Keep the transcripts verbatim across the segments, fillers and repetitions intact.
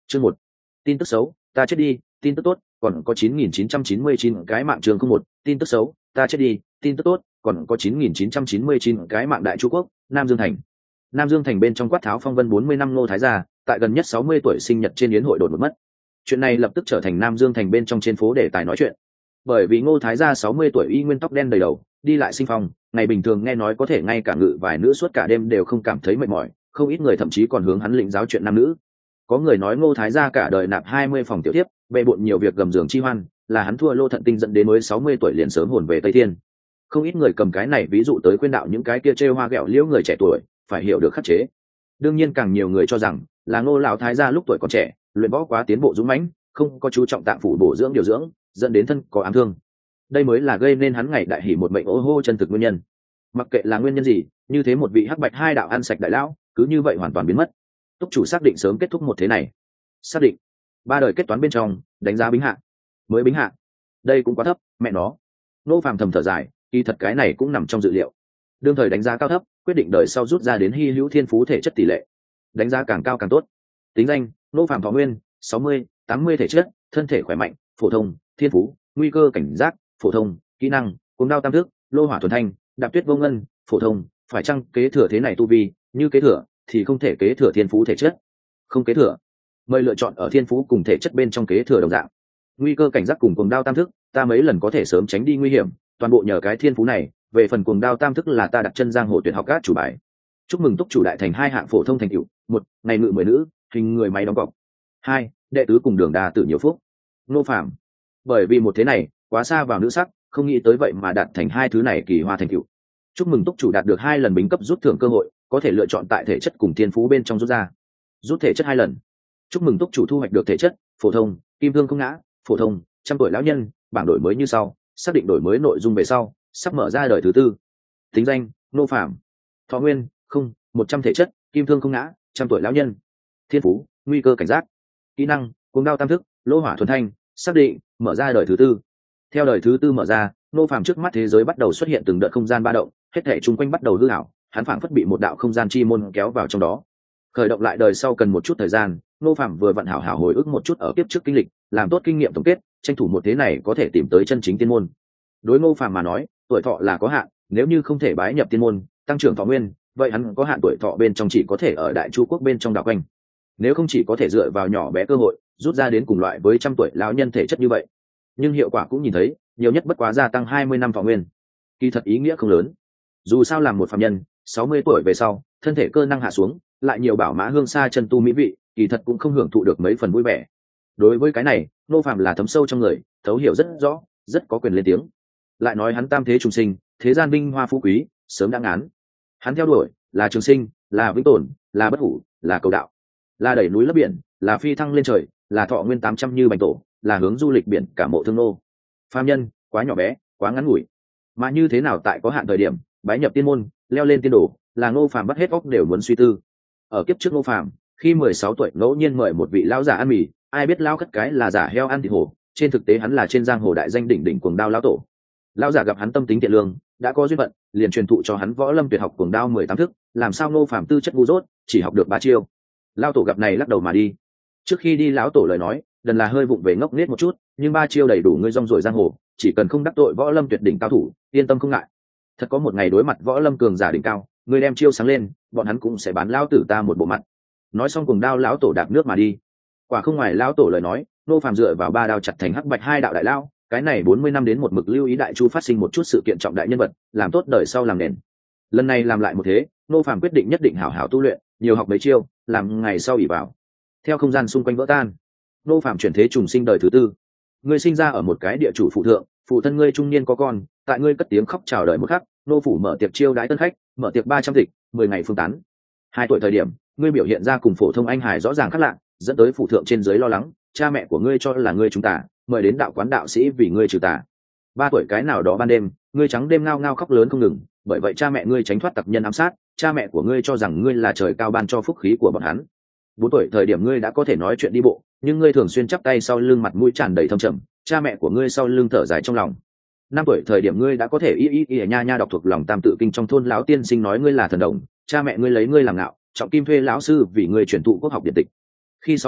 Chương một. Tin tức xấu, ta chết đi, tin tức tốt, còn có chín nghìn chín trăm chín mươi chín cái mạng trường không một, tin tức xấu, ta chết đi, tin tức tốt, còn có chín nghìn chín trăm chín mươi chín cái mạng Đại Chu Quốc, Nam Dương thành. Nam Dương thành bên trong quát tháo phong vân bốn mươi năm Ngô Thái gia, tại gần nhất sáu mươi tuổi sinh nhật trên yến hội đột ngột mất. Chuyện này lập tức trở thành Nam Dương thành bên trong trên phố để tài nói chuyện. Bởi vì Ngô Thái gia sáu mươi tuổi y nguyên tóc đen đầy đầu, đi lại sinh phong, ngày bình thường nghe nói có thể ngay cả ngự vài nữ suốt cả đêm đều không cảm thấy mệt mỏi, không ít người thậm chí còn hướng hắn lĩnh giáo chuyện nam nữ. Có người nói Ngô Thái gia cả đời nạp hai mươi phòng tiểu tiếp, bệ bội nhiều việc gầm giường chi hoan, là hắn thua Lô Thận Tinh dẫn đến mới sáu mươi tuổi liền sớm hồn về Tây Thiên. Không ít người cầm cái này ví dụ tới khuyên đạo những cái kia trêu hoa ghẹo liễu người trẻ tuổi, phải hiểu được khắc chế. Đương nhiên càng nhiều người cho rằng là Ngô lão thái gia lúc tuổi còn trẻ, luyện võ quá tiến bộ dũng mãnh, không có chú trọng tạng phủ bổ dưỡng điều dưỡng, dẫn đến thân có ám thương. Đây mới là gây nên hắn ngày đại hỉ một mệnh ô hô chân thực nguyên nhân. Mặc kệ là nguyên nhân gì, như thế một vị hắc bạch hai đạo ăn sạch đại lão, cứ như vậy hoàn toàn biến mất. Túc chủ xác định sớm kết thúc một thế này. Xác định. Ba đời kết toán bên trong, đánh giá bính hạ. Mới bính hạ. Đây cũng quá thấp, mẹ nó. Nô Phàm thầm thở dài, kỳ thật cái này cũng nằm trong dự liệu. Đương thời đánh giá cao thấp, quyết định đời sau rút ra đến hy hữu thiên phú thể chất tỷ lệ. Đánh giá càng cao càng tốt. Tính danh: Nô Phàm thọ nguyên sáu mươi, tám mươi thể chất, thân thể khỏe mạnh, phổ thông, thiên phú, nguy cơ cảnh giác, phổ thông, kỹ năng, cuồng đao tam thức, lô hỏa thuần thanh, đạp tuyết vô ngân, phổ thông, phải chăng kế thừa thế này tu vi, như kế thừa thì không thể kế thừa thiên phú thể chất. Không kế thừa, mời lựa chọn ở thiên phú cùng thể chất bên trong kế thừa đồng dạng. Nguy cơ cảnh giác cùng cuồng đao tam thức, ta mấy lần có thể sớm tránh đi nguy hiểm, toàn bộ nhờ cái thiên phú này. Về phần cuồng đao tam thức là ta đặt chân giang hồ tuyệt học các chủ bài. Chúc mừng túc chủ đại thành hai hạng phổ thông thành tựu: một, ngày ngự mười nữ, hình người máy đóng cọc; hai, đệ tứ cùng đường đa tử nhiều phúc. Nô Phàm bởi vì một thế này quá xa vào nữ sắc, không nghĩ tới vậy mà đạt thành hai thứ này kỳ hoa thành tựu. Chúc mừng túc chủ đạt được hai lần bính cấp rút thưởng cơ hội, có thể lựa chọn tại thể chất cùng thiên phú bên trong rút ra. Rút thể chất hai lần. Chúc mừng túc chủ thu hoạch được thể chất: phổ thông, kim thương không ngã; phổ thông, trăm tuổi lão nhân. Bảng đổi mới như sau, xác định đổi mới nội dung về sau, sắp mở ra đời thứ tư. Tính danh: Nô Phàm. Thọ nguyên: không, một trăm thể chất, kim thương không ngã, trăm tuổi lão nhân. Thiên phú: nguy cơ cảnh giác. Kỹ năng: cuồng đao tam thức, lô hỏa thuần thanh. Xác định, mở ra đời thứ tư. Theo đời thứ tư mở ra, Nô Phàm trước mắt thế giới bắt đầu xuất hiện từng đợt không gian ba động, hết thảy chung quanh bắt đầu hư ảo, hắn phảng phất bị một đạo không gian chi môn kéo vào trong đó. Khởi động lại đời sau cần một chút thời gian, Nô Phàm vừa vặn hảo hảo hồi ức một chút ở kiếp trước kinh lịch, làm tốt kinh nghiệm tổng kết, tranh thủ một thế này có thể tìm tới chân chính tiên môn. Đối Ngô Phàm mà nói, tuổi thọ là có hạn, nếu như không thể bái nhập tiên môn, tăng trưởng thọ nguyên, vậy hắn có hạn tuổi thọ bên trong chỉ có thể ở Đại Chu Quốc bên trong đảo quanh. Nếu không chỉ có thể dựa vào nhỏ bé cơ hội, rút ra đến cùng loại với trăm tuổi lão nhân thể chất như vậy. Nhưng hiệu quả cũng nhìn thấy, nhiều nhất bất quá gia tăng hai mươi năm thọ nguyên. Kỳ thật ý nghĩa không lớn. Dù sao làm một phàm nhân, sáu mươi tuổi về sau, thân thể cơ năng hạ xuống, lại nhiều bảo mã hương xa chân tu mỹ vị, kỳ thật cũng không hưởng thụ được mấy phần vui vẻ. Đối với cái này, Nô Phàm là thấm sâu trong người, thấu hiểu rất rõ, rất có quyền lên tiếng. Lại nói hắn tam thế trùng sinh, thế gian vinh hoa phú quý, sớm đã ngán. Hắn theo đuổi là trường sinh, là vĩnh tồn, là bất hủ, là cầu đạo, là đẩy núi lấp biển, là phi thăng lên trời, là thọ nguyên tám trăm như bạch tổ, là hướng du lịch biển cả mộ thương nô. Phàm nhân quá nhỏ bé, quá ngắn ngủi, mà như thế nào tại có hạn thời điểm bái nhập tiên môn, leo lên tiên đồ, là Ngô Phàm bắt hết óc đều muốn suy tư. Ở kiếp trước Ngô Phàm khi mười sáu tuổi ngẫu nhiên mời một vị lão giả ăn mì, ai biết lão khất cái là giả heo ăn thịt hổ, trên thực tế hắn là trên giang hồ đại danh đỉnh đỉnh cuồng đao lão tổ. Lão giả gặp hắn tâm tính thiện lương, đã có duyên phận, liền truyền thụ cho hắn võ lâm tuyệt học cuồng đao mười tám thức, làm sao Ngô Phàm tư chất ngu dốt, chỉ học được ba chiêu. Lão tổ gặp này lắc đầu mà đi. Trước khi đi lão tổ lời nói, đần là hơi vụng về ngốc nghếch một chút, nhưng ba chiêu đầy đủ ngươi rong ruổi giang hồ, chỉ cần không đắc tội võ lâm tuyệt đỉnh cao thủ, yên tâm không ngại. Thật có một ngày đối mặt võ lâm cường giả đỉnh cao, ngươi đem chiêu sáng lên, bọn hắn cũng sẽ bán lão tử ta một bộ mặt. Nói xong cuồng đao lão tổ đạp nước mà đi. Quả không ngoài lão tổ lời nói, Nô Phàm dựa vào ba đao chặt thành hắc bạch hai đạo đại lao, cái này bốn mươi năm đến một mực lưu ý Đại Chu phát sinh một chút sự kiện trọng đại nhân vật, làm tốt đời sau làm nền. Lần này làm lại một thế, Nô Phàm quyết định nhất định hảo hảo tu luyện, nhiều học mấy chiêu, làm ngày sau ỷ vào. Theo không gian xung quanh vỡ tan, Nô Phàm chuyển thế trùng sinh đời thứ tư. Ngươi sinh ra ở một cái địa chủ phụ thượng, phụ thân ngươi trung niên có con, tại ngươi cất tiếng khóc chào đời một khắc, nô phủ mở tiệc chiêu đãi tân khách, mở tiệc ba trăm tịch, mười ngày phương tán. Hai tuổi thời điểm, ngươi biểu hiện ra cùng phổ thông anh hài rõ ràng khác lạ, dẫn tới phụ thượng trên dưới lo lắng, cha mẹ của ngươi cho là ngươi chúng tà, mời đến đạo quán đạo sĩ vì ngươi trừ tà. Ba tuổi cái nào đó ban đêm, ngươi trắng đêm ngao ngao khóc lớn không ngừng, bởi vậy cha mẹ ngươi tránh thoát tặc nhân ám sát, cha mẹ của ngươi cho rằng ngươi là trời cao ban cho phúc khí của bọn hắn. Bốn tuổi thời điểm ngươi đã có thể nói chuyện đi bộ, nhưng ngươi thường xuyên chắp tay sau lưng, mặt mũi tràn đầy thâm trầm, cha mẹ của ngươi sau lưng thở dài trong lòng. Năm tuổi thời điểm ngươi đã có thể y y y nha nha đọc thuộc lòng tam tự kinh trong thôn lão tiên sinh nói ngươi là thần đồng, cha mẹ ngươi lấy ngươi làm ngạo, trọng kim thuê lão sư vì ngươi truyền thụ quốc học điện tịch. Khi sáu tuổi,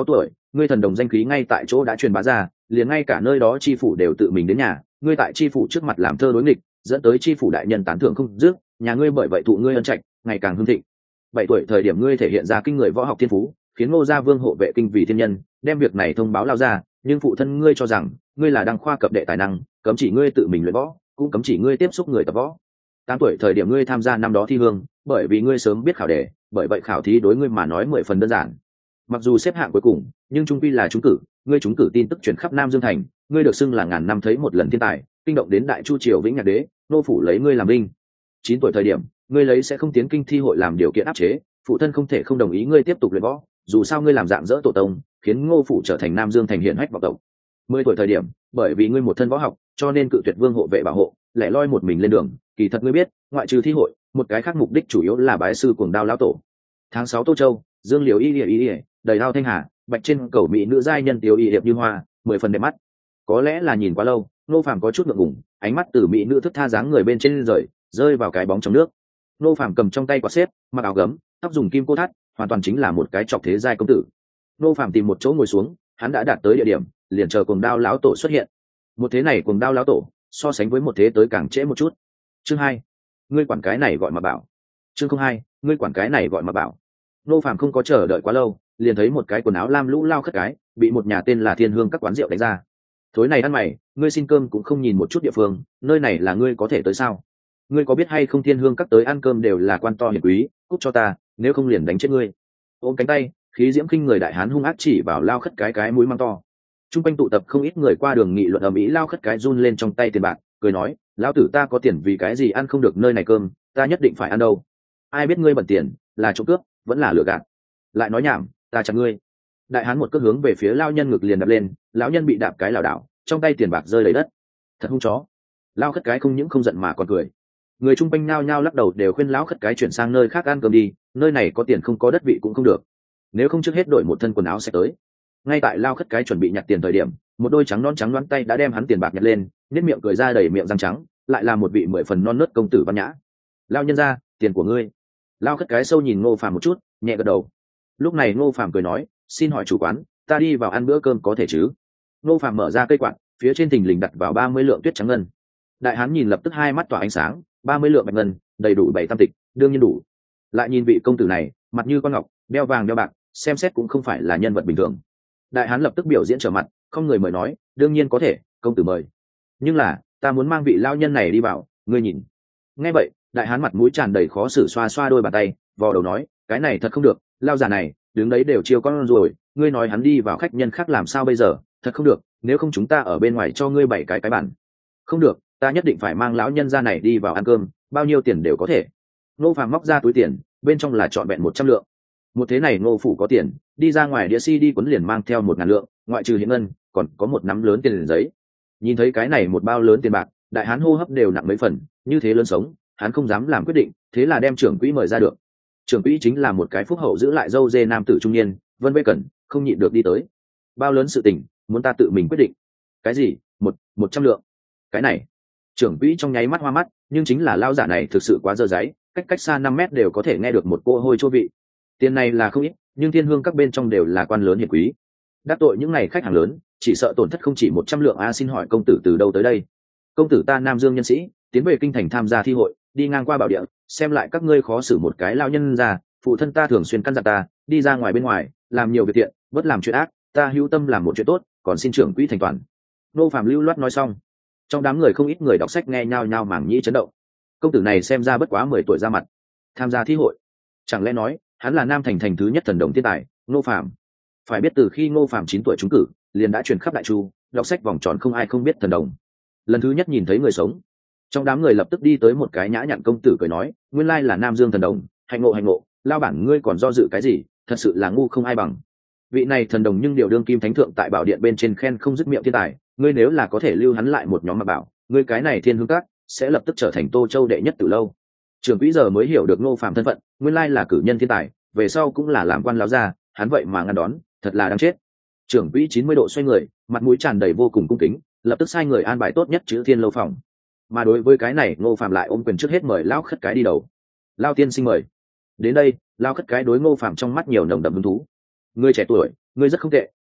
ngươi thần đồng danh khí ngay tại chỗ đã truyền bá ra, liền ngay cả nơi đó chi phủ đều tự mình đến nhà, ngươi tại chi phủ trước mặt làm thơ đối nghịch, dẫn tới chi phủ đại nhân tán thưởng không dứt, nhà ngươi bởi vậy thụ ngươi ân trạch ngày càng hưng thịnh. Bảy tuổi thời điểm ngươi thể hiện ra kinh người võ học thiên phú, khiến Ngô gia vương hộ vệ kinh vì thiên nhân, đem việc này thông báo lao ra, nhưng phụ thân ngươi cho rằng ngươi là đăng khoa cập đệ tài năng, cấm chỉ ngươi tự mình luyện võ, cũng cấm chỉ ngươi tiếp xúc người tập võ. Tám tuổi thời điểm ngươi tham gia năm đó thi hương, bởi vì ngươi sớm biết khảo đề, bởi vậy khảo thí đối ngươi mà nói mười phần đơn giản. Mặc dù xếp hạng cuối cùng, nhưng trung quy là trúng cử, ngươi trúng cử tin tức truyền khắp Nam Dương thành, ngươi được xưng là ngàn năm thấy một lần thiên tài, kinh động đến đại chu triều Vĩnh Nhạc đế, nô phủ lấy ngươi làm linh. Chín tuổi thời điểm, ngươi lấy sẽ không tiến kinh thi hội làm điều kiện áp chế, phụ thân không thể không đồng ý ngươi tiếp tục luyện võ, dù sao ngươi làm dạng dỡ tổ tông, khiến Ngô phủ trở thành Nam Dương thành hiển hách vọng tộc. Mười tuổi thời điểm, bởi vì ngươi một thân võ học, cho nên cự tuyệt vương hộ vệ bảo hộ, lẻ loi một mình lên đường, kỳ thật ngươi biết, ngoại trừ thi hội, một cái khác mục đích chủ yếu là bái sư cuồng đao lão tổ. Tháng sáu Tô Châu, Dương Liễu y y y, đầy đao thanh hà, bạch trên cầu mỹ nữ giai nhân tiểu y hiệp như hoa, mười phần đẹp mắt. Có lẽ là nhìn quá lâu, Nô Phàm có chút ngượng ngùng, ánh mắt từ mỹ nữ thức tha dáng người bên trên rời, rơi vào cái bóng trong nước. Nô Phàm cầm trong tay quạt xếp, mặc áo gấm, tóc dùng kim cô thắt, hoàn toàn chính là một cái trọc thế giai công tử. Nô Phàm tìm một chỗ ngồi xuống, hắn đã đạt tới địa điểm, liền chờ cuồng đao lão tổ xuất hiện. Một thế này cuồng đao lão tổ, so sánh với một thế tới càng trễ một chút. Chương hai, ngươi quản cái này gọi mà bảo. Chương không hai, ngươi quản cái này gọi mà bảo. Nô Phàm không có chờ đợi quá lâu, liền thấy một cái quần áo lam lũ lao khất cái, bị một nhà tên là Thiên Hương các quán rượu đánh ra. Thối này ăn mày, ngươi xin cơm cũng không nhìn một chút địa phương, nơi này là ngươi có thể tới sao? Ngươi có biết hay không Thiên Hương các tới ăn cơm đều là quan to hiển quý, cút cho ta, nếu không liền đánh chết ngươi. Ôm cánh tay, khí diễm kinh người đại hán hung ác chỉ vào lao khất cái cái mũi măng to. Trung quanh tụ tập không ít người qua đường nghị luận ầm ĩ, lao khất cái run lên trong tay tiền bạc, cười nói, lão tử ta có tiền vì cái gì ăn không được nơi này cơm, ta nhất định phải ăn đâu. Ai biết ngươi bẩn tiền, là trộm cướp, vẫn là lừa gạt. Lại nói nhảm, ta chặt ngươi. Đại hán một cước hướng về phía lao nhân ngực liền đập lên, lão nhân bị đạp cái lảo đảo, trong tay tiền bạc rơi đầy đất. Thật hung chó. Lao khất cái không những không giận mà còn cười. Người trung quanh nhao nhao lắc đầu đều khuyên lão khất cái chuyển sang nơi khác ăn cơm đi, nơi này có tiền không có đất vị cũng không được. Nếu không trước hết đổi một thân quần áo sẽ tới. Ngay tại lao khất cái chuẩn bị nhặt tiền thời điểm, một đôi trắng non trắng loáng tay đã đem hắn tiền bạc nhặt lên, nét miệng cười ra đầy miệng răng trắng, lại là một vị mười phần non nớt công tử văn nhã. Lao nhân ra, tiền của ngươi. Lao khất cái sâu nhìn Ngô Phàm một chút, nhẹ gật đầu. Lúc này Ngô Phàm cười nói, xin hỏi chủ quán, ta đi vào ăn bữa cơm có thể chứ? Ngô Phàm mở ra cây quạt, phía trên thình lình đặt vào ba mươi lượng tuyết trắng ngân. Đại hán nhìn lập tức hai mắt tỏa ánh sáng, ba mươi lượng bạch ngân, đầy đủ bảy tam tịch, đương nhiên đủ. Lại nhìn vị công tử này, mặt như con ngọc, đeo vàng đeo bạc, xem xét cũng không phải là nhân vật bình thường. Đại hán lập tức biểu diễn trở mặt, không người mời nói, đương nhiên có thể, công tử mời. Nhưng là, ta muốn mang vị lao nhân này đi vào, ngươi nhìn. Nghe vậy, đại hán mặt mũi tràn đầy khó xử xoa xoa đôi bàn tay, vò đầu nói, cái này thật không được, lao già này, đứng đấy đều chiêu con rồi, ngươi nói hắn đi vào khách nhân khác làm sao bây giờ, thật không được, nếu không chúng ta ở bên ngoài cho ngươi bảy cái cái bản. Không được, ta nhất định phải mang lão nhân gia này đi vào ăn cơm, bao nhiêu tiền đều có thể. Ngô Phàm móc ra túi tiền, bên trong là trọn vẹn một trăm lượng. Một thế này Ngô phủ có tiền, đi ra ngoài đĩa si đi quấn liền mang theo một ngàn lượng, ngoại trừ hiện ngân, còn có một nắm lớn tiền giấy. Nhìn thấy cái này một bao lớn tiền bạc, đại hán hô hấp đều nặng mấy phần, như thế lớn sống, hắn không dám làm quyết định, thế là đem trưởng quỹ mời ra được. Trưởng quỹ chính là một cái phúc hậu giữ lại dâu dê nam tử trung niên, Vân Bê Cẩn, không nhịn được đi tới. Bao lớn sự tình, muốn ta tự mình quyết định. Cái gì? Một, một trăm lượng. Cái này. Trưởng quỹ trong nháy mắt hoa mắt, nhưng chính là lao giả này thực sự quá dơ dáy, cách cách xa năm mét đều có thể nghe được một cô hôi chua vị. Tiền này là không ít, nhưng Thiên Hương các bên trong đều là quan lớn hiển quý. Đắc tội những ngày khách hàng lớn, chỉ sợ tổn thất không chỉ một trăm lượng a. Xin hỏi công tử từ đâu tới đây? Công tử ta Nam Dương nhân sĩ, tiến về kinh thành tham gia thi hội, đi ngang qua bảo địa, xem lại các ngươi khó xử một cái lao nhân ra, phụ thân ta thường xuyên căn dặn ta, đi ra ngoài bên ngoài, làm nhiều việc thiện, bất làm chuyện ác, ta hữu tâm làm một chuyện tốt, còn xin trưởng quỹ thành toàn. Nô Phàm lưu loát nói xong, trong đám người không ít người đọc sách nghe nhao nhao mảng nhĩ chấn động. Công tử này xem ra bất quá mười tuổi ra mặt, tham gia thi hội, chẳng lẽ nói hắn là Nam thành thành thứ nhất thần đồng thiên tài, Ngô Phàm. Phải biết từ khi Ngô Phàm chín tuổi trúng cử, liền đã truyền khắp đại chu, đọc sách vòng tròn không ai không biết thần đồng. Lần thứ nhất nhìn thấy người sống, trong đám người lập tức đi tới một cái nhã nhặn công tử cười nói, nguyên lai là Nam Dương thần đồng, hạnh ngộ hạnh ngộ, lao bản ngươi còn do dự cái gì, thật sự là ngu không ai bằng. Vị này thần đồng nhưng điều đương kim thánh thượng tại bảo điện bên trên khen không dứt miệng thiên tài, ngươi nếu là có thể lưu hắn lại một nhóm mà bảo, ngươi cái này Thiên Hương các sẽ lập tức trở thành Tô Châu đệ nhất từ lâu. Trưởng quỹ giờ mới hiểu được Ngô Phàm thân phận, nguyên lai là cử nhân thiên tài, về sau cũng là làm quan láo gia, hắn vậy mà ngăn đón, thật là đáng chết. Trưởng quỹ chín mươi độ xoay người, mặt mũi tràn đầy vô cùng cung kính, lập tức sai người an bài tốt nhất chữ Thiên lâu phòng. Mà đối với cái này Ngô Phàm lại ôm quyền trước hết mời lão khất cái đi đầu. Lao tiên sinh mời. Đến đây, lao khất cái đối Ngô Phàm trong mắt nhiều nồng đậm hứng thú. Ngươi trẻ tuổi, ngươi rất không tệ,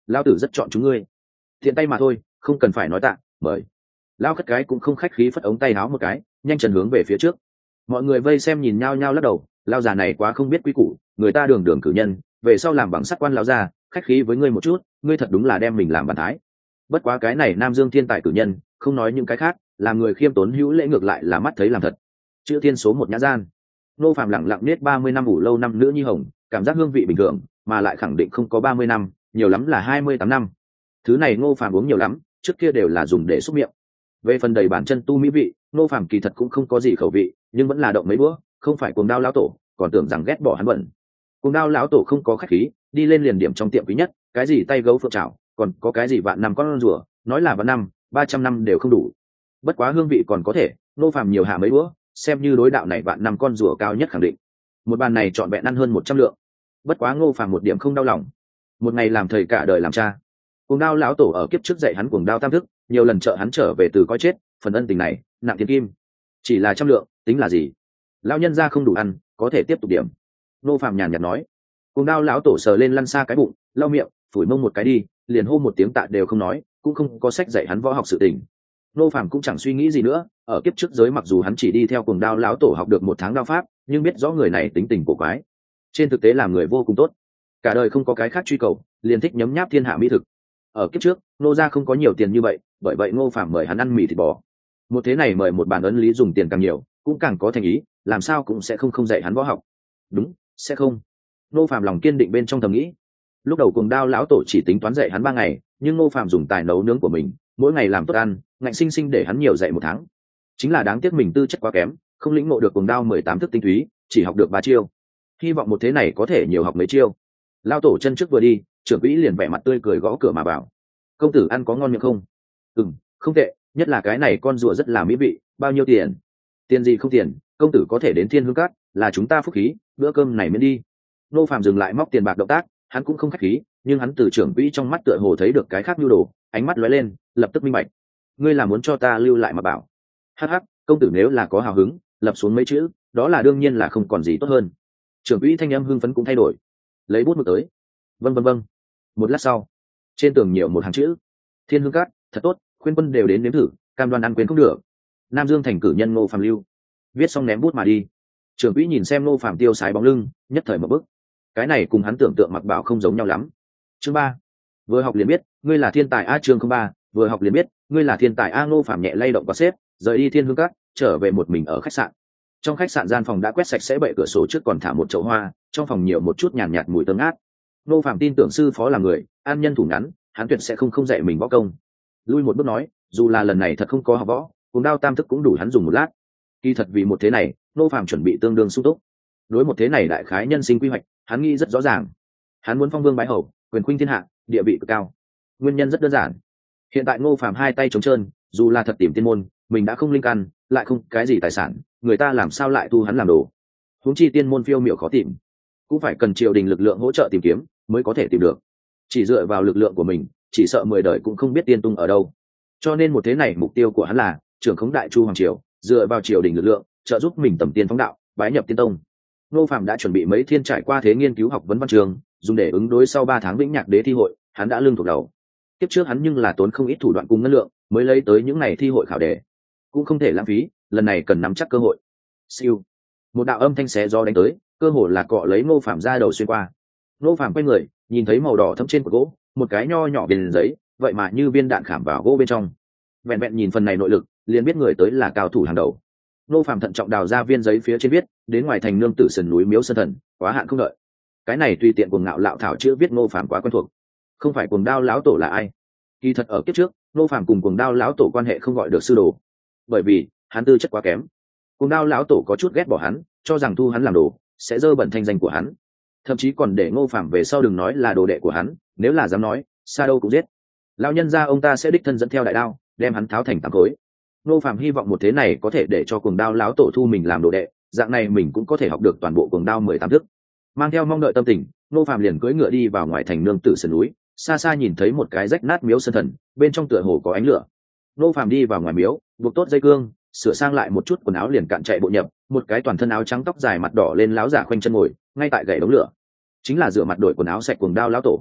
lao tử rất chọn chúng ngươi, thiện tay mà thôi, không cần phải nói tạ, mời. Lao khất cái cũng không khách khí phất ống tay áo một cái, nhanh chân hướng về phía trước. Mọi người vây xem nhìn nhau nhau lắc đầu, lao già này quá không biết quý củ, người ta đường đường cử nhân, về sau làm bằng sắt quan lão gia, khách khí với ngươi một chút, ngươi thật đúng là đem mình làm bàn thái. Bất quá cái này Nam Dương thiên tài cử nhân, không nói những cái khác, làm người khiêm tốn hữu lễ ngược lại là mắt thấy làm thật. Chữ thiên số một nhã gian. Nô Phạm lặng lặng nết ba mươi năm ủ lâu năm nữ nhi hồng, cảm giác hương vị bình thường, mà lại khẳng định không có ba mươi năm, nhiều lắm là hai mươi tám năm. Thứ này Ngô Phạm uống nhiều lắm, trước kia đều là dùng để xúc miệng. Về phần đầy bản chân tu mỹ vị, Ngô Phạm kỳ thật cũng không có gì khẩu vị, nhưng vẫn là động mấy bữa, không phải cuồng đao lão tổ, còn tưởng rằng ghét bỏ hắn bẩn. Cuồng đao lão tổ không có khách khí, đi lên liền điểm trong tiệm quý nhất, cái gì tay gấu phượng trảo, còn có cái gì vạn năm con rùa, nói là vạn năm, ba trăm năm đều không đủ. Bất quá hương vị còn có thể, Ngô Phạm nhiều hạ mấy bữa, xem như đối đạo này vạn năm con rùa cao nhất khẳng định. Một bàn này trọn vẹn ăn hơn một trăm lượng. Bất quá Ngô Phạm một điểm không đau lòng. Một ngày làm thầy cả đời làm cha. Cuồng đao lão tổ ở kiếp trước dạy hắn cuồng đao tam thức, nhiều lần trợ hắn trở về từ coi chết, phần ân tình này nặng thiên kim. Chỉ là trăm lượng, tính là gì? Lão nhân gia không đủ ăn, có thể tiếp tục điểm. Ngô Phạm nhàn nhạt nói. Cuồng đao lão tổ sờ lên lăn xa cái bụng, lau miệng, phủi mông một cái đi, liền hô một tiếng tạ đều không nói, cũng không có sách dạy hắn võ học sự tình. Ngô Phạm cũng chẳng suy nghĩ gì nữa, ở kiếp trước giới mặc dù hắn chỉ đi theo cuồng đao lão tổ học được một tháng đao pháp, nhưng biết rõ người này tính tình cổ quái, trên thực tế làm người vô cùng tốt, cả đời không có cái khác truy cầu, liền thích nhấm nháp thiên hạ mỹ thực. Ở kiếp trước Ngô gia không có nhiều tiền như vậy, bởi vậy Ngô Phạm mời hắn ăn mì thịt bò. Một thế này mời một bàn ấn lý dùng tiền càng nhiều, cũng càng có thành ý, làm sao cũng sẽ không không dạy hắn võ học. Đúng, sẽ không. Ngô Phạm lòng kiên định bên trong thầm nghĩ. Lúc đầu cuồng đao lão tổ chỉ tính toán dạy hắn ba ngày, nhưng Ngô Phạm dùng tài nấu nướng của mình, mỗi ngày làm tốt ăn, ngạnh sinh sinh để hắn nhiều dạy một tháng. Chính là đáng tiếc mình tư chất quá kém, không lĩnh ngộ được cuồng đao mười tám thức tinh túy, chỉ học được ba chiêu. Hy vọng một thế này có thể nhiều học mấy chiêu. Lão tổ chân trước vừa đi, trưởng quỹ liền vẻ mặt tươi cười gõ cửa mà bảo: công tử ăn có ngon miệng không? Ừm, không tệ, nhất là cái này con rùa rất là mỹ vị, bao nhiêu tiền? Tiền gì không tiền, công tử có thể đến Thiên Hương Cát, là chúng ta phúc khí, bữa cơm này miễn đi. Nô Phạm dừng lại móc tiền bạc động tác, hắn cũng không khách khí, nhưng hắn từ trưởng quỹ trong mắt tựa hồ thấy được cái khác nhu đồ, ánh mắt lóe lên, lập tức minh bạch. Ngươi là muốn cho ta lưu lại mà bảo? Hắc hắc, công tử nếu là có hào hứng, lập xuống mấy chữ, đó là đương nhiên là không còn gì tốt hơn. Trưởng quỹ thanh âm hưng phấn cũng thay đổi, lấy bút mực tới. Vâng vâng vâng. Một lát sau, trên tường nhiều một hàng chữ: Thiên Hương Cát, thật tốt, khuyên quân đều đến nếm thử, cam đoan ăn quên không được. Nam Dương thành cử nhân Ngô Phạm lưu. Viết xong ném bút mà đi. Trưởng quỹ nhìn xem Ngô Phạm tiêu sái bóng lưng, nhất thời một bức. Cái này cùng hắn tưởng tượng mặc bảo không giống nhau lắm. Chương ba. Vừa học liền biết, ngươi là thiên tài a. Chương không ba. Vừa học liền biết, ngươi là thiên tài a. Ngô Phạm nhẹ lay động và xếp, rời đi Thiên Hương Cát, trở về một mình ở khách sạn. Trong khách sạn gian phòng đã quét sạch sẽ, bệ cửa sổ trước còn thả một chậu hoa, trong phòng nhiều một chút nhàn nhạt, nhạt mùi thơm ngát. Ngô Phạm tin tưởng sư phó là người an nhân thủ ngắn, hắn tuyệt sẽ không không dạy mình võ công. Lui một bước nói, dù là lần này thật không có học võ, cuồng đao tam thức cũng đủ hắn dùng một lát. Kỳ thật vì một thế này, Ngô Phạm chuẩn bị tương đương sung túc. Đối một thế này đại khái nhân sinh quy hoạch, hắn nghĩ rất rõ ràng. Hắn muốn phong vương bái hầu, quyền khuynh thiên hạ, địa vị cực cao. Nguyên nhân rất đơn giản. Hiện tại Ngô Phạm hai tay trống trơn, dù là thật tìm tiên môn, mình đã không linh căn, lại không cái gì tài sản, người ta làm sao lại thu hắn làm đồ? Huống chi tiên môn phiêu miểu khó tìm, cũng phải cần triều đình lực lượng hỗ trợ tìm kiếm mới có thể tìm được. Chỉ dựa vào lực lượng của mình, chỉ sợ mười đời cũng không biết tiên tung ở đâu. Cho nên một thế này mục tiêu của hắn là trưởng khống đại chu hoàng triều, dựa vào triều đình lực lượng trợ giúp mình tầm tiên phóng đạo, bái nhập tiên tông. Ngô Phạm đã chuẩn bị mấy thiên trải qua thế nghiên cứu học vấn văn trường, dùng để ứng đối sau ba tháng vĩnh nhạc đế thi hội, hắn đã lương thuộc đầu. Tiếp trước hắn nhưng là tốn không ít thủ đoạn cùng ngân lượng mới lấy tới những ngày thi hội khảo đề, cũng không thể lãng phí, lần này cần nắm chắc cơ hội. Siêu, một đạo âm thanh xé gió đánh tới, cơ hồ là cọ lấy Ngô Phạm ra đầu xuyên qua. Ngô Phạm quay người, nhìn thấy màu đỏ thẫm trên cột gỗ, một cái nho nhỏ viền giấy, vậy mà như viên đạn khảm vào gỗ bên trong. Vẹn vẹn nhìn phần này nội lực, liền biết người tới là cao thủ hàng đầu. Ngô Phạm thận trọng đào ra viên giấy phía trên viết: đến ngoài thành nương tử sườn núi miếu sơn thần, quá hạn không đợi. Cái này tùy tiện cuồng ngạo lạo thảo chữ viết Ngô Phạm quá quen thuộc. Không phải cuồng đao lão tổ là ai? Kỳ thật ở kiếp trước, Ngô Phạm cùng cuồng đao lão tổ quan hệ không gọi được sư đồ, bởi vì hắn tư chất quá kém. Cuồng đao lão tổ có chút ghét bỏ hắn, cho rằng thu hắn làm đồ sẽ dơ bẩn thanh danh của hắn, thậm chí còn để Ngô Phạm về sau đừng nói là đồ đệ của hắn, nếu là dám nói, xa đâu cũng giết. Lão nhân gia ông ta sẽ đích thân dẫn theo đại đao, đem hắn tháo thành tám khối. Ngô Phạm hy vọng một thế này có thể để cho cuồng đao lão tổ thu mình làm đồ đệ, dạng này mình cũng có thể học được toàn bộ cuồng đao mười tám thức. Mang theo mong đợi tâm tình, Ngô Phạm liền cưỡi ngựa đi vào ngoài thành nương tử sườn núi, xa xa nhìn thấy một cái rách nát miếu sơn thần, bên trong tựa hồ có ánh lửa. Ngô Phạm đi vào ngoài miếu, buộc tốt dây cương, sửa sang lại một chút quần áo liền cạn chạy bộ nhập, một cái toàn thân áo trắng tóc dài mặt đỏ lên láo giả khoanh chân ngồi ngay tại gậy đống lửa, chính là rửa mặt đổi quần áo sạch cuồng đao lão tổ.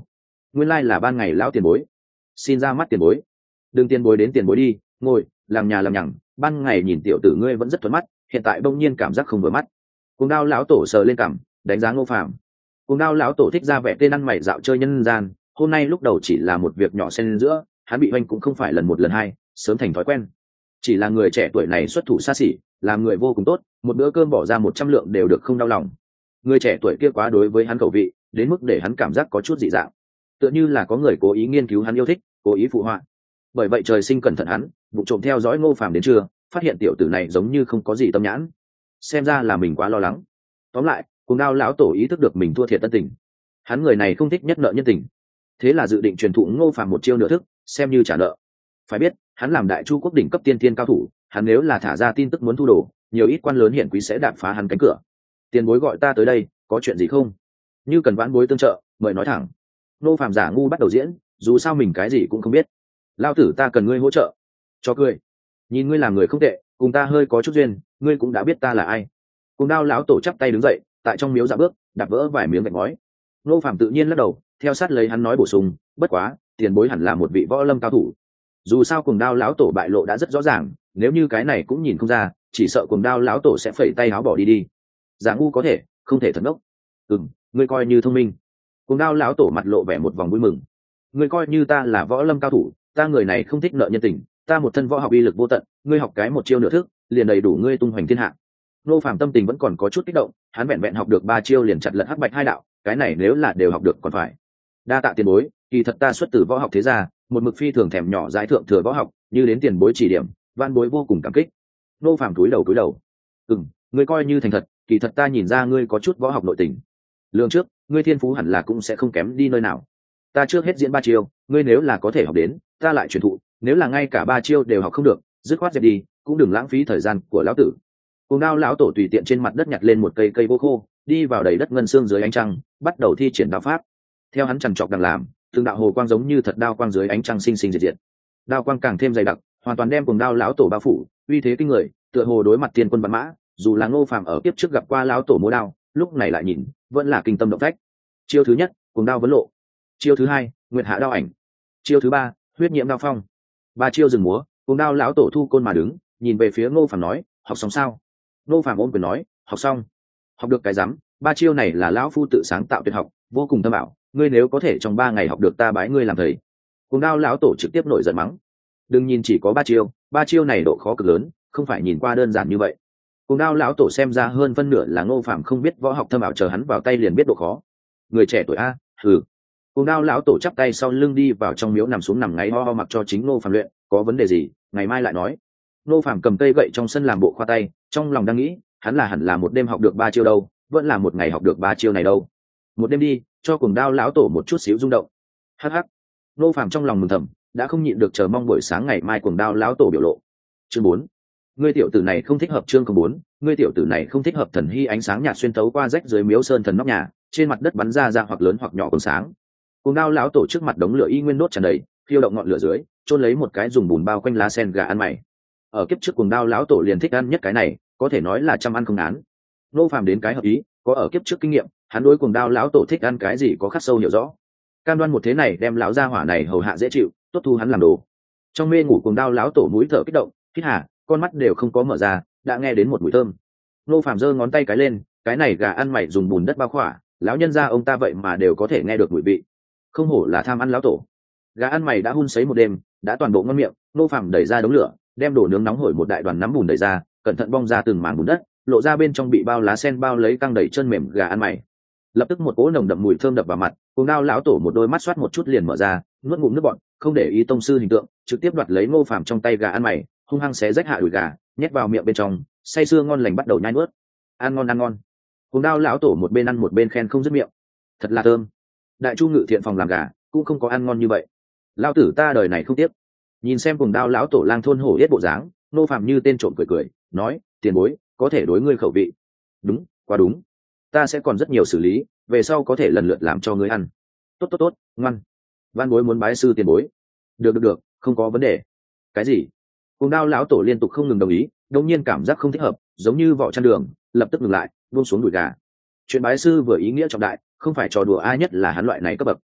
nguyên lai là ban ngày lão tiền bối, xin ra mắt tiền bối. Đừng tiền bối đến tiền bối đi, ngồi làm nhà làm nhằng, ban ngày nhìn tiểu tử ngươi vẫn rất thuận mắt, hiện tại bỗng nhiên cảm giác không vừa mắt. Cuồng đao lão tổ sờ lên cằm, đánh giá Ngô Phàm. Cuồng đao lão tổ thích ra vẻ tên ăn mày dạo chơi nhân gian, hôm nay lúc đầu chỉ là một việc nhỏ xen lên giữa, hắn bị hoanh cũng không phải lần một lần hai, sớm thành thói quen. Chỉ là người trẻ tuổi này xuất thủ xa xỉ, làm người vô cùng tốt, một bữa cơm bỏ ra một trăm lượng đều được không đau lòng. Người trẻ tuổi kia quá đối với hắn khẩu vị, đến mức để hắn cảm giác có chút dị dạng, tựa như là có người cố ý nghiên cứu hắn yêu thích, cố ý phụ họa. Bởi vậy trời sinh cẩn thận hắn, vụ trộm theo dõi Ngô Phàm đến trưa, phát hiện tiểu tử này giống như không có gì tâm nhãn, xem ra là mình quá lo lắng. Tóm lại, Cuồng đao lão tổ ý thức được mình thua thiệt tân tình, hắn người này không thích nhất nợ nhân tình, thế là dự định truyền thụ Ngô Phàm một chiêu nửa thức, xem như trả nợ. Phải biết, hắn làm đại chu quốc đỉnh cấp tiên tiên cao thủ, hắn nếu là thả ra tin tức muốn thu đồ, nhiều ít quan lớn hiển quý sẽ đạp phá hắn cánh cửa. Tiền bối gọi ta tới đây, có chuyện gì không? Như cần vãn bối tương trợ, mời nói thẳng. Ngô Phàm giả ngu bắt đầu diễn, dù sao mình cái gì cũng không biết. Lao tử ta cần ngươi hỗ trợ. Cho cười. Nhìn ngươi làm người không tệ, cùng ta hơi có chút duyên, ngươi cũng đã biết ta là ai. Cuồng đao lão tổ chắp tay đứng dậy, tại trong miếu dạ bước, đạp vỡ vài miếng gạch ngói. Ngô Phàm tự nhiên lắc đầu, theo sát lấy hắn nói bổ sung, bất quá, tiền bối hẳn là một vị võ lâm cao thủ. Dù sao Cuồng đao lão tổ bại lộ đã rất rõ ràng, nếu như cái này cũng nhìn không ra, chỉ sợ Cuồng đao lão tổ sẽ phẩy tay áo bỏ đi đi. Giả ngu có thể, không thể thần đốc. Ừm, ngươi coi như thông minh. Cuồng đao lão tổ mặt lộ vẻ một vòng vui mừng. Ngươi coi như ta là võ lâm cao thủ, ta người này không thích nợ nhân tình, ta một thân võ học uy lực vô tận, ngươi học cái một chiêu nửa thức, liền đầy đủ ngươi tung hoành thiên hạ. Ngô Phàm tâm tình vẫn còn có chút kích động, hắn vẹn vẹn học được ba chiêu liền chặt lật hắc bạch hai đạo, cái này nếu là đều học được còn phải. Đa tạ tiền bối, kỳ thật ta xuất từ võ học thế gia, một mực phi thường thèm nhỏ giải thượng thừa võ học, như đến tiền bối chỉ điểm, van bối vô cùng cảm kích. Ngô Phàm cúi đầu cúi đầu. Ừm, ngươi coi như thành thật, kỳ thật ta nhìn ra ngươi có chút võ học nội tình. Lương trước, ngươi thiên phú hẳn là cũng sẽ không kém đi nơi nào. Ta trước hết diễn ba chiêu, ngươi nếu là có thể học đến, ta lại truyền thụ, nếu là ngay cả ba chiêu đều học không được, dứt khoát dẹp đi, cũng đừng lãng phí thời gian của lão tử. Cuồng đao lão tổ tùy tiện trên mặt đất nhặt lên một cây cây vô khô, đi vào đầy đất ngân xương dưới ánh trăng, bắt đầu thi triển đạo pháp. Theo hắn chằn chọc đang làm, từng đạo hồ quang giống như thật đao quang dưới ánh trăng sinh sinh diệt diệt. Đao quang càng thêm dày đặc, hoàn toàn đem cuồng đao lão tổ bao phủ, uy thế kinh người, tựa hồ đối mặt tiên quân bắn mã. Dù là Ngô Phàm ở kiếp trước gặp qua lão tổ múa đao, lúc này lại nhìn, vẫn là kinh tâm động phách. Chiêu thứ nhất, cuồng đao vấn lộ. Chiêu thứ hai, nguyệt hạ đao ảnh. Chiêu thứ ba, huyết nhiễm đao phong. Ba chiêu dừng múa, cuồng đao lão tổ thu côn mà đứng, nhìn về phía Ngô Phàm nói, học xong sao? Ngô Phàm ôm quyền nói, học xong. Học được cái rắm, ba chiêu này là lão phu tự sáng tạo tuyệt học, vô cùng thâm ảo, ngươi nếu có thể trong ba ngày học được ta bái ngươi làm thầy. Cuồng đao lão tổ trực tiếp nổi giận mắng, đừng nhìn chỉ có ba chiêu, ba chiêu này độ khó cực lớn, không phải nhìn qua đơn giản như vậy. Cuồng đao lão tổ xem ra hơn phân nửa là Ngô Phàm không biết võ học thâm ảo, chờ hắn vào tay liền biết độ khó. Người trẻ tuổi a, hừ. Cuồng đao lão tổ chắp tay sau lưng đi vào trong miếu nằm xuống nằm ngáy ho ho mặc cho chính Ngô Phàm luyện, có vấn đề gì, ngày mai lại nói. Ngô Phàm cầm cây gậy trong sân làm bộ khoa tay, trong lòng đang nghĩ, hắn là hẳn là một đêm học được ba chiêu đâu, vẫn là một ngày học được ba chiêu này đâu. Một đêm đi, cho cuồng đao lão tổ một chút xíu rung động. Hắc hắc. Ngô Phàm trong lòng mừng thầm, đã không nhịn được chờ mong buổi sáng ngày mai cuồng đao lão tổ biểu lộ. Chương bốn. Ngươi tiểu tử này không thích hợp chương bốn, ngươi tiểu tử này không thích hợp thần hy ánh sáng nhạt xuyên tấu qua rách dưới miếu sơn thần nóc nhà, trên mặt đất bắn ra ra hoặc lớn hoặc nhỏ còn sáng. Cuồng đao lão tổ trước mặt đống lửa y nguyên đốt tràn đầy, khiêu động ngọn lửa dưới, chôn lấy một cái dùng bùn bao quanh lá sen gà ăn mày. Ở kiếp trước cuồng đao lão tổ liền thích ăn nhất cái này, có thể nói là trăm ăn không án. Nô Phàm đến cái hợp ý, có ở kiếp trước kinh nghiệm, hắn đối cuồng đao lão tổ thích ăn cái gì có khắc sâu hiểu rõ. Cam đoan một thế này đem lão gia hỏa này hầu hạ dễ chịu, tốt thu hắn làm đồ. Trong mê ngủ cuồng đao lão tổ mũi thở kích động, hít hà, con mắt đều không có mở ra, đã nghe đến một mùi thơm. Nô Phàm giơ ngón tay cái lên, cái này gà ăn mày dùng bùn đất bao khỏa, lão nhân gia ông ta vậy mà đều có thể nghe được mùi vị. Không hổ là tham ăn lão tổ. Gà ăn mày đã hun sấy một đêm, đã toàn bộ ngon miệng. Nô Phàm đẩy ra đống lửa, đem đồ nướng nóng hổi một đại đoàn nắm bùn đẩy ra, cẩn thận bong ra từng mảng bùn đất, lộ ra bên trong bị bao lá sen bao lấy căng đầy chân mềm gà ăn mày. Lập tức một cỗ nồng đậm mùi thơm đập vào mặt, cuồng đao lão tổ một đôi mắt xoát một chút liền mở ra, nuốt ngụm nước bọt, không để ý tông sư hình tượng, trực tiếp đoạt lấy Ngô Phàm trong tay gà ăn mày, hung hăng xé rách hạ đùi gà, nhét vào miệng bên trong, say sưa ngon lành bắt đầu nhai nuốt. Ăn ngon ăn ngon. Cuồng đao lão tổ một bên ăn một bên khen không dứt miệng. Thật là thơm. Đại Chu Ngự Thiện phòng làm gà, cũng không có ăn ngon như vậy. Lão tử ta đời này không tiếc. Nhìn xem cuồng đao lão tổ lang thôn hổ yết bộ dáng, Ngô Phàm như tên trộm cười cười, nói, tiền bối, có thể đối ngươi khẩu vị. Đúng, quá đúng. Ta sẽ còn rất nhiều xử lý, về sau có thể lần lượt làm cho ngươi ăn. Tốt tốt tốt, ngoan. Văn bối muốn bái sư tiền bối. Được được được, không có vấn đề. Cái gì? Cuồng đao lão tổ liên tục không ngừng đồng ý, đột nhiên cảm giác không thích hợp, giống như vỏ chăn đường, lập tức ngừng lại, buông xuống đùi gà. Chuyện bái sư vừa ý nghĩa trọng đại, không phải trò đùa ai, nhất là hắn loại này cấp bậc.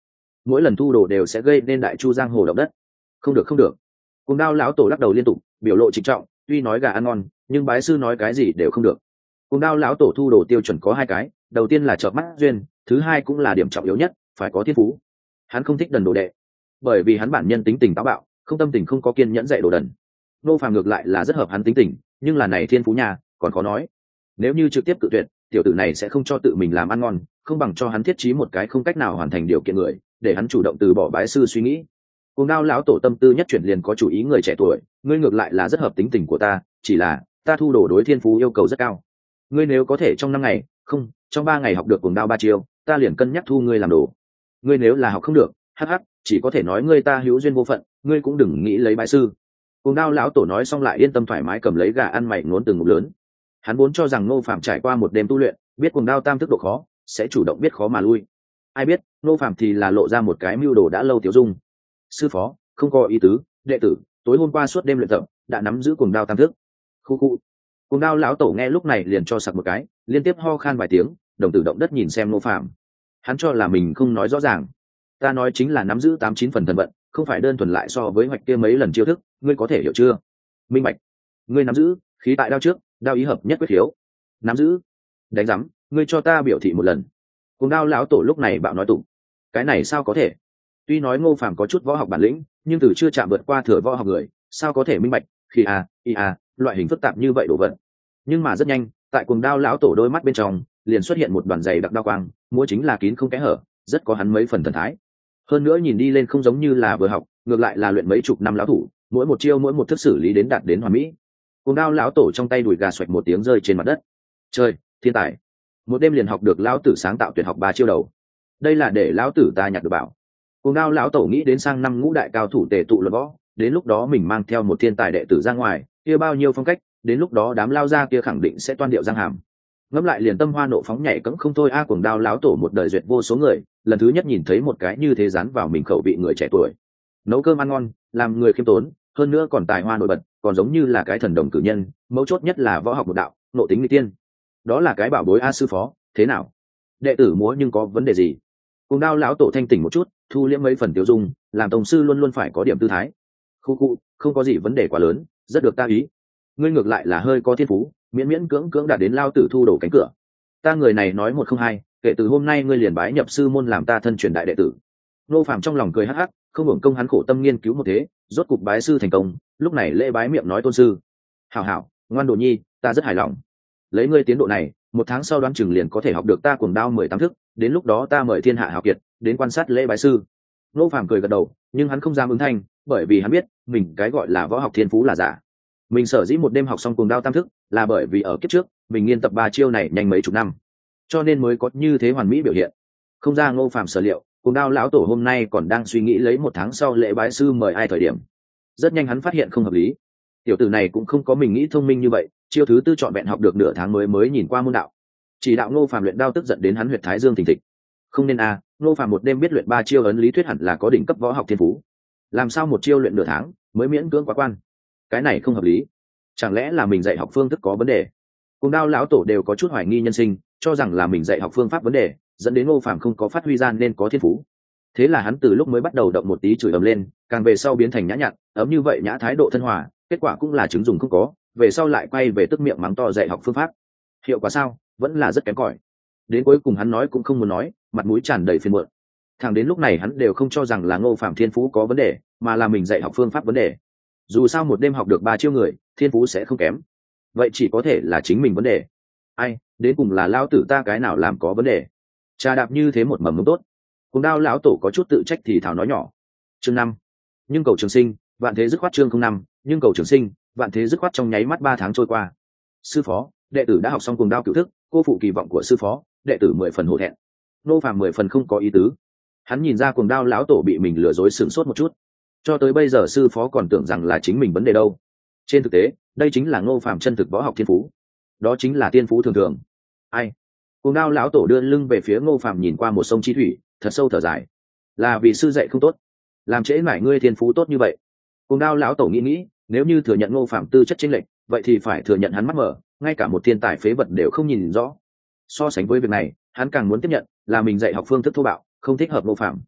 mỗi lần thu đồ đều sẽ gây nên đại chu giang hồ động đất. Không được không được. Cùng đao lão tổ lắc đầu liên tục, biểu lộ trịnh trọng, tuy nói gà ăn ngon nhưng bái sư nói cái gì đều không được. Cùng đao lão tổ thu đồ tiêu chuẩn có hai cái, đầu tiên là chợp mắt duyên, thứ hai cũng là điểm trọng yếu nhất, phải có thiên phú. Hắn không thích đần đồ đệ, bởi vì hắn bản nhân tính tình táo bạo, không tâm tình không có kiên nhẫn dạy đồ đần. Nô Phàm ngược lại là rất hợp hắn tính tình, nhưng là này thiên phú nhà còn khó nói. Nếu như trực tiếp cự tuyệt, tiểu tử này sẽ không cho tự mình làm ăn ngon, không bằng cho hắn thiết trí một cái không cách nào hoàn thành điều kiện người, để hắn chủ động từ bỏ bái sư suy nghĩ. Cùng đao lão tổ tâm tư nhất chuyển liền có chủ ý người trẻ tuổi, ngươi ngược lại là rất hợp tính tình của ta, chỉ là ta thu đồ đối thiên phú yêu cầu rất cao. Ngươi nếu có thể trong năm ngày, không, trong ba ngày học được cuồng đao ba chiêu, ta liền cân nhắc thu ngươi làm đồ. Ngươi nếu là học không được, hắc hắc, chỉ có thể nói ngươi ta hữu duyên vô phận, ngươi cũng đừng nghĩ lấy bái sư. Cuồng đao lão tổ nói xong lại yên tâm thoải mái cầm lấy gà ăn mày nốn từng ngụm lớn. Hắn vốn cho rằng Ngô Phạm trải qua một đêm tu luyện, biết cuồng đao tam thức độ khó, sẽ chủ động biết khó mà lui. Ai biết, Ngô Phạm thì là lộ ra một cái mưu đồ đã lâu tiểu dung. Sư phó, không có ý tứ, đệ tử tối hôm qua suốt đêm luyện tập, đã nắm giữ cuồng đao tam thức. Khu khu. Cuồng đao lão tổ nghe lúc này liền cho sặc một cái, liên tiếp ho khan vài tiếng, đồng tử động đất nhìn xem Ngô Phạm. Hắn cho là mình không nói rõ ràng. Ta nói chính là nắm giữ tám chín phần thần vận, không phải đơn thuần lại so với hoạch kia mấy lần chiêu thức, ngươi có thể hiểu chưa? Minh bạch. Ngươi nắm giữ khí tại đao trước, đao ý hợp nhất quyết khiếu. Nắm giữ. Đánh rắm, ngươi cho ta biểu thị một lần. Cuồng đao lão tổ lúc này bạo nói tụng. Cái này sao có thể? Tuy nói Ngô Phàm có chút võ học bản lĩnh, nhưng từ chưa chạm vượt qua thừa võ học người, sao có thể minh bạch khi a i a loại hình phức tạp như vậy đổ vật. Nhưng mà rất nhanh, tại cuồng đao lão tổ đôi mắt bên trong liền xuất hiện một đoàn dày đặc đao quang, múa chính là kín không kẽ hở, rất có hắn mấy phần thần thái. Hơn nữa nhìn đi lên không giống như là vừa học, ngược lại là luyện mấy chục năm lão thủ, mỗi một chiêu mỗi một thức xử lý đến đạt đến hoàn mỹ. Cuồng đao lão tổ trong tay đùi gà xoạch một tiếng rơi trên mặt đất. Trời, thiên tài! Một đêm liền học được lão tử sáng tạo tuyệt học ba chiêu đầu. Đây là để lão tử ta nhặt được bảo. Cuồng đao lão tổ nghĩ đến sang năm ngũ đại cao thủ tề tụ luận võ, đến lúc đó mình mang theo một thiên tài đệ tử ra ngoài, kia bao nhiêu phong cách, đến lúc đó đám lao ra kia khẳng định sẽ toan điệu giang hàm. Ngẫm lại liền tâm hoa nộ phóng nhảy cẫng không thôi a. Cuồng đao lão tổ một đời duyệt vô số người, lần thứ nhất nhìn thấy một cái như thế dán vào mình khẩu vị người trẻ tuổi. Nấu cơm ăn ngon, làm người khiêm tốn, hơn nữa còn tài hoa nổi bật, còn giống như là cái thần đồng cử nhân, mấu chốt nhất là võ học một đạo, nộ tính nguy tiên. Đó là cái bảo bối a. Sư phó, thế nào? Đệ tử múa nhưng có vấn đề gì? Cuồng đao lão tổ thanh tỉnh một chút, thu liễm mấy phần tiêu dung, làm tổng sư luôn luôn phải có điểm tư thái. Khu khu, không có gì vấn đề quá lớn, rất được ta ý. Ngươi ngược lại là hơi có thiên phú, miễn miễn cưỡng cưỡng đạt đến lao tử thu đổ cánh cửa. Ta người này nói một không hai, kể từ hôm nay ngươi liền bái nhập sư môn làm ta thân truyền đại đệ tử. Nô Phạm trong lòng cười hắc hắc, không hưởng công hắn khổ tâm nghiên cứu một thế, rốt cục bái sư thành công, lúc này lễ bái miệng nói tôn sư. Hảo hảo, ngoan đồ nhi, ta rất hài lòng. Lấy ngươi tiến độ này, một tháng sau đoán chừng liền có thể học được ta cuồng đao mười tám thức, đến lúc đó ta mời thiên hạ hào kiệt đến quan sát lễ bái sư. Nô Phạm cười gật đầu, nhưng hắn không dám ứng thanh, bởi vì hắn biết mình cái gọi là võ học thiên phú là giả. Mình sở dĩ một đêm học xong cuồng đao tam thức, là bởi vì ở kiếp trước mình nghiên tập ba chiêu này nhanh mấy chục năm, cho nên mới có như thế hoàn mỹ biểu hiện. Không ra Ngô Phạm sở liệu, cuồng đao lão tổ hôm nay còn đang suy nghĩ lấy một tháng sau lễ bái sư mời ai thời điểm. Rất nhanh hắn phát hiện không hợp lý. Tiểu tử này cũng không có mình nghĩ thông minh như vậy, chiêu thứ tư chọn vẹn học được nửa tháng mới mới nhìn qua môn đạo. Chỉ đạo Ngô Phạm luyện đao tức giận đến hắn huyệt thái dương thình thịch. Không nên a, Ngô Phạm một đêm biết luyện ba chiêu ấn lý thuyết hẳn là có đỉnh cấp võ học thiên phú. Làm sao một chiêu luyện nửa tháng mới miễn cưỡng quá quan? Cái này không hợp lý. Chẳng lẽ là mình dạy học phương thức có vấn đề? Cuồng đao lão tổ đều có chút hoài nghi nhân sinh, cho rằng là mình dạy học phương pháp vấn đề, dẫn đến Ngô Phạm không có phát huy ra nên có thiên phú. Thế là hắn từ lúc mới bắt đầu động một tí chửi ầm lên, càng về sau biến thành nhã nhặn, ấm như vậy nhã thái độ thân hòa, kết quả cũng là chứng dùng không có, về sau lại quay về tức miệng mắng to dạy học phương pháp. Hiệu quả sao? Vẫn là rất kém cỏi. Đến cuối cùng hắn nói cũng không muốn nói, mặt mũi tràn đầy phiền muộn. Thằng đến lúc này hắn đều không cho rằng là Ngô Phạm thiên phú có vấn đề, mà là mình dạy học phương pháp vấn đề. Dù sao một đêm học được ba chiêu người, thiên phú sẽ không kém. Vậy chỉ có thể là chính mình vấn đề. Ai, đến cùng là lao tử ta cái nào làm có vấn đề? Trà đạp như thế một mầm mống tốt. Cuồng đao lão tổ có chút tự trách thì thào nói nhỏ. Chương năm. Nhưng cầu trường sinh, vạn thế dứt khoát chương không năm, nhưng cầu trường sinh, vạn thế dứt khoát trong nháy mắt ba tháng trôi qua. Sư phó, đệ tử đã học xong cuồng đao cửu thức, cô phụ kỳ vọng của sư phó, đệ tử mười phần hổ thẹn. Nô Phạm mười phần không có ý tứ. Hắn nhìn ra cuồng đao lão tổ bị mình lừa dối sửng sốt một chút. Cho tới bây giờ sư phó còn tưởng rằng là chính mình vấn đề đâu. Trên thực tế, đây chính là Ngô Phạm chân thực võ học thiên phú. Đó chính là thiên phú thường thường. Ai? Cuồng đao lão tổ đưa lưng về phía Ngô Phạm nhìn qua một sông chi thủy, thật sâu thở dài. Là vì sư dạy không tốt, làm trễ mãi ngươi thiên phú tốt như vậy. Cuồng đao lão tổ nghĩ nghĩ, nếu như thừa nhận Ngô Phạm tư chất chênh lệch, vậy thì phải thừa nhận hắn mắt mở, ngay cả một thiên tài phế vật đều không nhìn rõ. So sánh với việc này, hắn càng muốn tiếp nhận là mình dạy học phương thức thô bạo, không thích hợp Ngô Phạm.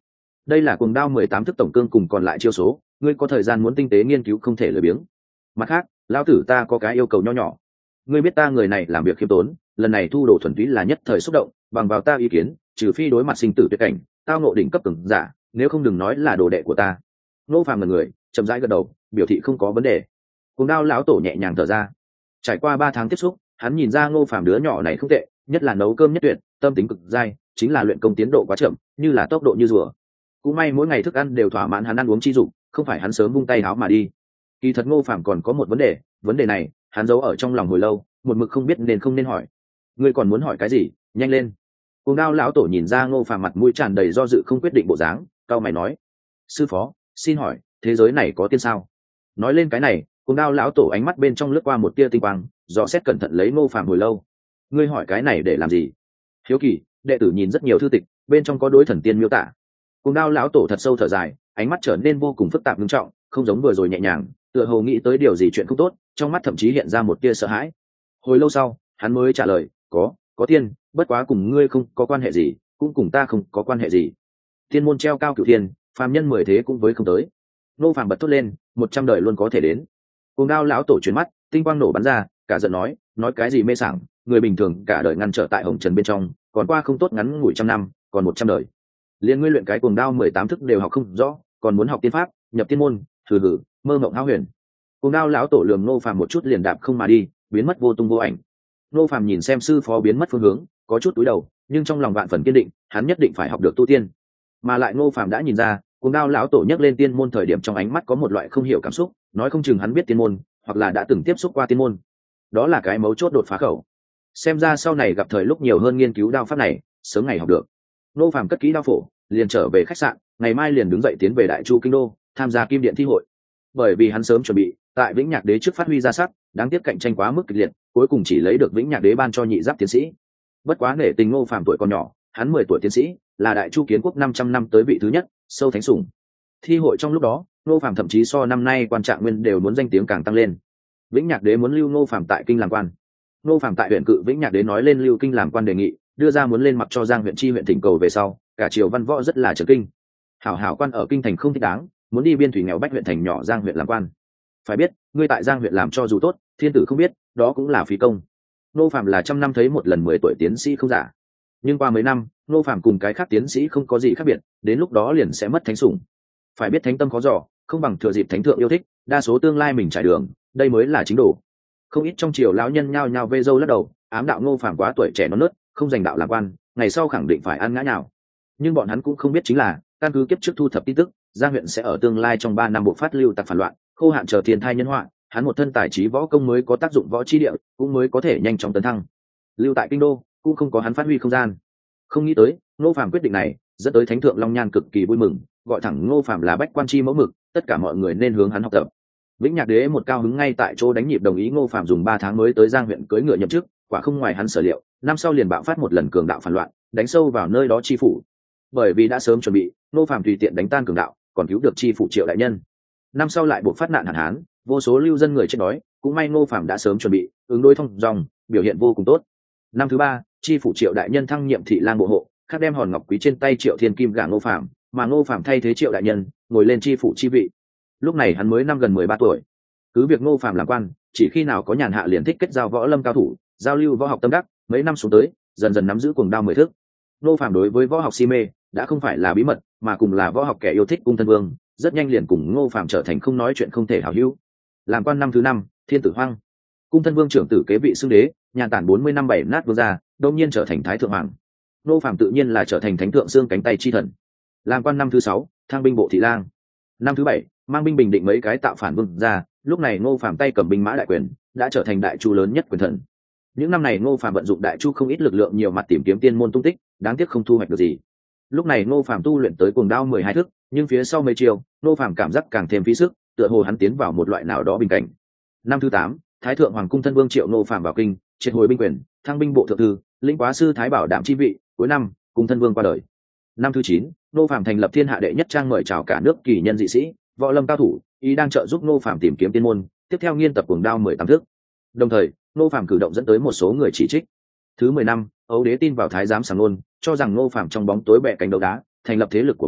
đây là cuồng đao mười tám thức tổng cương cùng còn lại chiêu số, ngươi có thời gian muốn tinh tế nghiên cứu không thể lười biếng. Mặt khác lão tử ta có cái yêu cầu nho nhỏ, ngươi biết ta người này làm việc khiêm tốn, lần này thu đồ thuần túy là nhất thời xúc động, bằng vào ta ý kiến trừ phi đối mặt sinh tử tuyệt cảnh, tao ngộ đỉnh cấp cường giả, nếu không đừng nói là đồ đệ của ta. Ngô Phàm là người chậm rãi gật đầu biểu thị không có vấn đề. Cuồng đao lão tổ nhẹ nhàng thở ra, trải qua ba tháng tiếp xúc hắn nhìn ra Ngô Phàm đứa nhỏ này không tệ, nhất là nấu cơm nhất tuyệt, tâm tính cực dai, chính là luyện công tiến độ quá chậm, như là tốc độ như rùa. Cũng may mỗi ngày thức ăn đều thỏa mãn hắn ăn uống chi dụng, không phải hắn sớm vung tay háo mà đi. Kỳ thật Ngô Phàm còn có một vấn đề, vấn đề này hắn giấu ở trong lòng hồi lâu, một mực không biết nên không nên hỏi. Ngươi còn muốn hỏi cái gì, nhanh lên. Cuồng đao lão tổ nhìn ra Ngô Phàm mặt mũi tràn đầy do dự không quyết định bộ dáng, cau mày nói: sư phó, xin hỏi thế giới này có tiên sao? Nói lên cái này, cuồng đao lão tổ ánh mắt bên trong lướt qua một tia tinh quang, dò xét cẩn thận lấy Ngô Phàm hồi lâu. Ngươi hỏi cái này để làm gì? Hiếu kỳ, đệ tử nhìn rất nhiều thư tịch, bên trong có đối thần tiên miêu tả. Cuồng đao lão tổ thật sâu thở dài, ánh mắt trở nên vô cùng phức tạp nghiêm trọng, không giống vừa rồi nhẹ nhàng, tựa hồ nghĩ tới điều gì chuyện không tốt, trong mắt thậm chí hiện ra một tia sợ hãi. Hồi lâu sau hắn mới trả lời: có có tiên, bất quá cùng ngươi không có quan hệ gì, cũng cùng ta không có quan hệ gì. Tiên môn treo cao cửu thiên, phàm nhân mười thế cũng với không tới. Nô Phàm bật thốt lên: một trăm đời luôn có thể đến. Cuồng đao lão tổ chuyển mắt, tinh quang nổ bắn ra, cả giận nói: nói cái gì mê sảng, người bình thường cả đời ngăn trở tại hồng trần bên trong, còn qua không tốt ngắn ngủi trăm năm, còn một trăm đời. Liên ngươi luyện cái cuồng đao mười tám thức đều học không rõ, còn muốn học tiên pháp, nhập tiên môn, thử hử, mơ mộng hão huyền. Cuồng đao lão tổ lườm Nô Phàm một chút liền đạp không mà đi, biến mất vô tung vô ảnh. Nô Phàm nhìn xem sư phó biến mất phương hướng, có chút cúi đầu, nhưng trong lòng vạn phần kiên định, hắn nhất định phải học được tu tiên. Mà lại Nô Phàm đã nhìn ra, cuồng đao lão tổ nhắc lên tiên môn thời điểm trong ánh mắt có một loại không hiểu cảm xúc, nói không chừng hắn biết tiên môn, hoặc là đã từng tiếp xúc qua tiên môn. Đó là cái mấu chốt đột phá khẩu. Xem ra sau này gặp thời lúc nhiều hơn nghiên cứu đao pháp này, sớm ngày học được. Nô Phàm cất kỹ đao phổ, liền trở về khách sạn, ngày mai liền đứng dậy tiến về Đại Chu kinh đô, tham gia Kim Điện thi hội. Bởi vì hắn sớm chuẩn bị, tại Vĩnh Nhạc Đế trước phát huy ra sắc, đáng tiếc cạnh tranh quá mức kịch liệt, cuối cùng chỉ lấy được Vĩnh Nhạc Đế ban cho nhị giáp tiến sĩ. Bất quá nể tình Ngô Phàm tuổi còn nhỏ, hắn mười tuổi tiến sĩ, là Đại Chu kiến quốc năm trăm năm tới vị thứ nhất, sâu thánh sủng. Thi hội trong lúc đó, Ngô Phàm thậm chí so năm nay quan trạng nguyên đều muốn danh tiếng càng tăng lên. Vĩnh Nhạc Đế muốn lưu Ngô Phàm tại kinh làm quan. Ngô Phàm tại huyện cự Vĩnh Nhạc Đế nói lên lưu kinh làm quan đề nghị, đưa ra muốn lên mặc cho Giang huyện chi huyện thỉnh cầu về sau, cả triều văn võ rất là chấn kinh. Hảo hảo quan ở kinh thành không thích đáng, muốn đi biên thủy nghèo bách huyện thành nhỏ Giang huyện làm quan. Phải biết, ngươi tại Giang huyện làm cho dù tốt, thiên tử không biết, đó cũng là phí công. Ngô Phàm là trăm năm thấy một lần mười tuổi tiến sĩ không giả. Nhưng qua mấy năm, Ngô Phàm cùng cái khác tiến sĩ không có gì khác biệt, đến lúc đó liền sẽ mất thánh sủng. Phải biết thánh tâm khó dò, không bằng thừa dịp thánh thượng yêu thích, đa số tương lai mình trải đường, đây mới là chính đồ. Không ít trong triều lão nhân nhao nhao vê dâu lắc đầu, ám đạo Ngô Phàm quá tuổi trẻ non nớt, không giành đạo làm quan, ngày sau khẳng định phải ăn ngã nhào. Nhưng bọn hắn cũng không biết chính là, căn cứ kiếp trước thu thập tin tức, Giang huyện sẽ ở tương lai trong ba năm buộc phát lưu tặc phản loạn, khô hạn chờ thiên thai nhân họa, hắn một thân tài trí võ công mới có tác dụng võ chi địa, cũng mới có thể nhanh chóng tấn thăng. Lưu tại kinh đô, cũng không có hắn phát huy không gian. Không nghĩ tới, Ngô Phàm quyết định này, dẫn tới thánh thượng Long Nhan cực kỳ vui mừng, gọi thẳng Ngô Phàm là bách quan chi mẫu mực, tất cả mọi người nên hướng hắn học tập. Vĩnh Nhạc Đế một cao hứng ngay tại chỗ đánh nhịp đồng ý Ngô Phàm dùng ba tháng mới tới Giang huyện cưỡi ngựa nhậm chức, quả không ngoài hắn sở liệu, năm sau liền bạo phát một lần cường đạo phản loạn, đánh sâu vào nơi đó chi phủ. Bởi vì đã sớm chuẩn bị, Ngô Phàm tùy tiện đánh tan cường đạo, còn cứu được chi phủ Triệu đại nhân. Năm sau lại buộc phát nạn hạn hán, vô số lưu dân người chết đói, cũng may Ngô Phàm đã sớm chuẩn bị, ứng đối thông dòng, biểu hiện vô cùng tốt. Năm thứ ba, chi phủ Triệu đại nhân thăng nhiệm thị lang bộ hộ, khắc đem hòn ngọc quý trên tay Triệu Thiên Kim gả Ngô Phàm, mà Ngô Phàm thay thế Triệu đại nhân, ngồi lên chi phủ chi vị. Lúc này hắn mới năm gần mười ba tuổi. Cứ việc Ngô Phàm làm quan, chỉ khi nào có nhàn hạ liền thích kết giao võ lâm cao thủ, giao lưu võ học tâm đắc, mấy năm xuống tới, dần dần nắm giữ cuồng đao mười thước. Ngô Phàm đối với võ học si mê, đã không phải là bí mật, mà cùng là võ học kẻ yêu thích cung thân vương, rất nhanh liền cùng Ngô Phàm trở thành không nói chuyện không thể hảo hữu. Làm quan năm thứ năm, thiên tử hoang, cung thân vương trưởng tử kế vị xưng đế, nhàn tản bốn mươi năm bảy nát vương gia, đông nhiên trở thành thái thượng hoàng. Ngô Phàm tự nhiên là trở thành thánh thượng xương cánh tay chi thần. Làm quan năm thứ sáu, thăng binh bộ thị lang. Năm thứ bảy, mang binh bình định mấy cái tạo phản vương gia, lúc này Ngô Phàm tay cầm binh mã đại quyền, đã trở thành đại chu lớn nhất quyền thần. Những năm này Ngô Phàm vận dụng đại chu không ít lực lượng nhiều mặt tìm kiếm tiên môn tung tích, đáng tiếc không thu hoạch được gì. Lúc này Ngô Phàm tu luyện tới cuồng đao mười hai thước, nhưng phía sau mấy chiều, Ngô Phàm cảm giác càng thêm phí sức, tựa hồ hắn tiến vào một loại nào đó bình cảnh. Năm thứ tám, Thái thượng hoàng cung thân vương Triệu Ngô Phàm vào kinh, triệt hồi binh quyền, thăng binh bộ thượng thư, lĩnh quá sư thái bảo đảm chi vị, cuối năm, cung thân vương qua đời. Năm thứ chín, Ngô Phàm thành lập thiên hạ đệ nhất trang mời chào cả nước kỳ nhân dị sĩ, võ lâm cao thủ, ý đang trợ giúp Ngô Phàm tìm kiếm tiên môn, tiếp theo nghiên tập cuồng đao mười tám thước. Đồng thời, Ngô Phàm cử động dẫn tới một số người chỉ trích. Thứ mười năm, Âu Đế tin vào thái giám Sàng Nôn, cho rằng Ngô Phàm trong bóng tối bẻ cánh đấu đá, thành lập thế lực của mình,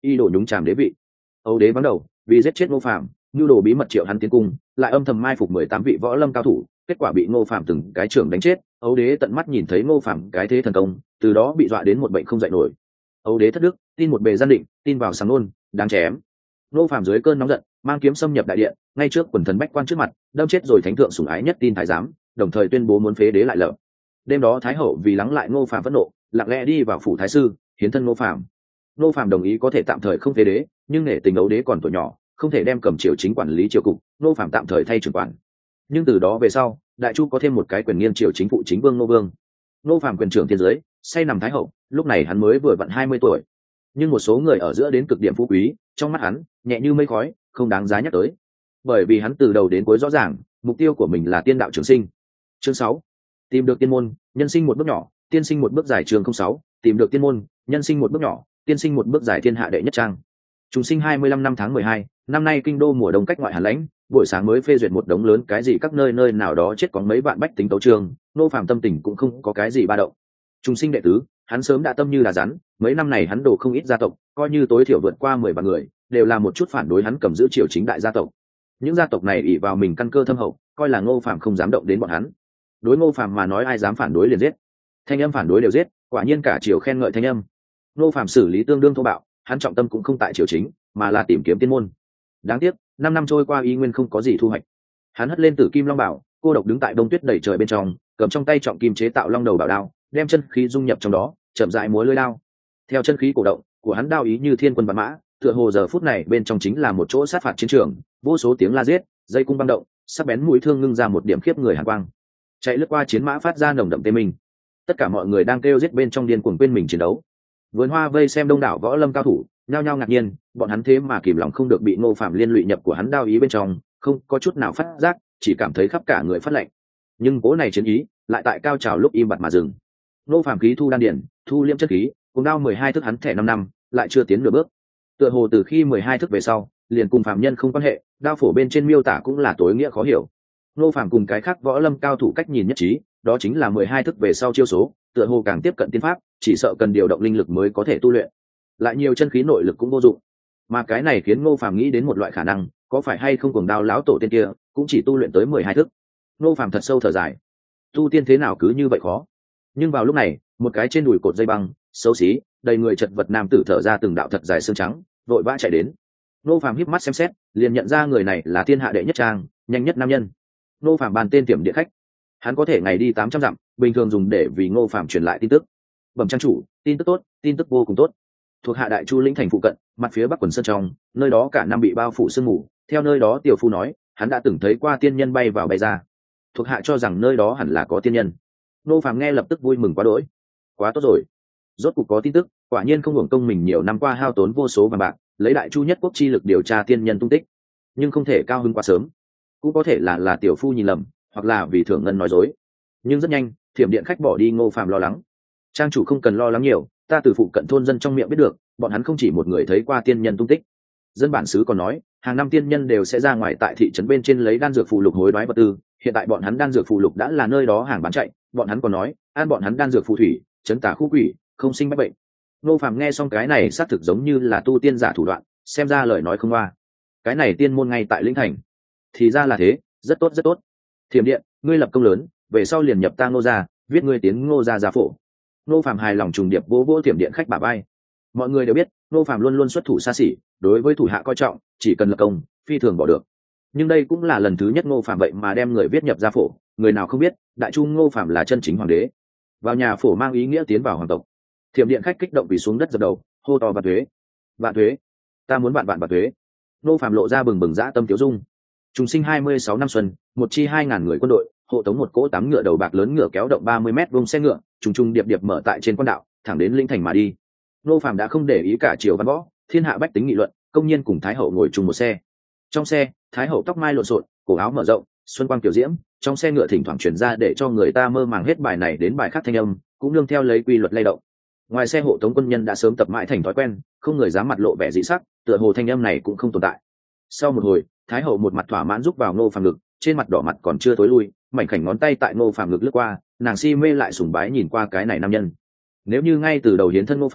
y đổ nhúng tràm đế vị. Âu đế vắng đầu vì giết chết Ngô Phạm, nhu đồ bí mật triệu hắn tiến cung, lại âm thầm mai phục mười tám vị võ lâm cao thủ, kết quả bị Ngô Phạm từng cái trưởng đánh chết. Âu đế tận mắt nhìn thấy Ngô Phạm cái thế thần công, từ đó bị dọa đến một bệnh không dậy nổi. Âu đế thất đức, tin một bề gian định, tin vào sáng nôn, đáng chém. Ngô Phạm dưới cơn nóng giận, mang kiếm xâm nhập đại điện, ngay trước quần thần bách quan trước mặt, đâm chết rồi thánh thượng sủng ái nhất tin thái giám, đồng thời tuyên bố muốn phế đế lại lợ. Đêm đó thái hậu vì lắng lại Ngô Phạm phẫn nộ, lặng lẽ đi vào phủ thái sư, hiến thân Ngô Phạm. Ngô Phạm đồng ý có thể tạm thời không phế đế, nhưng nể tình Âu đế còn tuổi nhỏ, không thể đem cầm triều chính quản lý triều cục, Ngô Phạm tạm thời thay trưởng quản. Nhưng từ đó về sau, đại chu có thêm một cái quyền nghiêng triều chính phụ chính vương Ngô Vương. Ngô Phạm quyền trưởng thiên giới, say nằm thái hậu, lúc này hắn mới vừa vặn hai mươi tuổi. Nhưng một số người ở giữa đến cực điểm phú quý, trong mắt hắn nhẹ như mây khói, không đáng giá nhắc tới. Bởi vì hắn từ đầu đến cuối rõ ràng, mục tiêu của mình là tiên đạo trường sinh. Chương sáu, tìm được tiên môn, nhân sinh một bước nhỏ, tiên sinh một bước dài. Chương không sáu, tìm được tiên môn, nhân sinh một bước nhỏ, tiên sinh một bước dài. Thiên hạ đệ nhất trang. Trùng sinh hai mươi lăm năm tháng mười hai, năm nay kinh đô mùa đông cách ngoại hàn lãnh, buổi sáng mới phê duyệt một đống lớn cái gì các nơi nơi nào đó chết có mấy vạn bách tính tấu trường, Ngô Phạm tâm tình cũng không có cái gì ba động. Trùng sinh đệ tứ, hắn sớm đã tâm như là rắn, mấy năm này hắn đổ không ít gia tộc, coi như tối thiểu vượt qua mười vạn người, đều là một chút phản đối hắn cầm giữ triều chính đại gia tộc. Những gia tộc này ỷ vào mình căn cơ thâm hậu, coi là Ngô Phạm không dám động đến bọn hắn. Đối Ngô Phạm mà nói ai dám phản đối liền giết. Thanh âm phản đối đều giết, quả nhiên cả triều khen ngợi thanh âm. Ngô Phạm xử lý tương đương thô bạo, hắn trọng tâm cũng không tại triều chính, mà là tìm kiếm tiên môn. Đáng tiếc, năm năm trôi qua y nguyên không có gì thu hoạch. Hắn hất lên Tử Kim Long Bảo, cô độc đứng tại đông tuyết đầy trời bên trong, cầm trong tay trọng kim chế tạo long đầu bảo đao, đem chân khí dung nhập trong đó, chậm rãi múa lưỡi đao. Theo chân khí cổ động của hắn, đao ý như thiên quân vạn mã, tựa hồ giờ phút này bên trong chính là một chỗ sát phạt chiến trường, vô số tiếng la giết, dây cung băng động, sắc bén mũi thương ngưng ra một điểm khiếp người hàn quang. Chạy lướt qua chiến mã phát ra nồng đậm tê mình. Tất cả mọi người đang kêu giết bên trong điên cuồng quên mình chiến đấu. Vườn hoa vây xem đông đảo võ lâm cao thủ, nhao nhao ngạc nhiên, bọn hắn thế mà kìm lòng không được bị Ngô Phạm liên lụy nhập của hắn đao ý bên trong, không có chút nào phát giác, chỉ cảm thấy khắp cả người phát lạnh. Nhưng cố này chiến ý lại tại cao trào lúc im bặt mà dừng. Ngô Phạm khí thu đan điển, thu liễm chất khí, cùng đao mười hai thức hắn thẻ năm năm, lại chưa tiến nửa bước. Tựa hồ từ khi mười hai thức về sau, liền cùng phạm nhân không quan hệ, đao phổ bên trên miêu tả cũng là tối nghĩa khó hiểu. Ngô Phạm cùng cái khác võ lâm cao thủ cách nhìn nhất trí, đó chính là mười hai thức về sau chiêu số, tựa hồ càng tiếp cận tiên pháp, chỉ sợ cần điều động linh lực mới có thể tu luyện, lại nhiều chân khí nội lực cũng vô dụng. Mà cái này khiến Ngô Phạm nghĩ đến một loại khả năng, có phải hay không cuồng đao lão tổ tiên kia cũng chỉ tu luyện tới mười hai thức. Ngô Phạm thật sâu thở dài, tu tiên thế nào cứ như vậy khó. Nhưng vào lúc này, một cái trên đùi cột dây băng, xấu xí, đầy người chật vật nam tử thở ra từng đạo thật dài xương trắng, vội vã chạy đến. Ngô Phạm híp mắt xem xét, liền nhận ra người này là thiên hạ đệ nhất trang, nhanh nhất nam nhân. Ngô Phạm bàn tên tiềm điện khách, hắn có thể ngày đi tám trăm dặm, bình thường dùng để vì Ngô Phạm truyền lại tin tức. Bẩm trang chủ, tin tức tốt, tin tức vô cùng tốt. Thuộc hạ đại chu lĩnh thành phụ cận, mặt phía bắc quần sơn trong, nơi đó cả năm bị bao phủ sương mù. Theo nơi đó tiểu phu nói, hắn đã từng thấy qua tiên nhân bay vào bay ra. Thuộc hạ cho rằng nơi đó hẳn là có tiên nhân. Ngô Phạm nghe lập tức vui mừng quá đỗi. Quá tốt rồi, rốt cục có tin tức, quả nhiên không hưởng công mình nhiều năm qua hao tốn vô số vàng bạc, lấy đại chu nhất quốc chi lực điều tra tiên nhân tung tích. Nhưng không thể cao hứng quá sớm, cũng có thể là là tiểu phu nhìn lầm, hoặc là vì thưởng ngân nói dối. Nhưng rất nhanh, thiểm điện khách bỏ đi Ngô Phạm lo lắng. Trang chủ không cần lo lắng nhiều, ta từ phụ cận thôn dân trong miệng biết được, bọn hắn không chỉ một người thấy qua tiên nhân tung tích. Dân bản xứ còn nói, hàng năm tiên nhân đều sẽ ra ngoài tại thị trấn bên trên lấy đan dược phụ lục hối đoái vật tư, hiện tại bọn hắn đan dược phụ lục đã là nơi đó hàng bán chạy, bọn hắn còn nói, ăn bọn hắn đan dược phù thủy, chấn tà khu quỷ, không sinh bách bệnh. Ngô Phạm nghe xong cái này xác thực giống như là tu tiên giả thủ đoạn, xem ra lời nói không qua. Cái này tiên môn ngay tại lĩnh thành, thì ra là thế, rất tốt rất tốt. Thiểm điện, ngươi lập công lớn, về sau liền nhập ta Ngô gia, viết ngươi tiến Ngô gia gia phổ. Ngô Phạm hài lòng trùng điệp vỗ vỗ thiểm điện khách bả vai. Mọi người đều biết, Ngô Phạm luôn luôn xuất thủ xa xỉ, đối với thủ hạ coi trọng, chỉ cần lập công, phi thường bỏ được. Nhưng đây cũng là lần thứ nhất Ngô Phạm vậy mà đem người viết nhập gia phổ, người nào không biết, đại chu Ngô Phạm là chân chính hoàng đế. Vào nhà phổ mang ý nghĩa tiến vào hoàng tộc. Thiểm điện khách kích động quỳ xuống đất dập đầu, hô to vạn thuế, vạn thuế, ta muốn vạn vạn vạn thuế. Ngô Phạm lộ ra bừng bừng dã tâm tiểu dung. Trùng sinh hai mươi sáu năm xuân, một chi hai ngàn người quân đội, hộ tống một cỗ tám ngựa đầu bạc lớn ngựa kéo động ba mươi mét vuông xe ngựa, trùng trùng điệp điệp mở tại trên quan đạo, thẳng đến lĩnh thành mà đi. Ngô Phạm đã không để ý cả triều văn võ, thiên hạ bách tính nghị luận, công nhiên cùng thái hậu ngồi chung một xe. Trong xe, thái hậu tóc mai lộn xộn, cổ áo mở rộng, xuân quang tiểu diễm, trong xe ngựa thỉnh thoảng truyền ra để cho người ta mơ màng hết bài này đến bài khác thanh âm, cũng nương theo lấy quy luật lay động. Ngoài xe hộ tống quân nhân đã sớm tập mãi thành thói quen, không người dám mặt lộ vẻ dị sắc, tựa hồ thanh âm này cũng không tồn tại. Sau một hồi, thái hậu một mặt thỏa mãn giúp vào Ngô Phạm ngực, trên mặt đỏ mặt còn chưa tối lui, mảnh khảnh ngón tay tại Ngô Phạm ngực lướt qua, nàng si mê lại sùng bái nhìn qua cái này nam nhân. Nếu như ngay từ đầu hiến thân Ngô Phạm,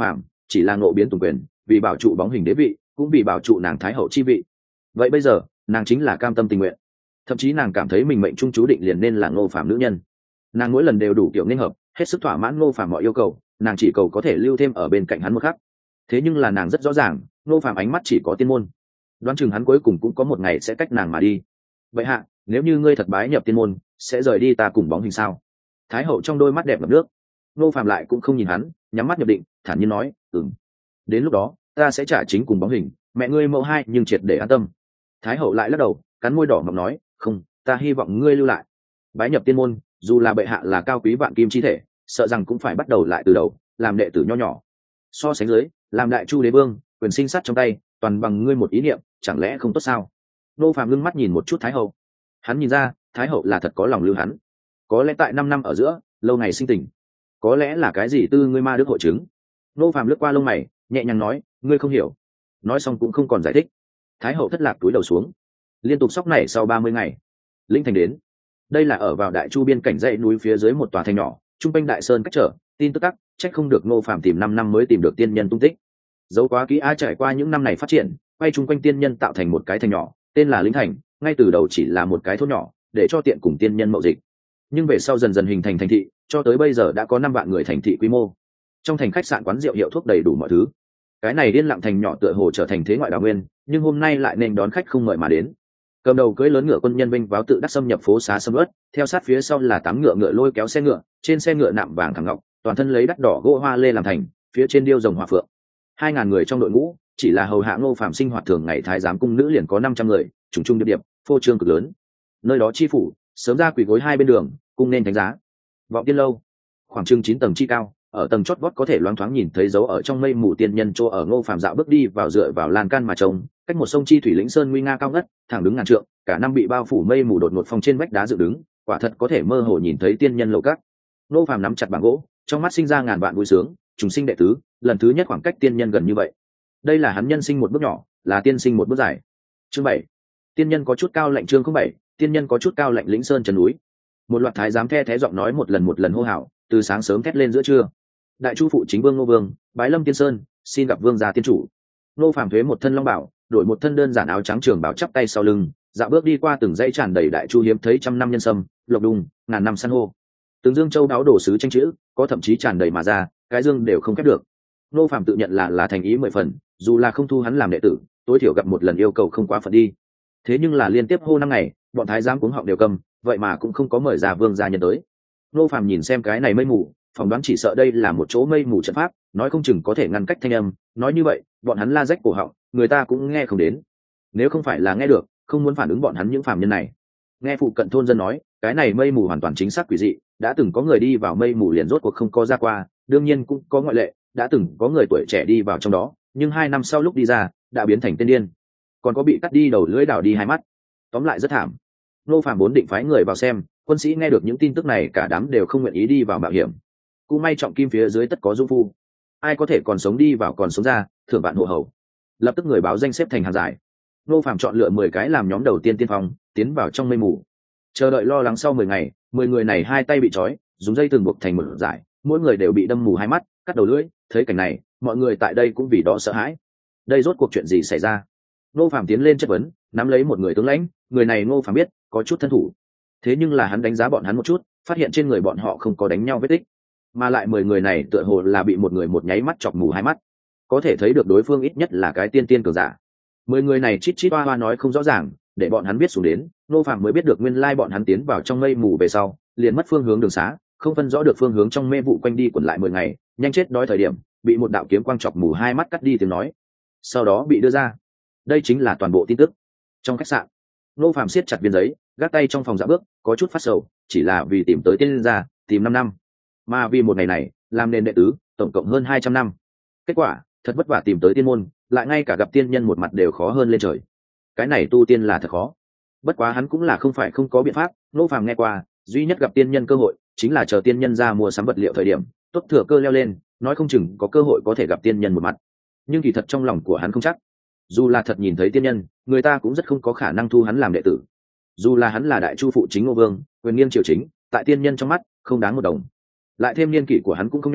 chỉ là ngộ biến tùng quyền, vì bảo trụ bóng hình đế vị, cũng vì bảo trụ nàng thái hậu chi vị. Vậy bây giờ nàng chính là cam tâm tình nguyện, thậm chí nàng cảm thấy mình mệnh trung chú định liền nên là Ngô Phàm nữ nhân. Nàng mỗi lần đều đủ kiểu nên hợp, hết sức thỏa mãn Ngô Phàm mọi yêu cầu, nàng chỉ cầu có thể lưu thêm ở bên cạnh hắn một khắc. Thế nhưng là nàng rất rõ ràng, Ngô Phàm ánh mắt chỉ có tiên môn, đoán chừng hắn cuối cùng cũng có một ngày sẽ cách nàng mà đi. Vậy hạ, nếu như ngươi thật bái nhập tiên môn, sẽ rời đi ta cùng bóng hình sao? Thái hậu trong đôi mắt đẹp ngập nước. Ngô Phàm lại cũng không nhìn hắn, nhắm mắt nhập định, thản nhiên nói, ừm, đến lúc đó ta sẽ trả chính cùng bóng hình, mẹ ngươi mẫu hai nhưng triệt để an tâm. Thái hậu lại lắc đầu, cắn môi đỏ ngọc nói, không, ta hy vọng ngươi lưu lại. Bái nhập tiên môn, dù là bệ hạ là cao quý vạn kim chi thể, sợ rằng cũng phải bắt đầu lại từ đầu, làm đệ tử nho nhỏ. So sánh dưới, làm đại chu đế vương, quyền sinh sát trong tay, toàn bằng ngươi một ý niệm, chẳng lẽ không tốt sao? Ngô Phàm ngưng mắt nhìn một chút Thái hậu, hắn nhìn ra Thái hậu là thật có lòng lưu hắn. Có lẽ tại năm năm ở giữa, lâu ngày sinh tình, có lẽ là cái gì tư ngươi ma đức hội chứng. Ngô Phàm lướt qua lông mày, nhẹ nhàng nói, ngươi không hiểu. Nói xong cũng không còn giải thích. Thái hậu thất lạc túi đầu xuống, liên tục sóc nảy. Sau ba mươi ngày, Linh Thành đến. Đây là ở vào đại chu biên cảnh dãy núi phía dưới một tòa thành nhỏ, trung quanh đại sơn cách trở, tin tức tắc, trách không được Ngô Phàm tìm năm năm mới tìm được tiên nhân tung tích. Dấu quá kỹ a, trải qua những năm này phát triển, quay chung quanh tiên nhân tạo thành một cái thành nhỏ, tên là Linh Thành, ngay từ đầu chỉ là một cái thôn nhỏ, để cho tiện cùng tiên nhân mậu dịch. Nhưng về sau dần dần hình thành thành thị, cho tới bây giờ đã có năm vạn người thành thị quy mô. Trong thành khách sạn quán rượu hiệu thuốc đầy đủ mọi thứ. Cái này điên lặng thành nhỏ tựa hồ trở thành thế ngoại đào nguyên, nhưng hôm nay lại nên đón khách không mời mà đến. Cầm đầu cưỡi lớn ngựa quân nhân binh váo tự đắc xâm nhập phố xá sầm uất, theo sát phía sau là tám ngựa ngựa lôi kéo xe ngựa, trên xe ngựa nạm vàng thẳng ngọc, toàn thân lấy đắt đỏ gỗ hoa lê làm thành, phía trên điêu rồng hỏa phượng. Hai ngàn người trong đội ngũ, chỉ là hầu hạ Ngô Phàm sinh hoạt thường ngày thái giám cung nữ liền có năm trăm người, trùng trùng điệp điệp, phô trương cực lớn. Nơi đó chi phủ, sớm ra quỳ gối hai bên đường, cung nên thánh giá. Vọng Tiên lâu, khoảng chừng chín tầng chi cao, ở tầng chót vót có thể loáng thoáng nhìn thấy dấu ở trong mây mù tiên nhân chỗ ở. Ngô Phàm dạo bước đi vào dựa vào lan can mà trông, cách một sông chi thủy lĩnh sơn nguy nga cao ngất, thẳng đứng ngàn trượng, cả năm bị bao phủ mây mù đột ngột phong trên vách đá dựng đứng, quả thật có thể mơ hồ nhìn thấy tiên nhân lầu các. Ngô Phàm nắm chặt bảng gỗ, trong mắt sinh ra ngàn vạn vui sướng, trùng sinh đệ tứ, lần thứ nhất khoảng cách tiên nhân gần như vậy. Đây là hắn nhân sinh một bước nhỏ, là tiên sinh một bước dài. Chương bảy, tiên nhân có chút cao lạnh. Chương không bảy, tiên nhân có chút cao lạnh. Lĩnh sơn trần núi, một loạt thái giám the thé giọng nói một lần một lần hô hào, từ sáng sớm thét lên giữa trưa. Đại chu phụ chính vương Ngô Vương, bái lâm tiên sơn, xin gặp vương gia tiên chủ. Ngô Phàm thuế một thân long bảo, đổi một thân đơn giản áo trắng trường bảo, chắp tay sau lưng, dạo bước đi qua từng dãy tràn đầy đại chu hiếm thấy trăm năm nhân sâm, lộc đùng, ngàn năm san hô. Từng dương châu đáo đồ sứ tranh chữ, có thậm chí tràn đầy mà ra, cái dương đều không khép được. Ngô Phàm tự nhận là là thành ý mười phần, dù là không thu hắn làm đệ tử, tối thiểu gặp một lần yêu cầu không quá phận đi. Thế nhưng là liên tiếp hô năm ngày, bọn thái giám cuống họng đều cầm, vậy mà cũng không có mời ra vương gia nhân tới. Ngô Phàm nhìn xem cái này mây mù, phỏng đoán chỉ sợ đây là một chỗ mây mù trận pháp, nói không chừng có thể ngăn cách thanh âm. Nói như vậy, bọn hắn la rách cổ họng, người ta cũng nghe không đến. Nếu không phải là nghe được, không muốn phản ứng bọn hắn những phàm nhân này. Nghe phụ cận thôn dân nói, cái này mây mù hoàn toàn chính xác quỷ dị, đã từng có người đi vào mây mù liền rốt cuộc không có ra qua, đương nhiên cũng có ngoại lệ, đã từng có người tuổi trẻ đi vào trong đó, nhưng hai năm sau lúc đi ra, đã biến thành tên điên. Còn có bị cắt đi đầu lưỡi, đào đi hai mắt. Tóm lại rất thảm. Ngô Phàm vốn định phái người vào xem, quân sĩ nghe được những tin tức này cả đám đều không nguyện ý đi vào mạo hiểm. Cú may trọng kim phía dưới tất có dung phu, ai có thể còn sống đi vào còn sống ra, thưởng vạn hộ hầu. Lập tức người báo danh xếp thành hàng dài. Ngô Phàm chọn lựa mười cái làm nhóm đầu tiên tiên phong, tiến vào trong mây mù. Chờ đợi lo lắng sau mười ngày, mười người này hai tay bị trói, dùng dây thừng buộc thành một dải, mỗi người đều bị đâm mù hai mắt, cắt đầu lưỡi. Thấy cảnh này, mọi người tại đây cũng vì đó sợ hãi. Đây rốt cuộc chuyện gì xảy ra? Ngô Phàm tiến lên chất vấn, nắm lấy một người tướng lãnh, người này Ngô Phàm biết có chút thân thủ, thế nhưng là hắn đánh giá bọn hắn một chút, phát hiện trên người bọn họ không có đánh nhau vết tích, mà lại mười người này tựa hồ là bị một người một nháy mắt chọc mù hai mắt, có thể thấy được đối phương ít nhất là cái tiên tiên cường giả. Mười người này chít chít oa oa nói không rõ ràng, để bọn hắn biết xuống đến, Ngô Phàm mới biết được nguyên lai bọn hắn tiến vào trong mây mù về sau, liền mất phương hướng đường xá, không phân rõ được phương hướng, trong mê vụ quanh đi quẩn lại mười ngày, nhanh chết đói thời điểm, bị một đạo kiếm quang chọc mù hai mắt cắt đi tiếng nói, sau đó bị đưa ra. Đây chính là toàn bộ tin tức. Trong khách sạn, Ngô Phàm siết chặt viên giấy, gác tay trong phòng dạ bước, có chút phát sầu, chỉ là vì tìm tới tiên gia, tìm năm năm, mà vì một ngày này làm nền đệ tứ, tổng cộng hơn hai trăm năm. Kết quả thật vất vả tìm tới tiên môn, lại ngay cả gặp tiên nhân một mặt đều khó hơn lên trời. Cái này tu tiên là thật khó. Bất quá hắn cũng là không phải không có biện pháp. Ngô Phàm nghe qua, duy nhất gặp tiên nhân cơ hội chính là chờ tiên nhân ra mua sắm vật liệu thời điểm, tốt thừa cơ leo lên, nói không chừng có cơ hội có thể gặp tiên nhân một mặt. Nhưng kỳ thật trong lòng của hắn không chắc, dù là thật nhìn thấy tiên nhân, người ta cũng rất không có khả năng thu hắn làm đệ tử. Dù là hắn là đại chu phụ chính Ngô Vương, quyền nghiêng triều chính, tại tiên nhân trong mắt không đáng một đồng. Lại thêm niên kỷ của hắn cũng không nhỏ,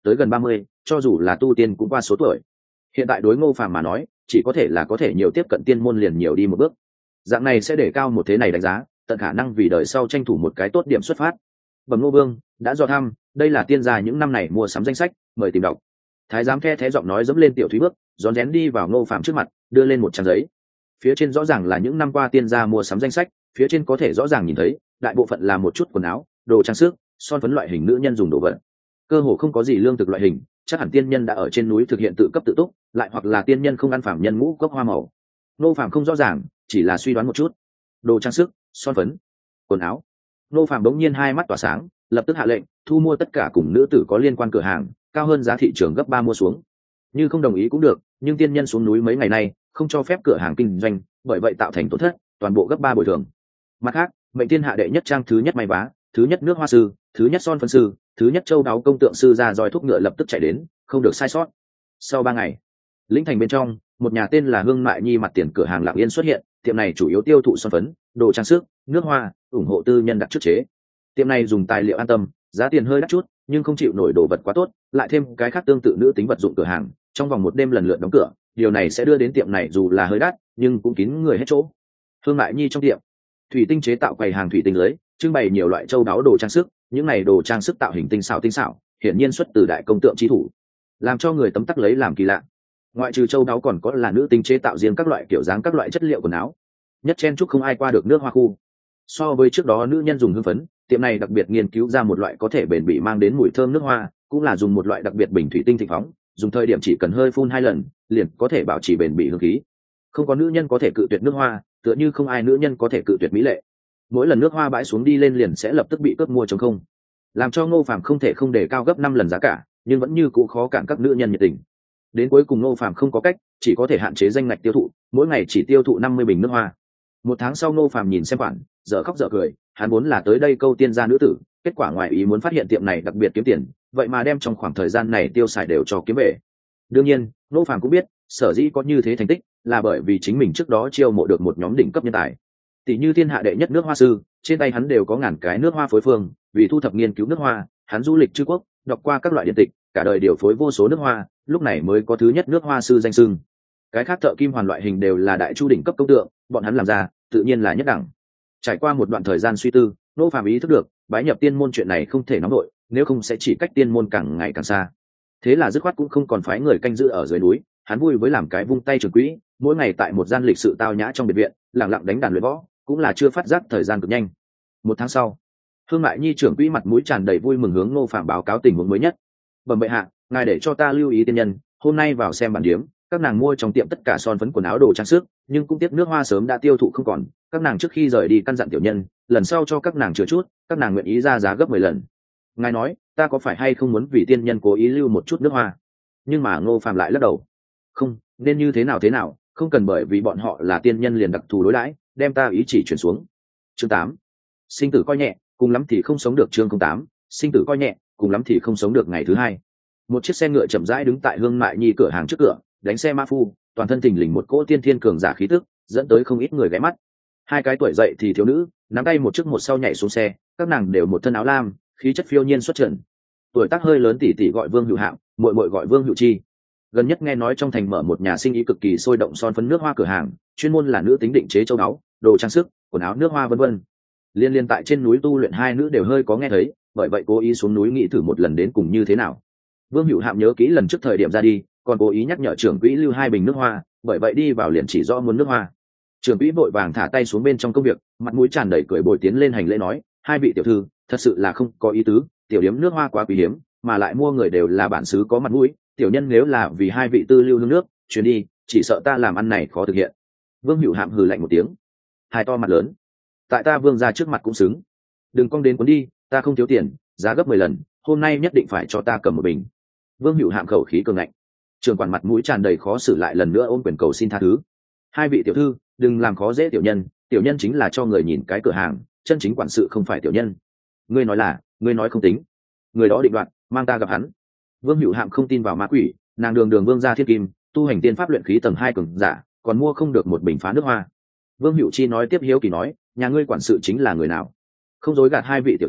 tới gần ba mươi, cho dù là tu tiên cũng qua số tuổi. Hiện tại đối Ngô Phàm mà nói, chỉ có thể là có thể nhiều tiếp cận tiên môn liền nhiều đi một bước. Dạng này sẽ để cao một thế này đánh giá, tận khả năng vì đời sau tranh thủ một cái tốt điểm xuất phát. Bẩm Ngô Vương, đã dò thăm, đây là tiên gia những năm này mua sắm danh sách, mời tìm đọc. Thái giám khe thế giọng nói dẫm lên tiểu thúy bước, rón rén đi vào Ngô Phàm trước mặt, đưa lên một trang giấy. Phía trên rõ ràng là những năm qua tiên gia mua sắm danh sách, phía trên có thể rõ ràng nhìn thấy, đại bộ phận là một chút quần áo, đồ trang sức, son phấn loại hình nữ nhân dùng đồ vật. Cơ hồ không có gì lương thực loại hình, chắc hẳn tiên nhân đã ở trên núi thực hiện tự cấp tự túc, lại hoặc là tiên nhân không ăn phàm nhân ngũ cốc hoa màu. Ngô Phàm không rõ ràng, chỉ là suy đoán một chút. Đồ trang sức, son phấn, quần áo. Ngô Phàm đống nhiên hai mắt tỏa sáng, lập tức hạ lệnh thu mua tất cả cùng nữ tử có liên quan cửa hàng, cao hơn giá thị trường gấp ba mua xuống. Như không đồng ý cũng được, nhưng tiên nhân xuống núi mấy ngày nay không cho phép cửa hàng kinh doanh, bởi vậy tạo thành tổn thất, toàn bộ gấp ba bồi thường. Mặt khác, mệnh tiên hạ đệ nhất trang thứ nhất may vá, thứ nhất nước hoa sư, thứ nhất son phân sư, thứ nhất châu đáo công tượng sư ra roi thúc ngựa lập tức chạy đến, không được sai sót. Sau ba ngày, lĩnh thành bên trong, một nhà tên là Hương Mại Nhi mặt tiền cửa hàng lặng yên xuất hiện, tiệm này chủ yếu tiêu thụ son phấn, đồ trang sức, nước hoa, ủng hộ tư nhân đặt trước chế. Tiệm này dùng tài liệu an tâm, giá tiền hơi đắt chút, nhưng không chịu nổi đồ vật quá tốt, lại thêm cái khác tương tự nữ tính vật dụng cửa hàng, trong vòng một đêm lần lượt đóng cửa, điều này sẽ đưa đến tiệm này dù là hơi đắt, nhưng cũng kín người hết chỗ. Hương Mại Nhi trong tiệm, thủy tinh chế tạo quầy hàng thủy tinh lưới, trưng bày nhiều loại châu đáo đồ trang sức, những này đồ trang sức tạo hình tinh xảo tinh xảo, hiển nhiên xuất từ đại công tượng chi thủ, làm cho người tấm tắc lấy làm kỳ lạ. Ngoại trừ châu đáo còn có là nữ tính chế tạo riêng các loại kiểu dáng các loại chất liệu quần áo, nhất chen chúc không ai qua được nước hoa khu. So với trước đó nữ nhân dùng hương phấn, tiệm này đặc biệt nghiên cứu ra một loại có thể bền bỉ mang đến mùi thơm nước hoa, cũng là dùng một loại đặc biệt bình thủy tinh thịnh phóng, dùng thời điểm chỉ cần hơi phun hai lần, liền có thể bảo trì bền bỉ hương khí. Không có nữ nhân có thể cự tuyệt nước hoa, tựa như không ai nữ nhân có thể cự tuyệt mỹ lệ. Mỗi lần nước hoa bãi xuống đi lên liền sẽ lập tức bị cướp mua trống không, làm cho Ngô Phàm không thể không đề cao gấp năm lần giá cả, nhưng vẫn như cũ khó cản các nữ nhân nhiệt tình. Đến cuối cùng Ngô Phàm không có cách, chỉ có thể hạn chế danh ngạch tiêu thụ, mỗi ngày chỉ tiêu thụ năm mươi bình nước hoa. Một tháng sau Ngô Phàm nhìn xem khoản, dở khóc dở cười, hắn vốn là tới đây câu tiên gia nữ tử, kết quả ngoài ý muốn phát hiện tiệm này đặc biệt kiếm tiền, vậy mà đem trong khoảng thời gian này tiêu xài đều cho kiếm về. Đương nhiên, Ngô Phàm cũng biết, sở dĩ có như thế thành tích, là bởi vì chính mình trước đó chiêu mộ được một nhóm đỉnh cấp nhân tài. Tỷ như thiên hạ đệ nhất nước hoa sư, trên tay hắn đều có ngàn cái nước hoa phối phương, vì thu thập nghiên cứu nước hoa, hắn du lịch chư quốc, đọc qua các loại điện tịch, cả đời điều phối vô số nước hoa, lúc này mới có thứ nhất nước hoa sư danh xưng. Cái khác thợ kim hoàn loại hình đều là đại chu đỉnh cấp công tượng, bọn hắn làm ra, tự nhiên là nhất đẳng. Trải qua một đoạn thời gian suy tư, Ngô Phàm ý thức được, bái nhập tiên môn chuyện này không thể nóng nổi, nếu không sẽ chỉ cách tiên môn càng ngày càng xa. Thế là dứt khoát cũng không còn phái người canh giữ ở dưới núi, hắn vui với làm cái vung tay trường quỹ, mỗi ngày tại một gian lịch sự tao nhã trong biệt viện, lặng lặng đánh đàn luyện võ, cũng là chưa phát giác thời gian cực nhanh. Một tháng sau, Hương Mại Nhi trưởng quỹ mặt mũi tràn đầy vui mừng hướng Ngô Phàm báo cáo tình huống mới nhất. Bẩm bệ hạ, ngài để cho ta lưu ý tiên nhân, hôm nay vào xem bản điếm, các nàng mua trong tiệm tất cả son phấn quần áo đồ trang sức, nhưng cũng tiếc nước hoa sớm đã tiêu thụ không còn, các nàng trước khi rời đi căn dặn tiểu nhân, lần sau cho các nàng chừa chút, các nàng nguyện ý ra giá gấp mười lần. Ngài nói, ta có phải hay không muốn vì tiên nhân cố ý lưu một chút nước hoa? Nhưng mà Ngô Phàm lại lắc đầu. Không, nên như thế nào thế nào, không cần bởi vì bọn họ là tiên nhân liền đặc thù đối đãi, đem ta ý chỉ chuyển xuống. Chương tám, sinh tử coi nhẹ, cùng lắm thì không sống được. Chương tám, sinh tử coi nhẹ, cùng lắm thì không sống được. Ngày thứ hai, một chiếc xe ngựa chậm rãi đứng tại Hương Mại Nhi cửa hàng trước cửa, đánh xe ma phu, toàn thân thình lình một cỗ tiên thiên cường giả khí tức, dẫn tới không ít người ghé mắt. Hai cái tuổi dậy thì thiếu nữ, nắm tay một trước một sau nhảy xuống xe, các nàng đều một thân áo lam, khí chất phiêu nhiên xuất trần. Tuổi tác hơi lớn tỷ tỷ gọi Vương Hữu Hạo, muội muội gọi Vương Hữu Chi. Gần nhất nghe nói trong thành mở một nhà sinh ý cực kỳ sôi động son phấn nước hoa cửa hàng, chuyên môn là nữ tính định chế châu áo, đồ trang sức, quần áo nước hoa vân vân. Liên liên tại trên núi tu luyện hai nữ đều hơi có nghe thấy, bởi vậy cố ý xuống núi nghĩ thử một lần đến cùng như thế nào. Vương Hữu Hạm nhớ kỹ lần trước thời điểm ra đi, còn cố ý nhắc nhở trưởng quỹ lưu hai bình nước hoa, bởi vậy đi vào liền chỉ rõ muốn nước hoa. Trưởng quỹ vội vàng thả tay xuống bên trong công việc, mặt mũi tràn đầy cười bồi tiến lên hành lễ nói, hai vị tiểu thư, thật sự là không có ý tứ, tiểu điếm nước hoa quá quý hiếm, mà lại mua người đều là bản xứ có mặt mũi, tiểu nhân nếu là vì hai vị tư lưu hương nước chuyến đi, chỉ sợ ta làm ăn này khó thực hiện. Vương Hữu Hạm hừ lạnh một tiếng, hai to mặt lớn, tại ta Vương ra trước mặt cũng xứng, đừng cong đến cuốn đi, ta không thiếu tiền, giá gấp mười lần, hôm nay nhất định phải cho ta cầm một bình. Vương Hữu Hạm khẩu khí cường ngạnh, trường quản mặt mũi tràn đầy khó xử lại lần nữa ôm quyền cầu xin tha thứ. Hai vị tiểu thư, đừng làm khó dễ tiểu nhân, tiểu nhân chính là cho người nhìn cái cửa hàng, chân chính quản sự không phải tiểu nhân. Ngươi nói là, ngươi nói không tính, người đó định đoạt, mang ta gặp hắn. Vương Hữu Hạm không tin vào ma quỷ, nàng đường đường vương gia thiên kim, tu hành tiên pháp luyện khí tầng hai cường giả, còn mua không được một bình phá nước hoa. Vương Hữu Chi nói tiếp hiếu kỳ nói, nhà ngươi quản sự chính là người nào? Không dối gạt hai vị tiểu thư,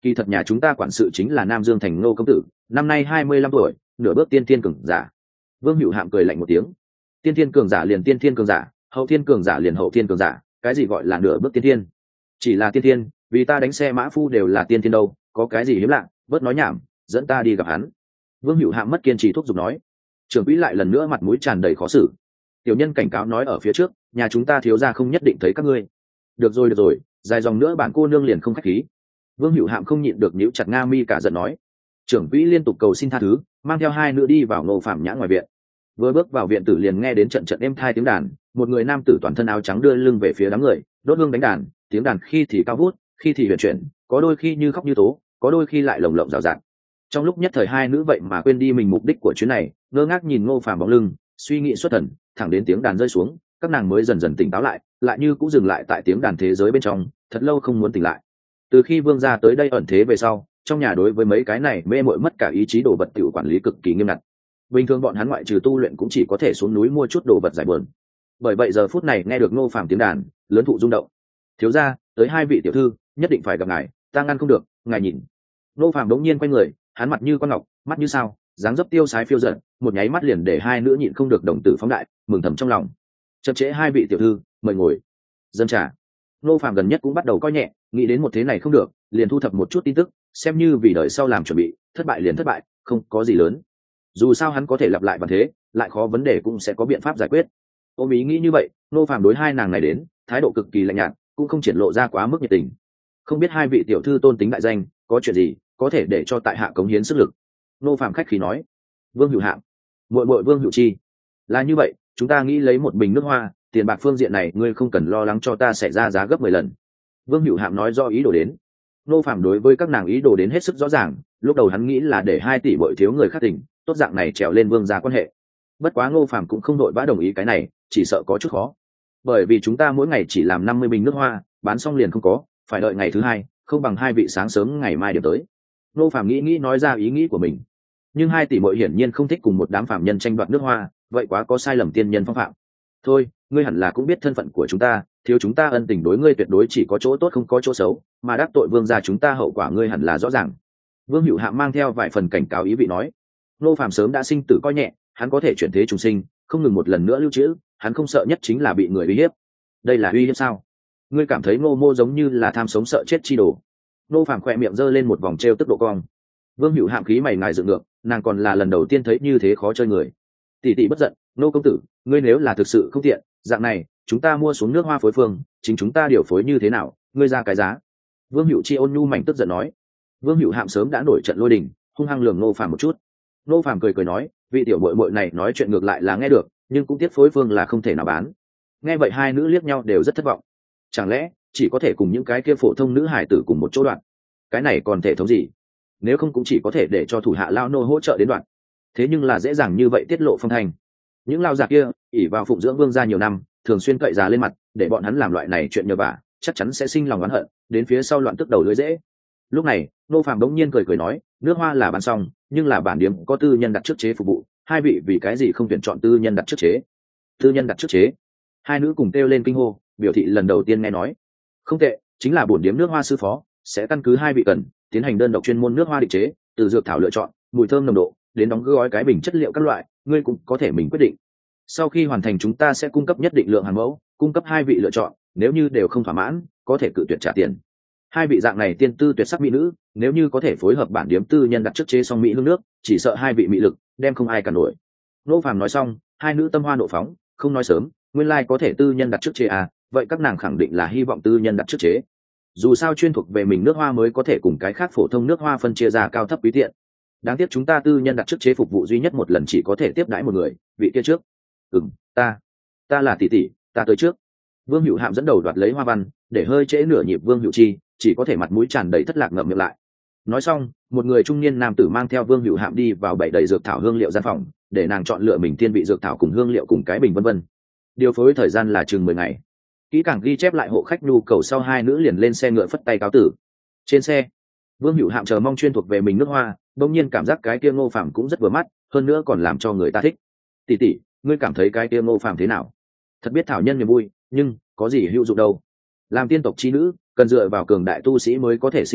kỳ thật nhà chúng ta quản sự chính là Nam Dương thành Ngô công tử, năm nay hai mươi lăm tuổi, nửa bước tiên thiên cường giả. Vương Hữu Hạm cười lạnh một tiếng. Tiên thiên cường giả liền tiên thiên cường giả, hậu thiên cường giả liền hậu thiên cường giả, cái gì gọi là nửa bước tiên thiên? Chỉ là tiên thiên, vì ta đánh xe mã phu đều là tiên thiên đâu, có cái gì hiếm lạ, bớt nói nhảm, dẫn ta đi gặp hắn. Vương Hữu Hạm mất kiên trì thúc giục nói. Trưởng quỹ lại lần nữa mặt mũi tràn đầy khó xử. Tiểu nhân cảnh cáo nói ở phía trước, nhà chúng ta thiếu gia không nhất định thấy các ngươi. Được rồi được rồi, dài dòng nữa bản cô nương liền không khách khí. Vương Hữu Hạm không nhịn được nhíu chặt nga mi cả giận nói. Trưởng quỹ liên tục cầu xin tha thứ, mang theo hai nữ đi vào Ngô Phạm Nhã ngoài viện. Vừa bước vào viện tử liền nghe đến trận trận êm thai tiếng đàn, một người nam tử toàn thân áo trắng đưa lưng về phía đám người, đốt hương đánh đàn, tiếng đàn khi thì cao vút, khi thì huyền chuyển, có đôi khi như khóc như tố, có đôi khi lại lồng lộng rào rạt. Trong lúc nhất thời hai nữ vậy mà quên đi mình mục đích của chuyến này, ngơ ngác nhìn Ngô Phạm bóng lưng, suy nghĩ xuất thần, thẳng đến tiếng đàn rơi xuống, các nàng mới dần dần tỉnh táo lại, lại như cũng dừng lại tại tiếng đàn thế giới bên trong, thật lâu không muốn tỉnh lại. Từ khi Vương gia tới đây ẩn thế về sau, trong nhà đối với mấy cái này mê muội mất cả ý chí đồ vật tiểu quản lý cực kỳ nghiêm ngặt. Bình thường bọn hắn ngoại trừ tu luyện cũng chỉ có thể xuống núi mua chút đồ vật giải buồn. Bởi vậy giờ phút này nghe được Ngô Phạm tiếng đàn, lớn thụ rung động. Thiếu gia, tới hai vị tiểu thư, nhất định phải gặp ngài, ta ngăn không được, ngài nhìn. Ngô Phạm đống nhiên quay người, hắn mặt như con ngọc, mắt như sao, dáng dấp tiêu sái phiêu dật, một nháy mắt liền để hai nữ nhịn không được đồng tử phóng đại, mừng thầm trong lòng. Chậm trễ hai vị tiểu thư, mời ngồi. Dân trà. Ngô Phạm gần nhất cũng bắt đầu coi nhẹ, nghĩ đến một thế này không được, liền thu thập một chút tin tức, xem như vì đợi sau làm chuẩn bị, thất bại liền thất bại, không có gì lớn. Dù sao hắn có thể lặp lại bằng thế, lại khó vấn đề cũng sẽ có biện pháp giải quyết. Ôm ý nghĩ như vậy, Ngô Phạm đối hai nàng này đến, thái độ cực kỳ lạnh nhạt, cũng không triển lộ ra quá mức nhiệt tình. Không biết hai vị tiểu thư tôn tính đại danh, có chuyện gì có thể để cho tại hạ cống hiến sức lực. Ngô Phạm khách khí nói. Vương Hữu Hạm, muội muội Vương Hữu Chi, là như vậy, chúng ta nghĩ lấy một bình nước hoa, tiền bạc phương diện này ngươi không cần lo lắng cho ta sẽ ra giá gấp mười lần. Vương Hữu Hạm nói do ý đồ đến. Ngô Phạm đối với các nàng ý đồ đến hết sức rõ ràng, lúc đầu hắn nghĩ là để hai tỷ bội thiếu người khác tình, tốt dạng này trèo lên Vương gia quan hệ. Bất quá Ngô Phạm cũng không đội vã đồng ý cái này, chỉ sợ có chút khó. Bởi vì chúng ta mỗi ngày chỉ làm năm mươi bình nước hoa, bán xong liền không có, phải đợi ngày thứ hai, không bằng hai vị sáng sớm ngày mai điểm tới. Ngô Phạm nghĩ nghĩ nói ra ý nghĩ của mình. Nhưng hai tỷ muội hiển nhiên không thích cùng một đám phạm nhân tranh đoạt nước hoa, vậy quá có sai lầm tiên nhân phong phạm. Thôi, ngươi hẳn là cũng biết thân phận của chúng ta, thiếu chúng ta ân tình đối ngươi tuyệt đối chỉ có chỗ tốt không có chỗ xấu, mà đắc tội Vương gia chúng ta hậu quả ngươi hẳn là rõ ràng. Vương Hữu Hạm mang theo vài phần cảnh cáo ý vị nói. Ngô Phạm sớm đã sinh tử coi nhẹ, hắn có thể chuyển thế trùng sinh, không ngừng một lần nữa lưu trữ, hắn không sợ nhất chính là bị người uy hiếp. Đây là uy hiếp sao? Ngươi cảm thấy Ngô Mô giống như là tham sống sợ chết chi đồ? Ngô Phạm khỏe miệng giơ lên một vòng trêu tức độ cong. Vương Hữu Hạm khí mày ngài dựng ngược, nàng còn là lần đầu tiên thấy như thế khó chơi người. Tỷ tỷ bất giận, Ngô công tử, ngươi nếu là thực sự không tiện, dạng này, chúng ta mua xuống nước hoa phối phương, chính chúng ta điều phối như thế nào, ngươi ra cái giá. Vương Hữu Chi ôn nhu mảnh tức giận nói. Vương Hữu Hạm sớm đã nổi trận lôi đình, hung hăng lườm Ngô Phạm một chút. Ngô Phạm cười cười nói, vị tiểu muội muội này nói chuyện ngược lại là nghe được, nhưng cũng tiếc phối phương là không thể nào bán. Nghe vậy hai nữ liếc nhau đều rất thất vọng. Chẳng lẽ chỉ có thể cùng những cái kia phổ thông nữ hải tử cùng một chỗ đoạn? Cái này còn thể thống gì? Nếu không cũng chỉ có thể để cho thủ hạ lao nô hỗ trợ đến đoạn. Thế nhưng là dễ dàng như vậy tiết lộ phong thành. Những lao già kia ỷ vào phụng dưỡng Vương gia nhiều năm, thường xuyên cậy già lên mặt, để bọn hắn làm loại này chuyện nhờ vả, chắc chắn sẽ sinh lòng oán hận, đến phía sau loạn tức đầu lưới dễ. Lúc này, Ngô Phạm đống nhiên cười cười nói, nước hoa là bán xong, nhưng là bản điếm có tư nhân đặt trước chế phục vụ, hai vị vì cái gì không tuyển chọn tư nhân đặt trước chế? Tư nhân đặt trước chế? Hai nữ cùng kêu lên kinh hô, biểu thị lần đầu tiên nghe nói. Không tệ, chính là bổn điếm nước hoa sư phó, sẽ căn cứ hai vị cần, tiến hành đơn độc chuyên môn nước hoa định chế, từ dược thảo lựa chọn, mùi thơm nồng độ, đến đóng gói cái bình chất liệu các loại, ngươi cũng có thể mình quyết định. Sau khi hoàn thành chúng ta sẽ cung cấp nhất định lượng hàng mẫu, cung cấp hai vị lựa chọn, nếu như đều không thỏa mãn, có thể cự tuyệt trả tiền. Hai vị dạng này tiên tư tuyệt sắc mỹ nữ, nếu như có thể phối hợp bản điếm tư nhân đặt trước chế xong mỹ hương nước, chỉ sợ hai vị mỹ lực đem không ai cả nổi. Ngô Phạm nói xong, hai nữ tâm hoa nộ phóng, không nói sớm, nguyên lai like có thể tư nhân đặt trước chế à, vậy các nàng khẳng định là hy vọng tư nhân đặt trước chế. Dù sao chuyên thuộc về mình nước hoa mới có thể cùng cái khác phổ thông nước hoa phân chia ra cao thấp quý tiện. Đáng tiếc chúng ta tư nhân đặt trước chế phục vụ duy nhất một lần chỉ có thể tiếp đãi một người, vị kia trước. Ừm, ta, ta là tỷ tỷ, ta tới trước. Vương Hữu Hạm dẫn đầu đoạt lấy hoa văn, để hơi trễ nửa nhịp Vương Hữu Chi, chỉ có thể mặt mũi tràn đầy thất lạc ngậm miệng lại. Nói xong, một người trung niên nam tử mang theo Vương Hữu Hạm đi vào bảy đầy dược thảo hương liệu gian phòng, để nàng chọn lựa mình tiên vị dược thảo cùng hương liệu cùng cái bình vân vân. Điều phối thời gian là chừng mười ngày. Kỹ càng ghi chép lại hộ khách nhu cầu sau hai nữ liền lên xe ngựa phất tay cáo tử. Trên xe, Vương Hữu Hạm chờ mong chuyên thuộc về mình nước hoa, bỗng nhiên cảm giác cái kia Ngô Phạm cũng rất vừa mắt, hơn nữa còn làm cho người ta thích. Tỷ tỷ, ngươi cảm thấy cái kia Ngô Phạm thế nào? Thật biết thảo nhân niềm vui, nhưng có gì hữu dụng đâu. Làm tiên tộc chi nữ, cần dựa vào cường đại tu sĩ mới có thể sinh tồn,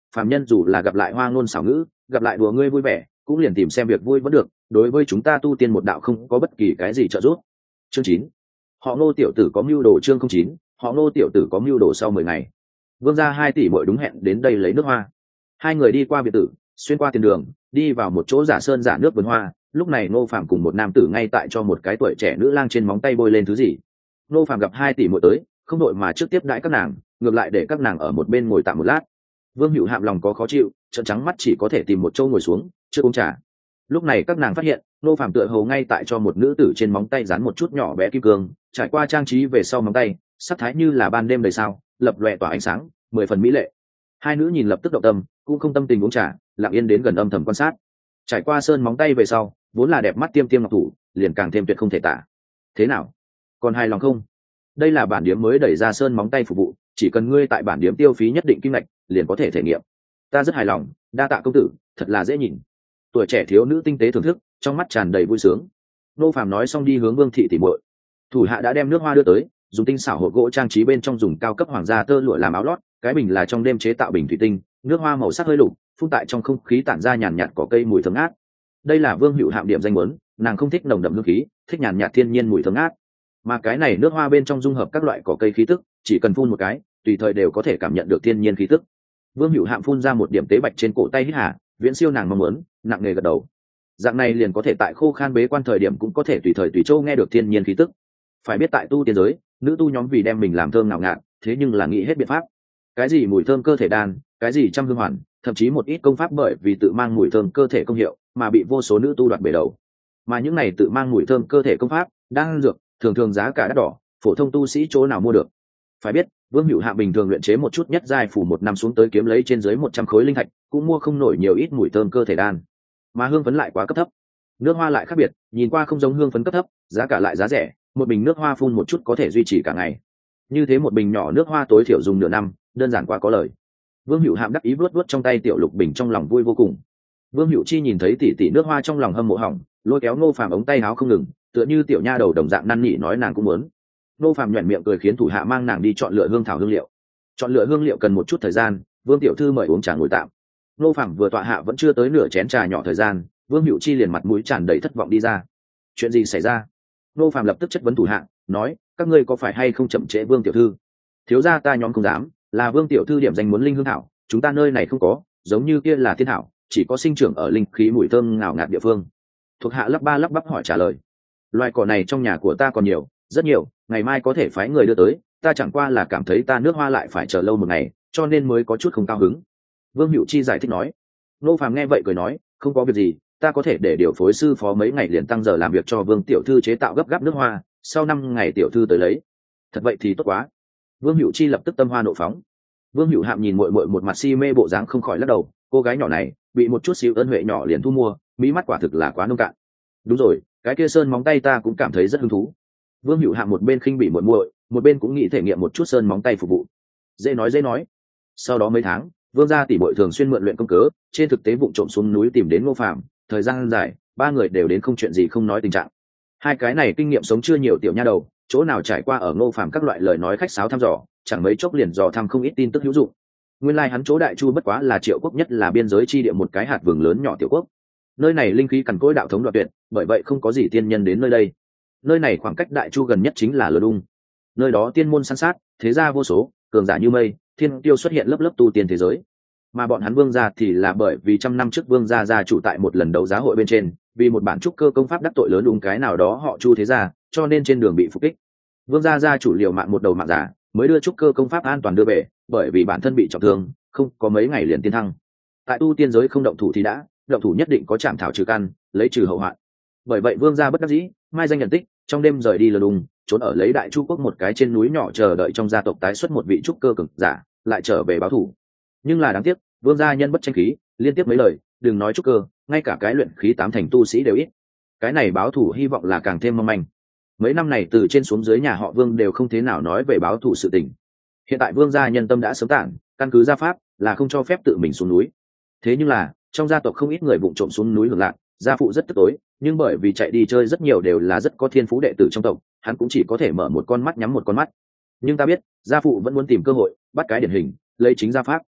phàm nhân dù là gặp lại hoa ngôn xảo ngữ, gặp lại đùa ngươi vui vẻ, cũng liền tìm xem việc vui vẫn được, đối với chúng ta tu tiên một đạo không có bất kỳ cái gì trợ giúp. Chương chín, họ Ngô tiểu tử có mưu đồ. Chương không chín, họ Ngô tiểu tử có mưu đồ. Sau mười ngày, vương gia hai tỷ muội đúng hẹn đến đây lấy nước hoa. Hai người đi qua biệt tử, xuyên qua tiền đường, đi vào một chỗ giả sơn giả nước vườn hoa. Lúc này Ngô Phạm cùng một nam tử ngay tại cho một cái tuổi trẻ nữ lang trên móng tay bôi lên thứ gì. Ngô Phạm gặp hai tỷ muội tới, không đội mà trước tiếp đãi các nàng, ngược lại để các nàng ở một bên ngồi tạm một lát. Vương Hữu Hạm lòng có khó chịu, trợn trắng mắt chỉ có thể tìm một chỗ ngồi xuống, chưa uống trà. Lúc này các nàng phát hiện, Ngô Phạm tựa hồ ngay tại cho một nữ tử trên móng tay dán một chút nhỏ bé kim cương, trải qua trang trí về sau móng tay, sắc thái như là ban đêm đầy sao, lập lòe tỏa ánh sáng, mười phần mỹ lệ. Hai nữ nhìn lập tức động tâm, cũng không tâm tình uống trà, lặng yên đến gần âm thầm quan sát. Trải qua sơn móng tay về sau, vốn là đẹp mắt tiêm tiêm ngọc thủ, liền càng thêm tuyệt không thể tả. Thế nào, còn hài lòng không? Đây là bản điếm mới đẩy ra sơn móng tay phục vụ, chỉ cần ngươi tại bản điếm tiêu phí nhất định kim ngạch, liền có thể thể nghiệm. Ta rất hài lòng, đa tạ công tử, thật là dễ nhìn. Tuổi trẻ thiếu nữ tinh tế thưởng thức, trong mắt tràn đầy vui sướng. Nô Phàm nói xong đi hướng Vương thị tỉ muội. Thủ hạ đã đem nước hoa đưa tới, dùng tinh xảo hộp gỗ trang trí bên trong dùng cao cấp hoàng gia tơ lụa làm áo lót, cái bình là trong đêm chế tạo bình thủy tinh, nước hoa màu sắc hơi lục, phun tại trong không khí tản ra nhàn nhạt cỏ cây mùi thơm ngát. Đây là Vương Hữu Hạm điểm danh muốn, nàng không thích nồng đậm hương khí, thích nhàn nhạt thiên nhiên mùi thơm ngát. Mà cái này nước hoa bên trong dung hợp các loại cỏ cây khí tức, chỉ cần phun một cái, tùy thời đều có thể cảm nhận được thiên nhiên khí tức. Vương Hữu Hạm phun ra một điểm tế bạch trên cổ tay hít hà, viễn siêu nàng mong muốn, nặng nề gật đầu. Dạng này liền có thể tại khô khan bế quan thời điểm cũng có thể tùy thời tùy chỗ nghe được thiên nhiên khí tức. Phải biết tại tu tiên giới, nữ tu nhóm vì đem mình làm thơm ngào ngạt, thế nhưng là nghĩ hết biện pháp. Cái gì mùi thơm cơ thể đan, cái gì trăm hương hoàn, thậm chí một ít công pháp bởi vì tự mang mùi thơm cơ thể công hiệu mà bị vô số nữ tu đoạt bể đầu. Mà những này tự mang mùi thơm cơ thể công pháp, đan dược, thường thường giá cả đắt đỏ, phổ thông tu sĩ chỗ nào mua được. Phải biết, Vương Hữu Hạ bình thường luyện chế một chút nhất giai phủ một năm xuống tới kiếm lấy trên dưới một trăm khối linh thạch, cũng mua không nổi nhiều ít mùi thơm cơ thể đan. Mà hương phấn lại quá cấp thấp. Nước hoa lại khác biệt, nhìn qua không giống hương phấn cấp thấp, giá cả lại giá rẻ, một bình nước hoa phun một chút có thể duy trì cả ngày. Như thế một bình nhỏ nước hoa tối thiểu dùng nửa năm, đơn giản quá có lời. Vương Hữu Hạm đắc ý vuốt vuốt trong tay tiểu lục bình trong lòng vui vô cùng. Vương Hữu Chi nhìn thấy tỷ tỷ nước hoa trong lòng hâm mộ hỏng, lôi kéo Ngô Phàm ống tay áo không ngừng, tựa như tiểu nha đầu đồng dạng năn nỉ nói nàng cũng muốn. Ngô Phàm nhuyễn miệng cười khiến thủ hạ mang nàng đi chọn lựa hương thảo hương liệu. Chọn lựa hương liệu cần một chút thời gian, Vương tiểu thư mời uống trà ngồi tạm. Ngô Phàm vừa tọa hạ vẫn chưa tới nửa chén trà nhỏ thời gian, Vương Hữu Chi liền mặt mũi tràn đầy thất vọng đi ra. Chuyện gì xảy ra? Ngô Phàm lập tức chất vấn thủ hạ, nói, các ngươi có phải hay không chậm trễ Vương tiểu thư? Thiếu gia ta nhóm không dám, là Vương tiểu thư điểm danh muốn linh hương thảo, chúng ta nơi này không có, giống như kia là thiên thảo, chỉ có sinh trưởng ở linh khí mùi thơm ngào ngạt địa phương. Thuộc hạ lắp ba lắp bắp hỏi trả lời. Loài cỏ này trong nhà của ta còn nhiều, rất nhiều, ngày mai có thể phái người đưa tới, ta chẳng qua là cảm thấy ta nước hoa lại phải chờ lâu một ngày, cho nên mới có chút không cao hứng. Vương Hữu Chi giải thích nói. Nô Phàm nghe vậy cười nói, không có việc gì, ta có thể để điều phối sư phó mấy ngày liền tăng giờ làm việc cho Vương tiểu thư chế tạo gấp gáp nước hoa, sau năm ngày tiểu thư tới lấy. Thật vậy thì tốt quá. Vương Hữu Chi lập tức tâm hoa nộ phóng. Vương Hữu Hạm nhìn muội muội một mặt si mê bộ dáng không khỏi lắc đầu, cô gái nhỏ này bị một chút xíu ơn huệ nhỏ liền thu mua, mỹ mắt quả thực là quá nông cạn. Đúng rồi, cái kia sơn móng tay ta cũng cảm thấy rất hứng thú. Vương Hữu Hạm một bên khinh bị muội muội, một bên cũng nghĩ thể nghiệm một chút sơn móng tay phục vụ. Dễ nói dễ nói. Sau đó mấy tháng, Vương gia tỷ muội thường xuyên mượn luyện công cớ, trên thực tế vụng trộm xuống núi tìm đến Ngô Phàm, thời gian dài, ba người đều đến không chuyện gì không nói tình trạng. Hai cái này kinh nghiệm sống chưa nhiều tiểu nha đầu, chỗ nào trải qua ở Ngô Phàm các loại lời nói khách sáo thăm dò, chẳng mấy chốc liền dò thăm không ít tin tức hữu dụng. Nguyên lai like hắn chỗ Đại Chu bất quá là Triệu quốc nhất là biên giới chi địa một cái hạt vừng lớn nhỏ tiểu quốc. Nơi này linh khí cằn cỗi đạo thống đoạn tuyệt, bởi vậy không có gì tiên nhân đến nơi đây. Nơi này khoảng cách Đại Chu gần nhất chính là Lơ Đung. Nơi đó tiên môn san sát, thế gia vô số, cường giả như mây, thiên tiêu xuất hiện lớp lớp tu tiên thế giới. Mà bọn hắn Vương gia thì là bởi vì trăm năm trước Vương gia gia chủ tại một lần đấu giá hội bên trên, vì một bản trúc cơ công pháp đắc tội lớn đúng cái nào đó họ Chu thế gia, cho nên trên đường bị phục kích. Vương gia gia chủ liều mạng một đầu mạng giả, mới đưa trúc cơ công pháp an toàn đưa về, bởi vì bản thân bị trọng thương, không có mấy ngày liền tiên thăng. Tại tu tiên giới không động thủ thì đã, động thủ nhất định có chạm thảo trừ căn, lấy trừ hậu hoạn. Bởi vậy Vương gia bất đắc dĩ, mai danh nhận tích, trong đêm rời đi lờ đùng, trốn ở lấy Đại Chu quốc một cái trên núi nhỏ chờ đợi trong gia tộc tái xuất một vị trúc cơ cường giả, lại trở về báo thủ. Nhưng là đáng tiếc, Vương gia nhân bất tranh khí, liên tiếp mấy lời, đừng nói trúc cơ, ngay cả cái luyện khí tám thành tu sĩ đều ít. Cái này báo thủ hy vọng là càng thêm mong manh. Mấy năm này từ trên xuống dưới nhà họ Vương đều không thế nào nói về báo thủ sự tình. Hiện tại Vương gia nhân tâm đã sớm tản, căn cứ gia pháp là không cho phép tự mình xuống núi. Thế nhưng là trong gia tộc không ít người vụng trộm xuống núi hưởng lạc, gia phụ rất tức tối, nhưng bởi vì chạy đi chơi rất nhiều đều là rất có thiên phú đệ tử trong tộc, hắn cũng chỉ có thể mở một con mắt nhắm một con mắt. Nhưng ta biết gia phụ vẫn muốn tìm cơ hội bắt cái điển hình, lấy chính gia pháp.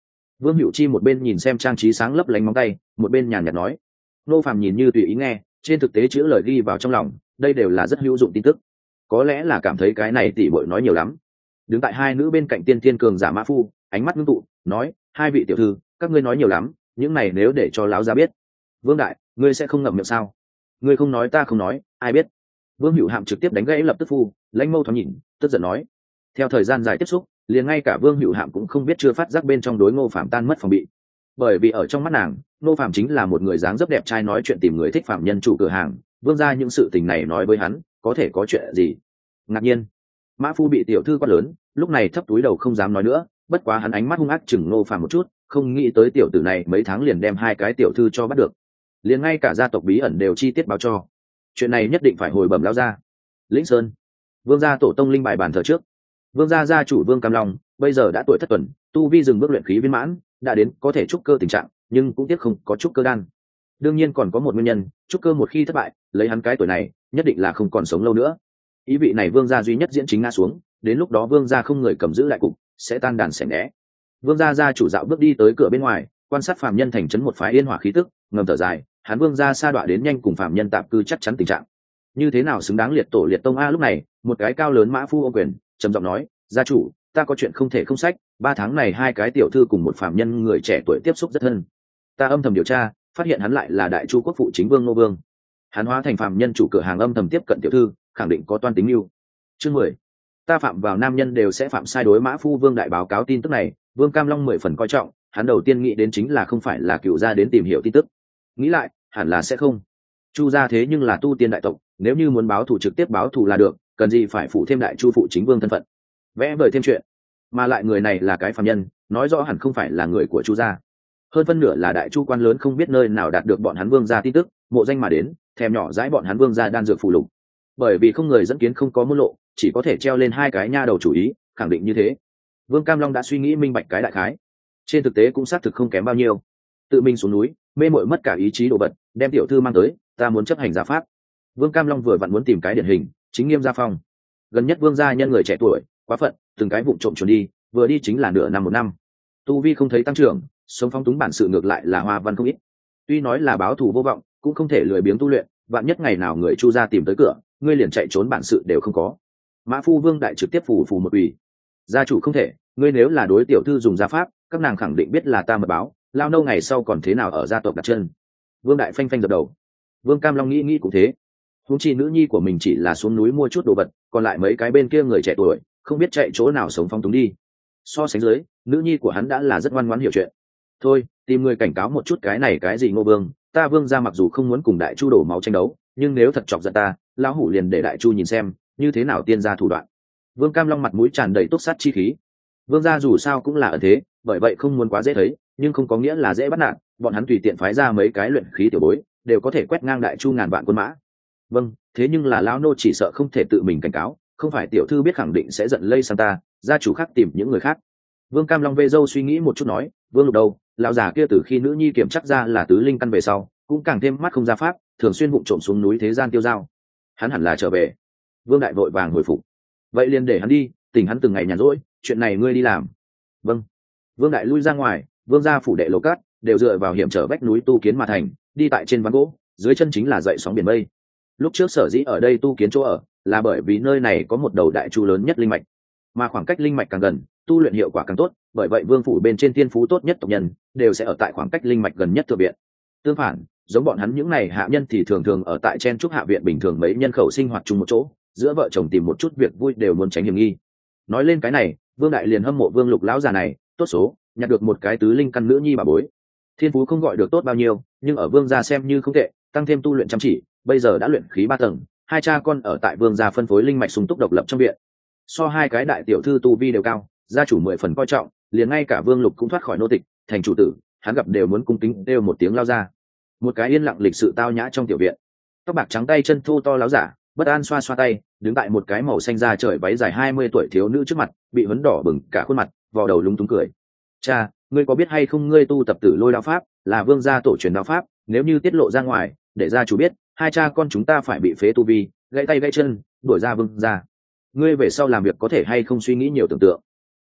Vương Hữu Chi một bên nhìn xem trang trí sáng lấp lánh móng tay, một bên nhàn nhạt nói. Nô Phàm nhìn như tùy ý nghe, trên thực tế chữ lời ghi vào trong lòng, đây đều là rất hữu dụng tin tức. Có lẽ là cảm thấy cái này tỷ muội nói nhiều lắm. Đứng tại hai nữ bên cạnh tiên thiên cường giả mã phu, ánh mắt ngưng tụ, nói: hai vị tiểu thư, các ngươi nói nhiều lắm, những này nếu để cho láo ra biết. Vương đại, ngươi sẽ không ngậm miệng sao? Ngươi không nói ta không nói, ai biết? Vương Hữu Hạm trực tiếp đánh gãy lập tức phu, lãnh mâu thoáng nhìn, tức giận nói. Theo thời gian dài tiếp xúc, liền ngay cả Vương Hữu Hạm cũng không biết chưa phát giác bên trong đối Ngô Phạm tan mất phòng bị. Bởi vì ở trong mắt nàng, Ngô Phạm chính là một người dáng dấp đẹp trai nói chuyện tìm người thích phạm nhân chủ cửa hàng, Vương gia những sự tình này nói với hắn, có thể có chuyện gì? Ngạc nhiên, Mã phu bị tiểu thư quát lớn, lúc này thấp túi đầu không dám nói nữa, bất quá hắn ánh mắt hung ác chừng Ngô Phạm một chút, không nghĩ tới tiểu tử này mấy tháng liền đem hai cái tiểu thư cho bắt được. Liền ngay cả gia tộc bí ẩn đều chi tiết báo cho. Chuyện này nhất định phải hồi bẩm lão gia. Lĩnh Sơn, Vương gia tổ tông linh bài bàn thờ trước. Vương gia gia chủ Vương Cam Long bây giờ đã tuổi thất tuần, tu vi dừng bước luyện khí viên mãn, đã đến có thể trúc cơ tình trạng, nhưng cũng tiếc không có trúc cơ đan. Đương nhiên còn có một nguyên nhân, trúc cơ một khi thất bại, lấy hắn cái tuổi này, nhất định là không còn sống lâu nữa. Ý vị này Vương gia duy nhất diễn chính ngã xuống, đến lúc đó Vương gia không người cầm giữ lại cục, sẽ tan đàn xẻ né. Vương gia gia chủ dạo bước đi tới cửa bên ngoài, quan sát phàm nhân thành trấn một phái yên hỏa khí tức, ngầm thở dài, hắn Vương gia sa đọa đến nhanh cùng phàm nhân tạm cư chắc chắn tình trạng. Như thế nào xứng đáng liệt tổ liệt tông a? Lúc này, một cái cao lớn mã phu ô quyền, trầm giọng nói: gia chủ, ta có chuyện không thể không sách, ba tháng này hai cái tiểu thư cùng một phàm nhân người trẻ tuổi tiếp xúc rất thân. Ta âm thầm điều tra, phát hiện hắn lại là đại chu quốc phụ chính vương Ngô Vương. Hắn hóa thành phàm nhân chủ cửa hàng âm thầm tiếp cận tiểu thư, khẳng định có toan tính mưu. Chương mười. Ta phạm vào nam nhân đều sẽ phạm sai. Đối mã phu Vương đại báo cáo tin tức này, Vương Cam Long mười phần coi trọng, hắn đầu tiên nghĩ đến chính là không phải là cựu gia đến tìm hiểu tin tức. Nghĩ lại, hẳn là sẽ không. Chu gia thế nhưng là tu tiên đại tộc, nếu như muốn báo thù trực tiếp báo thù là được, cần gì phải phụ thêm đại chu phụ chính vương thân phận, vẽ vời thêm chuyện. Mà lại người này là cái phàm nhân, nói rõ hẳn không phải là người của Chu gia. Hơn phân nửa là đại chu quan lớn không biết nơi nào đạt được bọn hắn Vương gia tin tức, mộ danh mà đến, thèm nhỏ dãi bọn hắn Vương gia đan dược phụ lục. Bởi vì không người dẫn kiến không có môn lộ, chỉ có thể treo lên hai cái nha đầu chủ ý, khẳng định như thế. Vương Cam Long đã suy nghĩ minh bạch cái đại khái, trên thực tế cũng xác thực không kém bao nhiêu. Tự mình xuống núi, mê mội mất cả ý chí đồ vật, đem tiểu thư mang tới, ta muốn chấp hành gia pháp. Vương Cam Long vừa vặn muốn tìm cái điển hình, chính nghiêm gia phong. Gần nhất Vương gia nhân người trẻ tuổi, quá phận, từng cái vụng trộm trốn đi, vừa đi chính là nửa năm một năm. Tu vi không thấy tăng trưởng, sống phong túng bản sự ngược lại là hoa văn không ít. Tuy nói là báo thù vô vọng, cũng không thể lười biếng tu luyện, vạn nhất ngày nào người Chu gia tìm tới cửa, ngươi liền chạy trốn bản sự đều không có. Mã phu Vương đại trực tiếp phủ phủ một ủy. Gia chủ không thể, ngươi nếu là đối tiểu thư dùng gia pháp, các nàng khẳng định biết là ta mật báo, lao nâu ngày sau còn thế nào ở gia tộc đặt chân. Vương đại phanh phanh dập đầu. Vương Cam Long nghĩ nghĩ cũng thế. Huống chi nữ nhi của mình chỉ là xuống núi mua chút đồ vật, còn lại mấy cái bên kia người trẻ tuổi, không biết chạy chỗ nào sống phong túng đi. So sánh dưới, nữ nhi của hắn đã là rất ngoan ngoãn hiểu chuyện. Thôi, tìm người cảnh cáo một chút cái này cái gì Ngô Vương, ta Vương gia mặc dù không muốn cùng đại chu đổ máu tranh đấu, nhưng nếu thật chọc giận ta, lão hủ liền để đại chu nhìn xem, như thế nào tiên gia thủ đoạn. Vương Cam Long mặt mũi tràn đầy túc sát chi khí. Vương gia dù sao cũng là ở thế, bởi vậy không muốn quá dễ thấy, nhưng không có nghĩa là dễ bắt nạt, bọn hắn tùy tiện phái ra mấy cái luyện khí tiểu bối, đều có thể quét ngang đại chu ngàn vạn quân mã. Vâng, thế nhưng là lão nô chỉ sợ không thể tự mình cảnh cáo, không phải tiểu thư biết khẳng định sẽ giận lây sang ta, gia chủ khác tìm những người khác. Vương Cam Long vê dâu suy nghĩ một chút nói, Vương Lục đâu, lão già kia từ khi nữ nhi kiểm chắc ra là tứ linh căn về sau, cũng càng thêm mắt không ra pháp, thường xuyên vụng trộm xuống núi thế gian tiêu dao. Hắn hẳn là trở về. Vương đại vội vàng hồi phục. Vậy liền để hắn đi, tỉnh hắn từng ngày nhàn rỗi, chuyện này ngươi đi làm. Vâng. Vương đại lui ra ngoài, Vương gia phủ đệ lầu cát đều dựa vào hiểm trở vách núi tu kiến mà thành, đi tại trên ván gỗ, dưới chân chính là dậy sóng biển mây. Lúc trước sở dĩ ở đây tu kiến chỗ ở, là bởi vì nơi này có một đầu đại chu lớn nhất linh mạch, mà khoảng cách linh mạch càng gần, tu luyện hiệu quả càng tốt, bởi vậy vương phủ bên trên tiên phú tốt nhất tộc nhân đều sẽ ở tại khoảng cách linh mạch gần nhất thượng viện. Tương phản, giống bọn hắn những này hạ nhân thì thường thường ở tại chen trúc hạ viện bình thường mấy nhân khẩu sinh hoạt chung một chỗ, giữa vợ chồng tìm một chút việc vui đều muốn tránh hiểm nghi. Nói lên cái này, Vương đại liền hâm mộ Vương Lục lão già này, tốt số, nhặt được một cái tứ linh căn nữ nhi bà bối. Thiên phú không gọi được tốt bao nhiêu, nhưng ở Vương gia xem như không tệ, tăng thêm tu luyện chăm chỉ, bây giờ đã luyện khí ba tầng, hai cha con ở tại Vương gia phân phối linh mạch sung túc độc lập trong viện. So hai cái đại tiểu thư tu vi đều cao, gia chủ mười phần coi trọng, liền ngay cả Vương Lục cũng thoát khỏi nô tịch, thành chủ tử, hắn gặp đều muốn cung kính đều một tiếng lao ra. Một cái yên lặng lịch sự tao nhã trong tiểu viện, tóc bạc trắng tay chân thô to láo giả, bất an xoa xoa tay, đứng tại một cái màu xanh da trời váy dài hai mươi tuổi thiếu nữ trước mặt, bị huấn đỏ bừng cả khuôn mặt, vò đầu lúng túng cười. Cha, ngươi có biết hay không, ngươi tu tập tử lôi đạo pháp, là Vương gia tổ truyền đạo pháp, nếu như tiết lộ ra ngoài, để gia chủ biết, hai cha con chúng ta phải bị phế tu vi, gãy tay gãy chân, đuổi ra Vương gia. Ngươi về sau làm việc có thể hay không suy nghĩ nhiều tưởng tượng.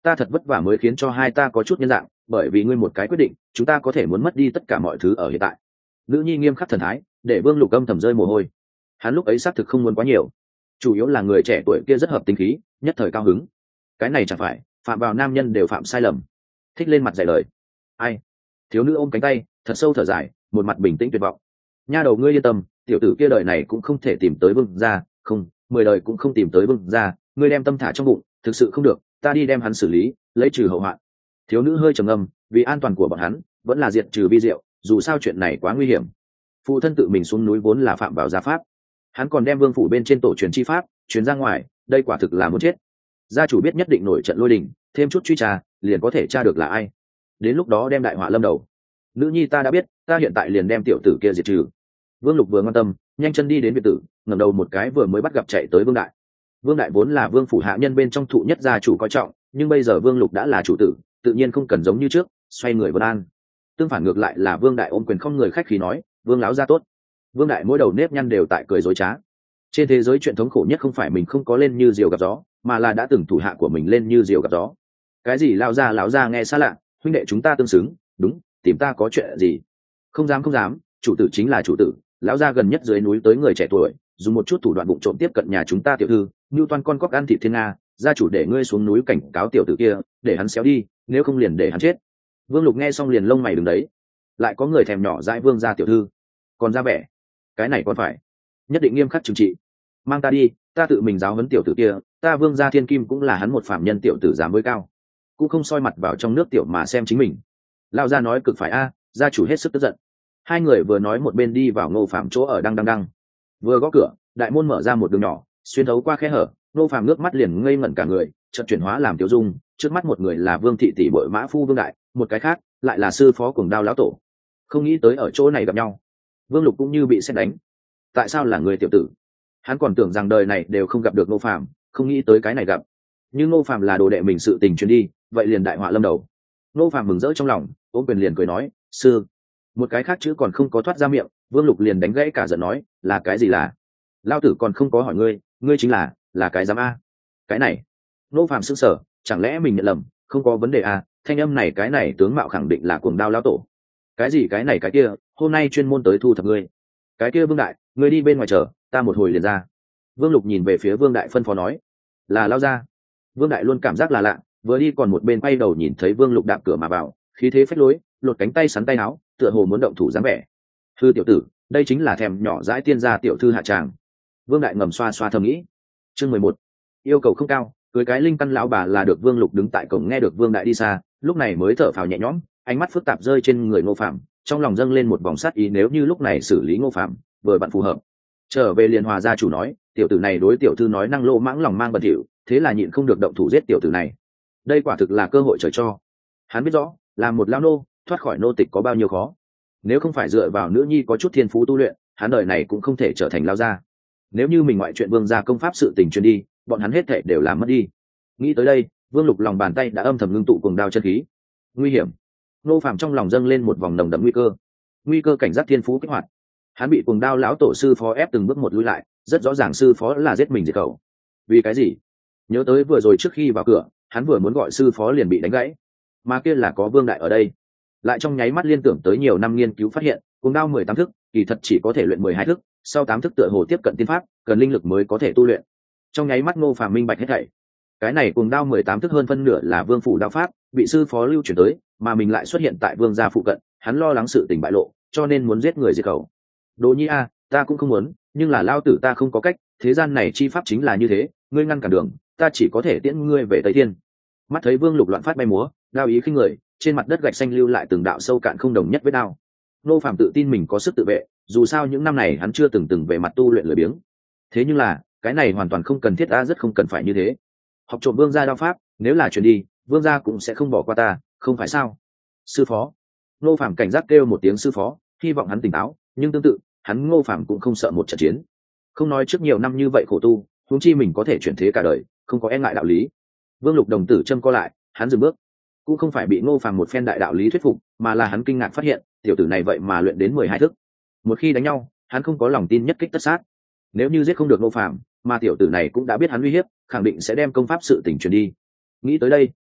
ta thật vất vả mới khiến cho hai ta có chút nhân dạng, bởi vì ngươi một cái quyết định chúng ta có thể muốn mất đi tất cả mọi thứ ở hiện tại. Nữ nhi nghiêm khắc thần thái để Vương Lục âm thầm rơi mồ hôi. Hắn lúc ấy xác thực không muốn quá nhiều, chủ yếu là người trẻ tuổi kia rất hợp tính khí, nhất thời cao hứng. Cái này chẳng phải phạm vào nam nhân đều phạm sai lầm. Thích lên mặt dạy lời. Ai? Thiếu nữ ôm cánh tay thật sâu thở dài, một mặt bình tĩnh tuyệt vọng. Nha đầu ngươi yên tâm, tiểu tử kia đời này cũng không thể tìm tới Vương gia, không, mười đời cũng không tìm tới Vương gia. Ngươi đem tâm thả trong bụng, thực sự không được ta đi đem hắn xử lý, lấy trừ hậu hoạn. Thiếu nữ hơi trầm ngâm, vì an toàn của bọn hắn vẫn là diệt trừ vi diệu, dù sao chuyện này quá nguy hiểm. Phụ thân tự mình xuống núi vốn là phạm vào gia pháp, hắn còn đem vương phủ bên trên tổ truyền chi pháp truyền ra ngoài, đây quả thực là muốn chết. Gia chủ biết nhất định nổi trận lôi đình, thêm chút truy tra liền có thể tra được là ai, đến lúc đó đem đại họa lâm đầu. Nữ nhi ta đã biết, ta hiện tại liền đem tiểu tử kia diệt trừ. Vương Lục vừa quan tâm nhanh chân đi đến biệt tử, ngẩng đầu một cái vừa mới bắt gặp chạy tới Vương Đại. Vương Đại vốn là vương phủ hạ nhân bên trong thụ nhất gia chủ coi trọng, nhưng bây giờ Vương Lục đã là chủ tử, tự nhiên không cần giống như trước xoay người vân an. Tương phản ngược lại là Vương Đại ôm quyền không người khách khí nói, Vương láo gia tốt. Vương Đại mỗi đầu nếp nhăn đều tại cười dối trá. Trên thế giới chuyện thống khổ nhất không phải mình không có lên như diều gặp gió, mà là đã từng thủ hạ của mình lên như diều gặp gió. Cái gì lao ra lão ra nghe xa lạ, huynh đệ chúng ta tương xứng, đúng, tìm ta có chuyện gì? Không dám không dám, chủ tử chính là chủ tử, lão gia gần nhất dưới núi tới người trẻ tuổi, dùng một chút thủ đoạn bụng trộm tiếp cận nhà chúng ta tiểu thư, như toàn con cóc ăn thịt thiên nga, gia chủ để ngươi xuống núi cảnh cáo tiểu tử kia, để hắn xéo đi, nếu không liền để hắn chết. Vương Lục nghe xong liền lông mày đứng đấy, lại có người thèm nhỏ dãi Vương gia tiểu thư, còn ra vẻ, cái này còn phải, nhất định nghiêm khắc trừng trị. Mang ta đi, ta tự mình giáo huấn tiểu tử kia, ta Vương gia thiên kim cũng là hắn một phạm nhân tiểu tử dám với cao, cũng không soi mặt vào trong nước tiểu mà xem chính mình. Lão gia nói cực phải a, gia chủ hết sức tức giận. Hai người vừa nói một bên đi vào Ngô Phạm chỗ ở đang đang đang. Vừa gõ cửa, đại môn mở ra một đường nhỏ, xuyên thấu qua khe hở, Ngô Phạm ngước mắt liền ngây ngẩn cả người, chợt chuyển hóa làm Tiểu Dung, trước mắt một người là Vương thị tỷ bội Mã Phu Vương Đại, một cái khác lại là sư phó Cuồng Đao lão tổ. Không nghĩ tới ở chỗ này gặp nhau. Vương Lục cũng như bị sét đánh. Tại sao là người tiểu tử? Hắn còn tưởng rằng đời này đều không gặp được Ngô Phạm, không nghĩ tới cái này gặp. Nhưng Ngô Phạm là đồ đệ mình sự tình truyền đi, vậy liền đại họa lâm đầu. Ngô Phạm mừng rỡ trong lòng, ôm quyền liền cười nói, sư. Một cái khác chữ còn không có thoát ra miệng, Vương Lục liền đánh gãy cả giận nói, là cái gì là? Lao tử còn không có hỏi ngươi, ngươi chính là là cái giám a? Cái này. Ngô Phạm sững sờ, chẳng lẽ mình nhận lầm? Không có vấn đề a, thanh âm này cái này tướng mạo khẳng định là Cuồng Đao lão tổ. Cái gì cái này cái kia, hôm nay chuyên môn tới thu thập ngươi. Cái kia Vương Đại, ngươi đi bên ngoài chờ, ta một hồi liền ra. Vương Lục nhìn về phía Vương Đại phân phó nói, là lao ra. Vương Đại luôn cảm giác là lạ, vừa đi còn một bên quay đầu nhìn thấy Vương Lục đạp cửa mà vào, khí thế phách lối, lột cánh tay sắn tay áo, tựa hồ muốn động thủ dáng vẻ. Thư tiểu tử, đây chính là thèm nhỏ dãi tiên gia tiểu thư hạ tràng. Vương Đại ngầm xoa xoa thầm nghĩ. Chương mười một, yêu cầu không cao, cưới cái linh căn lão bà là được. Vương Lục đứng tại cổng nghe được Vương Đại đi xa, lúc này mới thở phào nhẹ nhõm, ánh mắt phức tạp rơi trên người Ngô Phạm, trong lòng dâng lên một vòng sát ý, nếu như lúc này xử lý Ngô Phạm, vừa bạn phù hợp. Trở về liền hòa gia chủ nói, tiểu tử này đối tiểu thư nói năng lô mãng lòng mang bẩn thỉu, thế là nhịn không được động thủ giết tiểu tử này. Đây quả thực là cơ hội trời cho. Hắn biết rõ, làm một lão nô, thoát khỏi nô tịch có bao nhiêu khó. Nếu không phải dựa vào nữ nhi có chút thiên phú tu luyện, hắn đời này cũng không thể trở thành lao gia. Nếu như mình ngoại chuyện Vương gia công pháp sự tình truyền đi, bọn hắn hết thảy đều làm mất đi. Nghĩ tới đây, Vương Lục lòng bàn tay đã âm thầm ngưng tụ Cuồng Đao chân khí. Nguy hiểm. Nô Phạm trong lòng dâng lên một vòng nồng đậm nguy cơ. Nguy cơ cảnh giác thiên phú kích hoạt. Hắn bị Cuồng Đao lão tổ sư phó ép từng bước một lùi lại, rất rõ ràng sư phó là giết mình diệt khẩu. Vì cái gì? Nhớ tới vừa rồi trước khi vào cửa, hắn vừa muốn gọi sư phó liền bị đánh gãy. Mà kia là có Vương Đại ở đây. Lại trong nháy mắt liên tưởng tới nhiều năm nghiên cứu phát hiện, Cuồng Đao mười tám thức, kỳ thật chỉ có thể luyện mười hai thức, sau tám thức tựa hồ tiếp cận tiên pháp, cần linh lực mới có thể tu luyện. Trong nháy mắt Ngô Phạm minh bạch hết thảy. Cái này Cuồng Đao mười tám thức hơn phân nửa là Vương phủ đạo pháp, bị sư phó lưu chuyển tới, mà mình lại xuất hiện tại Vương gia phụ cận, hắn lo lắng sự tình bại lộ, cho nên muốn giết người diệt khẩu. Đồ Nhi a, ta cũng không muốn, nhưng là lao tử ta không có cách, thế gian này chi pháp chính là như thế, ngươi ngăn cản đường, ta chỉ có thể tiễn ngươi về Tây Thiên. Mắt thấy Vương Lục loạn phát bay múa, đao ý khinh người, trên mặt đất gạch xanh lưu lại từng đạo sâu cạn không đồng nhất với đao. Nô Phạm tự tin mình có sức tự vệ, dù sao những năm này hắn chưa từng từng về mặt tu luyện lười biếng. Thế nhưng là, cái này hoàn toàn không cần thiết, ta rất không cần phải như thế. Học trộm Vương gia đao pháp, nếu là chuyển đi, Vương gia cũng sẽ không bỏ qua ta, không phải sao? Sư phó. Nô Phạm cảnh giác kêu một tiếng sư phó, hy vọng hắn tỉnh táo, nhưng tương tự, hắn Ngô Phạm cũng không sợ một trận chiến. Không nói trước nhiều năm như vậy khổ tu, huống chi mình có thể chuyển thế cả đời, không có e ngại đạo lý. Vương Lục đồng tử châm co lại, hắn dừng bước, cũng không phải bị Ngô Phạm một phen đại đạo lý thuyết phục, mà là hắn kinh ngạc phát hiện, tiểu tử này vậy mà luyện đến mười hai thức. Một khi đánh nhau, hắn không có lòng tin nhất kích tất sát. Nếu như giết không được Ngô Phạm, mà tiểu tử này cũng đã biết hắn uy hiếp, khẳng định sẽ đem công pháp sự tình truyền đi. Nghĩ tới đây,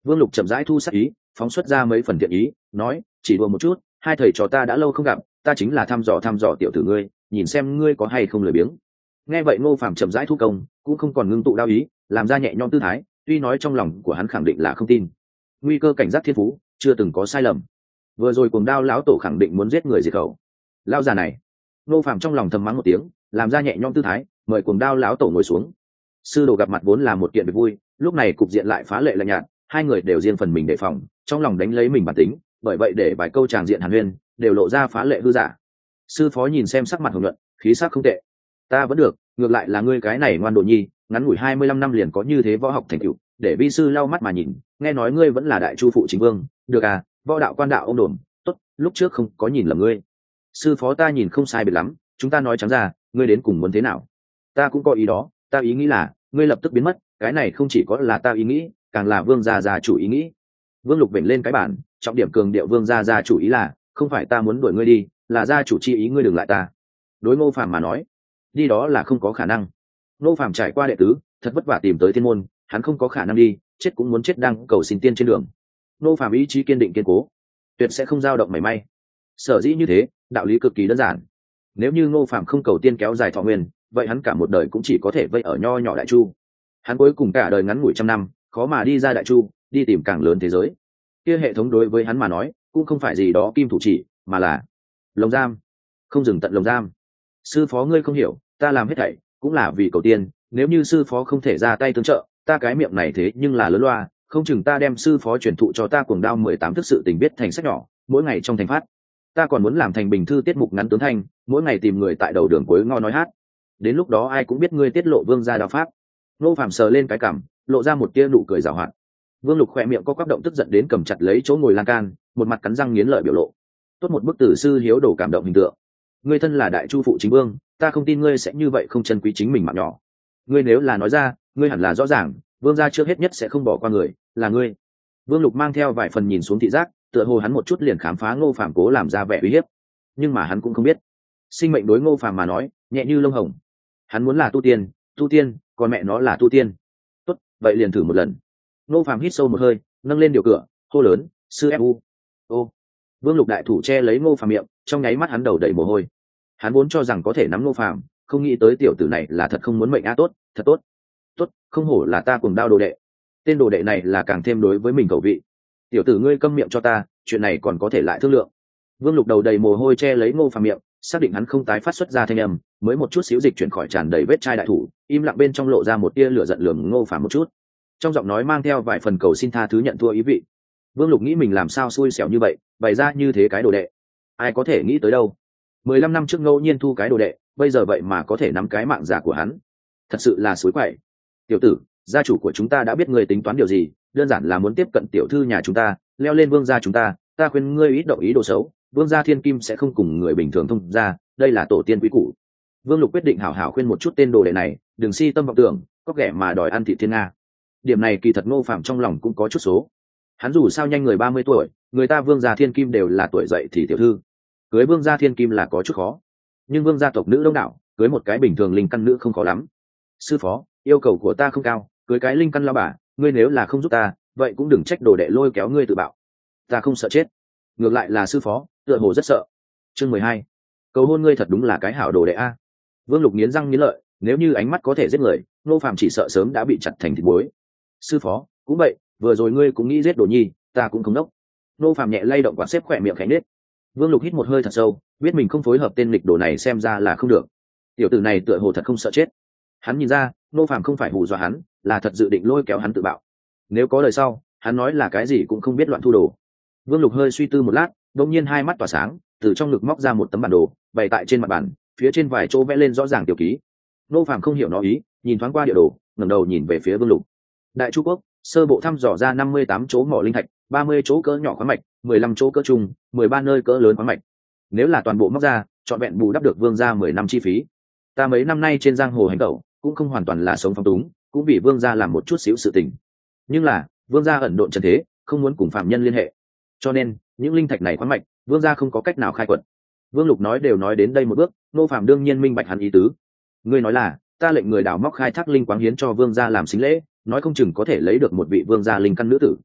Vương Lục chậm rãi thu sát ý, phóng xuất ra mấy phần thiện ý, nói, chỉ đùa một chút, hai thầy trò ta đã lâu không gặp, ta chính là thăm dò thăm dò tiểu tử ngươi, nhìn xem ngươi có hay không lười biếng. Nghe vậy Ngô Phàm chậm rãi thu công, cũng không còn ngưng tụ đao ý, làm ra nhẹ nhõm tư thái, tuy nói trong lòng của hắn khẳng định là không tin. Nguy cơ cảnh giác thiên phú, chưa từng có sai lầm. Vừa rồi cuồng đao lão tổ khẳng định muốn giết người diệt khẩu. Lão già này. Ngô Phàm trong lòng thầm mắng một tiếng, làm ra nhẹ nhõm tư thái, mời cuồng đao lão tổ ngồi xuống. Sư đồ gặp mặt vốn là một kiện việc vui, lúc này cục diện lại phá lệ lạnh nhạt, hai người đều riêng phần mình đề phòng, trong lòng đánh lấy mình bản tính, bởi vậy để vài câu tràng diện hàn huyên đều lộ ra phá lệ hư giả. Sư phó nhìn xem sắc mặt hồng nhuận, khí sắc không tệ. Ta vẫn được, ngược lại là ngươi cái này ngoan đồ nhi, ngắn ngủi hai mươi lăm năm liền có như thế võ học thành tựu, để vi sư lau mắt mà nhìn, nghe nói ngươi vẫn là đại chu phụ chính vương, được à, võ đạo quan đạo ông đồn, tốt, lúc trước không có nhìn lầm ngươi. Sư phó ta nhìn không sai biệt lắm, chúng ta nói trắng ra, ngươi đến cùng muốn thế nào? Ta cũng có ý đó, ta ý nghĩ là, ngươi lập tức biến mất, cái này không chỉ có là ta ý nghĩ, càng là vương gia gia chủ ý nghĩ. Vương Lục vểnh lên cái bản, trọng điểm cường điệu vương gia gia chủ ý là, không phải ta muốn đuổi ngươi đi, là gia chủ chi ý ngươi đừng lại ta. Đối Ngô Phàm mà nói, đi đó là không có khả năng. Ngô Phàm trải qua đệ tứ, thật vất vả tìm tới thiên môn, hắn không có khả năng đi, chết cũng muốn chết đang cầu xin tiên trên đường. Ngô Phàm ý chí kiên định kiên cố, tuyệt sẽ không dao động mảy may. Sở dĩ như thế, đạo lý cực kỳ đơn giản. Nếu như Ngô Phàm không cầu tiên kéo dài thọ nguyên, vậy hắn cả một đời cũng chỉ có thể vây ở nho nhỏ đại chu. Hắn cuối cùng cả đời ngắn ngủi trăm năm, khó mà đi ra đại chu, đi tìm càng lớn thế giới. Kia hệ thống đối với hắn mà nói, cũng không phải gì đó kim thủ chỉ, mà là lồng giam. Không dừng tận lồng giam. Sư phó ngươi không hiểu, ta làm hết thảy cũng là vì cầu tiên, nếu như sư phó không thể ra tay tương trợ, ta cái miệng này thế nhưng là lớn loa, không chừng ta đem sư phó truyền thụ cho ta cuồng đao mười tám thức sự tình biết thành sách nhỏ, mỗi ngày trong thành phát. Ta còn muốn làm thành bình thư tiết mục ngắn tướng thanh, mỗi ngày tìm người tại đầu đường cuối ngõ nói hát. Đến lúc đó ai cũng biết ngươi tiết lộ vương gia đạo pháp. Ngô Phàm sờ lên cái cằm, lộ ra một tia nụ cười giảo hoạt. Vương Lục khỏe miệng có quắc động tức giận đến cầm chặt lấy chỗ ngồi lan can, một mặt cắn răng nghiến lợi biểu lộ. Tốt một bức tử sư hiếu đồ cảm động hình tượng. Ngươi thân là đại chu phụ chính vương, ta không tin ngươi sẽ như vậy không trân quý chính mình mạng nhỏ. Ngươi nếu là nói ra, ngươi hẳn là rõ ràng, vương gia trước hết nhất sẽ không bỏ qua người, là ngươi. Vương Lục mang theo vài phần nhìn xuống thị giác, tựa hồ hắn một chút liền khám phá Ngô Phàm cố làm ra vẻ uy hiếp, nhưng mà hắn cũng không biết, sinh mệnh đối Ngô Phàm mà nói, nhẹ như lông hồng. Hắn muốn là tu tiên, tu tiên, còn mẹ nó là tu tiên. Tốt, vậy liền thử một lần. Ngô Phàm hít sâu một hơi, nâng lên điều cửa, hô lớn, sư fu. Ô. Vương Lục đại thủ che lấy Ngô Phàm miệng, trong nháy mắt hắn đầu đầy mồ hôi. Hắn vốn cho rằng có thể nắm Ngô Phàm, không nghĩ tới tiểu tử này là thật không muốn mệnh a. Tốt, thật tốt. Tốt, không hổ là ta cuồng đao đồ đệ. Tên đồ đệ này là càng thêm đối với mình cầu vị. Tiểu tử ngươi câm miệng cho ta, chuyện này còn có thể lại thương lượng. Vương Lục đầu đầy mồ hôi che lấy Ngô Phàm miệng, xác định hắn không tái phát xuất ra thanh âm, mới một chút xíu dịch chuyển khỏi tràn đầy vết chai đại thủ, im lặng bên trong lộ ra một tia lửa giận lườm Ngô Phàm một chút, trong giọng nói mang theo vài phần cầu xin tha thứ nhận thua ý vị. Vương Lục nghĩ mình làm sao xui xẻo như vậy, bày ra như thế cái đồ đệ, ai có thể nghĩ tới đâu. Mười lăm năm trước ngẫu nhiên thu cái đồ đệ, bây giờ vậy mà có thể nắm cái mạng giả của hắn, thật sự là suối quậy. Tiểu tử, gia chủ của chúng ta đã biết ngươi tính toán điều gì, đơn giản là muốn tiếp cận tiểu thư nhà chúng ta, leo lên vương gia chúng ta, ta khuyên ngươi ít động ý đồ xấu, vương gia thiên kim sẽ không cùng người bình thường thông ra, đây là tổ tiên quý cũ. Vương Lục quyết định hảo hảo khuyên một chút tên đồ đệ này, đừng si tâm vọng tưởng, có kẻ mà đòi ăn thịt thiên nga. Điểm này kỳ thật Ngô Phàm trong lòng cũng có chút số. Hắn dù sao nhanh người ba mươi tuổi, người ta vương gia thiên kim đều là tuổi dậy thì tiểu thư, cưới vương gia thiên kim là có chút khó, nhưng vương gia tộc nữ đông đảo, cưới một cái bình thường linh căn nữ không khó lắm. Sư phó, yêu cầu của ta không cao, cưới cái linh căn lao bà, ngươi nếu là không giúp ta, vậy cũng đừng trách đồ đệ lôi kéo ngươi tự bạo. Ta không sợ chết, ngược lại là sư phó tựa hồ rất sợ. Chương mười hai, cầu hôn ngươi thật đúng là cái hảo đồ đệ a. Vương Lục nghiến răng nghiến lợi, nếu như ánh mắt có thể giết người, Ngô Phàm chỉ sợ sớm đã bị chặt thành thịt muối. Sư phó cũng vậy, vừa rồi ngươi cũng nghĩ giết đồ nhi, ta cũng không đốc. Ngô Phàm nhẹ lay động quạt xếp khỏe miệng khẽ nết. Vương Lục hít một hơi thật sâu, biết mình không phối hợp tên lịch đồ này xem ra là không được. Tiểu tử này tựa hồ thật không sợ chết. Hắn nhìn ra, Ngô Phàm không phải hù dọa hắn, là thật dự định lôi kéo hắn tự bạo. Nếu có lời sau, hắn nói là cái gì cũng không biết loạn thu đồ. Vương Lục hơi suy tư một lát, đột nhiên hai mắt tỏa sáng, từ trong ngực móc ra một tấm bản đồ, bày tại trên mặt bàn, phía trên vài chỗ vẽ lên rõ ràng tiểu ký. Ngô Phàm không hiểu nó ý, nhìn thoáng qua địa đồ, ngẩng đầu nhìn về phía Vương Lục. Đại Chu quốc, sơ bộ thăm dò ra năm mươi tám chỗ mỏ linh thạch, ba mươi chỗ cỡ nhỏ khoáng mạch, mười lăm chỗ cỡ trung, mười ba nơi cỡ lớn khoáng mạch. Nếu là toàn bộ móc ra, trọn vẹn bù đắp được Vương gia mười năm chi phí. Ta mấy năm nay trên giang hồ hành tẩu, cũng không hoàn toàn là sống phóng túng, cũng vì Vương gia làm một chút xíu sự tình. Nhưng là, Vương gia ẩn độn trần thế, không muốn cùng phạm nhân liên hệ. Cho nên, những linh thạch này khoáng mạch, Vương gia không có cách nào khai quật. Vương Lục nói đều nói đến đây một bước, Ngô Phàm đương nhiên minh bạch hắn ý tứ. Ngươi nói là, ta lệnh người đào móc khai thác linh quáng hiến cho Vương gia làm sính lễ, nói không chừng có thể lấy được một vị vương gia linh căn nữ tử.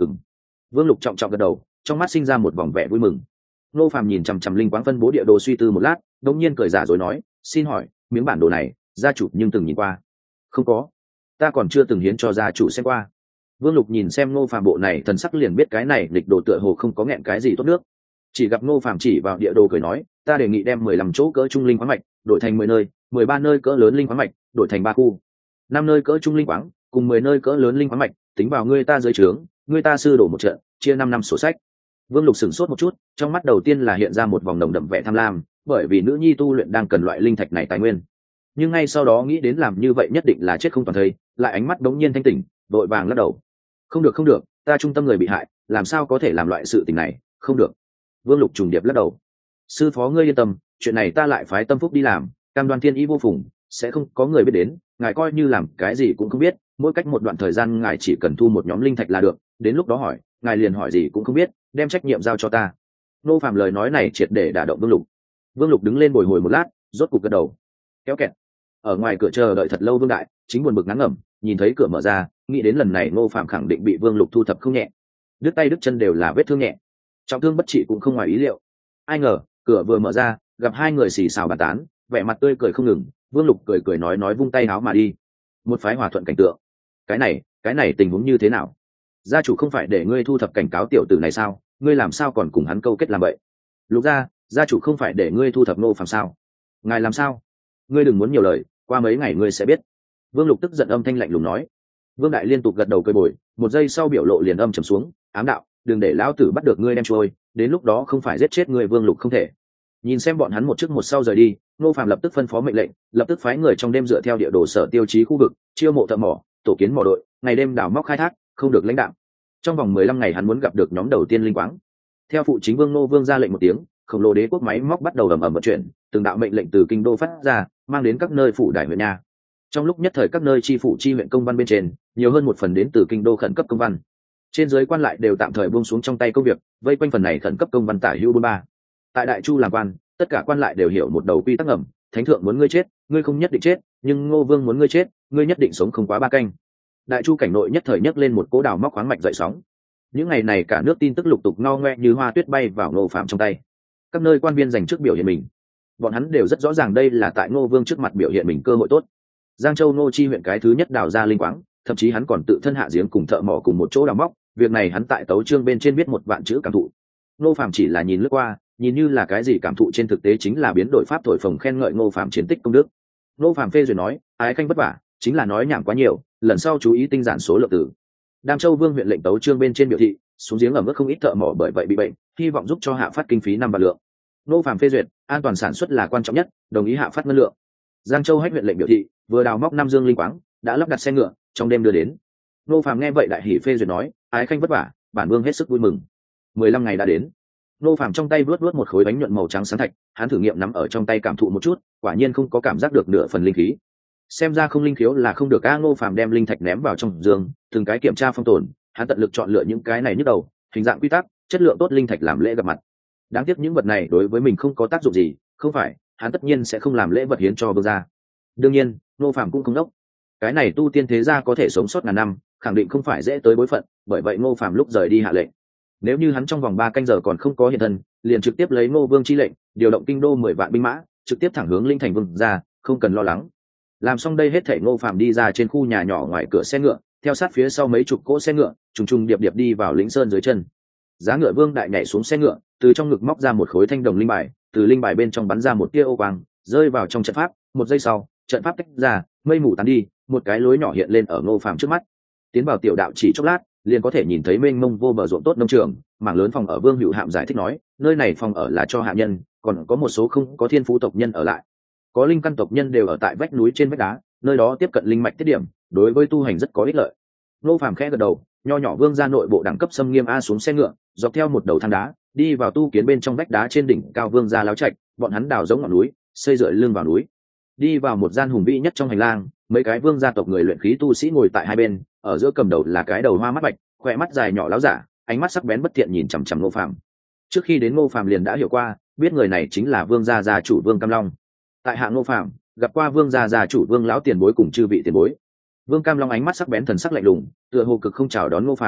Ừm. Vương Lục trọng trọng gật đầu, trong mắt sinh ra một vòng vẻ vui mừng. Ngô Phàm nhìn chằm chằm linh quáng phân bố địa đồ suy tư một lát, đột nhiên cười giả rồi nói, xin hỏi miếng bản đồ này gia chủ nhưng từng nhìn qua? Không có, ta còn chưa từng hiến cho gia chủ xem qua. Vương Lục nhìn xem Ngô Phàm bộ này thần sắc liền biết cái này lịch đồ tựa hồ không có nghẹn cái gì tốt nước. Chỉ gặp Ngô Phàm chỉ vào địa đồ cười nói, ta đề nghị đem mười lăm chỗ cỡ trung linh khoáng mạch đổi thành mười nơi, mười ba nơi cỡ lớn linh khoáng mạch đổi thành ba khu, năm nơi cỡ trung linh khoáng cùng mười nơi cỡ lớn linh khoáng mạch tính vào ngươi ta dưới trướng, ngươi ta sư đổ một trận, chia năm năm sổ sách. Vương Lục sửng sốt một chút, trong mắt đầu tiên là hiện ra một vòng nồng đậm vẻ tham lam, bởi vì nữ nhi tu luyện đang cần loại linh thạch này tài nguyên. Nhưng ngay sau đó nghĩ đến làm như vậy nhất định là chết không toàn thây, lại ánh mắt đống nhiên thanh tỉnh, vội vàng lắc đầu. Không được không được, ta trung tâm người bị hại, làm sao có thể làm loại sự tình này, không được. Vương Lục trùng điệp lắc đầu. Sư phó ngươi yên tâm, chuyện này ta lại phái Tâm Phúc đi làm, cam đoan thiên ý vô phùng, sẽ không có người biết đến, ngài coi như làm cái gì cũng không biết, mỗi cách một đoạn thời gian ngài chỉ cần thu một nhóm linh thạch là được, đến lúc đó hỏi, ngài liền hỏi gì cũng không biết, đem trách nhiệm giao cho ta. Nô Phạm lời nói này triệt để đả động Vương Lục. Vương Lục đứng lên bồi hồi một lát, rốt cục gật đầu. Kéo kẹt. Ở ngoài cửa chờ đợi thật lâu Vương Đại, chính buồn bực ngán ngẩm, nhìn thấy cửa mở ra, nghĩ đến lần này Nô Phạm khẳng định bị Vương Lục thu thập không nhẹ. Đứt tay đứt chân đều là vết thương nhẹ, trọng thương bất trị cũng không ngoài ý liệu. Ai ngờ, cửa vừa mở ra, gặp hai người xì xào bàn tán, vẻ mặt tươi cười không ngừng, Vương Lục cười cười nói nói vung tay áo mà đi. Một phái hòa thuận cảnh tượng. Cái này, cái này tình huống như thế nào? Gia chủ không phải để ngươi thu thập cảnh cáo tiểu tử này sao? Ngươi làm sao còn cùng hắn câu kết làm vậy? Lục gia, gia chủ không phải để ngươi thu thập Nô Phạm sao? Ngài làm sao? Ngươi đừng muốn nhiều lời, qua mấy ngày ngươi sẽ biết. Vương Lục tức giận âm thanh lạnh lùng nói. Vương Đại liên tục gật đầu cười bồi, một giây sau biểu lộ liền âm trầm xuống, ám đạo, đừng để lão tử bắt được ngươi đem trôi, đến lúc đó không phải giết chết ngươi Vương Lục không thể. Nhìn xem bọn hắn một trước một sau rời đi, Nô Phạm lập tức phân phó mệnh lệnh, lập tức phái người trong đêm dựa theo địa đồ sở tiêu chí khu vực, chiêu mộ thợ mỏ, tổ kiến mỏ đội, ngày đêm đào móc khai thác, không được lãnh đạo. Trong vòng mười lăm ngày hắn muốn gặp được nhóm đầu tiên linh quáng. Theo phụ chính Vương Nô Vương ra lệnh một tiếng, khổng lồ đế quốc máy móc bắt đầu ầm ầm vận chuyển, từng đạo mệnh lệnh từ kinh đô phát ra, mang đến các nơi phủ đại huyện nha. Trong lúc nhất thời các nơi chi phủ chi huyện công văn bên trên, nhiều hơn một phần đến từ kinh đô khẩn cấp công văn. Trên dưới quan lại đều tạm thời buông xuống trong tay công việc, vây quanh phần này khẩn cấp công văn tả hữu bốn ba. Tại Đại Chu làm quan, tất cả quan lại đều hiểu một đầu quy tắc ngầm, thánh thượng muốn ngươi chết, ngươi không nhất định chết, nhưng Ngô Vương muốn ngươi chết, ngươi nhất định sống không quá ba canh. Đại Chu cảnh nội nhất thời nhấc lên một cỗ đào móc khoáng mạch dậy sóng. Những ngày này cả nước tin tức lục tục ngao ngoe như hoa tuyết bay vào Ngô Phạm trong tay. Các nơi quan viên dành trước biểu hiện mình, bọn hắn đều rất rõ ràng đây là tại Ngô Vương trước mặt biểu hiện mình cơ hội tốt. Giang Châu Ngô Chi huyện cái thứ nhất đào ra linh quáng, thậm chí hắn còn tự thân hạ giếng cùng thợ mỏ cùng một chỗ đào móc, việc này hắn tại tấu chương bên trên viết một vạn chữ cảm thụ. Ngô Phạm chỉ là nhìn lướt qua, nhìn như là cái gì cảm thụ trên thực tế chính là biến đổi pháp thổi phồng khen ngợi Ngô Phạm chiến tích công đức. Ngô Phạm phê duyệt nói, ái khanh vất vả, chính là nói nhảm quá nhiều, lần sau chú ý tinh giản số lượng từ. Đam Châu Vương huyện lệnh tấu chương bên trên biểu thị, xuống giếng ở mức không ít thợ mỏ bởi vậy bị bệnh, hy vọng giúp cho hạ phát kinh phí năm vạn lượng. Ngô Phạm phê duyệt, an toàn sản xuất là quan trọng nhất, đồng ý hạ phát ngân lượng. Giang Châu Hách huyện lệnh biểu thị, vừa đào móc năm dương linh quáng, đã lắp đặt xe ngựa, trong đêm đưa đến. Ngô Phạm nghe vậy đại hỉ phê duyệt nói, ái khanh vất vả, bản vương hết sức vui mừng. mười lăm ngày đã đến. Ngô Phạm trong tay vớt vớt một khối bánh nhuận màu trắng sáng thạch, hắn thử nghiệm nắm ở trong tay cảm thụ một chút, quả nhiên không có cảm giác được nửa phần linh khí. Xem ra không linh khiếu là không được. A Ngô Phạm đem linh thạch ném vào trong giường, từng cái kiểm tra phong tồn, hắn tận lực chọn lựa những cái này nhức đầu, hình dạng quy tắc, chất lượng tốt linh thạch làm lễ gặp mặt. Đáng tiếc những vật này đối với mình không có tác dụng gì, không phải, hắn tất nhiên sẽ không làm lễ vật hiến cho vương gia. Đương nhiên, Ngô Phạm cũng không đốc. Cái này tu tiên thế gia có thể sống sót ngàn năm, khẳng định không phải dễ tới bối phận, bởi vậy Ngô Phạm lúc rời đi hạ lệnh. Nếu như hắn trong vòng ba canh giờ còn không có hiện thân, liền trực tiếp lấy Ngô Vương chi lệnh, điều động kinh đô mười vạn binh mã, trực tiếp thẳng hướng linh thành vương gia, không cần lo lắng. Làm xong đây hết thảy Ngô Phạm đi ra trên khu nhà nhỏ ngoài cửa xe ngựa, theo sát phía sau mấy chục cỗ xe ngựa, trùng trùng điệp điệp đi vào lĩnh sơn dưới chân. Giá ngựa Vương đại nhảy xuống xe ngựa, từ trong ngực móc ra một khối thanh đồng linh bài, từ linh bài bên trong bắn ra một tia ô quang, rơi vào trong trận pháp, một giây sau, trận pháp tách ra, mây mù tán đi, một cái lối nhỏ hiện lên ở Ngô Phạm trước mắt. Tiến vào tiểu đạo chỉ chốc lát, liền có thể nhìn thấy mênh mông vô bờ ruộng tốt nông trường, mảng lớn phòng ở. Vương Hữu Hạm giải thích nói, nơi này phòng ở là cho hạ nhân, còn có một số không có thiên phú tộc nhân ở lại. Có linh căn tộc nhân đều ở tại vách núi trên vách đá, nơi đó tiếp cận linh mạch tiết điểm, đối với tu hành rất có ích lợi. Ngô Phạm khẽ gật đầu, nho nhỏ Vương gia nội bộ đẳng cấp xâm nghiêm a xuống xe ngựa, dọc theo một đầu thang đá, đi vào tu kiến bên trong vách đá trên đỉnh cao Vương gia láo trạch, bọn hắn đào giống ngọn núi, xây dựa lưng vào núi. Đi vào một gian hùng vĩ nhất trong hành lang, mấy cái Vương gia tộc người luyện khí tu sĩ ngồi tại hai bên, ở giữa cầm đầu là cái đầu hoa mắt bạch, khỏe mắt dài nhỏ láo giả, ánh mắt sắc bén bất thiện nhìn chằm chằm Ngô Phạm. Trước khi đến Ngô Phạm liền đã hiểu qua, biết người này chính là Vương gia gia chủ Vương Cam Long. Tại hạ Ngô Phạm, gặp qua Vương gia gia chủ Vương lão tiền bối cùng chư vị tiền bối. Vương Cam Long ánh mắt sắc bén thần sắc lạnh lùng, tựa hồ cực không chào đón Ngô Phạm,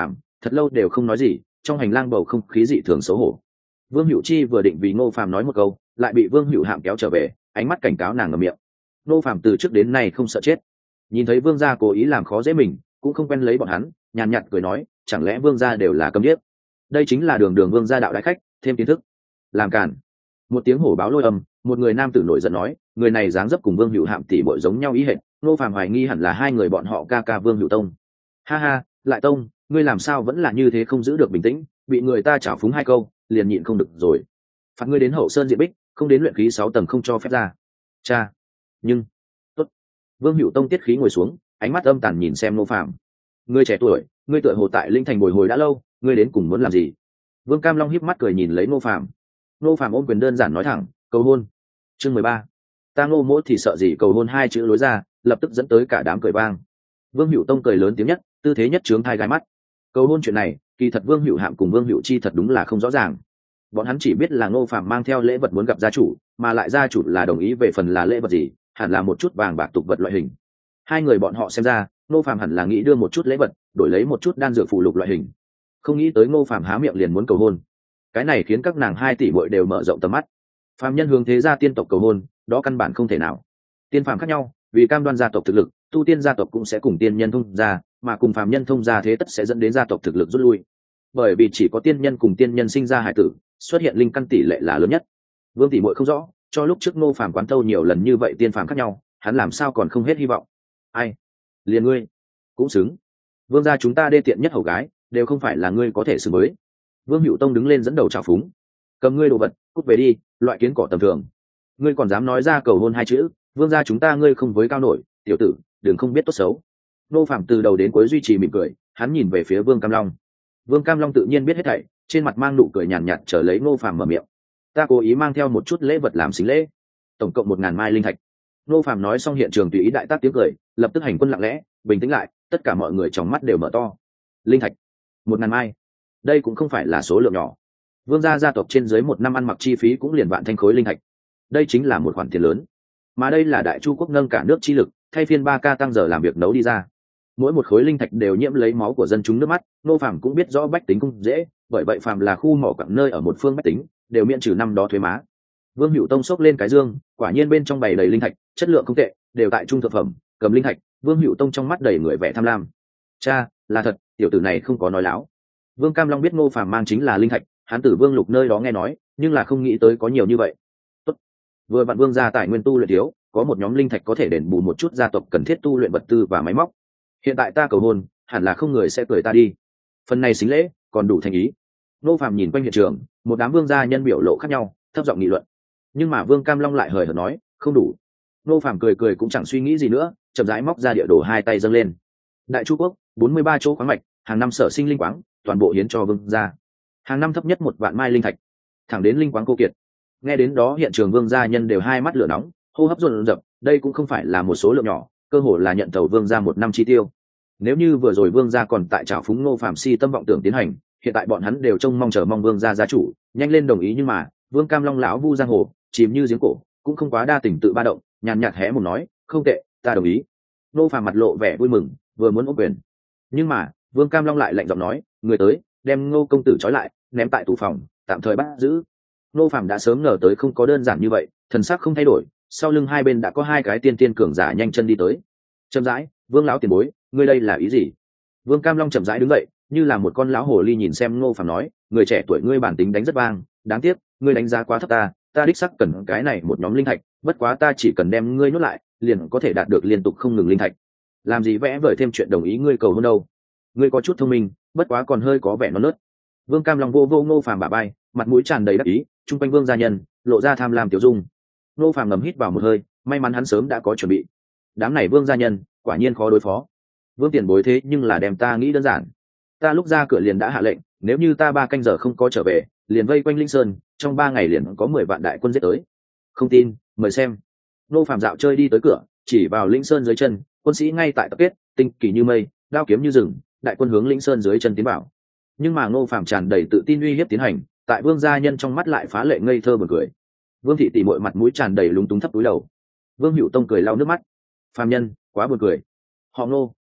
thật lâu đều không nói gì, trong hành lang bầu không khí dị thường xấu hổ. Vương Hữu Chi vừa định vì Ngô Phàm nói một câu, lại bị Vương Hữu Hạm kéo trở về, ánh mắt cảnh cáo nàng ngậm miệng. Ngô Phàm từ trước đến nay không sợ chết, nhìn thấy Vương gia cố ý làm khó dễ mình, cũng không quen lấy bọn hắn, nhàn nhạt cười nói, chẳng lẽ Vương gia đều là câm điếc? Đây chính là đường đường Vương gia đạo đại khách, thêm kiến thức. Làm cản. Một tiếng hổ báo lôi âm, một người nam tử nổi giận nói, người này dáng dấp cùng Vương Hữu Hạm tỷ muội giống nhau ý hệt, Ngô Phàm hoài nghi hẳn là hai người bọn họ ca ca Vương Hữu Tông. Ha ha, lại Tông, ngươi làm sao vẫn là như thế, không giữ được bình tĩnh, bị người ta chảo phúng hai câu, liền nhịn không được rồi. Phạt ngươi đến Hậu Sơn diện bích, không đến luyện khí sáu tầng không cho phép ra. Cha. Nhưng tốt. Vương Hữu Tông tiết khí ngồi xuống, ánh mắt âm tàn nhìn xem Ngô Phàm. Ngươi trẻ tuổi, ngươi tựa hồ tại linh thành bồi hồi đã lâu, ngươi đến cùng muốn làm gì? Vương Cam Long híp mắt cười nhìn lấy Ngô Phàm. Ngô Phàm ôm quyền đơn giản nói thẳng, cầu hôn. Chương mười ba. Ta Ngô Mỗ thì sợ gì, cầu hôn hai chữ lối ra, lập tức dẫn tới cả đám cười vang. Vương Hữu Tông cười lớn tiếng nhất, tư thế nhất trướng thai gai mắt. Cầu hôn chuyện này, kỳ thật Vương Hữu Hạm cùng Vương Hữu Chi thật đúng là không rõ ràng. Bọn hắn chỉ biết là Ngô Phàm mang theo lễ vật muốn gặp gia chủ, mà lại gia chủ là đồng ý về phần là lễ vật gì, hẳn là một chút vàng bạc tục vật loại hình. Hai người bọn họ xem ra, Ngô Phàm hẳn là nghĩ đưa một chút lễ vật, đổi lấy một chút đan dược phụ lục loại hình. Không nghĩ tới Ngô Phàm há miệng liền muốn cầu hôn. Cái này khiến các nàng hai tỷ muội đều mở rộng tầm mắt. Phàm nhân hướng thế gia tiên tộc cầu hôn, đó căn bản không thể nào. Tiên phàm khác nhau, vì cam đoan gia tộc thực lực, tu tiên gia tộc cũng sẽ cùng tiên nhân thông gia, mà cùng phàm nhân thông gia thế tất sẽ dẫn đến gia tộc thực lực rút lui. Bởi vì chỉ có tiên nhân cùng tiên nhân sinh ra hải tử, xuất hiện linh căn tỷ lệ là lớn nhất. Vương tỷ muội không rõ, cho lúc trước Ngô Phàm quán thâu nhiều lần như vậy tiên phàm khác nhau, hắn làm sao còn không hết hy vọng. Ai? Liền ngươi cũng xứng. Vương gia chúng ta đê tiện nhất hầu gái, đều không phải là ngươi có thể xử với. Vương Hữu Tông đứng lên dẫn đầu trào phúng. Cầm ngươi đồ vật, cút về đi, loại kiến cỏ tầm thường. Ngươi còn dám nói ra cầu hôn hai chữ, Vương gia chúng ta ngươi không với cao nổi, tiểu tử, đừng không biết tốt xấu. Ngô Phàm từ đầu đến cuối duy trì mỉm cười, hắn nhìn về phía Vương Cam Long. Vương Cam Long tự nhiên biết hết thảy, trên mặt mang nụ cười nhàn nhạt trở lấy Ngô Phàm mở miệng. Ta cố ý mang theo một chút lễ vật làm xính lễ, tổng cộng một ngàn mai linh thạch. Ngô Phàm nói xong, hiện trường tùy ý đại tác tiếng cười, lập tức hành quân lặng lẽ, bình tĩnh lại, tất cả mọi người trong mắt đều mở to. Linh thạch, một ngàn mai, đây cũng không phải là số lượng nhỏ. Vương gia gia tộc trên dưới một năm ăn mặc chi phí cũng liền vạn thanh khối linh thạch, đây chính là một khoản tiền lớn. Mà đây là Đại Chu quốc nâng cả nước chi lực, thay phiên ba ca tăng giờ làm việc nấu đi ra. Mỗi một khối linh thạch đều nhiễm lấy máu của dân chúng nước mắt. Ngô Phàm cũng biết rõ bách tính không dễ, bởi vậy phàm là khu mỏ quặng nơi ở một phương bách tính đều miễn trừ năm đó thuế má. Vương Hữu Tông xốc lên cái dương, quả nhiên bên trong bày đầy linh thạch, chất lượng không tệ, đều tại trung thượng phẩm. Cầm linh thạch, Vương Hữu Tông trong mắt đầy người vẻ tham lam. Cha, là thật, tiểu tử này không có nói láo. Vương Cam Long biết Ngô Phàm mang chính là linh thạch, hắn từ Vương Lục nơi đó nghe nói, nhưng là không nghĩ tới có nhiều như vậy. Tốt. Vừa vặn Vương gia tài nguyên tu luyện thiếu, có một nhóm linh thạch có thể đền bù một chút gia tộc cần thiết tu luyện vật tư và máy móc. Hiện tại ta cầu hôn, hẳn là không người sẽ cười ta đi. Phần này xính lễ còn đủ thành ý. Ngô Phàm nhìn quanh hiện trường, một đám vương gia nhân biểu lộ khác nhau, thấp giọng nghị luận. Nhưng mà Vương Cam Long lại hời hợt nói, không đủ. Ngô Phàm cười cười cũng chẳng suy nghĩ gì nữa, chậm rãi móc ra địa đồ, hai tay dâng lên. Đại Chu quốc, bốn mươi ba chỗ khoáng mạch, hàng năm sở sinh linh quáng, toàn bộ hiến cho vương gia. Hàng năm thấp nhất một vạn mai linh thạch, thẳng đến linh quáng cô kiệt. Nghe đến đó hiện trường vương gia nhân đều hai mắt lửa nóng, hô hấp dồn dập, đây cũng không phải là một số lượng nhỏ, cơ hồ là nhận tàu vương gia một năm chi tiêu. Nếu như vừa rồi vương gia còn tại trào phúng Ngô Phàm si tâm vọng tưởng tiến hành, hiện tại bọn hắn đều trông mong chờ mong vương gia gia chủ nhanh lên đồng ý. Nhưng mà Vương Cam Long lão vu giang hồ, chìm như giếng cổ, cũng không quá đa tình tự ba động, nhàn nhạt hé mồm nói, không tệ, ta đồng ý. Ngô Phàm mặt lộ vẻ vui mừng, vừa muốn ôm quyền, nhưng mà Vương Cam Long lại lạnh giọng nói, người tới, đem Ngô công tử trói lại, ném tại tù phòng, tạm thời bắt giữ. Ngô Phàm đã sớm ngờ tới không có đơn giản như vậy, thần sắc không thay đổi, sau lưng hai bên đã có hai cái tiên tiên cường giả nhanh chân đi tới. Chậm rãi, Vương lão tiền bối, ngươi đây là ý gì? Vương Cam Long chậm rãi đứng dậy, như là một con lão hồ ly nhìn xem Ngô Phàm nói, người trẻ tuổi ngươi bản tính đánh rất vang, đáng tiếc ngươi đánh giá quá thấp ta, ta đích sắc cần cái này một nhóm linh thạch, bất quá ta chỉ cần đem ngươi nuốt lại, liền có thể đạt được liên tục không ngừng linh thạch. Làm gì vẽ vời thêm chuyện đồng ý ngươi cầu hôn đâu? Ngươi có chút thông minh, bất quá còn hơi có vẻ non nớt. Vương Cam Long vô vô Ngô Phàm bả vai, mặt mũi tràn đầy đắc ý, trung quanh Vương gia nhân lộ ra tham lam tiểu dung. Ngô Phàm ngầm hít vào một hơi, may mắn hắn sớm đã có chuẩn bị. Đám này Vương gia nhân quả nhiên khó đối phó. Vương tiền bối thế nhưng là đem ta nghĩ đơn giản. Ta lúc ra cửa liền đã hạ lệnh, nếu như ta ba canh giờ không có trở về, liền vây quanh Linh Sơn, trong ba ngày liền có mười vạn đại quân giết tới. Không tin, mời xem. Ngô Phàm dạo chơi đi tới cửa, chỉ vào Linh Sơn dưới chân, quân sĩ ngay tại tập kết, tinh kỳ như mây, đao kiếm như rừng, đại quân hướng Linh Sơn dưới chân tiến vào. Nhưng mà Ngô Phàm tràn đầy tự tin uy hiếp tiến hành, tại Vương gia nhân trong mắt lại phá lệ ngây thơ buồn cười. Vương thị tỷ muội mặt mũi tràn đầy lúng túng thấp túi đầu. Vương Hữu Tông cười lau nước mắt. Phàm nhân, quá buồn cười. Họ Ngô,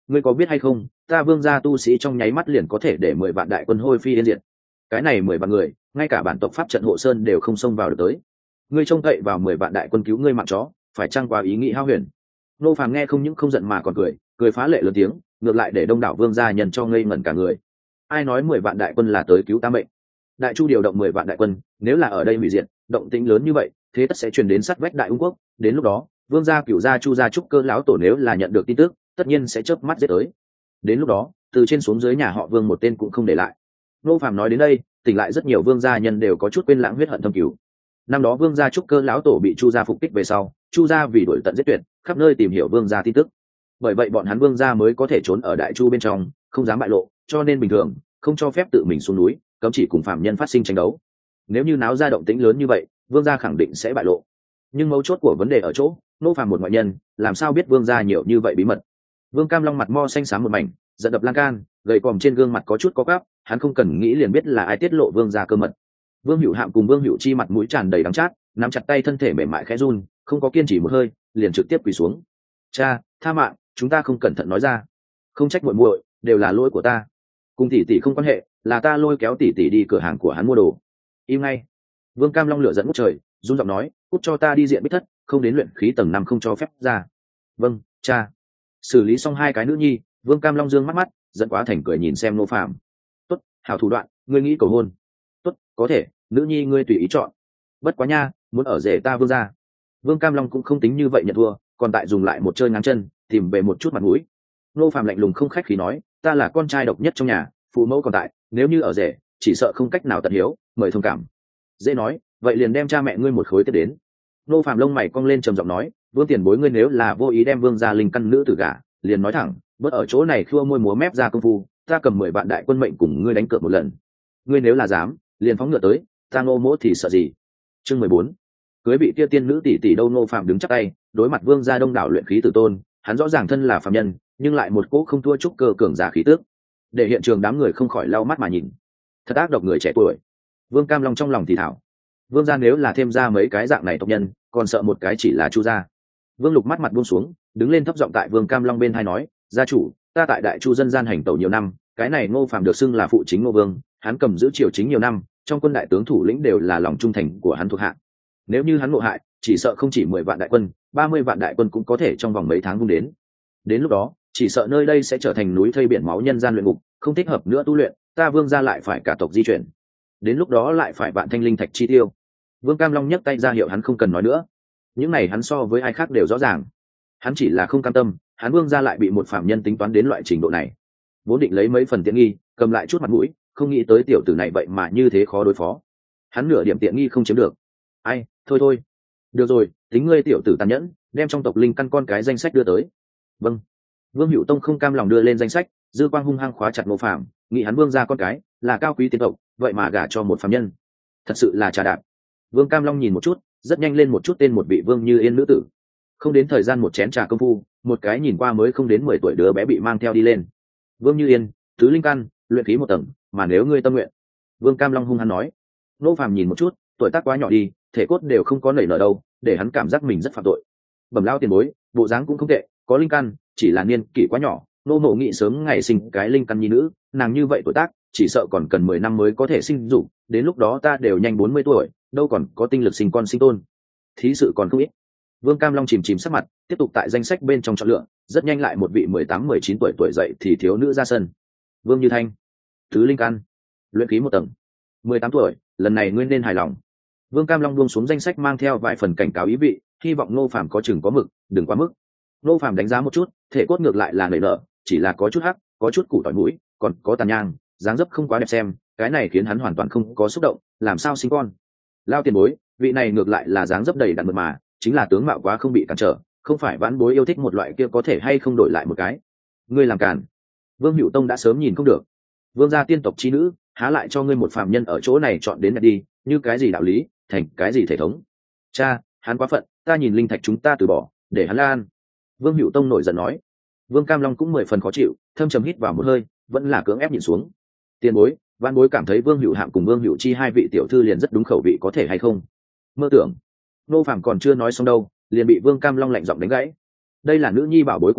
ngươi có biết hay không, ta vương gia tu sĩ trong nháy mắt liền có thể để mười vạn đại quân hôi phi yên diệt. Cái này mười vạn người, ngay cả bản tộc pháp trận hộ sơn đều không xông vào được tới. Ngươi trông cậy vào mười vạn đại quân cứu ngươi mạng chó, phải chăng quá ý nghĩ hao huyền? Nô Phàm nghe không những không giận mà còn cười, cười phá lệ lớn tiếng, ngược lại để đông đảo vương gia nhân cho ngây ngẩn cả người. Ai nói mười vạn đại quân là tới cứu ta mệnh? Đại chu điều động mười vạn đại quân, nếu là ở đây hủy diệt, động tĩnh lớn như vậy, thế tất sẽ truyền đến sát vách đại ung quốc. Đến lúc đó, vương gia cửu gia chu gia trúc cơ lão tổ nếu là nhận được tin tức, tất nhiên sẽ chớp mắt giết tới. Đến lúc đó, từ trên xuống dưới nhà họ vương một tên cũng không để lại. Nô Phàm nói đến đây, tỉnh lại rất nhiều vương gia nhân đều có chút quên lãng huyết hận thâm cửu. Năm đó vương gia trúc cơ lão tổ bị chu gia phục kích về sau, chu gia vì đuổi tận giết tuyệt, khắp nơi tìm hiểu vương gia tin tức. Bởi vậy bọn hắn vương gia mới có thể trốn ở đại chu bên trong, không dám bại lộ, cho nên bình thường không cho phép tự mình xuống núi, cấm chỉ cùng phạm nhân phát sinh tranh đấu. Nếu như náo ra động tĩnh lớn như vậy, vương gia khẳng định sẽ bại lộ. Nhưng mấu chốt của vấn đề ở chỗ, Nô Phàm một ngoại nhân, làm sao biết vương gia nhiều như vậy bí mật? Vương Cam Long mặt mo xanh xám một mảnh, giận đập lan can, gầy còm trên gương mặt có chút có gắp, hắn không cần nghĩ liền biết là ai tiết lộ vương gia cơ mật. Vương Hữu Hạm cùng Vương Hữu Chi mặt mũi tràn đầy đắng chát, nắm chặt tay thân thể mềm mại khẽ run, không có kiên trì một hơi, liền trực tiếp quỳ xuống. Cha, tha mạng, chúng ta không cẩn thận nói ra, không trách muội muội, đều là lỗi của ta. Cùng tỷ tỷ không quan hệ, là ta lôi kéo tỷ tỷ đi cửa hàng của hắn mua đồ. Im ngay. Vương Cam Long lửa giận ngút trời, run giọng nói, cút cho ta đi diện bích thất, không đến luyện khí tầng năm không cho phép ra. Vâng, cha. Xử lý xong hai cái nữ nhi, Vương Cam Long dương mắt mắt, giận quá thành cười nhìn xem Nô Phàm. Tốt, hảo thủ đoạn, ngươi nghĩ cầu hôn. Tốt, có thể, nữ nhi ngươi tùy ý chọn. Bất quá nha, muốn ở rể ta vương gia. Vương Cam Long cũng không tính như vậy nhận thua, còn tại dùng lại một chơi ngáng chân, tìm về một chút mặt mũi. Nô Phàm lạnh lùng không khách khí nói, ta là con trai độc nhất trong nhà, phụ mẫu còn tại, nếu như ở rể, chỉ sợ không cách nào tận hiếu, mời thông cảm. Dễ nói, vậy liền đem cha mẹ ngươi một khối tiếp đến. Nô Phàm lông mày cong lên trầm giọng nói, Vương tiền bối ngươi nếu là vô ý đem vương gia linh căn nữ tử gả, liền nói thẳng, bớt ở chỗ này khua môi múa mép ra công phu, ta cầm mười vạn đại quân mệnh cùng ngươi đánh cược một lần. Ngươi nếu là dám, liền phóng ngựa tới, ta Ngô mỗ thì sợ gì? Chương mười bốn. Cưới vị kia tiên nữ tỷ tỷ đâu? Nô Phàm đứng chắc tay, đối mặt vương gia đông đảo luyện khí tử tôn, hắn rõ ràng thân là phàm nhân, nhưng lại một cỗ không thua trúc cơ cường giả khí tước, để hiện trường đám người không khỏi lau mắt mà nhìn. Thật ác độc người trẻ tuổi. Vương Cam Long trong lòng thì thảo, vương gia nếu là thêm ra mấy cái dạng này tộc nhân, còn sợ một cái chỉ là chu gia. Vương Lục mắt mặt buông xuống, đứng lên thấp giọng tại Vương Cam Long bên tai nói, gia chủ, ta tại đại chu dân gian hành tẩu nhiều năm, cái này Ngô Phàm được xưng là phụ chính Ngô Vương, hắn cầm giữ triều chính nhiều năm, trong quân đại tướng thủ lĩnh đều là lòng trung thành của hắn thuộc hạ. Nếu như hắn ngộ hại, chỉ sợ không chỉ mười vạn đại quân, ba mươi vạn đại quân cũng có thể trong vòng mấy tháng vung đến. Đến lúc đó, chỉ sợ nơi đây sẽ trở thành núi thây biển máu nhân gian luyện ngục, không thích hợp nữa tu luyện, ta Vương gia lại phải cả tộc di chuyển. Đến lúc đó lại phải vạn thanh linh thạch chi tiêu. Vương Cam Long nhấc tay ra hiệu hắn không cần nói nữa. Những này hắn so với ai khác đều rõ ràng. Hắn chỉ là không cam tâm, hắn Vương gia lại bị một phạm nhân tính toán đến loại trình độ này. Vốn định lấy mấy phần tiện nghi, cầm lại chút mặt mũi, không nghĩ tới tiểu tử này vậy mà như thế khó đối phó. Hắn nửa điểm tiện nghi không chiếm được. Ai, thôi thôi. Được rồi, tính ngươi tiểu tử tàn nhẫn, đem trong tộc linh căn con cái danh sách đưa tới. Vâng. Vương Hữu Tông không cam lòng đưa lên danh sách, dư quang hung hăng khóa chặt Ngô Phàm, nghĩ hắn Vương gia con cái là cao quý tiên tộc, vậy mà gả cho một phàm nhân, thật sự là trà đạp. Vương Cam Long nhìn một chút, rất nhanh lên một chút tên một vị Vương Như Yên nữ tử. Không đến thời gian một chén trà công phu, một cái nhìn qua mới không đến mười tuổi đứa bé bị mang theo đi lên. Vương Như Yên, tứ linh căn, luyện khí một tầng, mà nếu ngươi tâm nguyện. Vương Cam Long hung hăng nói. Ngô Phàm nhìn một chút, tuổi tác quá nhỏ đi, thể cốt đều không có nảy nở đâu, để hắn cảm giác mình rất phạm tội. Bẩm lao tiền bối, bộ dáng cũng không tệ, có linh căn, chỉ là niên kỷ quá nhỏ, nô mộ nghị sớm ngày sinh cái linh căn nhi nữ, nàng như vậy tuổi tác, chỉ sợ còn cần mười năm mới có thể sinh dục, đến lúc đó ta đều nhanh bốn mươi tuổi, đâu còn có tinh lực sinh con sinh tôn. Thí sự còn không ít. Vương Cam Long chìm chìm sắc mặt, tiếp tục tại danh sách bên trong chọn lựa, rất nhanh lại một vị mười tám mười chín tuổi tuổi dậy thì thiếu nữ ra sân. Vương Như Thanh, thứ linh căn, luyện khí một tầng, mười tám tuổi, lần này ngươi nên hài lòng. Vương Cam Long buông xuống danh sách mang theo vài phần cảnh cáo ý vị, hy vọng Ngô Phàm có chừng có mực, đừng quá mức. Ngô Phàm đánh giá một chút, thể cốt ngược lại là nảy nở, chỉ là có chút hắc, có chút củ tỏi mũi, còn có tàn nhang, dáng dấp không quá đẹp xem, cái này khiến hắn hoàn toàn không có xúc động, làm sao sinh con. Lao tiền bối, vị này ngược lại là dáng dấp đầy đặn mượt mà, chính là tướng mạo quá không bị cản trở, không phải vãn bối yêu thích một loại kia có thể hay không đổi lại một cái. Ngươi làm cản. Vương Hữu Tông đã sớm nhìn không được. Vương gia tiên tộc chi nữ, há lại cho ngươi một phàm nhân ở chỗ này chọn đến nhặt đi, như cái gì đạo lý, thành cái gì thể thống. Cha, hắn quá phận, ta nhìn linh thạch chúng ta từ bỏ, để hắn lan. Vương Hữu Tông nổi giận nói. Vương Cam Long cũng mười phần khó chịu, thâm trầm hít vào một hơi, vẫn là cưỡng ép nhìn xuống. Tiền bối, văn bối cảm thấy Vương Hữu Hạm cùng Vương Hữu Chi hai vị tiểu thư liền rất đúng khẩu vị, có thể hay không? Mơ tưởng. Nô Phàm còn chưa nói xong đâu, liền bị Vương Cam Long lạnh giọng đánh gãy. Đây là nữ nhi bảo bối của hắn,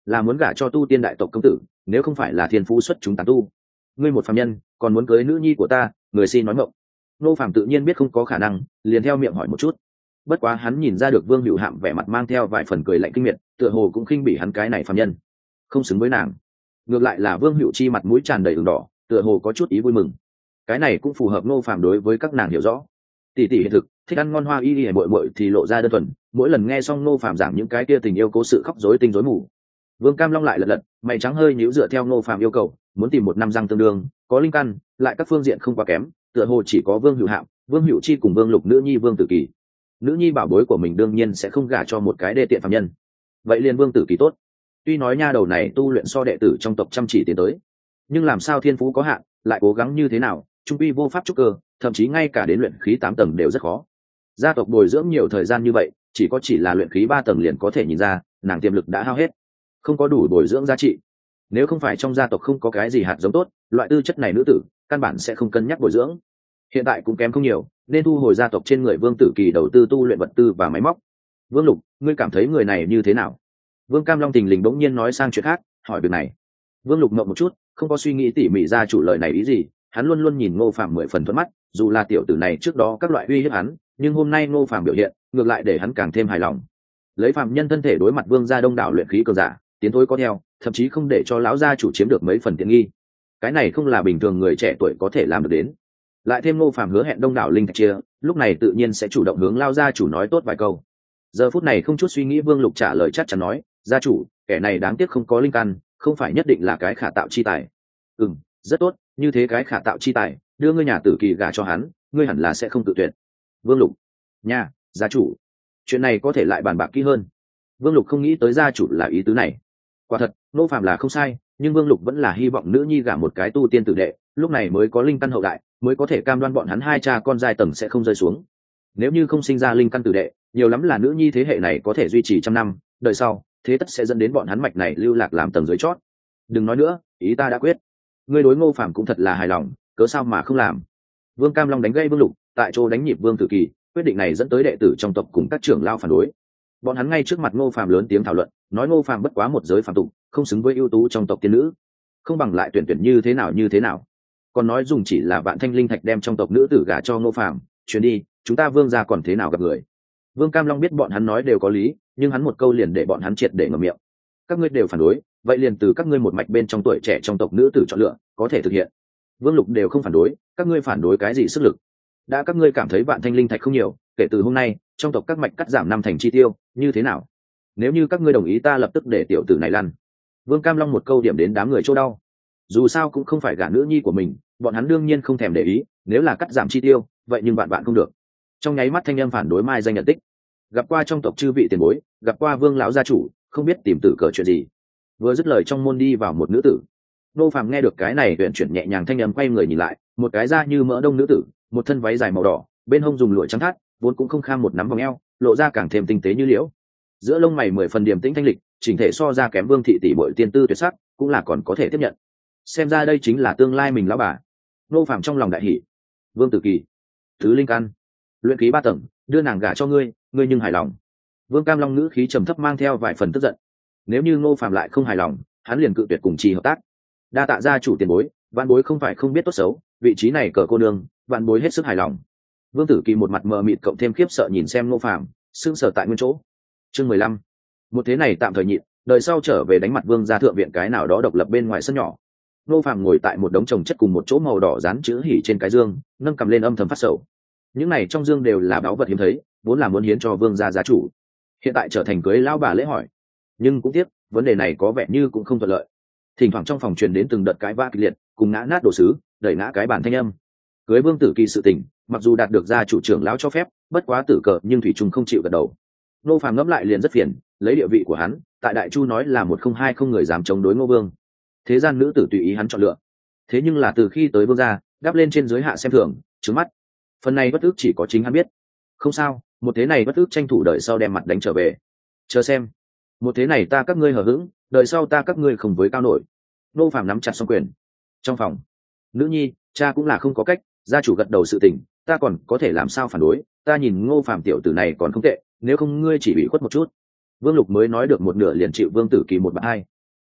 là muốn gả cho tu tiên đại tộc công tử, nếu không phải là thiên phú xuất chúng tán tu. Ngươi một phàm nhân còn muốn cưới nữ nhi của ta, người xin nói mộng. Ngô Phàm tự nhiên biết không có khả năng, liền theo miệng hỏi một chút. Bất quá hắn nhìn ra được Vương Hữu Hạm vẻ mặt mang theo vài phần cười lạnh kinh miệt, tựa hồ cũng khinh bỉ hắn cái này phàm nhân, không xứng với nàng. Ngược lại là Vương Hữu Chi mặt mũi tràn đầy ửng đỏ, tựa hồ có chút ý vui mừng. Cái này cũng phù hợp Ngô Phàm đối với các nàng hiểu rõ. Tỷ tỷ hiện thực, thích ăn ngon hoa y y muội muội thì lộ ra đơn thuần, mỗi lần nghe xong Ngô Phàm giảng những cái kia tình yêu cố sự khóc rối tinh rối mù. Vương Cam Long lại lật lật, mày trắng hơi nhíu dựa theo Ngô Phàm yêu cầu, muốn tìm một năm răng tương đương, có linh căn, lại các phương diện không quá kém, tựa hồ chỉ có Vương Hữu Hạm, Vương Hữu Chi cùng Vương Lục nữ nhi Vương Tử Kỳ. Nữ nhi bảo bối của mình đương nhiên sẽ không gả cho một cái đê tiện phàm nhân. Vậy liền Vương Tử Kỳ tốt. Tuy nói nha đầu này tu luyện so đệ tử trong tộc chăm chỉ tiến tới, nhưng làm sao thiên phú có hạn, lại cố gắng như thế nào, trung quy vô pháp trúc cơ, thậm chí ngay cả đến luyện khí tám tầng đều rất khó. Gia tộc bồi dưỡng nhiều thời gian như vậy, chỉ có chỉ là luyện khí ba tầng liền có thể nhìn ra, nàng tiềm lực đã hao hết, không có đủ bồi dưỡng giá trị. Nếu không phải trong gia tộc không có cái gì hạt giống tốt, loại tư chất này nữ tử căn bản sẽ không cân nhắc bồi dưỡng. Hiện tại cũng kém không nhiều, nên thu hồi gia tộc trên người Vương Tử Kỳ đầu tư tu luyện vật tư và máy móc. Vương Lục, ngươi cảm thấy người này như thế nào? Vương Cam Long tình lình bỗng nhiên nói sang chuyện khác, hỏi việc này. Vương Lục ngậm một chút, không có suy nghĩ tỉ mỉ ra chủ lời này ý gì. Hắn luôn luôn nhìn Ngô Phàm mười phần thuận mắt, dù là tiểu tử này trước đó các loại uy hiếp hắn, nhưng hôm nay Ngô Phàm biểu hiện ngược lại để hắn càng thêm hài lòng. Lấy phàm nhân thân thể đối mặt vương gia đông đảo luyện khí cường giả, tiến thối có theo, thậm chí không để cho lão gia chủ chiếm được mấy phần tiện nghi. Cái này không là bình thường người trẻ tuổi có thể làm được đến. Lại thêm Ngô Phàm hứa hẹn đông đảo linh thạch chia, lúc này tự nhiên sẽ chủ động hướng lao gia chủ nói tốt vài câu. Giờ phút này không chút suy nghĩ, Vương Lục trả lời chắc chắn nói, gia chủ, kẻ này đáng tiếc không có linh căn, không phải nhất định là cái khả tạo chi tài. Ừm, rất tốt, như thế cái khả tạo chi tài, đưa ngươi nhà Tử Kỳ gả cho hắn, ngươi hẳn là sẽ không tự tuyệt. Vương Lục, nha, gia chủ, chuyện này có thể lại bàn bạc kỹ hơn. Vương Lục không nghĩ tới gia chủ là ý tứ này. Quả thật, Ngô Phàm là không sai, nhưng Vương Lục vẫn là hy vọng nữ nhi gả một cái tu tiên tử đệ, lúc này mới có linh căn hậu đại, mới có thể cam đoan bọn hắn hai cha con giai tầng sẽ không rơi xuống. Nếu như không sinh ra linh căn tử đệ, nhiều lắm là nữ nhi thế hệ này có thể duy trì trăm năm, đời sau thế tất sẽ dẫn đến bọn hắn mạch này lưu lạc làm tầng dưới chót. Đừng nói nữa, ý ta đã quyết. Ngươi đối Ngô Phàm cũng thật là hài lòng, cớ sao mà không làm? Vương Cam Long đánh gây Vương Lục, tại chỗ đánh nhịp Vương Tử Kỳ, quyết định này dẫn tới đệ tử trong tộc cùng các trưởng lao phản đối. Bọn hắn ngay trước mặt Ngô Phàm lớn tiếng thảo luận, nói Ngô Phàm bất quá một giới phàm tục, không xứng với ưu tú trong tộc tiên nữ, không bằng lại tuyển tuyển như thế nào như thế nào. Còn nói dùng chỉ là vạn thanh linh thạch đem trong tộc nữ tử gả cho Ngô Phàm, chuyến đi, chúng ta Vương gia còn thế nào gặp người. Vương Cam Long biết bọn hắn nói đều có lý, nhưng hắn một câu liền để bọn hắn triệt để ngậm miệng. Các ngươi đều phản đối, vậy liền từ các ngươi một mạch bên trong tuổi trẻ trong tộc nữ tử chọn lựa, có thể thực hiện. Vương Lục đều không phản đối, các ngươi phản đối cái gì sức lực? Đã các ngươi cảm thấy vạn thanh linh thạch không nhiều, kể từ hôm nay trong tộc các mạch cắt giảm năm thành chi tiêu, như thế nào? Nếu như các ngươi đồng ý, ta lập tức để tiểu tử này lăn. Vương Cam Long một câu điểm đến đám người chỗ đau. Dù sao cũng không phải gả nữ nhi của mình, bọn hắn đương nhiên không thèm để ý, nếu là cắt giảm chi tiêu, vậy nhưng bạn bạn không được. Trong nháy mắt thanh âm phản đối mai danh nhận tích. Gặp qua trong tộc chư vị tiền bối, gặp qua Vương lão gia chủ, không biết tìm tử cờ chuyện gì. Vừa dứt lời trong môn đi vào một nữ tử. Ngô Phàm nghe được cái này, uyển chuyển nhẹ nhàng thanh âm, quay người nhìn lại, một cái da như mỡ đông nữ tử, một thân váy dài màu đỏ, bên hông dùng lụa trắng thắt, vốn cũng không kham một nắm vòng eo, lộ ra càng thêm tinh tế như liễu. Giữa lông mày mười phần điềm tĩnh thanh lịch, chỉnh thể so ra kém Vương thị tỷ muội tiên tư tuyệt sắc, cũng là còn có thể tiếp nhận. Xem ra đây chính là tương lai mình lão bà. Ngô Phàm trong lòng đại hỉ. Vương Tử Kỳ, thứ linh căn, luyện khí ba tầng, đưa nàng gả cho ngươi, ngươi nhưng hài lòng? Vương Cam Long ngữ khí trầm thấp mang theo vài phần tức giận. Nếu như Ngô Phàm lại không hài lòng, hắn liền cự tuyệt cùng chi hợp tác. Đa tạ gia chủ tiền bối, vạn bối không phải không biết tốt xấu, vị trí này cờ cô nương, vạn bối hết sức hài lòng. Vương Tử Kỳ một mặt mờ mịt cộng thêm khiếp sợ nhìn xem Ngô Phàm, sững sờ tại nguyên chỗ. Chương mười lăm. Một thế này tạm thời nhịn, đời sau trở về đánh mặt Vương gia thượng viện cái nào đó độc lập bên ngoài sân nhỏ. Ngô Phàm ngồi tại một đống chồng chất cùng một chỗ màu đỏ dán chữ hỉ trên cái dương, nâng cầm lên âm thầm phát sầu. Những này trong dương đều là báu vật hiếm thấy, vốn là muốn hiến cho Vương gia gia chủ, hiện tại trở thành cưới lão bà lễ hỏi. Nhưng cũng tiếc, vấn đề này có vẻ như cũng không thuận lợi. Thỉnh thoảng trong phòng truyền đến từng đợt cãi vã kịch liệt, cùng ngã nát đồ sứ, đẩy ngã cái bàn thanh âm. Cưới Vương Tử Kỳ sự tình, mặc dù đạt được gia chủ trưởng lão cho phép, bất quá tử cờ nhưng thủy trung không chịu gật đầu. Ngô Phàm ngẫm lại liền rất phiền, lấy địa vị của hắn, tại Đại Chu nói là một không hai không người dám chống đối Ngô Vương. Thế gian nữ tử tùy ý hắn chọn lựa. Thế nhưng là từ khi tới Vương gia, đáp lên trên dưới hạ xem thường, trướng mắt. Phần này bất ức chỉ có chính hắn biết. Không sao, một thế này bất ức tranh thủ đợi sau đem mặt đánh trở về. Chờ xem, một thế này ta các ngươi hờ hững, đợi sau ta các ngươi không với cao nổi. Ngô Phàm nắm chặt song quyền. Trong phòng, nữ nhi, cha cũng là không có cách, gia chủ gật đầu sự tình, ta còn có thể làm sao phản đối? Ta nhìn Ngô Phàm tiểu tử này còn không tệ, nếu không ngươi chỉ bị khuất một chút. Vương Lục mới nói được một nửa liền chịu Vương Tử Kỳ một bạt hai,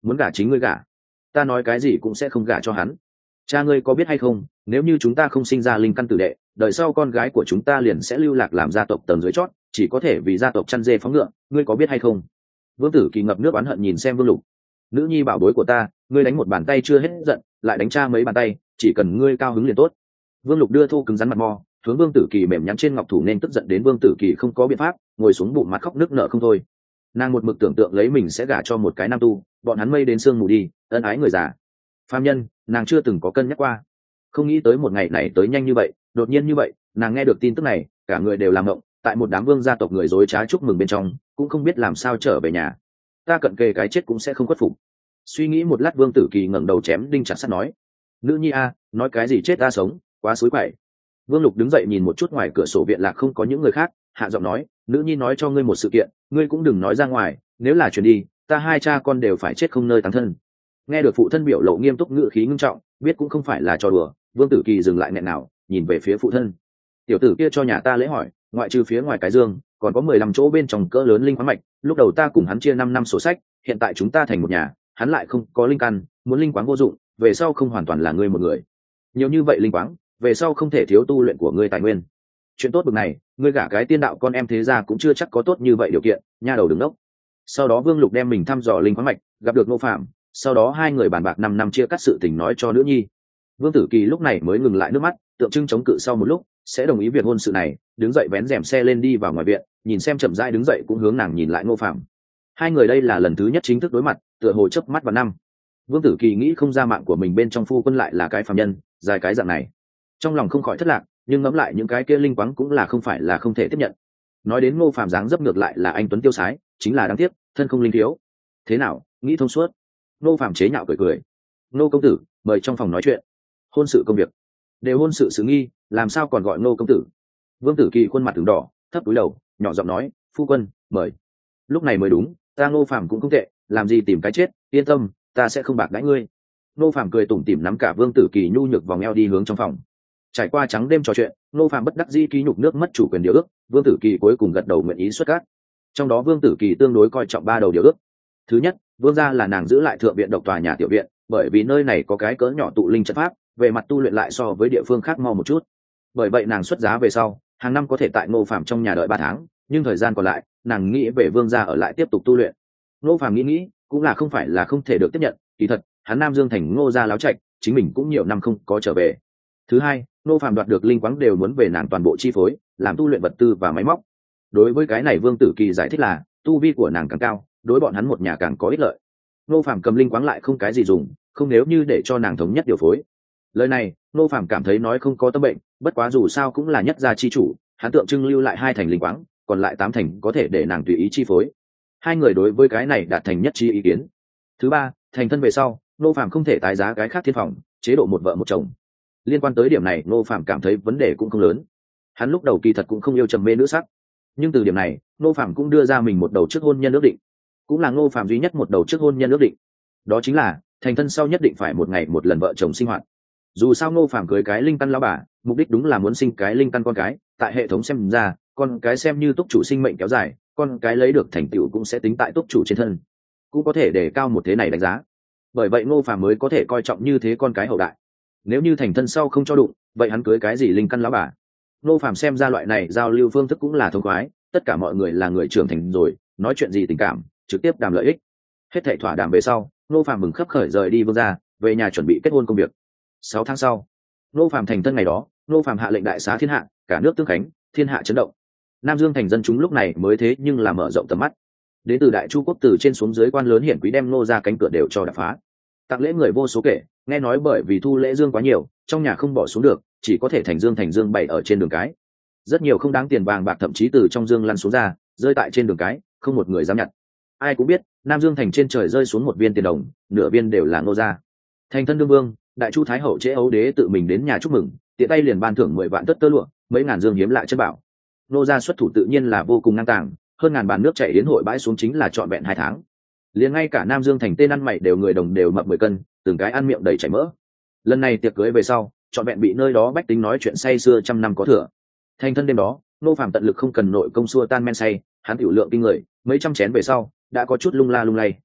muốn gả chính ngươi gả, ta nói cái gì cũng sẽ không gả cho hắn. Cha ngươi có biết hay không, nếu như chúng ta không sinh ra linh căn tử đệ, đời sau con gái của chúng ta liền sẽ lưu lạc làm gia tộc tầng dưới chót, chỉ có thể vì gia tộc chăn dê phóng ngựa, ngươi có biết hay không? Vương Tử Kỳ ngập nước oán hận nhìn xem Vương Lục. Nữ nhi bảo bối của ta, ngươi đánh một bàn tay chưa hết giận, lại đánh cha mấy bàn tay, chỉ cần ngươi cao hứng liền tốt. Vương Lục đưa thô cứng rắn mặt mò, hướng Vương Tử Kỳ mềm nhắn trên ngọc thủ nên tức giận đến Vương Tử Kỳ không có biện pháp, ngồi xuống bụng mặt khóc nức nở không thôi. Nàng một mực tưởng tượng lấy mình sẽ gả cho một cái nam tu, bọn hắn mây đến sương mù đi, ân ái người già. Phàm nhân, nàng chưa từng có cân nhắc qua. Không nghĩ tới một ngày này tới nhanh như vậy, đột nhiên như vậy, nàng nghe được tin tức này, cả người đều làm ngộng, tại một đám vương gia tộc người dối trá chúc mừng bên trong, cũng không biết làm sao trở về nhà. Ta cận kề cái chết cũng sẽ không khuất phục. Suy nghĩ một lát, Vương Tử Kỳ ngẩng đầu chém đinh chặt sắt nói: nữ nhi a, nói cái gì chết ta sống, quá xối quậy. Vương Lục đứng dậy nhìn một chút ngoài cửa sổ viện lạc không có những người khác, hạ giọng nói: nữ nhi nói cho ngươi một sự kiện, ngươi cũng đừng nói ra ngoài, nếu là truyền đi, ta hai cha con đều phải chết không nơi táng thân. Nghe được phụ thân biểu lộ nghiêm túc, ngữ khí ngưng trọng, biết cũng không phải là trò đùa, Vương Tử Kỳ dừng lại nghẹn nào, nhìn về phía phụ thân. Tiểu tử kia cho nhà ta lễ hỏi, ngoại trừ phía ngoài cái dương, còn có mười lăm chỗ bên trong cỡ lớn linh khoáng mạch, lúc đầu ta cùng hắn chia năm năm sổ sách, hiện tại chúng ta thành một nhà, hắn lại không có linh căn, muốn linh quáng vô dụng, về sau không hoàn toàn là ngươi một người. Nhiều như vậy linh quáng, về sau không thể thiếu tu luyện của ngươi tài nguyên. Chuyện tốt bực này, ngươi gả cái tiên đạo con em thế gia cũng chưa chắc có tốt như vậy điều kiện, nha đầu đừng đốc. Sau đó Vương Lục đem mình thăm dò linh khoáng mạch, gặp được Ngô Phạm, sau đó hai người bàn bạc năm năm chia cắt sự tình nói cho nữ nhi. Vương Tử Kỳ lúc này mới ngừng lại nước mắt, tượng trưng chống cự sau một lúc sẽ đồng ý việc hôn sự này, đứng dậy vén rèm xe lên đi vào ngoài viện, nhìn xem chậm rãi đứng dậy cũng hướng nàng nhìn lại Ngô Phạm. Hai người đây là lần thứ nhất chính thức đối mặt, tựa hồ chớp mắt vào năm. Vương Tử Kỳ nghĩ không ra mạng của mình bên trong phu quân lại là cái phàm nhân, dài cái dạng này, trong lòng không khỏi thất lạc, nhưng ngẫm lại những cái kia linh quáng cũng là không phải là không thể tiếp nhận. Nói đến Ngô Phạm dáng dấp ngược lại là anh tuấn tiêu sái, chính là đáng tiếc thân không linh thiếu. Thế nào, nghĩ thông suốt? Ngô Phạm chế nhạo cười cười. Ngô công tử, mời trong phòng nói chuyện. Hôn sự công việc đều hôn sự sự nghi, làm sao còn gọi Ngô công tử? Vương Tử Kỳ khuôn mặt từng đỏ, thấp cúi đầu, nhỏ giọng nói: phu quân, mời. Lúc này mới đúng, ta Ngô Phạm cũng không tệ, làm gì tìm cái chết, yên tâm, ta sẽ không bạc đãi ngươi. Ngô Phạm cười tủm tỉm nắm cả Vương Tử Kỳ nhu nhược vòng eo đi hướng trong phòng. Trải qua trắng đêm trò chuyện, Ngô Phạm bất đắc dĩ ký nhục nước mất chủ quyền điều ước, Vương Tử Kỳ cuối cùng gật đầu nguyện ý xuất cát. Trong đó Vương Tử Kỳ tương đối coi trọng ba đầu điều ước. Thứ nhất, Vương gia là nàng giữ lại thượng viện độc tòa nhà tiểu viện, bởi vì nơi này có cái cỡ nhỏ tụ linh trận pháp, về mặt tu luyện lại so với địa phương khác mau một chút. Bởi vậy nàng xuất giá về sau, hàng năm có thể tại Ngô Phạm trong nhà đợi ba tháng, nhưng thời gian còn lại, nàng nghĩ về Vương gia ở lại tiếp tục tu luyện. Ngô Phạm nghĩ nghĩ, cũng là không phải là không thể được tiếp nhận, kỳ thật, hắn Nam Dương thành Ngô gia láo trạch, chính mình cũng nhiều năm không có trở về. Thứ hai, Ngô Phạm đoạt được linh quáng đều muốn về nàng toàn bộ chi phối, làm tu luyện vật tư và máy móc. Đối với cái này Vương Tử Kỳ giải thích là, tu vi của nàng càng cao, đối bọn hắn một nhà càng có ích lợi. Ngô Phạm cầm linh quáng lại không cái gì dùng, không nếu như để cho nàng thống nhất điều phối. Lời này, Ngô Phạm cảm thấy nói không có tâm bệnh, bất quá dù sao cũng là nhất gia chi chủ, hắn tượng trưng lưu lại hai thành linh quáng, còn lại tám thành có thể để nàng tùy ý chi phối. Hai người đối với cái này đạt thành nhất trí ý kiến. Thứ ba, thành thân về sau, Ngô Phạm không thể tái giá cái khác thiên phòng, chế độ một vợ một chồng. Liên quan tới điểm này, Ngô Phạm cảm thấy vấn đề cũng không lớn. Hắn lúc đầu kỳ thật cũng không yêu trầm mê nữ sắc, nhưng từ điểm này, Ngô Phạm cũng đưa ra mình một đầu trước hôn nhân ước định, cũng là Ngô Phạm duy nhất một đầu trước hôn nhân ước định. Đó chính là thành thân sau nhất định phải một ngày một lần vợ chồng sinh hoạt. Dù sao Ngô Phạm cưới cái linh căn lão bà, mục đích đúng là muốn sinh cái linh căn con cái, tại hệ thống xem ra, con cái xem như túc chủ sinh mệnh kéo dài, con cái lấy được thành tựu cũng sẽ tính tại túc chủ trên thân, cũng có thể để cao một thế này đánh giá. Bởi vậy Ngô Phạm mới có thể coi trọng như thế con cái hậu đại. Nếu như thành thân sau không cho đụng, vậy hắn cưới cái gì linh căn lão bà? Ngô Phạm xem ra loại này giao lưu phương thức cũng là thông khoái, tất cả mọi người là người trưởng thành rồi, nói chuyện gì tình cảm, trực tiếp đàm lợi ích. Hết thảy thỏa đàm về sau, Ngô Phạm mừng khấp khởi rời đi Vương gia, về nhà chuẩn bị kết hôn công việc. Sáu tháng sau, Ngô Phạm thành thân ngày đó, Ngô Phạm hạ lệnh đại xá thiên hạ, cả nước tương khánh, thiên hạ chấn động. Nam Dương thành dân chúng lúc này mới thế nhưng là mở rộng tầm mắt. Đến từ Đại Chu quốc từ trên xuống dưới quan lớn hiển quý đem Ngô gia cánh cửa đều cho đập phá. Tặng lễ người vô số kể, nghe nói bởi vì thu lễ dương quá nhiều, trong nhà không bỏ xuống được, chỉ có thể thành dương thành dương bày ở trên đường cái. Rất nhiều không đáng tiền vàng bạc thậm chí từ trong dương lăn xuống ra, rơi tại trên đường cái, không một người dám nhặt. Ai cũng biết, Nam Dương thành trên trời rơi xuống một viên tiền đồng, nửa viên đều là Ngô gia. Thành thân đương vương, Đại Chu thái hậu Chế Ấu đế tự mình đến nhà chúc mừng, tiện tay liền ban thưởng mười vạn tất tơ lụa, mấy ngàn dương hiếm lạ chất bảo. Ngô gia xuất thủ tự nhiên là vô cùng ngang tàng, hơn ngàn bàn nước chảy đến hội bãi xuống chính là trọn vẹn hai tháng. Liền ngay cả Nam Dương thành tên ăn mày đều người đồng đều mập mười cân, từng cái ăn miệng đầy chảy mỡ. Lần này tiệc cưới về sau, trọn vẹn bị nơi đó bách tính nói chuyện say xưa trăm năm có thừa. Thành thân đêm đó, Ngô Phạm tận lực không cần nội công xua tan men say, hắn tiểu lượng kinh người, mấy trăm chén về sau đã có chút lung la lung lay.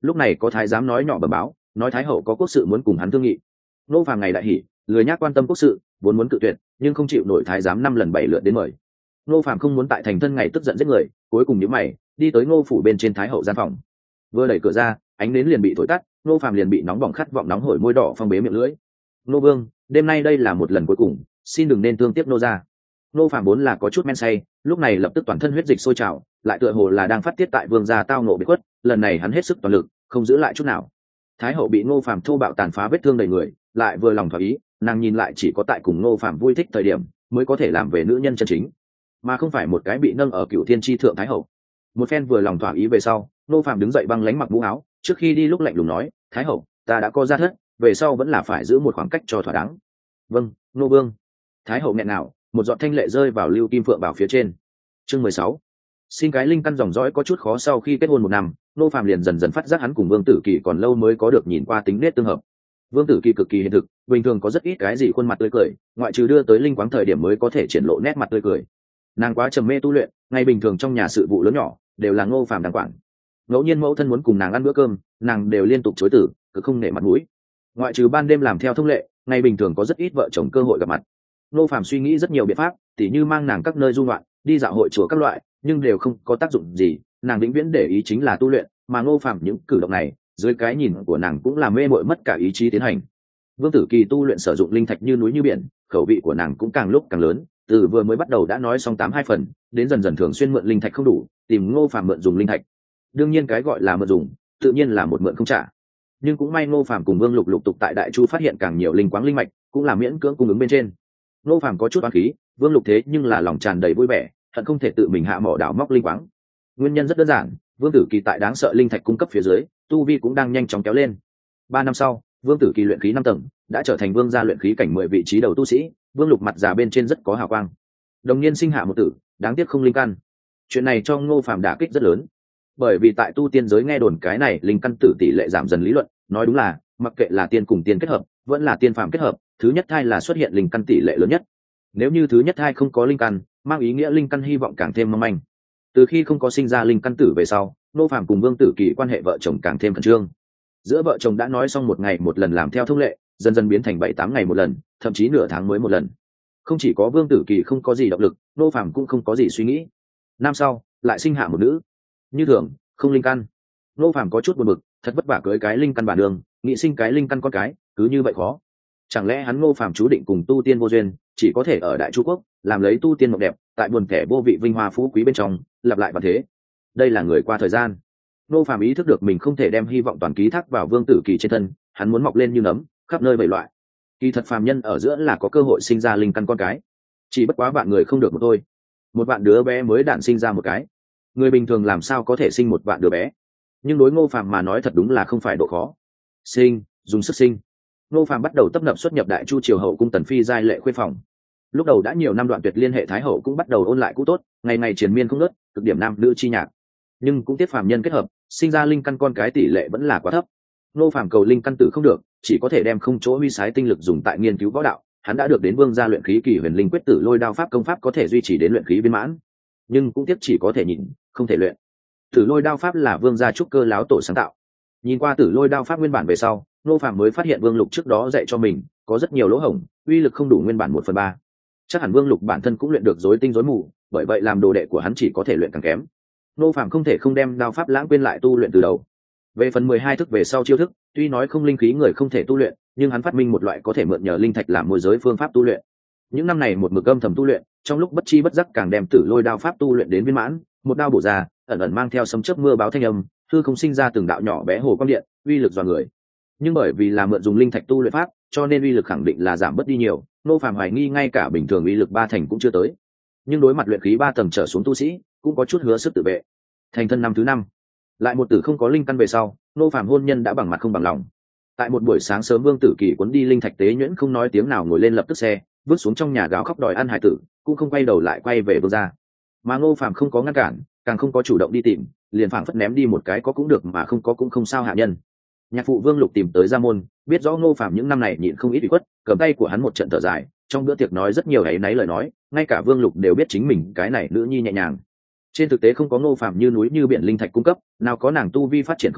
lúc này có thái giám nói nhỏ bẩm báo nói thái hậu có quốc sự muốn cùng hắn thương nghị. Ngô Phàm ngày đại hỉ, lười nhác quan tâm quốc sự, vốn muốn cự tuyệt nhưng không chịu nổi thái giám năm lần bảy lượt đến mời. Ngô Phàm không muốn tại thành thân ngày tức giận giết người, cuối cùng nhíu mày đi tới Ngô phủ bên trên thái hậu gian phòng. Vừa đẩy cửa ra, ánh nến liền bị thổi tắt, Ngô Phàm liền bị nóng bỏng khát vọng nóng hổi môi đỏ phong bế miệng lưỡi. Ngô vương, đêm nay đây là một lần cuối cùng, xin đừng nên thương tiếc nô gia. Ngô Phàm vốn là có chút men say, lúc này lập tức toàn thân huyết dịch sôi trào, lại tựa hồ là đang phát tiết tại vương gia tao nộ bị khuất, lần này hắn hết sức toàn lực, không giữ lại chút nào. Thái hậu bị Ngô Phàm thô bạo tàn phá vết thương đầy người, lại vừa lòng thỏa ý, nàng nhìn lại chỉ có tại cùng Ngô Phàm vui thích thời điểm mới có thể làm về nữ nhân chân chính, mà không phải một cái bị nâng ở cửu thiên chi thượng thái hậu. Một phen vừa lòng thỏa ý về sau, Ngô Phàm đứng dậy băng lánh mặc mũ áo, trước khi đi lúc lạnh lùng nói, thái hậu, ta đã có gia thất, về sau vẫn là phải giữ một khoảng cách cho thỏa đáng. Vâng, Ngô vương. Thái hậu nghẹn nào, một giọt thanh lệ rơi vào lưu kim phượng bảo phía trên. Chương mười sáu. Xin cái linh căn dòng dõi có chút khó. Sau khi kết hôn một năm, Ngô Phàm liền dần dần phát giác hắn cùng Vương Tử Kỳ còn lâu mới có được nhìn qua tính nết tương hợp. Vương Tử Kỳ cực kỳ hiện thực, bình thường có rất ít cái gì khuôn mặt tươi cười, ngoại trừ đưa tới linh quáng thời điểm mới có thể triển lộ nét mặt tươi cười. Nàng quá trầm mê tu luyện, ngay bình thường trong nhà sự vụ lớn nhỏ đều là Ngô Phàm đảm quản. Ngẫu nhiên mẫu thân muốn cùng nàng ăn bữa cơm, nàng đều liên tục chối từ, cực không nể mặt mũi. Ngoại trừ ban đêm làm theo thông lệ, ngày bình thường có rất ít vợ chồng cơ hội gặp mặt. Ngô Phàm suy nghĩ rất nhiều biện pháp, tỉ như mang nàng các nơi du ngoạn, đi dạo hội chùa các loại, nhưng đều không có tác dụng gì. Nàng vĩnh viễn để ý chính là tu luyện, mà Ngô Phàm những cử động này, dưới cái nhìn của nàng cũng làm mê mội mất cả ý chí tiến hành. Vương Tử Kỳ tu luyện sử dụng linh thạch như núi như biển, khẩu vị của nàng cũng càng lúc càng lớn, từ vừa mới bắt đầu đã nói xong tám hai phần, đến dần dần thường xuyên mượn linh thạch không đủ, tìm Ngô Phàm mượn dùng linh thạch. Đương nhiên cái gọi là mượn dùng, tự nhiên là một mượn không trả. Nhưng cũng may Ngô Phàm cùng Vương Lục lục tục tại Đại Chu phát hiện càng nhiều linh quáng linh mạch, cũng là miễn cưỡng cung ứng bên trên. Ngô Phàm có chút oán khí, Vương Lục thế nhưng là lòng tràn đầy vui vẻ, hận không thể tự mình hạ mỏ đào móc linh quáng. Nguyên nhân rất đơn giản, Vương Tử Kỳ tại đáng sợ linh thạch cung cấp phía dưới, tu vi cũng đang nhanh chóng kéo lên. Ba năm sau, Vương Tử Kỳ luyện khí năm tầng, đã trở thành vương gia luyện khí cảnh mười vị trí đầu tu sĩ. Vương Lục mặt già bên trên rất có hào quang. Đồng niên sinh hạ một tử, đáng tiếc không linh căn. Chuyện này cho Ngô Phàm đả kích rất lớn, bởi vì tại tu tiên giới nghe đồn cái này linh căn tử tỷ lệ giảm dần lý luận, nói đúng là mặc kệ là tiên cùng tiên kết hợp, vẫn là tiên phàm kết hợp, thứ nhất thai là xuất hiện linh căn tỷ lệ lớn nhất. Nếu như thứ nhất thai không có linh căn, mang ý nghĩa linh căn hy vọng càng thêm mong manh. Từ khi không có sinh ra linh căn tử về sau, Ngô Phàm cùng Vương Tử Kỳ quan hệ vợ chồng càng thêm khẩn trương. Giữa vợ chồng đã nói xong một ngày một lần làm theo thông lệ, dần dần biến thành bảy tám ngày một lần, thậm chí nửa tháng mới một lần. Không chỉ có Vương Tử Kỳ không có gì động lực, Ngô Phàm cũng không có gì suy nghĩ. Năm sau lại sinh hạ một nữ, như thường không linh căn. Ngô Phàm có chút buồn bực, thật vất vả cưới cái linh căn bản đường, nghĩ sinh cái linh căn con cái, cứ như vậy khó. Chẳng lẽ hắn Ngô Phàm chú định cùng tu tiên vô duyên, chỉ có thể ở Đại Chu quốc làm lấy tu tiên mộng đẹp, tại buồn kẻ vô vị vinh hoa phú quý bên trong lặp lại và thế. Đây là người qua thời gian. Ngô Phàm ý thức được mình không thể đem hy vọng toàn ký thác vào Vương Tử Kỳ trên thân, hắn muốn mọc lên như nấm, khắp nơi bảy loại. Kỳ thật phàm nhân ở giữa là có cơ hội sinh ra linh căn con cái, chỉ bất quá bạn người không được một thôi. Một bạn đứa bé mới đản sinh ra một cái, người bình thường làm sao có thể sinh một bạn đứa bé? Nhưng đối Ngô Phàm mà nói thật đúng là không phải độ khó. Sinh, dùng sức sinh. Ngô Phàm bắt đầu tấp nập xuất nhập Đại Chu triều hậu cung tần phi giai lệ khuê phòng. Lúc đầu đã nhiều năm đoạn tuyệt liên hệ thái hậu cũng bắt đầu ôn lại cũ tốt, ngày ngày triền miên không ngớt, cực điểm nam nữ chi nhạc. Nhưng cũng tiếc phàm nhân kết hợp, sinh ra linh căn con cái tỷ lệ vẫn là quá thấp. Ngô Phàm cầu linh căn tử không được, chỉ có thể đem không chỗ huy sái tinh lực dùng tại nghiên cứu võ đạo. Hắn đã được đến vương gia luyện khí kỳ huyền linh quyết tử lôi đao pháp công pháp có thể duy trì đến luyện khí viên mãn, nhưng cũng tiếc chỉ có thể nhìn, không thể luyện. Tử lôi đao pháp là vương gia trúc cơ láo tổ sáng tạo. Nhìn qua tử lôi đao pháp nguyên bản về sau, Ngô Phàm mới phát hiện Vương Lục trước đó dạy cho mình có rất nhiều lỗ hổng, uy lực không đủ nguyên bản một phần ba. Chắc hẳn Vương Lục bản thân cũng luyện được rối tinh rối mù, bởi vậy làm đồ đệ của hắn chỉ có thể luyện càng kém. Ngô Phàm không thể không đem đao pháp lãng quên lại tu luyện từ đầu. Về phần mười hai thức về sau chiêu thức, tuy nói không linh khí người không thể tu luyện, nhưng hắn phát minh một loại có thể mượn nhờ linh thạch làm môi giới phương pháp tu luyện. Những năm này một mực âm thầm tu luyện, trong lúc bất chi bất giác càng đem tử lôi đao pháp tu luyện đến viên mãn, một đao bổ ra, ẩn ẩn mang theo sấm chớp mưa báo thanh âm, hư không sinh ra từng đạo nhỏ bé hồ quang điện, uy lực dọa người. Nhưng bởi vì là mượn dùng linh thạch tu luyện pháp, cho nên uy lực khẳng định là giảm bớt đi nhiều. Ngô Phàm hoài nghi ngay cả bình thường uy lực ba thành cũng chưa tới. Nhưng đối mặt luyện khí ba tầng trở xuống tu sĩ, cũng có chút hứa sức tự vệ. Thành thân năm thứ năm, lại một tử không có linh căn về sau, Ngô Phàm hôn nhân đã bằng mặt không bằng lòng. Tại một buổi sáng sớm, Vương Tử Kỳ cuốn đi linh thạch tế nhuyễn không nói tiếng nào ngồi lên lập tức xe, vứt xuống trong nhà gáo khóc đòi ăn hải tử, cũng không quay đầu lại quay về vương gia. Mà Ngô Phàm không có ngăn cản, càng không có chủ động đi tìm, liền phảng phất ném đi một cái có cũng được mà không có cũng không sao hạ nhân. Nhạc phụ Vương Lục tìm tới gia môn, biết rõ Ngô Phàm những năm này nhịn không ít ủy khuất, cầm tay của hắn một trận thở dài, trong bữa tiệc nói rất nhiều ấy náy lời nói, ngay cả Vương Lục đều biết chính mình cái này nữ nhi nhẹ nhàng. Trên thực tế không có Ngô Phàm như núi như biển linh thạch cung cấp, nào có nàng tu vi phát triển không ngừng,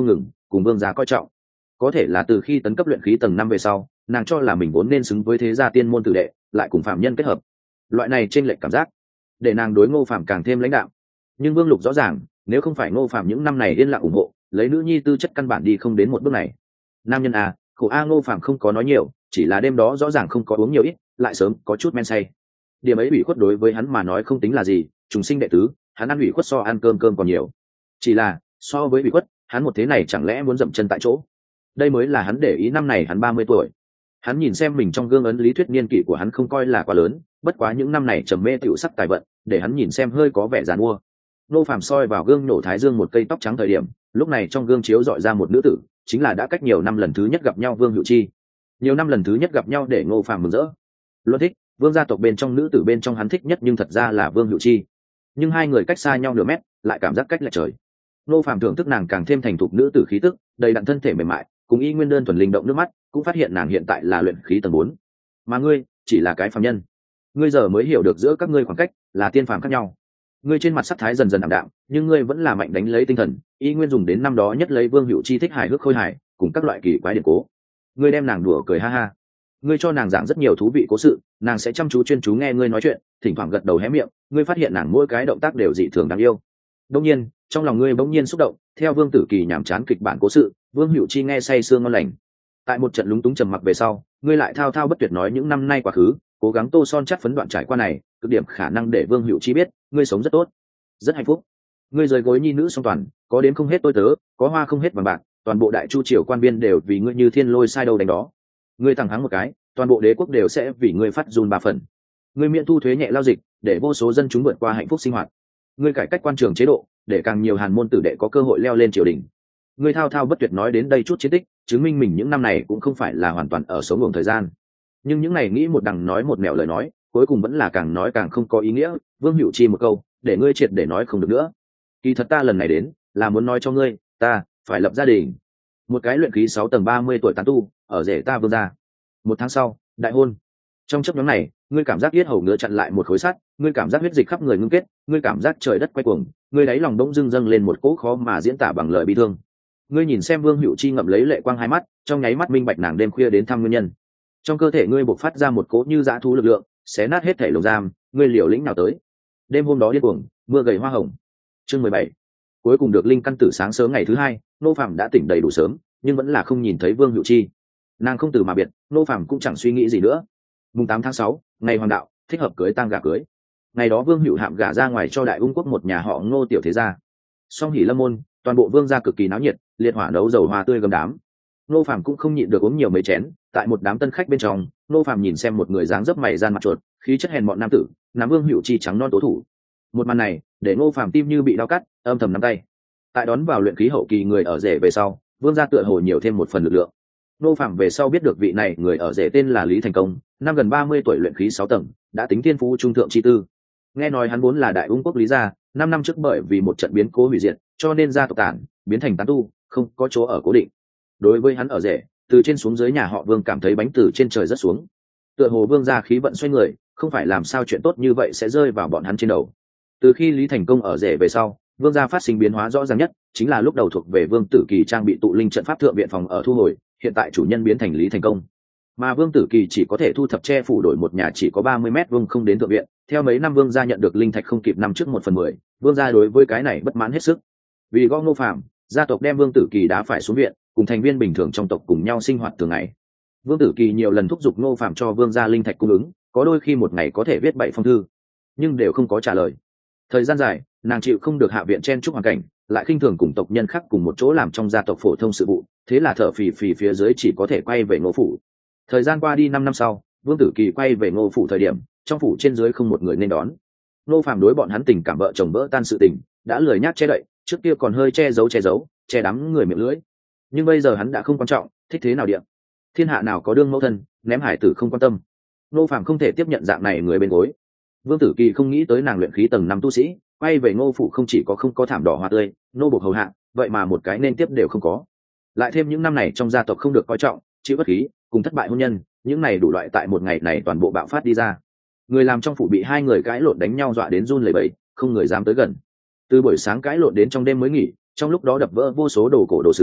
cùng vương gia coi trọng. Có thể là từ khi tấn cấp luyện khí tầng năm về sau, nàng cho là mình vốn nên xứng với thế gia tiên môn tử đệ, lại cùng phạm nhân kết hợp. Loại này trên lệch cảm giác để nàng đối Ngô Phạm càng thêm lãnh đạo. Nhưng Vương Lục rõ ràng, nếu không phải Ngô Phạm những năm này yên lặng ủng hộ, lấy nữ nhi tư chất căn bản đi không đến một bước này. Nam nhân à, khổ a. Ngô Phạm không có nói nhiều, chỉ là đêm đó rõ ràng không có uống nhiều ít, lại sớm có chút men say. Điểm ấy ủy khuất đối với hắn mà nói không tính là gì, trùng sinh đệ tứ, hắn ăn ủy khuất so ăn cơm cơm còn nhiều. Chỉ là so với ủy khuất, hắn một thế này chẳng lẽ muốn dậm chân tại chỗ. Đây mới là hắn để ý. Năm này hắn ba mươi tuổi. Hắn nhìn xem mình trong gương ấn lý thuyết niên kỷ của hắn không coi là quá lớn, bất quá những năm này trầm mê tiểu sắc tài vận, để hắn nhìn xem hơi có vẻ giàn mua. Nô Phàm soi vào gương nổ thái dương một cây tóc trắng thời điểm, lúc này trong gương chiếu dọi ra một nữ tử, chính là đã cách nhiều năm lần thứ nhất gặp nhau Vương Hữu Chi. Nhiều năm lần thứ nhất gặp nhau để Ngô Phàm mừng rỡ. Luôn thích, Vương gia tộc bên trong nữ tử bên trong hắn thích nhất nhưng thật ra là Vương Hữu Chi. Nhưng hai người cách xa nhau nửa mét, lại cảm giác cách lệch trời. Ngô Phàm thưởng thức nàng càng thêm thành thục nữ tử khí tức, đầy đặn thân thể mềm mại, cùng y nguyên đơn thuần linh động nước mắt, cũng phát hiện nàng hiện tại là luyện khí tầng bốn, mà ngươi chỉ là cái phàm nhân. Ngươi giờ mới hiểu được giữa các ngươi khoảng cách là tiên phàm khác nhau. Ngươi trên mặt sắc thái dần dần ảm đạm, nhưng ngươi vẫn là mạnh đánh lấy tinh thần, y nguyên dùng đến năm đó nhất lấy Vương Hữu Chi thích hài hước khôi hài, cùng các loại kỳ quái điển cố. Ngươi đem nàng đùa cười ha ha. Ngươi cho nàng giảng rất nhiều thú vị cố sự, nàng sẽ chăm chú chuyên chú nghe ngươi nói chuyện, thỉnh thoảng gật đầu hé miệng. Ngươi phát hiện nàng mỗi cái động tác đều dị thường đáng yêu. Đương nhiên, trong lòng ngươi bỗng nhiên xúc động, theo Vương Tử Kỳ nhảm chán kịch bản cố sự, Vương Hữu Chi nghe say sưa ngon lành. Tại một trận lúng túng trầm mặc về sau, ngươi lại thao thao bất tuyệt nói những năm nay quá khứ, cố gắng tô son chắt phấn đoạn trải qua này, cực điểm khả năng để Vương Hữu Chi biết, ngươi sống rất tốt, rất hạnh phúc. Ngươi rời gối nhi nữ song toàn, có đến không hết tôi tớ, có hoa không hết vàng bạc, toàn bộ đại chu triều quan viên đều vì ngươi như thiên lôi sai đâu đánh đó. Ngươi thẳng thắng một cái, toàn bộ đế quốc đều sẽ vì ngươi phát run ba phần. Ngươi miễn thu thuế nhẹ lao dịch, để vô số dân chúng vượt qua hạnh phúc sinh hoạt. Ngươi cải cách quan trường chế độ, để càng nhiều hàn môn tử đệ có cơ hội leo lên triều đình. Ngươi thao thao bất tuyệt nói đến đây chút chiến tích, chứng minh mình những năm này cũng không phải là hoàn toàn ở số ngưỡng thời gian. Nhưng những này nghĩ một đằng nói một mẹo lời nói, cuối cùng vẫn là càng nói càng không có ý nghĩa. Vương Hữu Chi một câu, để ngươi triệt để nói không được nữa. Kỳ thật ta lần này đến, là muốn nói cho ngươi, ta phải lập gia đình. Một cái luyện khí sáu tầng ba mươi tuổi tán tu, ở rể ta Vương gia. Một tháng sau, đại hôn. Trong chấp nhóm này, ngươi cảm giác yết hầu ngựa chặn lại một khối sắt, ngươi cảm giác huyết dịch khắp người ngưng kết, ngươi cảm giác trời đất quay cuồng, ngươi đáy lòng bỗng dưng dâng lên một cỗ khó mà diễn tả bằng lời bi thương. Ngươi nhìn xem Vương Hữu Chi ngậm lấy lệ quang hai mắt, trong nháy mắt minh bạch nàng đêm khuya đến thăm nguyên nhân. Trong cơ thể ngươi bộc phát ra một cỗ như dã thú lực lượng, xé nát hết thể lồng giam, ngươi liều lĩnh nào tới. Đêm hôm đó điên cuồng, mưa gầy hoa hồng. Chương mười bảy. Cuối cùng được linh căn tử sáng sớm ngày thứ hai, Nô Phàm đã tỉnh đầy đủ sớm, nhưng vẫn là không nhìn thấy Vương Hữu Chi. Nàng không từ mà biệt, Nô Phàm cũng chẳng suy nghĩ gì nữa. Mùng tám tháng sáu, ngày hoàng đạo, thích hợp cưới tang gả cưới. Ngày đó Vương Hữu Hạm gả ra ngoài cho Đại Ung quốc một nhà họ Ngô tiểu thế gia. Song hỉ lâm môn, toàn bộ vương gia cực kỳ náo nhiệt, liệt hỏa nấu dầu hoa tươi gầm đám. Nô Phàm cũng không nhịn được uống nhiều mấy chén, tại một đám tân khách bên trong, Nô Phàm nhìn xem một người dáng dấp mày gian mặt chuột, khí chất hèn mọn nam tử, nắm Vương Hữu Chi trắng non tố thủ. Một màn này, để Nô Phàm tim như bị đau cắt, âm thầm nắm tay. Tại đón vào luyện khí hậu kỳ người ở rể về sau, vương gia tựa hồ nhiều thêm một phần lực lượng. Nô Phàm về sau biết được vị này người ở rể tên là Lý Thành Công, năm gần ba mươi tuổi luyện khí sáu tầng, đã tính thiên phú trung thượng chi tư. Nghe nói hắn vốn là Đại Ung quốc Lý gia, năm năm trước bởi vì một trận biến cố hủy diệt, cho nên gia tộc tản, biến thành tán tu, không có chỗ ở cố định. Đối với hắn ở rể, từ trên xuống dưới nhà họ Vương cảm thấy bánh từ trên trời rất xuống. Tựa hồ Vương gia khí vận xoay người, không phải làm sao chuyện tốt như vậy sẽ rơi vào bọn hắn trên đầu. Từ khi Lý Thành Công ở rể về sau, Vương gia phát sinh biến hóa rõ ràng nhất, chính là lúc đầu thuộc về Vương Tử Kỳ trang bị tụ linh trận pháp thượng viện phòng ở thu hồi, hiện tại chủ nhân biến thành Lý Thành Công. Mà Vương Tử Kỳ chỉ có thể thu thập che phủ đổi một nhà chỉ có ba mươi mét vuông không đến thượng viện, theo mấy năm Vương gia nhận được linh thạch không kịp năm trước một phần mười, Vương gia đối với cái này bất mãn hết sức. Vì gõ Ngô Phàm, gia tộc đem Vương Tử Kỳ đá phải xuống viện, cùng thành viên bình thường trong tộc cùng nhau sinh hoạt thường ngày. Vương Tử Kỳ nhiều lần thúc giục Ngô Phàm cho Vương gia linh thạch cung ứng, có đôi khi một ngày có thể viết bảy phong thư, nhưng đều không có trả lời. Thời gian dài, nàng chịu không được hạ viện chen chúc hoàn cảnh, lại khinh thường cùng tộc nhân khác cùng một chỗ làm trong gia tộc phổ thông sự vụ, thế là thở phì phì phía dưới chỉ có thể quay về Ngô phủ. Thời gian qua đi năm năm sau, Vương Tử Kỳ quay về Ngô phủ thời điểm, trong phủ trên dưới không một người nên đón. Ngô Phàm đối bọn hắn tình cảm vợ chồng vỡ tan sự tình, đã lười nhác che đậy, trước kia còn hơi che giấu che giấu, che đắm người miệng lưỡi. Nhưng bây giờ hắn đã không quan trọng, thích thế nào điện. Thiên hạ nào có đương mẫu thân, ném hải tử không quan tâm. Ngô Phàm không thể tiếp nhận dạng này người bên gối. Vương Tử Kỳ không nghĩ tới nàng luyện khí tầng năm tu sĩ, quay về Ngô phủ không chỉ có không có thảm đỏ hoa tươi, nô buộc hầu hạ, vậy mà một cái nên tiếp đều không có. Lại thêm những năm này trong gia tộc không được coi trọng, chịu bất khí, cùng thất bại hôn nhân, những này đủ loại tại một ngày này toàn bộ bạo phát đi ra. Người làm trong phủ bị hai người cãi lộn đánh nhau dọa đến run lẩy bẩy, không người dám tới gần. Từ buổi sáng cãi lộn đến trong đêm mới nghỉ, trong lúc đó đập vỡ vô số đồ cổ đồ sứ,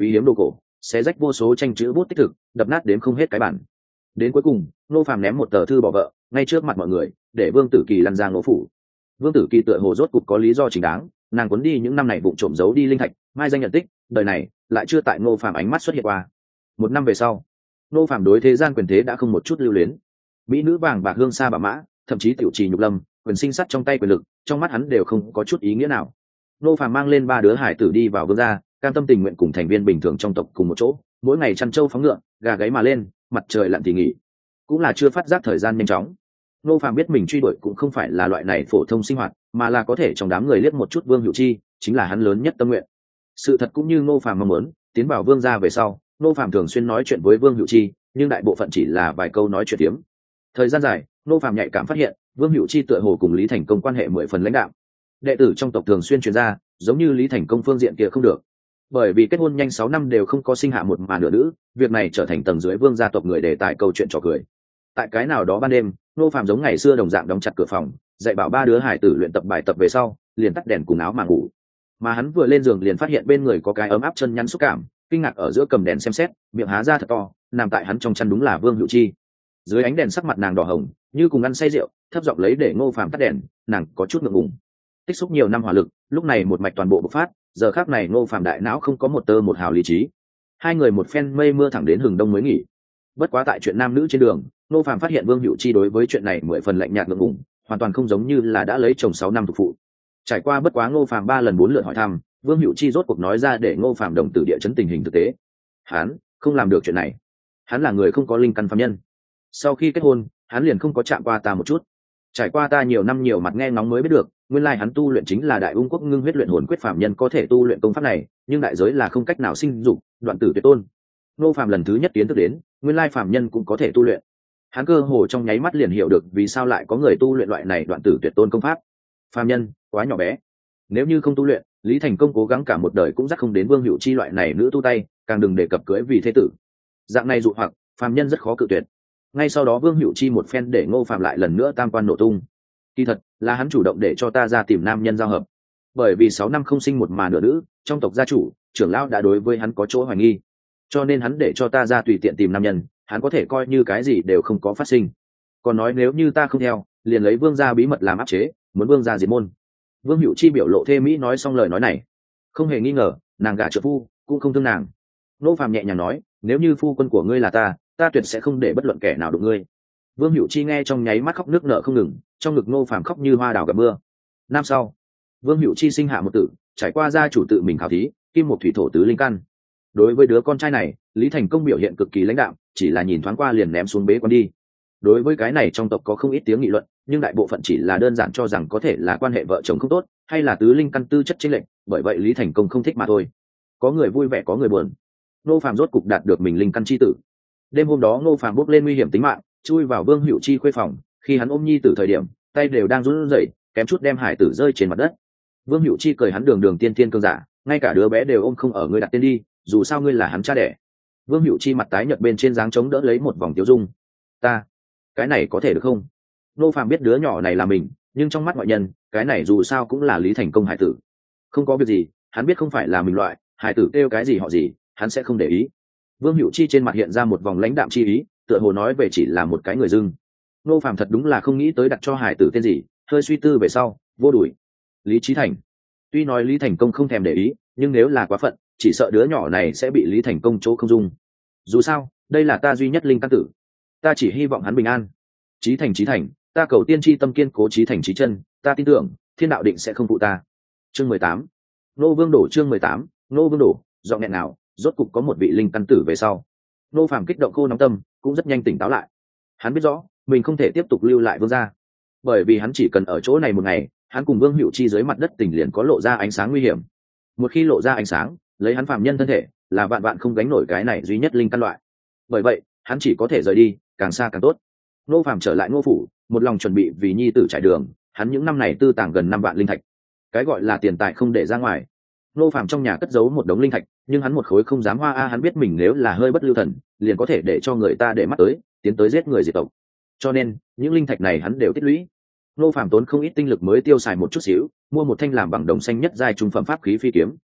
quý hiếm đồ cổ, xé rách vô số tranh chữ bút tích thực, đập nát đến không hết cái bản. Đến cuối cùng, Ngô Phàm ném một tờ thư bỏ vợ ngay trước mặt mọi người, để Vương Tử Kỳ lăn ra Ngô phủ. Vương Tử Kỳ tựa hồ rốt cục có lý do chính đáng, nàng cuốn đi những năm này vụng trộm giấu đi linh thạch, mai danh nhận tích, đời này lại chưa tại Ngô Phàm ánh mắt xuất hiện qua. Một năm về sau, Ngô Phàm đối thế gian quyền thế đã không một chút lưu luyến. Mỹ nữ vàng bạc hương xa bà mã, thậm chí tiểu trì nhục lâm, quyền sinh sắt trong tay quyền lực, trong mắt hắn đều không có chút ý nghĩa nào. Ngô Phàm mang lên ba đứa hải tử đi vào vương gia, cam tâm tình nguyện cùng thành viên bình thường trong tộc cùng một chỗ, mỗi ngày chăn trâu phóng ngựa, gà gáy mà lên, mặt trời lặn thì nghỉ, cũng là chưa phát giác thời gian nhanh chóng. Ngô Phàm biết mình truy đuổi cũng không phải là loại này phổ thông sinh hoạt, mà là có thể trong đám người liếc một chút Vương Hữu Chi, chính là hắn lớn nhất tâm nguyện. Sự thật cũng như Ngô Phàm mong muốn, tiến vào vương gia về sau, Ngô Phàm thường xuyên nói chuyện với Vương Hữu Chi, nhưng đại bộ phận chỉ là vài câu nói chuyện tiếm. Thời gian dài, Ngô Phàm nhạy cảm phát hiện, Vương Hữu Chi tựa hồ cùng Lý Thành Công quan hệ mười phần lãnh đạm. Đệ tử trong tộc thường xuyên truyền ra, giống như Lý Thành Công phương diện kia không được, bởi vì kết hôn nhanh sáu năm đều không có sinh hạ một mà nửa nữ, việc này trở thành tầng dưới vương gia tộc người đề tài câu chuyện trò cười. Tại cái nào đó ban đêm, Ngô Phàm giống ngày xưa đồng dạng đóng chặt cửa phòng, dạy bảo ba đứa hải tử luyện tập bài tập về sau, liền tắt đèn cùng áo mà ngủ. Mà hắn vừa lên giường liền phát hiện bên người có cái ấm áp chân nhắn xúc cảm, kinh ngạc ở giữa cầm đèn xem xét, miệng há ra thật to, nằm tại hắn trong chăn đúng là Vương Hữu Chi. Dưới ánh đèn sắc mặt nàng đỏ hồng, như cùng ăn say rượu, thấp giọng lấy để Ngô Phàm tắt đèn, nàng có chút ngượng ngùng. Tích xúc nhiều năm hỏa lực, lúc này một mạch toàn bộ bộc phát, giờ khắc này Ngô Phàm đại não không có một tơ một hào lý trí. Hai người một phen mây mưa thẳng đến hừng đông mới nghỉ. Bất quá tại chuyện nam nữ trên đường, Ngô Phàm phát hiện Vương Hữu Chi đối với chuyện này mười phần lạnh nhạt ngượng ngùng, hoàn toàn không giống như là đã lấy chồng sáu năm thuộc phụ. Trải qua bất quá Ngô Phàm ba lần bốn lượt hỏi thăm, Vương Hữu Chi rốt cuộc nói ra để Ngô Phàm đồng tử địa chấn tình hình thực tế. Hắn không làm được chuyện này. Hắn là người không có linh căn phàm nhân. Sau khi kết hôn, hắn liền không có chạm qua ta một chút. Trải qua ta nhiều năm nhiều mặt nghe ngóng mới biết được, nguyên lai hắn tu luyện chính là Đại Ung Quốc Ngưng Huyết Luyện Hồn Quyết, phàm nhân có thể tu luyện công pháp này, nhưng đại giới là không cách nào sinh dục, đoạn tử tuyệt tôn. Ngô Phàm lần thứ nhất kiến thức đến, nguyên lai phàm nhân cũng có thể tu luyện. Hắn cơ hồ trong nháy mắt liền hiểu được vì sao lại có người tu luyện loại này đoạn tử tuyệt tôn công pháp. Phàm nhân quá nhỏ bé, nếu như không tu luyện, Lý Thành Công cố gắng cả một đời cũng dắt không đến Vương Hữu Chi loại này nữ tu tay, càng đừng đề cập cưới vì thế tử. Dạng này dụ hoặc, phàm nhân rất khó cự tuyệt. Ngay sau đó Vương Hữu Chi một phen để Ngô Phàm lại lần nữa tam quan nổ tung. Kỳ thật là hắn chủ động để cho ta ra tìm nam nhân giao hợp, bởi vì sáu năm không sinh một mà nửa nữ, trong tộc gia chủ trưởng lão đã đối với hắn có chỗ hoài nghi, cho nên hắn để cho ta ra tùy tiện tìm nam nhân, hắn có thể coi như cái gì đều không có phát sinh. Còn nói nếu như ta không theo, liền lấy vương gia bí mật làm áp chế, muốn vương gia diệt môn. Vương Hữu Chi biểu lộ thê mỹ nói xong lời nói này, không hề nghi ngờ, nàng gả trợ phu cũng không thương nàng. Ngô Phàm nhẹ nhàng nói, nếu như phu quân của ngươi là ta, ta tuyệt sẽ không để bất luận kẻ nào đụng ngươi. Vương Hữu Chi nghe trong nháy mắt khóc nước nở không ngừng, trong ngực Ngô Phàm khóc như hoa đào gặp mưa. Năm sau, Vương Hữu Chi sinh hạ một tử, trải qua gia chủ tự mình khảo thí, kim một thủy thổ tứ linh căn. Đối với đứa con trai này, Lý Thành Công biểu hiện cực kỳ lãnh đạm, chỉ là nhìn thoáng qua liền ném xuống bế quan đi. Đối với cái này trong tộc có không ít tiếng nghị luận, nhưng đại bộ phận chỉ là đơn giản cho rằng có thể là quan hệ vợ chồng không tốt, hay là tứ linh căn tư chất chênh lệch, bởi vậy Lý Thành Công không thích mà thôi. Có người vui vẻ có người buồn. Ngô Phàm rốt cục đạt được mình linh căn chi tử. Đêm hôm đó Ngô Phàm bước lên nguy hiểm tính mạng, chui vào Vương Hữu Chi khuê phòng, khi hắn ôm nhi tử thời điểm, tay đều đang run rẩy, kém chút đem hải tử rơi trên mặt đất. Vương Hữu Chi cười hắn đường đường tiên tiên cương giả, ngay cả đứa bé đều ôm không ở, ngươi đặt tên đi, dù sao ngươi là hắn cha đẻ. Vương Hữu Chi mặt tái nhợt bên trên dáng chống đỡ lấy một vòng tiêu dung. Ta, cái này có thể được không? Ngô Phàm biết đứa nhỏ này là mình, nhưng trong mắt ngoại nhân, cái này dù sao cũng là Lý Thành Công hải tử. Không có việc gì, hắn biết không phải là mình loại, hải tử kêu cái gì họ gì, hắn sẽ không để ý. Vương Hữu Chi trên mặt hiện ra một vòng lãnh đạm chi ý, tựa hồ nói về chỉ là một cái người dưng. Ngô Phàm thật đúng là không nghĩ tới đặt cho hải tử tên gì, hơi suy tư về sau, vô đuổi. Lý Chí Thành. Tuy nói Lý Thành Công không thèm để ý, nhưng nếu là quá phận, chỉ sợ đứa nhỏ này sẽ bị Lý Thành Công chỗ không dung. Dù sao, đây là ta duy nhất linh căn tử, ta chỉ hy vọng hắn bình an. Chí Thành Chí Thành, ta cầu tiên tri tâm kiên cố, Chí Thành Chí chân, ta tin tưởng thiên đạo định sẽ không phụ ta. Chương mười tám. Nô Vương đổ. Chương mười tám. Nô Vương đổ. Giọng nghẹn nào, rốt cục có một vị linh căn tử về sau. Nô Phàm kích động khô nóng tâm, cũng rất nhanh tỉnh táo lại. Hắn biết rõ mình không thể tiếp tục lưu lại vương gia, bởi vì hắn chỉ cần ở chỗ này một ngày, hắn cùng Vương Hữu Chi dưới mặt đất tình liền có lộ ra ánh sáng nguy hiểm. Một khi lộ ra ánh sáng, lấy hắn phàm nhân thân thể, là vạn vạn không gánh nổi cái này duy nhất linh căn loại. Bởi vậy, hắn chỉ có thể rời đi, càng xa càng tốt. Nô Phàm trở lại Ngô phủ, một lòng chuẩn bị vì nhi tử trải đường. Hắn những năm này tư tàng gần năm vạn linh thạch, cái gọi là tiền tài không để ra ngoài. Nô Phàm trong nhà cất giấu một đống linh thạch, nhưng hắn một khối không dám hoa a, hắn biết mình nếu là hơi bất lưu thần, liền có thể để cho người ta để mắt tới, tiến tới giết người diệt tộc. Cho nên, những linh thạch này hắn đều tích lũy. Nô Phàm tốn không ít tinh lực mới tiêu xài một chút xíu, mua một thanh làm bằng đồng xanh nhất giai trung phẩm pháp khí phi kiếm.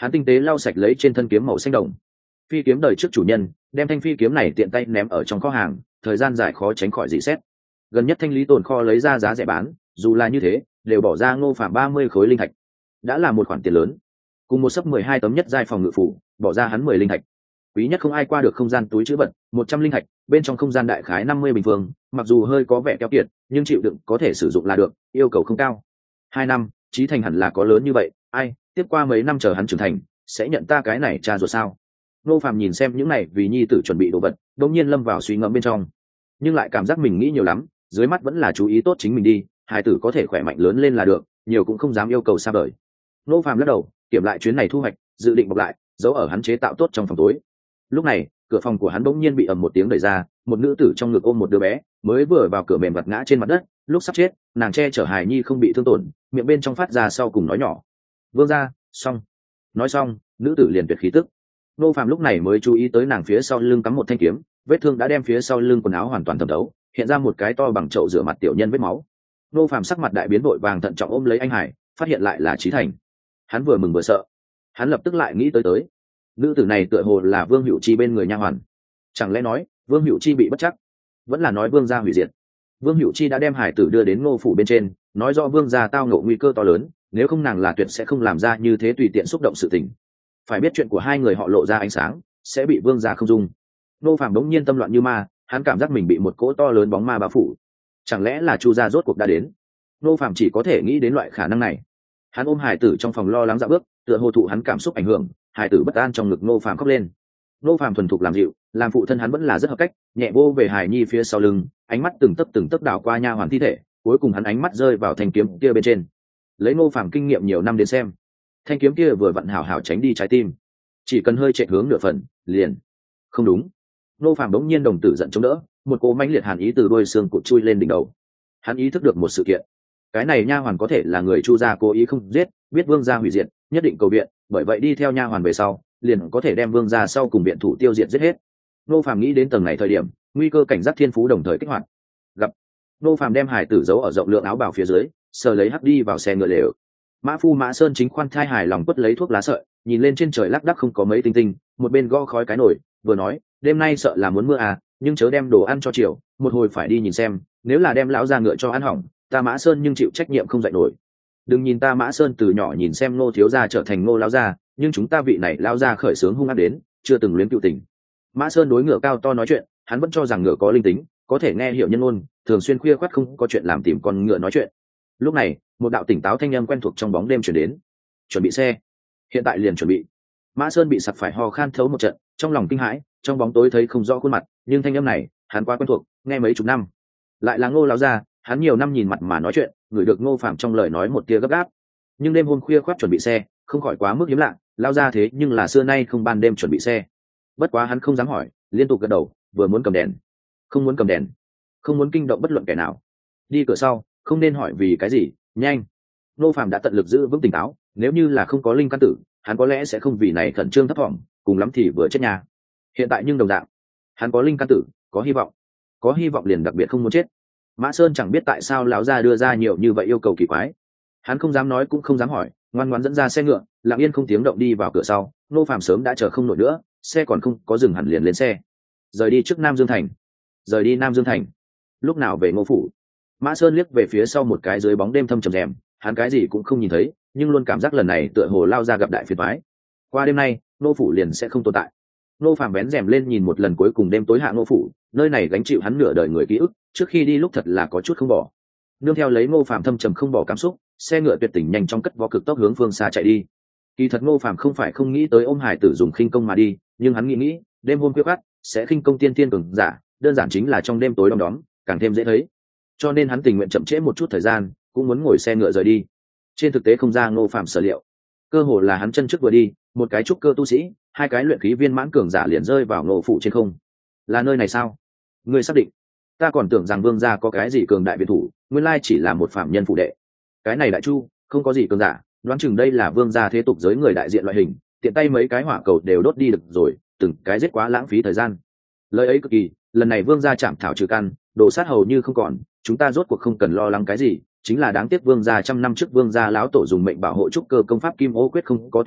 hắn tinh tế lau sạch lấy trên thân kiếm màu xanh đồng. Phi kiếm đời trước chủ nhân đem thanh phi kiếm này tiện tay ném ở trong kho hàng, thời gian dài khó tránh khỏi dị xét. Gần nhất thanh lý tồn kho lấy ra giá rẻ bán, dù là như thế đều bỏ ra Ngô Phạm ba mươi khối linh thạch, đã là một khoản tiền lớn. Cùng một sấp mười hai tấm nhất giai phòng ngự phủ, bỏ ra hắn mười linh thạch. Quý nhất không ai qua được không gian túi trữ vật, một trăm linh thạch, bên trong không gian đại khái năm mươi bình phương, mặc dù hơi có vẻ keo kiệt, nhưng chịu đựng có thể sử dụng là được, yêu cầu không cao. Hai năm, Chí Thành hẳn là có lớn như vậy, ai, tiếp qua mấy năm chờ hắn trưởng thành, sẽ nhận ta cái này cha ruột sao? Ngô Phạm nhìn xem những này vì nhi tử chuẩn bị đồ vật, đột nhiên lâm vào suy ngẫm bên trong, nhưng lại cảm giác mình nghĩ nhiều lắm, dưới mắt vẫn là chú ý tốt chính mình đi, hài tử có thể khỏe mạnh lớn lên là được, nhiều cũng không dám yêu cầu xa vời. Ngô Phạm lắc đầu, kiểm lại chuyến này thu hoạch, dự định bọc lại, giấu ở hắn chế tạo tốt trong phòng tối. Lúc này, cửa phòng của hắn bỗng nhiên bị ầm một tiếng đẩy ra, một nữ tử trong ngực ôm một đứa bé, mới vừa vào cửa mềm vật ngã trên mặt đất, lúc sắp chết, nàng che chở hài nhi không bị thương tổn, miệng bên trong phát ra sau cùng nói nhỏ: "Vương gia, xong." Nói xong, nữ tử liền tuyệt khí tức. Ngô Phạm lúc này mới chú ý tới nàng phía sau lưng cắm một thanh kiếm, vết thương đã đem phía sau lưng quần áo hoàn toàn thẩm thấu, hiện ra một cái to bằng chậu rửa mặt tiểu nhân vết máu. Ngô Phạm sắc mặt đại biến, vội vàng thận trọng ôm lấy anh Hải, phát hiện lại là Chí Thành. Hắn vừa mừng vừa sợ, hắn lập tức lại nghĩ tới tới, nữ tử này tựa hồ là Vương Hữu Chi bên người nha hoàn. Chẳng lẽ nói Vương Hữu Chi bị bất chắc, vẫn là nói Vương gia hủy diệt? Vương Hữu Chi đã đem hải tử đưa đến Ngô phủ bên trên, nói rõ Vương gia tao ngộ nguy cơ to lớn, nếu không nàng là tuyệt sẽ không làm ra như thế tùy tiện xúc động sự tình. Phải biết chuyện của hai người họ lộ ra ánh sáng, sẽ bị Vương gia không dung. Ngô Phạm đống nhiên tâm loạn như ma, hắn cảm giác mình bị một cỗ to lớn bóng ma bao phủ. Chẳng lẽ là Chu gia rốt cuộc đã đến? Ngô Phạm chỉ có thể nghĩ đến loại khả năng này. Hắn ôm hải tử trong phòng lo lắng dạo bước, tựa hồ thụ hắn cảm xúc ảnh hưởng, hải tử bất an trong ngực Ngô Phạm khóc lên. Ngô Phạm thuần thục làm dịu, làm phụ thân hắn vẫn là rất hợp cách, nhẹ vô về hải nhi phía sau lưng, ánh mắt từng tấc từng tấc đảo qua nha hoàn thi thể, cuối cùng hắn ánh mắt rơi vào thanh kiếm kia bên trên. Lấy Ngô Phạm kinh nghiệm nhiều năm đến xem, thanh kiếm kia vừa vặn hảo hảo tránh đi trái tim, chỉ cần hơi chạy hướng nửa phần, liền không đúng. Ngô Phạm bỗng nhiên đồng tử giận chống đỡ, một cỗ mãnh liệt hàn ý từ đôi xương cụt chui lên đỉnh đầu. Hắn ý thức được một sự kiện, cái này nha hoàn có thể là người Chu gia cố ý không giết, biết Vương gia hủy diệt, nhất định cầu viện, bởi vậy đi theo nha hoàn về sau, liền có thể đem Vương gia sau cùng viện thủ tiêu diệt giết hết. Ngô Phạm nghĩ đến tầng này thời điểm, nguy cơ cảnh giác thiên phú đồng thời kích hoạt. Gặp Ngô Phạm đem hải tử giấu ở rộng lượng áo bào phía dưới, sờ lấy hắc đi vào xe ngựa lều. Mã Phu Mã Sơn chính khoan thai hài lòng quất lấy thuốc lá sợi, nhìn lên trên trời lác đác không có mấy tinh tinh, một bên gõ khói cái nồi, vừa nói, đêm nay sợ là muốn mưa à, nhưng chớ đem đồ ăn cho chiều, một hồi phải đi nhìn xem, nếu là đem lão gia ngựa cho ăn hỏng, ta Mã Sơn nhưng chịu trách nhiệm không dậy nổi. Đừng nhìn ta Mã Sơn từ nhỏ nhìn xem Ngô thiếu gia trở thành Ngô lão gia, nhưng chúng ta vị này lão gia khởi sướng hung ác đến, chưa từng luyến cựu tình. Mã Sơn đối ngựa cao to nói chuyện, hắn vẫn cho rằng ngựa có linh tính, có thể nghe hiểu nhân ngôn, thường xuyên khuya khoắt không có chuyện làm tìm con ngựa nói chuyện. Lúc này, một đạo tỉnh táo thanh âm quen thuộc trong bóng đêm truyền đến: "Chuẩn bị xe, hiện tại liền chuẩn bị." Mã Sơn bị sặc phải ho khan thấu một trận, trong lòng kinh hãi, trong bóng tối thấy không rõ khuôn mặt, nhưng thanh âm này, hắn quá quen thuộc, nghe mấy chục năm. Lại là Ngô lão gia, hắn nhiều năm nhìn mặt mà nói chuyện, ngửi được Ngô Phạm trong lời nói một tia gấp gáp. Nhưng đêm hôm khuya khoắt chuẩn bị xe, không khỏi quá mức hiếm lạ, lão gia thế nhưng là xưa nay không ban đêm chuẩn bị xe. Bất quá hắn không dám hỏi, liên tục gật đầu, vừa muốn cầm đèn, không muốn cầm đèn, không muốn kinh động bất luận kẻ nào. Đi cửa sau, không nên hỏi vì cái gì, nhanh. Ngô Phạm đã tận lực giữ vững tỉnh táo, nếu như là không có linh căn tử, hắn có lẽ sẽ không vì này khẩn trương thấp thỏm, cùng lắm thì vừa chết nhà. Hiện tại nhưng đồng dạng, hắn có linh căn tử, có hy vọng, có hy vọng liền đặc biệt không muốn chết. Mã Sơn chẳng biết tại sao lão gia đưa ra nhiều như vậy yêu cầu kỳ quái, hắn không dám nói cũng không dám hỏi, ngoan ngoãn dẫn ra xe ngựa, lặng yên không tiếng động đi vào cửa sau. Ngô Phạm sớm đã chờ không nổi nữa, xe còn không có dừng hẳn liền lên xe, rời đi trước Nam Dương Thành. Rời đi Nam Dương Thành, lúc nào về Ngô phủ? Mã Sơn liếc về phía sau một cái dưới bóng đêm thâm trầm rèm, hắn cái gì cũng không nhìn thấy, nhưng luôn cảm giác lần này tựa hồ lao ra gặp đại phiền toái. Qua đêm nay, Ngô phủ liền sẽ không tồn tại. Ngô Phạm vén rèm lên nhìn một lần cuối cùng đêm tối hạ Ngô phủ, nơi này gánh chịu hắn nửa đời người ký ức, trước khi đi lúc thật là có chút không bỏ. Nương theo lấy Ngô Phạm thâm trầm không bỏ cảm xúc, xe ngựa tuyệt tình nhanh chóng cất vó cực tốc hướng phương xa chạy đi. Kỳ thật Ngô Phạm không phải không nghĩ tới ôm hải tử dùng khinh công mà đi, nhưng hắn nghĩ nghĩ, đêm hôm khuya khoắt sẽ khinh công tiên tiên cường giả, đơn giản chính là trong đêm tối đom đóm, càng thêm dễ thấy. Cho nên hắn tình nguyện chậm trễ một chút thời gian, cũng muốn ngồi xe ngựa rời đi. Trên thực tế không ra Ngô Phạm sở liệu, cơ hồ là hắn chân trước vừa đi, một cái trúc cơ tu sĩ, hai cái luyện khí viên mãn cường giả liền rơi vào Ngô phủ trên không. Là nơi này sao? Ngươi xác định? Ta còn tưởng rằng Vương gia có cái gì cường đại biệt thủ, nguyên lai chỉ là một phạm nhân phụ đệ. Cái này đại chu, không có gì cường giả, đoán chừng đây là Vương gia thế tục giới người đại diện loại hình, tiện tay mấy cái hỏa cầu đều đốt đi được rồi, từng cái giết quá lãng phí thời gian. Lời ấy cực kỳ, lần này Vương gia chạm thảo trừ căn, đồ sát hầu như không còn, chúng ta rốt cuộc không cần lo lắng cái gì, chính là đáng tiếc Vương gia trăm năm trước Vương gia lão tổ dùng mệnh bảo hộ trúc cơ công pháp Kim Ô quyết không có tìm được,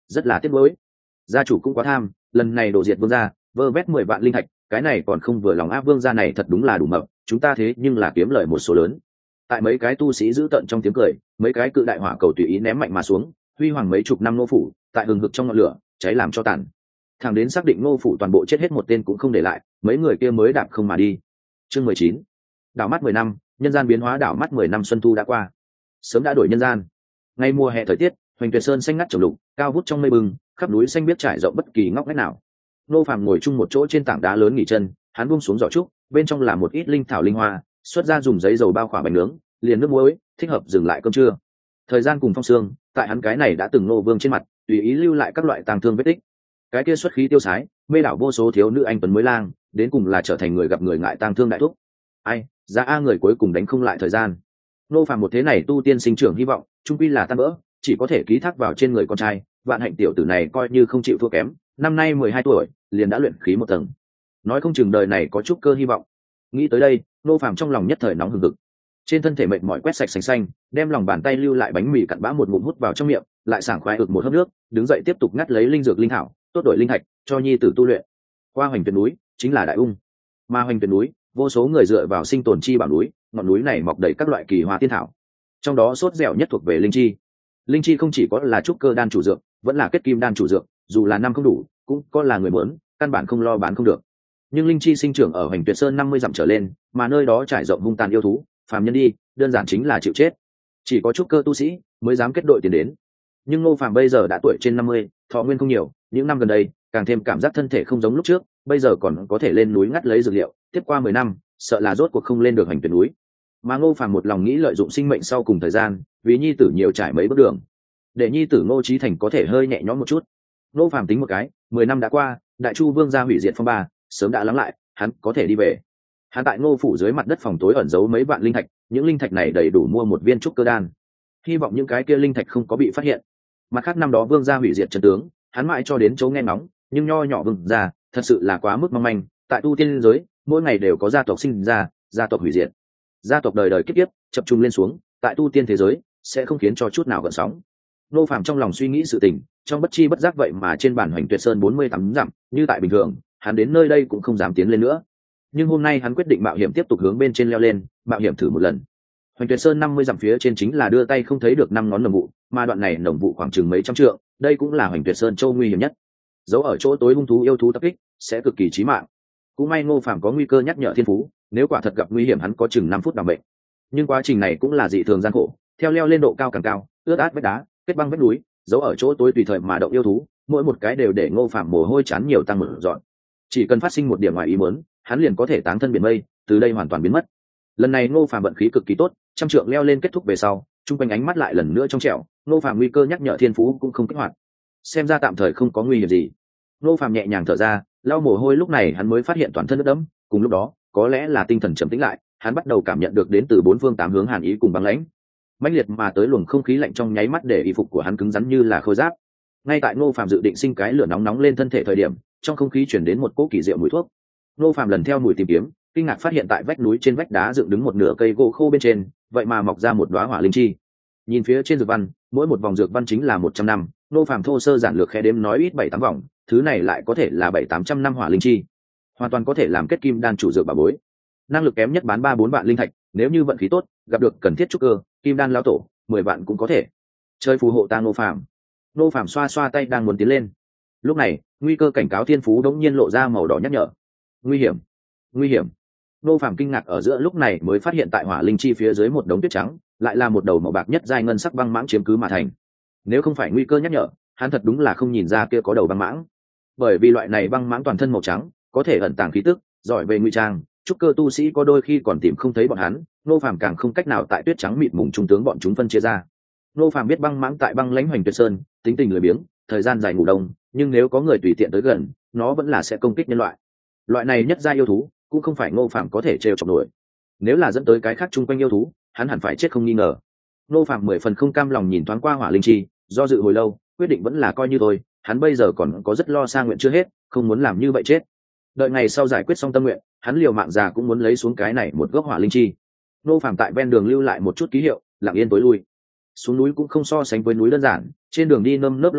rất là tiếc nuối. Gia chủ cũng quá tham, lần này đổ diệt vương gia, vơ vét mười vạn linh thạch, cái này còn không vừa lòng áp vương gia này thật đúng là đủ mập, chúng ta thế nhưng là kiếm lời một số lớn. Tại mấy cái tu sĩ giữ tận trong tiếng cười, mấy cái cự đại hỏa cầu tùy ý ném mạnh mà xuống, huy hoàng mấy chục năm nô phủ, tại hừng hực trong ngọn lửa, cháy làm cho tàn. Thẳng đến xác định nô phủ toàn bộ chết hết một tên cũng không để lại, mấy người kia mới đạp không mà đi. Chương mười chín. Đảo mắt mười năm, nhân gian biến hóa. Đảo mắt mười năm xuân thu đã qua, sớm đã đổi nhân gian. Ngay mùa hè thời tiết, Hoành Tuyệt Sơn xanh ngắt trồng lục, cao vút trong mây bừng, khắp núi xanh biếc trải rộng bất kỳ ngóc ngách nào. Nô Phàm ngồi chung một chỗ trên tảng đá lớn nghỉ chân, hắn buông xuống giỏ trúc, bên trong là một ít linh thảo linh hoa, xuất ra dùng giấy dầu bao khỏa bánh nướng, liền nước muối, thích hợp dừng lại cơm trưa. Thời gian cùng phong sương, tại hắn cái này đã từng nô vương trên mặt, tùy ý lưu lại các loại tàng thương vết tích. Cái kia xuất khí tiêu sái, mê đảo vô số thiếu nữ anh tuấn mới lang, đến cùng là trở thành người gặp người ngại tang thương đại thúc. Ai, giá a người cuối cùng đánh không lại thời gian. Nô Phàm một thế này tu tiên sinh trưởng hy vọng, trung quy là tan vỡ, chỉ có thể ký thác vào trên người con trai. Vạn Hạnh tiểu tử này coi như không chịu thua kém, năm nay mười hai tuổi, liền đã luyện khí một tầng. Nói không chừng đời này có chút cơ hy vọng. Nghĩ tới đây, Nô Phàm trong lòng nhất thời nóng hừng hực. Trên thân thể mệt mỏi quét sạch sành xanh, đem lòng bàn tay lưu lại bánh mì cặn bã một ngụm hút vào trong miệng, lại sảng khoái ực một hớp nước, đứng dậy tiếp tục ngắt lấy linh dược linh thảo, tốt đổi linh thạch cho nhi tử tu luyện. Qua Hoành Tuyệt núi chính là đại ung, mà Hoành Tuyệt núi vô số người dựa vào sinh tồn chi bảo núi, ngọn núi này mọc đầy các loại kỳ hoa tiên thảo, trong đó sốt dẻo nhất thuộc về linh chi. Linh chi không chỉ có là trúc cơ đan chủ dược, vẫn là kết kim đan chủ dược, dù là năm không đủ cũng có là người muốn, căn bản không lo bán không được. Nhưng linh chi sinh trưởng ở Hoành Tuyệt Sơn năm mươi dặm trở lên, mà nơi đó trải rộng hung tàn yêu thú, phàm nhân đi đơn giản chính là chịu chết, chỉ có trúc cơ tu sĩ mới dám kết đội tiền đến. Nhưng Ngô Phàm bây giờ đã tuổi trên năm mươi, thọ nguyên không nhiều, những năm gần đây càng thêm cảm giác thân thể không giống lúc trước, bây giờ còn có thể lên núi ngắt lấy dược liệu, tiếp qua mười năm sợ là rốt cuộc không lên được Hoành Tuyệt núi. Mà Ngô Phàm một lòng nghĩ lợi dụng sinh mệnh sau cùng thời gian, vì nhi tử nhiều trải mấy bước đường, để nhi tử Ngô Chí Thành có thể hơi nhẹ nhõm một chút. Ngô Phàm tính một cái, mười năm đã qua, Đại Chu Vương gia hủy diệt phong ba sớm đã lắng lại, hắn có thể đi về. Hắn tại Ngô phủ dưới mặt đất phòng tối ẩn giấu mấy vạn linh thạch, những linh thạch này đầy đủ mua một viên trúc cơ đan, hy vọng những cái kia linh thạch không có bị phát hiện. Mặt khác năm đó Vương gia hủy diệt trận tướng, hắn mãi cho đến chỗ nghe ngóng, nhưng nho nhỏ Vương gia thật sự là quá mức mong manh. Tại tu tiên giới, mỗi ngày đều có gia tộc sinh ra, gia tộc hủy diệt, gia tộc đời đời kiếp kiếp chập trung lên xuống, tại tu tiên thế giới sẽ không khiến cho chút nào gợn sóng. Nô Phàm trong lòng suy nghĩ sự tình, trong bất chi bất giác vậy mà trên bản Hoành Tuyệt Sơn bốn mươi tám dặm, như tại bình thường, hắn đến nơi đây cũng không dám tiến lên nữa. Nhưng hôm nay hắn quyết định mạo hiểm tiếp tục hướng bên trên leo lên, mạo hiểm thử một lần. Hoành Tuyệt Sơn năm mươi dặm phía trên chính là đưa tay không thấy được năm ngón nồng vụ, mà đoạn này nồng vụ khoảng chừng mấy trăm trượng, đây cũng là Hoành Tuyệt Sơn châu nguy hiểm nhất. Giấu ở chỗ tối hung thú yêu thú tập kích, sẽ cực kỳ chí mạng. Cũng may Ngô Phàm có nguy cơ nhắc nhở thiên phú, nếu quả thật gặp nguy hiểm hắn có chừng năm phút đảm bệnh. Nhưng quá trình này cũng là dị thường gian khổ, theo leo lên độ cao càng cao, ướt át vách đá, kết băng vách núi, giấu ở chỗ tối tùy thời mà động yêu thú, mỗi một cái đều để Ngô Phàm mồ hôi chán nhiều tăng một dọn. Chỉ cần phát sinh một điểm ngoài ý muốn, hắn liền có thể táng thân biển mây, từ đây hoàn toàn biến mất. Lần này Ngô Phàm vận khí cực kỳ tốt, trăm trượng leo lên kết thúc về sau, trung quanh ánh mắt lại lần nữa trong trẻo, Ngô Phàm nguy cơ nhắc nhở thiên phú cũng không kích hoạt, xem ra tạm thời không có nguy hiểm gì. Ngô Phàm nhẹ nhàng thở ra, lau mồ hôi, lúc này hắn mới phát hiện toàn thân ướt đẫm, cùng lúc đó, có lẽ là tinh thần trầm tĩnh lại, hắn bắt đầu cảm nhận được đến từ bốn phương tám hướng hàn ý cùng băng lãnh. Mãnh liệt mà tới luồng không khí lạnh trong nháy mắt để y phục của hắn cứng rắn như là khôi giáp. Ngay tại Ngô Phàm dự định sinh cái lửa nóng nóng lên thân thể thời điểm, trong không khí chuyển đến một cỗ kỳ diệu mùi thuốc. Ngô Phàm lần theo mùi tìm kiếm, kinh ngạc phát hiện tại vách núi trên vách đá dựng đứng một nửa cây gỗ khô bên trên, vậy mà mọc ra một đóa hỏa linh chi. Nhìn phía trên dược văn, mỗi một vòng dược văn chính là một trăm năm, Ngô Phàm thô sơ giản lược khẽ đếm nói ít bảy tám vòng, thứ này lại có thể là bảy tám trăm năm hỏa linh chi, hoàn toàn có thể làm kết kim đan chủ dược bảo bối. Năng lực kém nhất bán ba bốn vạn linh thạch, nếu như vận khí tốt, gặp được cần thiết trúc cơ, kim đan lão tổ, mười vạn cũng có thể. Chơi phù hộ ta Ngô Phàm. Ngô Phàm xoa xoa tay đang muốn tiến lên. Lúc này, nguy cơ cảnh cáo thiên phú đống nhiên lộ ra màu đỏ nhắc nhở. Nguy hiểm, nguy hiểm. Ngô Phàm kinh ngạc ở giữa lúc này mới phát hiện tại hỏa linh chi phía dưới một đống tuyết trắng, lại là một đầu màu bạc nhất giai ngân sắc băng mãng chiếm cứ mà thành. Nếu không phải nguy cơ nhắc nhở, hắn thật đúng là không nhìn ra kia có đầu băng mãng. Bởi vì loại này băng mãng toàn thân màu trắng, có thể ẩn tàng khí tức, giỏi về ngụy trang, trúc cơ tu sĩ có đôi khi còn tìm không thấy bọn hắn, Ngô Phàm càng không cách nào tại tuyết trắng mịt mùng trung tướng bọn chúng phân chia ra. Ngô Phàm biết băng mãng tại băng lãnh Hoành Tuyệt Sơn, tính tình lười biếng, thời gian dài ngủ đông, nhưng nếu có người tùy tiện tới gần, nó vẫn là sẽ công kích nhân loại. Loại này nhất gia yêu thú, cũng không phải Ngô Phàm có thể trêu chọc nổi. Nếu là dẫn tới cái khác chung quanh yêu thú, hắn hẳn phải chết không nghi ngờ. Ngô Phàm mười phần không cam lòng nhìn thoáng qua hỏa linh chi, do dự hồi lâu, quyết định vẫn là coi như thôi, hắn bây giờ còn có rất lo xa nguyện chưa hết, không muốn làm như vậy chết. Đợi ngày sau giải quyết xong tâm nguyện, hắn liều mạng già cũng muốn lấy xuống cái này một gốc hỏa linh chi. Ngô Phàm tại ven đường lưu lại một chút ký hiệu, lặng yên tối lui. Xuống núi cũng không so sánh với núi đơn giản, trên đường đi nơm nớp lo sợ,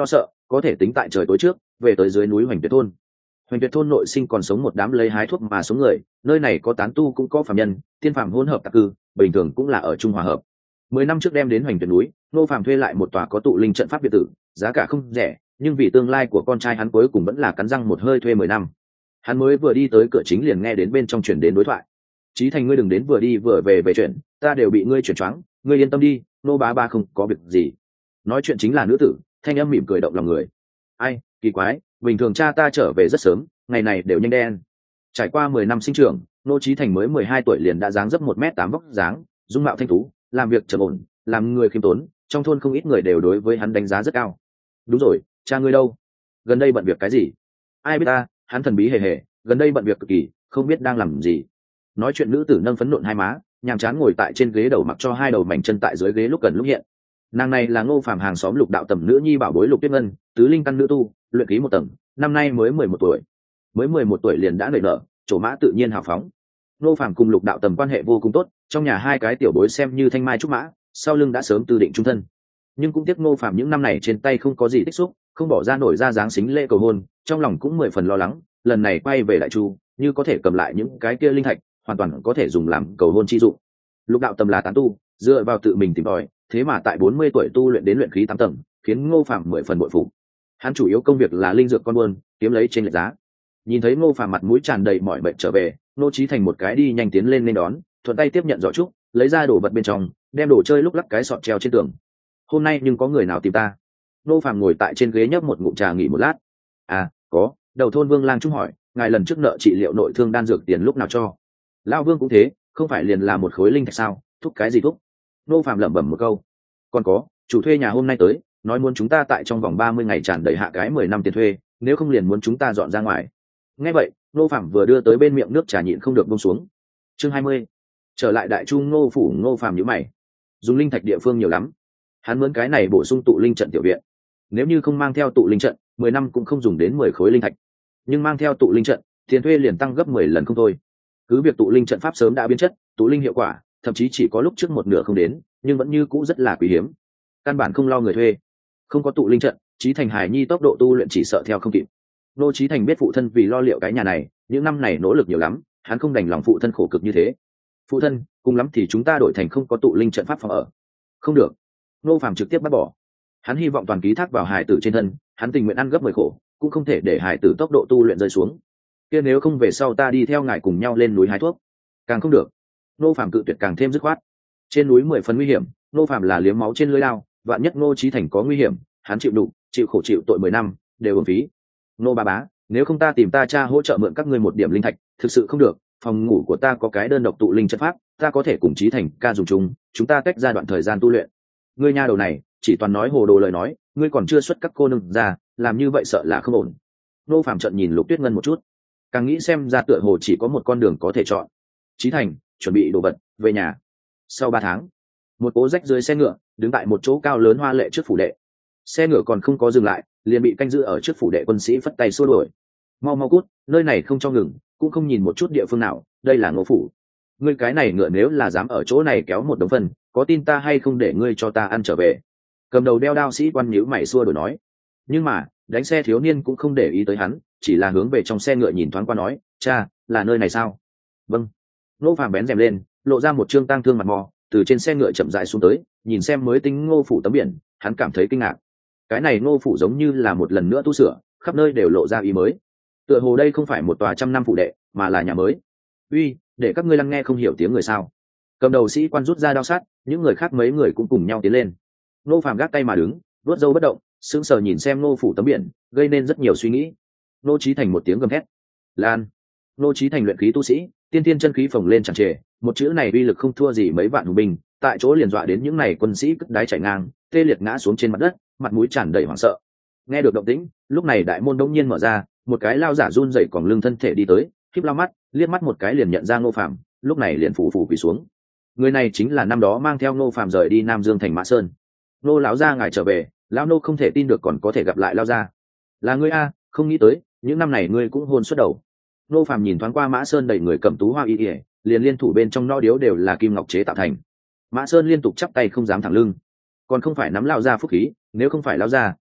có thể tính tại trời tối trước về tới dưới núi Hoành Tuyệt thôn. Hoành Tuyệt thôn nội sinh còn sống một đám lấy hái thuốc mà sống người, nơi này có tán tu cũng có phàm nhân, tiên phàm hỗn hợp tạp cư, bình thường cũng là ở trung hòa hợp. Mười năm trước đem đến Hoành Tuyệt núi, Ngô Phàm thuê lại một tòa có tụ linh trận pháp biệt tử, giá cả không rẻ, nhưng vì tương lai của con trai hắn cuối cùng vẫn là cắn răng một hơi thuê mười năm. Hắn mới vừa đi tới cửa chính liền nghe đến bên trong truyền đến đối thoại. Chí Thành, ngươi đừng đến vừa đi vừa về về chuyện, ta đều bị ngươi chuyển choáng, ngươi yên tâm đi, nô bá ba không có việc gì. Nói chuyện chính là nữ tử, thanh âm mỉm cười động lòng người. Ai, kỳ quái, bình thường cha ta trở về rất sớm, ngày này đều nhanh đen. Trải qua mười năm sinh trưởng, nô Chí Thành mới mười hai tuổi liền đã dáng dấp một mét tám vóc dáng, dung mạo thanh tú, làm việc trầm ổn, làm người khiêm tốn, trong thôn không ít người đều đối với hắn đánh giá rất cao. Đúng rồi, cha ngươi đâu? Gần đây bận việc cái gì? Ai biết ta, hắn thần bí hề hề, gần đây bận việc cực kỳ, không biết đang làm gì. Nói chuyện nữ tử nâng phấn nộn hai má, nhàm chán ngồi tại trên ghế đầu, mặc cho hai đầu mảnh chân tại dưới ghế lúc gần lúc hiện. Nàng này là Ngô Phàm hàng xóm Lục đạo tầm nữ nhi bảo bối Lục Tuyết Ngân, tứ linh căn nữ tu, luyện khí một tầng, năm nay mới mười một tuổi. Mới mười một tuổi liền đã nảy nở, trổ mã tự nhiên hào phóng. Ngô Phàm cùng Lục đạo tầm quan hệ vô cùng tốt, trong nhà hai cái tiểu bối xem như thanh mai trúc mã, sau lưng đã sớm tư định trung thân. Nhưng cũng tiếc Ngô Phàm những năm này trên tay không có gì tích xúc, không bỏ ra nổi ra dáng xính lễ cầu hôn, trong lòng cũng mười phần lo lắng, lần này quay về Đại Chu, như có thể cầm lại những cái kia linh thạch, hoàn toàn có thể dùng làm cầu hôn chi dụng. Lục đạo tầm là tán tu, dựa vào tự mình tìm tòi, thế mà tại bốn mươi tuổi tu luyện đến luyện khí tám tầng, khiến Ngô Phàm mười phần bội phục. Hắn chủ yếu công việc là linh dược con buôn, kiếm lấy trên lệch giá. Nhìn thấy Ngô Phàm mặt mũi tràn đầy mỏi mệt trở về, Ngô Chí Thành một cái đi nhanh tiến lên nên đón, thuận tay tiếp nhận giỏ trúc, lấy ra đồ vật bên trong, đem đồ chơi lúc lắc cái sọt treo trên tường. Hôm nay nhưng có người nào tìm ta? Ngô Phàm ngồi tại trên ghế nhấp một ngụm trà nghỉ một lát. À, có, đầu thôn Vương Lang Trung hỏi, ngài lần trước nợ trị liệu nội thương đan dược tiền lúc nào cho? Lão Vương cũng thế, không phải liền là một khối linh thạch sao, thúc cái gì thúc? Ngô Phàm lẩm bẩm một câu. Còn có, chủ thuê nhà hôm nay tới, nói muốn chúng ta tại trong vòng ba mươi ngày tràn đầy hạ cái mười năm tiền thuê, nếu không liền muốn chúng ta dọn ra ngoài. Nghe vậy, Ngô Phàm vừa đưa tới bên miệng nước trà nhịn không được buông xuống. Chương hai mươi. Trở lại Đại Chu Ngô phủ. Ngô Phàm nhíu mày. Dùng linh thạch địa phương nhiều lắm, hắn muốn cái này bổ sung tụ linh trận tiểu viện. Nếu như không mang theo tụ linh trận, mười năm cũng không dùng đến mười khối linh thạch. Nhưng mang theo tụ linh trận, tiền thuê liền tăng gấp mười lần không thôi. Cứ việc tụ linh trận pháp sớm đã biến chất, tụ linh hiệu quả thậm chí chỉ có lúc trước một nửa không đến, nhưng vẫn như cũ rất là quý hiếm. Căn bản không lo người thuê. Không có tụ linh trận, Chí Thành Hải Nhi tốc độ tu luyện chỉ sợ theo không kịp. Nô Chí Thành biết phụ thân vì lo liệu cái nhà này, những năm này nỗ lực nhiều lắm, hắn không đành lòng phụ thân khổ cực như thế. Phụ thân, cùng lắm thì chúng ta đổi thành không có tụ linh trận pháp phòng ở. Không được. Nô Phàm trực tiếp bắt bỏ. Hắn hy vọng toàn ký thác vào hải tử trên thân, hắn tình nguyện ăn gấp mười khổ, cũng không thể để hải tử tốc độ tu luyện rơi xuống. Kia nếu không về sau ta đi theo ngài cùng nhau lên núi hái thuốc. Càng không được. Nô Phàm cự tuyệt càng thêm dứt khoát. Trên núi mười phần nguy hiểm, Nô Phàm là liếm máu trên lưỡi lao, vạn nhất Ngô Chí Thành có nguy hiểm, hắn chịu đủ, chịu khổ chịu tội mười năm, đều uổng phí. Nô ba bá, nếu không ta tìm ta cha hỗ trợ mượn các ngươi một điểm linh thạch, thực sự không được, phòng ngủ của ta có cái đơn độc tụ linh trận pháp, ta có thể cùng Chí Thành ca dùng chung, chúng ta tách ra đoạn thời gian tu luyện. Ngươi nha đầu này, chỉ toàn nói hồ đồ lời nói, ngươi còn chưa xuất các cô nương ra, làm như vậy sợ là không ổn. Nô Phàm trợn nhìn Lục Tuyết Ngân một chút, càng nghĩ xem ra tựa hồ chỉ có một con đường có thể chọn. Chí Thành, chuẩn bị đồ vật, về nhà. Sau ba tháng, một cố rách dưới xe ngựa đứng tại một chỗ cao lớn hoa lệ trước phủ đệ. Xe ngựa còn không có dừng lại, liền bị canh giữ ở trước phủ đệ quân sĩ phất tay xua đuổi. Mau mau cút, nơi này không cho ngừng, cũng không nhìn một chút địa phương nào, đây là Ngô phủ. Ngươi cái này ngựa nếu là dám ở chỗ này kéo một đống phân, có tin ta hay không để ngươi cho ta ăn trở về. Cầm đầu đeo đao sĩ quan nhíu mày xua đuổi nói. Nhưng mà đánh xe thiếu niên cũng không để ý tới hắn, chỉ là hướng về trong xe ngựa nhìn thoáng qua nói, cha, là nơi này sao? Vâng. Ngô Phàm bén rèm lên, lộ ra một trương tang thương mặt mò, từ trên xe ngựa chậm rãi xuống tới, nhìn xem mới tính Ngô phủ tấm biển, hắn cảm thấy kinh ngạc. Cái này Ngô phủ giống như là một lần nữa tu sửa, khắp nơi đều lộ ra ý mới. Tựa hồ đây không phải một tòa trăm năm phủ đệ, mà là nhà mới. Uy, để các ngươi lắng nghe không hiểu tiếng người sao? Cầm đầu sĩ quan rút ra đao sắt, những người khác mấy người cũng cùng nhau tiến lên. Ngô Phàm gác tay mà đứng, vuốt râu bất động, sững sờ nhìn xem Ngô phủ tấm biển, gây nên rất nhiều suy nghĩ. Ngô Chí Thành một tiếng gầm thét. Lan. Ngô Chí Thành luyện khí tu sĩ, tiên tiên chân khí phồng lên tràn trề, một chữ này uy lực không thua gì mấy vạn hùng binh, tại chỗ liền dọa đến những này quân sĩ cất đái chạy ngang, tê liệt ngã xuống trên mặt đất, mặt mũi tràn đầy hoảng sợ. Nghe được động tĩnh, lúc này đại môn đống nhiên mở ra, một cái lao giả run rẩy còng lưng thân thể đi tới, khép lao mắt, liếc mắt một cái liền nhận ra Ngô Phàm, lúc này liền phủ phủ quỳ xuống. Người này chính là năm đó mang theo Ngô Phàm rời đi Nam Dương thành Mã Sơn. Nô lão gia ngài trở về, lão nô không thể tin được còn có thể gặp lại lão gia. Là ngươi a, không nghĩ tới, những năm này ngươi cũng hôn xuất đầu. Ngô Phàm nhìn thoáng qua Mã Sơn đầy người cầm tú hoa y y, liền liên thủ bên trong no điếu đều là kim ngọc chế tạo thành. Mã Sơn liên tục chắp tay không dám thẳng lưng, còn không phải nắm lão gia phúc khí, nếu không phải lão gia,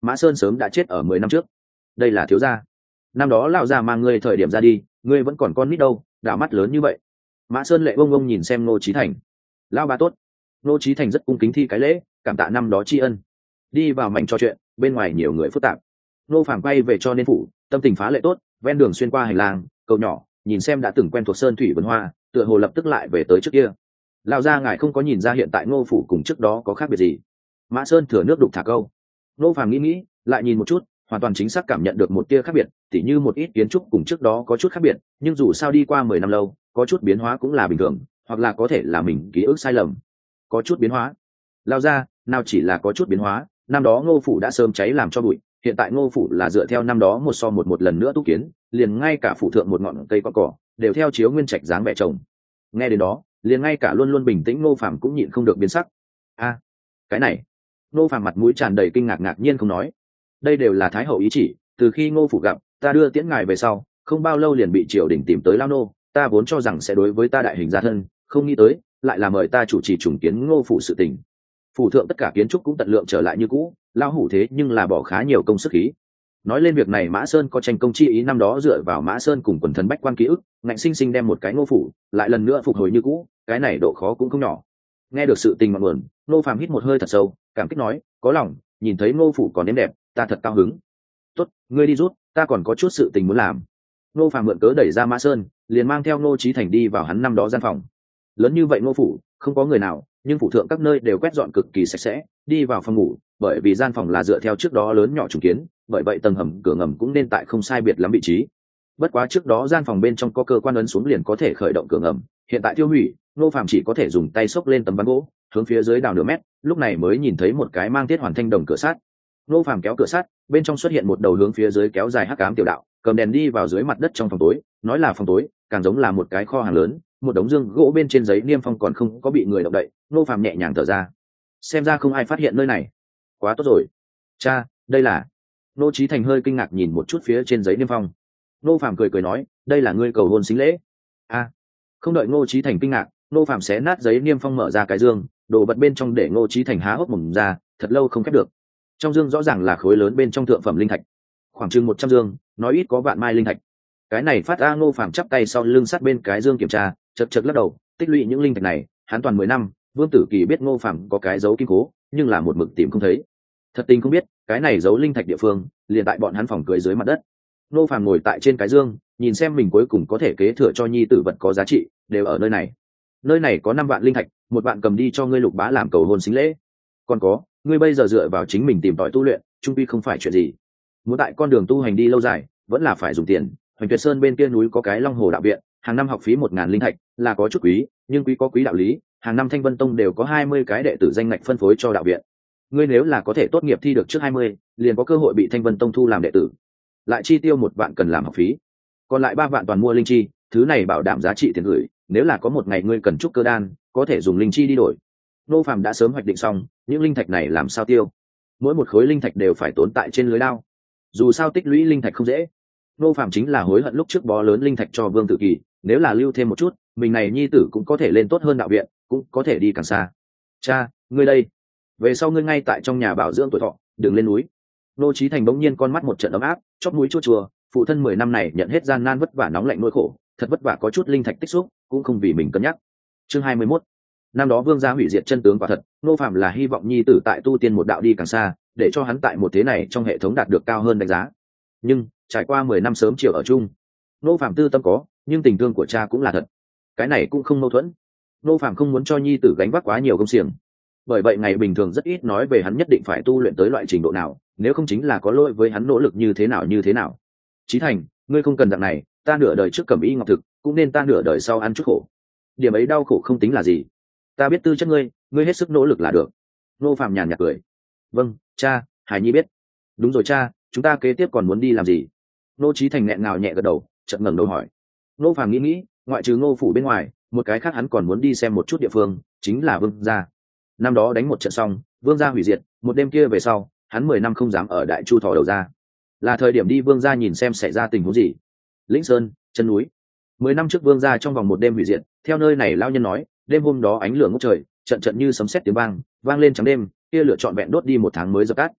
Mã Sơn sớm đã chết ở mười năm trước. Đây là thiếu gia. Năm đó lão gia mang ngươi thời điểm ra đi, ngươi vẫn còn con nít đâu, đảo mắt lớn như vậy. Mã Sơn lệ bông bông nhìn xem Ngô Chí Thành. Lão ba tốt. Ngô Chí Thành rất cung kính thi cái lễ, cảm tạ năm đó tri ân. Đi vào mảnh trò chuyện, bên ngoài nhiều người phức tạp. Ngô Phàm quay về cho nên phủ, tâm tình phá lệ tốt, ven đường xuyên qua hành lang, cầu nhỏ, nhìn xem đã từng quen thuộc sơn thủy vườn hoa, tựa hồ lập tức lại về tới trước kia. Lão gia ngài không có nhìn ra hiện tại Ngô phủ cùng trước đó có khác biệt gì? Mã Sơn thừa nước đục thả câu. Ngô Phàm nghĩ nghĩ, lại nhìn một chút, hoàn toàn chính xác cảm nhận được một tia khác biệt, tỉ như một ít kiến trúc cùng trước đó có chút khác biệt, nhưng dù sao đi qua mười năm lâu, có chút biến hóa cũng là bình thường, hoặc là có thể là mình ký ức sai lầm. Có chút biến hóa. Lao ra, nào chỉ là có chút biến hóa, năm đó Ngô phủ đã sớm cháy làm cho bụi, hiện tại Ngô phủ là dựa theo năm đó một so một một lần nữa tu kiến, liền ngay cả phủ thượng một ngọn cây con cỏ đều theo chiếu nguyên trạch dáng vẻ trồng. Nghe đến đó, liền ngay cả luôn luôn bình tĩnh Ngô Phàm cũng nhịn không được biến sắc. A, cái này. Ngô Phàm mặt mũi tràn đầy kinh ngạc ngạc nhiên không nói. Đây đều là thái hậu ý chỉ, từ khi Ngô phủ gặp, ta đưa tiễn ngài về sau, không bao lâu liền bị triều đình tìm tới lao nô, ta vốn cho rằng sẽ đối với ta đại hình gia thân, không nghĩ tới, lại là mời ta chủ trì trùng kiến Ngô phủ sự tình. Phủ thượng tất cả kiến trúc cũng tận lượng trở lại như cũ, lao hủ thế nhưng là bỏ khá nhiều công sức khí. Nói lên việc này, Mã Sơn có tranh công chi ý, năm đó dựa vào Mã Sơn cùng quần thần bách quan ký ức, ngạnh sinh sinh đem một cái Ngô phủ lại lần nữa phục hồi như cũ, cái này độ khó cũng không nhỏ. Nghe được sự tình ngọn nguồn, Ngô Phàm hít một hơi thật sâu, cảm kích nói, có lòng, nhìn thấy Ngô phủ còn êm đẹp, ta thật cao hứng. Tốt, ngươi đi rút, ta còn có chút sự tình muốn làm. Ngô Phàm mượn cớ đẩy ra Mã Sơn, liền mang theo Ngô Chí Thành đi vào hắn năm đó gian phòng. Lớn như vậy Ngô phủ, không có người nào, nhưng phủ thượng các nơi đều quét dọn cực kỳ sạch sẽ. Đi vào phòng ngủ, bởi vì gian phòng là dựa theo trước đó lớn nhỏ trùng kiến, bởi vậy tầng hầm cửa ngầm cũng nên tại không sai biệt lắm vị trí. Bất quá trước đó gian phòng bên trong có cơ quan ấn xuống liền có thể khởi động cửa ngầm, hiện tại tiêu hủy, Ngô Phàm chỉ có thể dùng tay xốc lên tấm ván gỗ, hướng phía dưới đào nửa mét, lúc này mới nhìn thấy một cái mang thiết hoàn thanh đồng cửa sắt. Ngô Phàm kéo cửa sắt, bên trong xuất hiện một đầu hướng phía dưới kéo dài hắc ám tiểu đạo, cầm đèn đi vào dưới mặt đất trong phòng tối, nói là phòng tối, càng giống là một cái kho hàng lớn, một đống dương gỗ bên trên giấy niêm phong còn không có bị người động đậy. Ngô Phàm nhẹ nhàng thở ra, xem ra không ai phát hiện nơi này, quá tốt rồi. Cha, đây là. Ngô Chí Thành hơi kinh ngạc nhìn một chút phía trên giấy niêm phong. Ngô Phàm cười cười nói, đây là ngươi cầu hôn xính lễ. A. Không đợi Ngô Chí Thành kinh ngạc, Ngô Phàm xé nát giấy niêm phong, mở ra cái dương, đồ vật bên trong để Ngô Chí Thành há hốc mồm ra, thật lâu không khép được. Trong dương rõ ràng là khối lớn bên trong thượng phẩm linh thạch, khoảng chừng một trăm dương, nói ít có vạn mai linh thạch. Cái này phát ra. Ngô Phàm chắp tay sau lưng sát bên cái dương kiểm tra, chật chật lắc đầu, tích lũy những linh thạch này, hắn toàn mười năm, Vương Tử Kỳ biết Ngô Phàm có cái dấu kim cố, nhưng là một mực tìm không thấy. Thật tình không biết, cái này giấu linh thạch địa phương, liền tại bọn hắn phòng cưới dưới mặt đất. Ngô Phàm ngồi tại trên cái dương, nhìn xem mình cuối cùng có thể kế thừa cho nhi tử vật có giá trị, đều ở nơi này. Nơi này có năm vạn linh thạch, một vạn cầm đi cho ngươi Lục Bá làm cầu hôn xính lễ. Còn có, ngươi bây giờ dựa vào chính mình tìm tòi tu luyện, trung quy không phải chuyện gì. Muốn tại con đường tu hành đi lâu dài, vẫn là phải dùng tiền. Hoành Tuyệt Sơn bên kia núi có cái Long Hồ đạo viện, hàng năm học phí một ngàn linh thạch, là có chút quý, nhưng quý có quý đạo lý, hàng năm Thanh Vân Tông đều có hai mươi cái đệ tử danh ngạch phân phối cho đạo viện. Ngươi nếu là có thể tốt nghiệp thi được trước hai mươi, liền có cơ hội bị Thanh Vân Tông thu làm đệ tử. Lại chi tiêu một vạn cần làm học phí, còn lại ba vạn toàn mua linh chi, thứ này bảo đảm giá trị tiền gửi, nếu là có một ngày ngươi cần trúc cơ đan, có thể dùng linh chi đi đổi. Ngô Phàm đã sớm hoạch định xong, những linh thạch này làm sao tiêu? Mỗi một khối linh thạch đều phải tốn tại trên lưới lao. Dù sao tích lũy linh thạch không dễ. Ngô Phàm chính là hối hận lúc trước bó lớn linh thạch cho Vương Tử Kỳ, nếu là lưu thêm một chút, mình này nhi tử cũng có thể lên tốt hơn đạo viện, cũng có thể đi càng xa. Cha, ngươi đây, về sau ngươi ngay tại trong nhà bảo dưỡng tuổi thọ, đừng lên núi. Ngô Chí Thành bỗng nhiên con mắt một trận ấm áp, chóp mũi chua chua, phụ thân mười năm này nhận hết gian nan vất vả nóng lạnh nỗi khổ, thật vất vả có chút linh thạch tích xúc, cũng không vì mình cân nhắc. Chương hai mươi mốt. Năm đó Vương gia hủy diệt chân tướng quả thật, Ngô Phàm là hy vọng nhi tử tại tu tiên một đạo đi càng xa, để cho hắn tại một thế này trong hệ thống đạt được cao hơn đánh giá. Nhưng trải qua mười năm sớm chiều ở chung, Ngô Phàm tư tâm có, nhưng tình thương của cha cũng là thật. Cái này cũng không mâu thuẫn. Ngô Phàm không muốn cho nhi tử gánh vác quá nhiều công xiềng. Bởi vậy ngày bình thường rất ít nói về hắn nhất định phải tu luyện tới loại trình độ nào, nếu không chính là có lỗi với hắn nỗ lực như thế nào như thế nào. Chí Thành, ngươi không cần dạng này, ta nửa đời trước cẩm y ngọc thực, cũng nên ta nửa đời sau ăn chút khổ. Điểm ấy đau khổ không tính là gì. Ta biết tư chất ngươi, ngươi hết sức nỗ lực là được. Ngô Phàm nhàn nhạt cười. Vâng, cha, Hải Nhi biết. Đúng rồi cha, chúng ta kế tiếp còn muốn đi làm gì? Ngô Chí Thành nghẹn ngào nhẹ gật đầu, chợt ngẩng đầu hỏi. Ngô Phàm nghĩ nghĩ, ngoại trừ Ngô phủ bên ngoài, một cái khác hắn còn muốn đi xem một chút địa phương, chính là Vương gia. Năm đó đánh một trận xong, Vương gia hủy diệt, một đêm kia về sau, hắn mười năm không dám ở Đại Chu thò đầu ra. Là thời điểm đi Vương gia nhìn xem xảy ra tình huống gì. Lĩnh Sơn, chân núi. Mười năm trước Vương gia trong vòng một đêm hủy diệt, theo nơi này lão nhân nói, đêm hôm đó ánh lửa ngút trời, trận trận như sấm sét tiếng vang, vang lên trắng đêm, kia lửa trọn vẹn đốt đi một tháng mới dập tắt.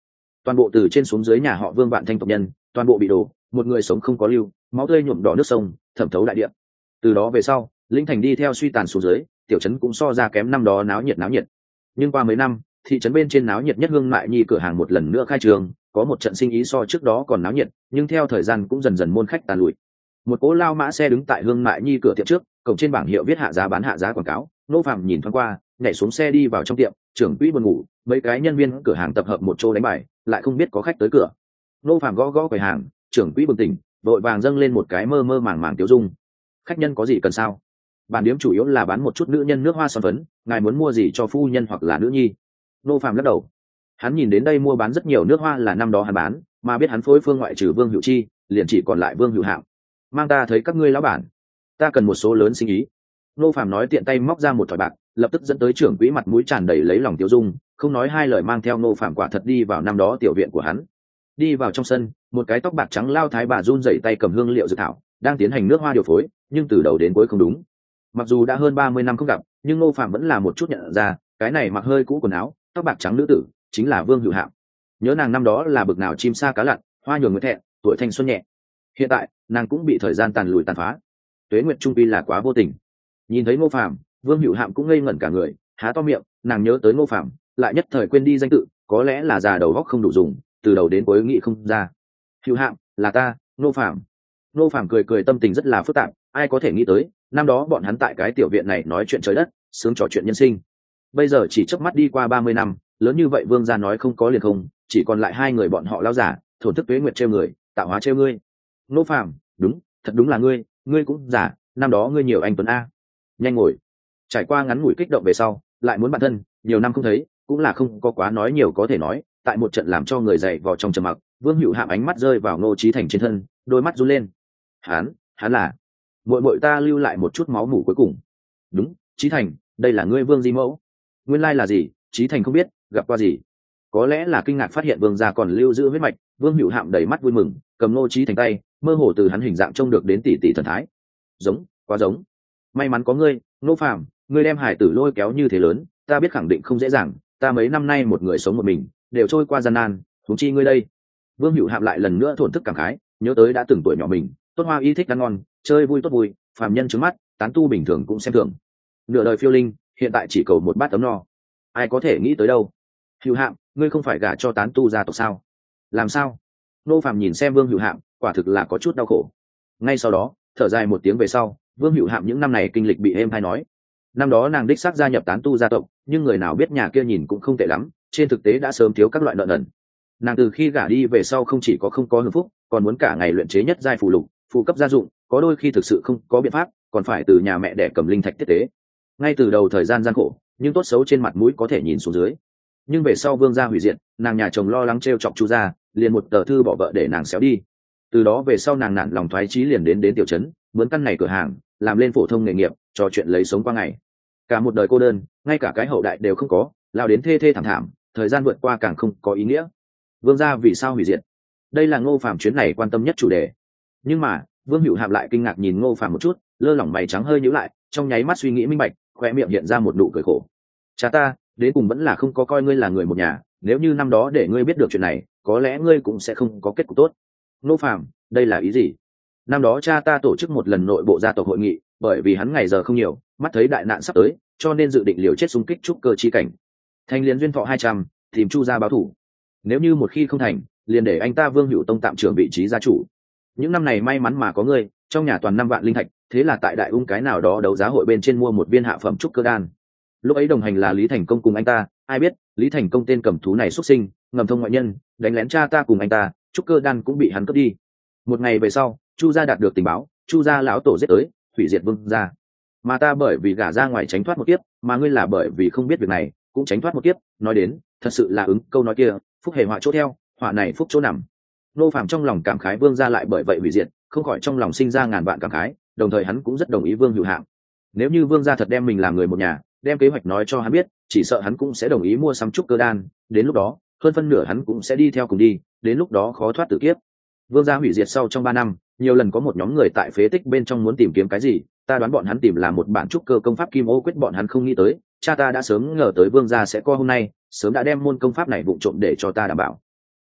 toàn bộ từ trên xuống dưới nhà họ Vương Vạn Thanh tộc nhân toàn bộ bị đổ, một người sống không có lưu, máu tươi nhuộm đỏ nước sông, thẩm thấu đại địa. Từ đó về sau, Linh Thành đi theo suy tàn xuống dưới, tiểu trấn cũng so ra kém năm đó náo nhiệt náo nhiệt. Nhưng qua mấy năm, thị trấn bên trên náo nhiệt nhất Hương Mại Nhi cửa hàng một lần nữa khai trường, có một trận sinh ý so trước đó còn náo nhiệt, nhưng theo thời gian cũng dần dần môn khách tàn lụi. Một cỗ lao mã xe đứng tại Hương Mại Nhi cửa tiệm trước, cổng trên bảng hiệu viết hạ giá bán hạ giá quảng cáo. Nô Phạm nhìn thoáng qua, nhảy xuống xe đi vào trong tiệm. Trưởng quỹ buồn ngủ, mấy cái nhân viên cửa hàng tập hợp một chỗ đánh bài, lại không biết có khách tới cửa. Nô Phạm gõ gõ quầy hàng, trưởng quỹ bừng tỉnh, đội vàng dâng lên một cái mơ mơ màng màng tiêu dung. Khách nhân có gì cần sao? Bản điếm chủ yếu là bán một chút nữ nhân nước hoa son phấn, ngài muốn mua gì cho phu nhân hoặc là nữ nhi? Nô Phạm lắc đầu. Hắn nhìn đến đây mua bán rất nhiều nước hoa là năm đó hắn bán, mà biết hắn phối phương ngoại trừ Vương Hữu Chi, liền chỉ còn lại Vương Hữu Hạm. Mang ta thấy các ngươi lão bản, ta cần một số lớn sinh ý. Nô Phạm nói tiện tay móc ra một thỏi bạc, lập tức dẫn tới trưởng quỹ mặt mũi tràn đầy lấy lòng tiêu dung, không nói hai lời mang theo Nô Phạm quả thật đi vào năm đó tiểu viện của hắn. Đi vào trong sân, một cái tóc bạc trắng lao thái bà run rẩy tay cầm hương liệu dược thảo, đang tiến hành nước hoa điều phối, nhưng từ đầu đến cuối không đúng. Mặc dù đã hơn ba mươi năm không gặp, nhưng Nô Phạm vẫn là một chút nhận ra, cái này mặc hơi cũ quần áo, tóc bạc trắng nữ tử, chính là Vương Hữu Hạm. Nhớ nàng năm đó là bực nào chim sa cá lặn, hoa nhường người thẹn, tuổi thanh xuân nhẹ. Hiện tại, nàng cũng bị thời gian tàn lùi tàn phá. Tuế nguyệt trung quy là quá vô tình. Nhìn thấy Ngô Phạm, Vương Hữu Hạm cũng ngây ngẩn cả người, há to miệng, nàng nhớ tới Ngô Phạm, lại nhất thời quên đi danh tự, có lẽ là già đầu óc không đủ dùng, từ đầu đến cuối nghĩ không ra. Hữu Hạm, là ta, Ngô Phạm. Ngô Phạm cười cười, tâm tình rất là phức tạp, ai có thể nghĩ tới, năm đó bọn hắn tại cái tiểu viện này nói chuyện trời đất, sướng trò chuyện nhân sinh. Bây giờ chỉ chớp mắt đi qua ba mươi năm, lớn như vậy Vương gia nói không có liền không, chỉ còn lại hai người bọn họ lao giả, thổn thức tuế nguyệt trêu người, tạo hóa trêu ngươi. Ngô Phạm, đúng, thật đúng là ngươi, ngươi cũng giả, năm đó ngươi nhiều anh tuấn a. Nhanh ngồi. Trải qua ngắn ngủi kích động về sau, lại muốn bạn thân, nhiều năm không thấy, cũng là không có quá nói nhiều có thể nói, tại một trận làm cho người dậy vào trong trầm mặc, Vương Hữu Hạm ánh mắt rơi vào Ngô Chí Thành trên thân, đôi mắt run lên. Hắn, hắn là muội muội ta lưu lại một chút máu mủ cuối cùng. Đúng, Chí Thành, đây là ngươi Vương Di Mẫu. Nguyên lai là gì? Chí Thành không biết, gặp qua gì? Có lẽ là kinh ngạc phát hiện Vương gia còn lưu giữ huyết mạch, Vương Hữu Hạm đầy mắt vui mừng, cầm Ngô Chí Thành tay, mơ hồ từ hắn hình dạng trông được đến tỷ tỷ thần thái. Giống, quá giống. May mắn có ngươi, Ngô Phạm, ngươi đem hải tử lôi kéo như thế lớn, ta biết khẳng định không dễ dàng, ta mấy năm nay một người sống một mình, đều trôi qua gian nan, huống chi ngươi đây. Vương Hữu Hạm lại lần nữa thổn thức cảm khái, nhớ tới đã từng tuổi nhỏ mình, tốt hoa y thích ăn ngon, chơi vui tốt vui, phàm nhân trướng mắt, tán tu bình thường cũng xem thường. Nửa đời phiêu linh, hiện tại chỉ cầu một bát ấm no. Ai có thể nghĩ tới đâu. Hữu Hạm, ngươi không phải gả cho tán tu gia tộc sao? Làm sao? Nô Phạm nhìn xem Vương Hữu Hạm, quả thực là có chút đau khổ. Ngay sau đó, thở dài một tiếng về sau, Vương Hữu Hạm những năm này kinh lịch bị êm hay nói. Năm đó nàng đích xác gia nhập tán tu gia tộc, nhưng người nào biết nhà kia nhìn cũng không tệ lắm, trên thực tế đã sớm thiếu các loại nợ nần. Nàng từ khi gả đi về sau không chỉ có không có hưởng phúc, còn muốn cả ngày luyện chế nhất giai phù lục, phụ cấp gia dụng, có đôi khi thực sự không có biện pháp, còn phải từ nhà mẹ đẻ cầm linh thạch tiếp tế. Ngay từ đầu thời gian gian khổ, nhưng tốt xấu trên mặt mũi có thể nhìn xuống dưới. Nhưng về sau Vương gia hủy diệt, nàng nhà chồng lo lắng trêu chọc Chu gia, liền một tờ thư bỏ vợ để nàng xéo đi. Từ đó về sau nàng nản lòng thoái chí liền đến đến tiểu trấn, mướn căn này cửa hàng, làm lên phổ thông nghề nghiệp, trò chuyện lấy sống qua ngày. Cả một đời cô đơn, ngay cả cái hậu đại đều không có, lao đến thê thê thảm thảm, thời gian vượt qua càng không có ý nghĩa. Vương gia vì sao hủy diệt? Đây là Ngô Phạm chuyến này quan tâm nhất chủ đề. Nhưng mà, Vương Hữu Hạm lại kinh ngạc nhìn Ngô Phạm một chút, lơ lỏng mày trắng hơi nhíu lại, trong nháy mắt suy nghĩ minh bạch, khóe miệng hiện ra một nụ cười khổ. Cha ta, đến cùng vẫn là không có coi ngươi là người một nhà, nếu như năm đó để ngươi biết được chuyện này, có lẽ ngươi cũng sẽ không có kết cục tốt. Ngô Phạm, đây là ý gì? Năm đó cha ta tổ chức một lần nội bộ gia tộc hội nghị, bởi vì hắn ngày giờ không nhiều, mắt thấy đại nạn sắp tới, cho nên dự định liều chết xung kích trúc cơ chi cảnh. Thành liền duyên thọ hai trăm, tìm Chu gia báo thủ. Nếu như một khi không thành, liền để anh ta Vương Hữu Tông tạm trưởng vị trí gia chủ. Những năm này may mắn mà có ngươi, trong nhà toàn năm vạn linh thạch, thế là tại đại ung cái nào đó đấu giá hội bên trên mua một viên hạ phẩm trúc cơ đan. Lúc ấy đồng hành là Lý Thành Công cùng anh ta, ai biết Lý Thành Công tên cầm thú này xuất sinh, ngầm thông ngoại nhân, đánh lén cha ta cùng anh ta, trúc cơ đan cũng bị hắn cướp đi. Một ngày về sau, Chu gia đạt được tình báo, Chu gia lão tổ giết tới, hủy diệt Vương gia. Mà ta bởi vì gả ra ngoài tránh thoát một kiếp, mà ngươi là bởi vì không biết việc này, cũng tránh thoát một kiếp. Nói đến, thật sự là ứng câu nói kia, phúc hề họa chỗ theo, họa này phúc chỗ nằm. Nô Phạm trong lòng cảm khái Vương gia lại bởi vậy hủy diệt, không khỏi trong lòng sinh ra ngàn vạn cảm khái, đồng thời hắn cũng rất đồng ý Vương Hữu Hạm. Nếu như Vương gia thật đem mình làm người một nhà, đem kế hoạch nói cho hắn biết, chỉ sợ hắn cũng sẽ đồng ý mua sắm trúc cơ đan, đến lúc đó, hơn phân nửa hắn cũng sẽ đi theo cùng đi, đến lúc đó khó thoát tử kiếp. Vương gia hủy diệt sau trong ba năm, nhiều lần có một nhóm người tại phế tích bên trong muốn tìm kiếm cái gì, ta đoán bọn hắn tìm là một bản trúc cơ công pháp kim ô quyết, bọn hắn không nghĩ tới, cha ta đã sớm ngờ tới Vương gia sẽ có hôm nay, sớm đã đem môn công pháp này vụng trộm để cho ta đảm bảo.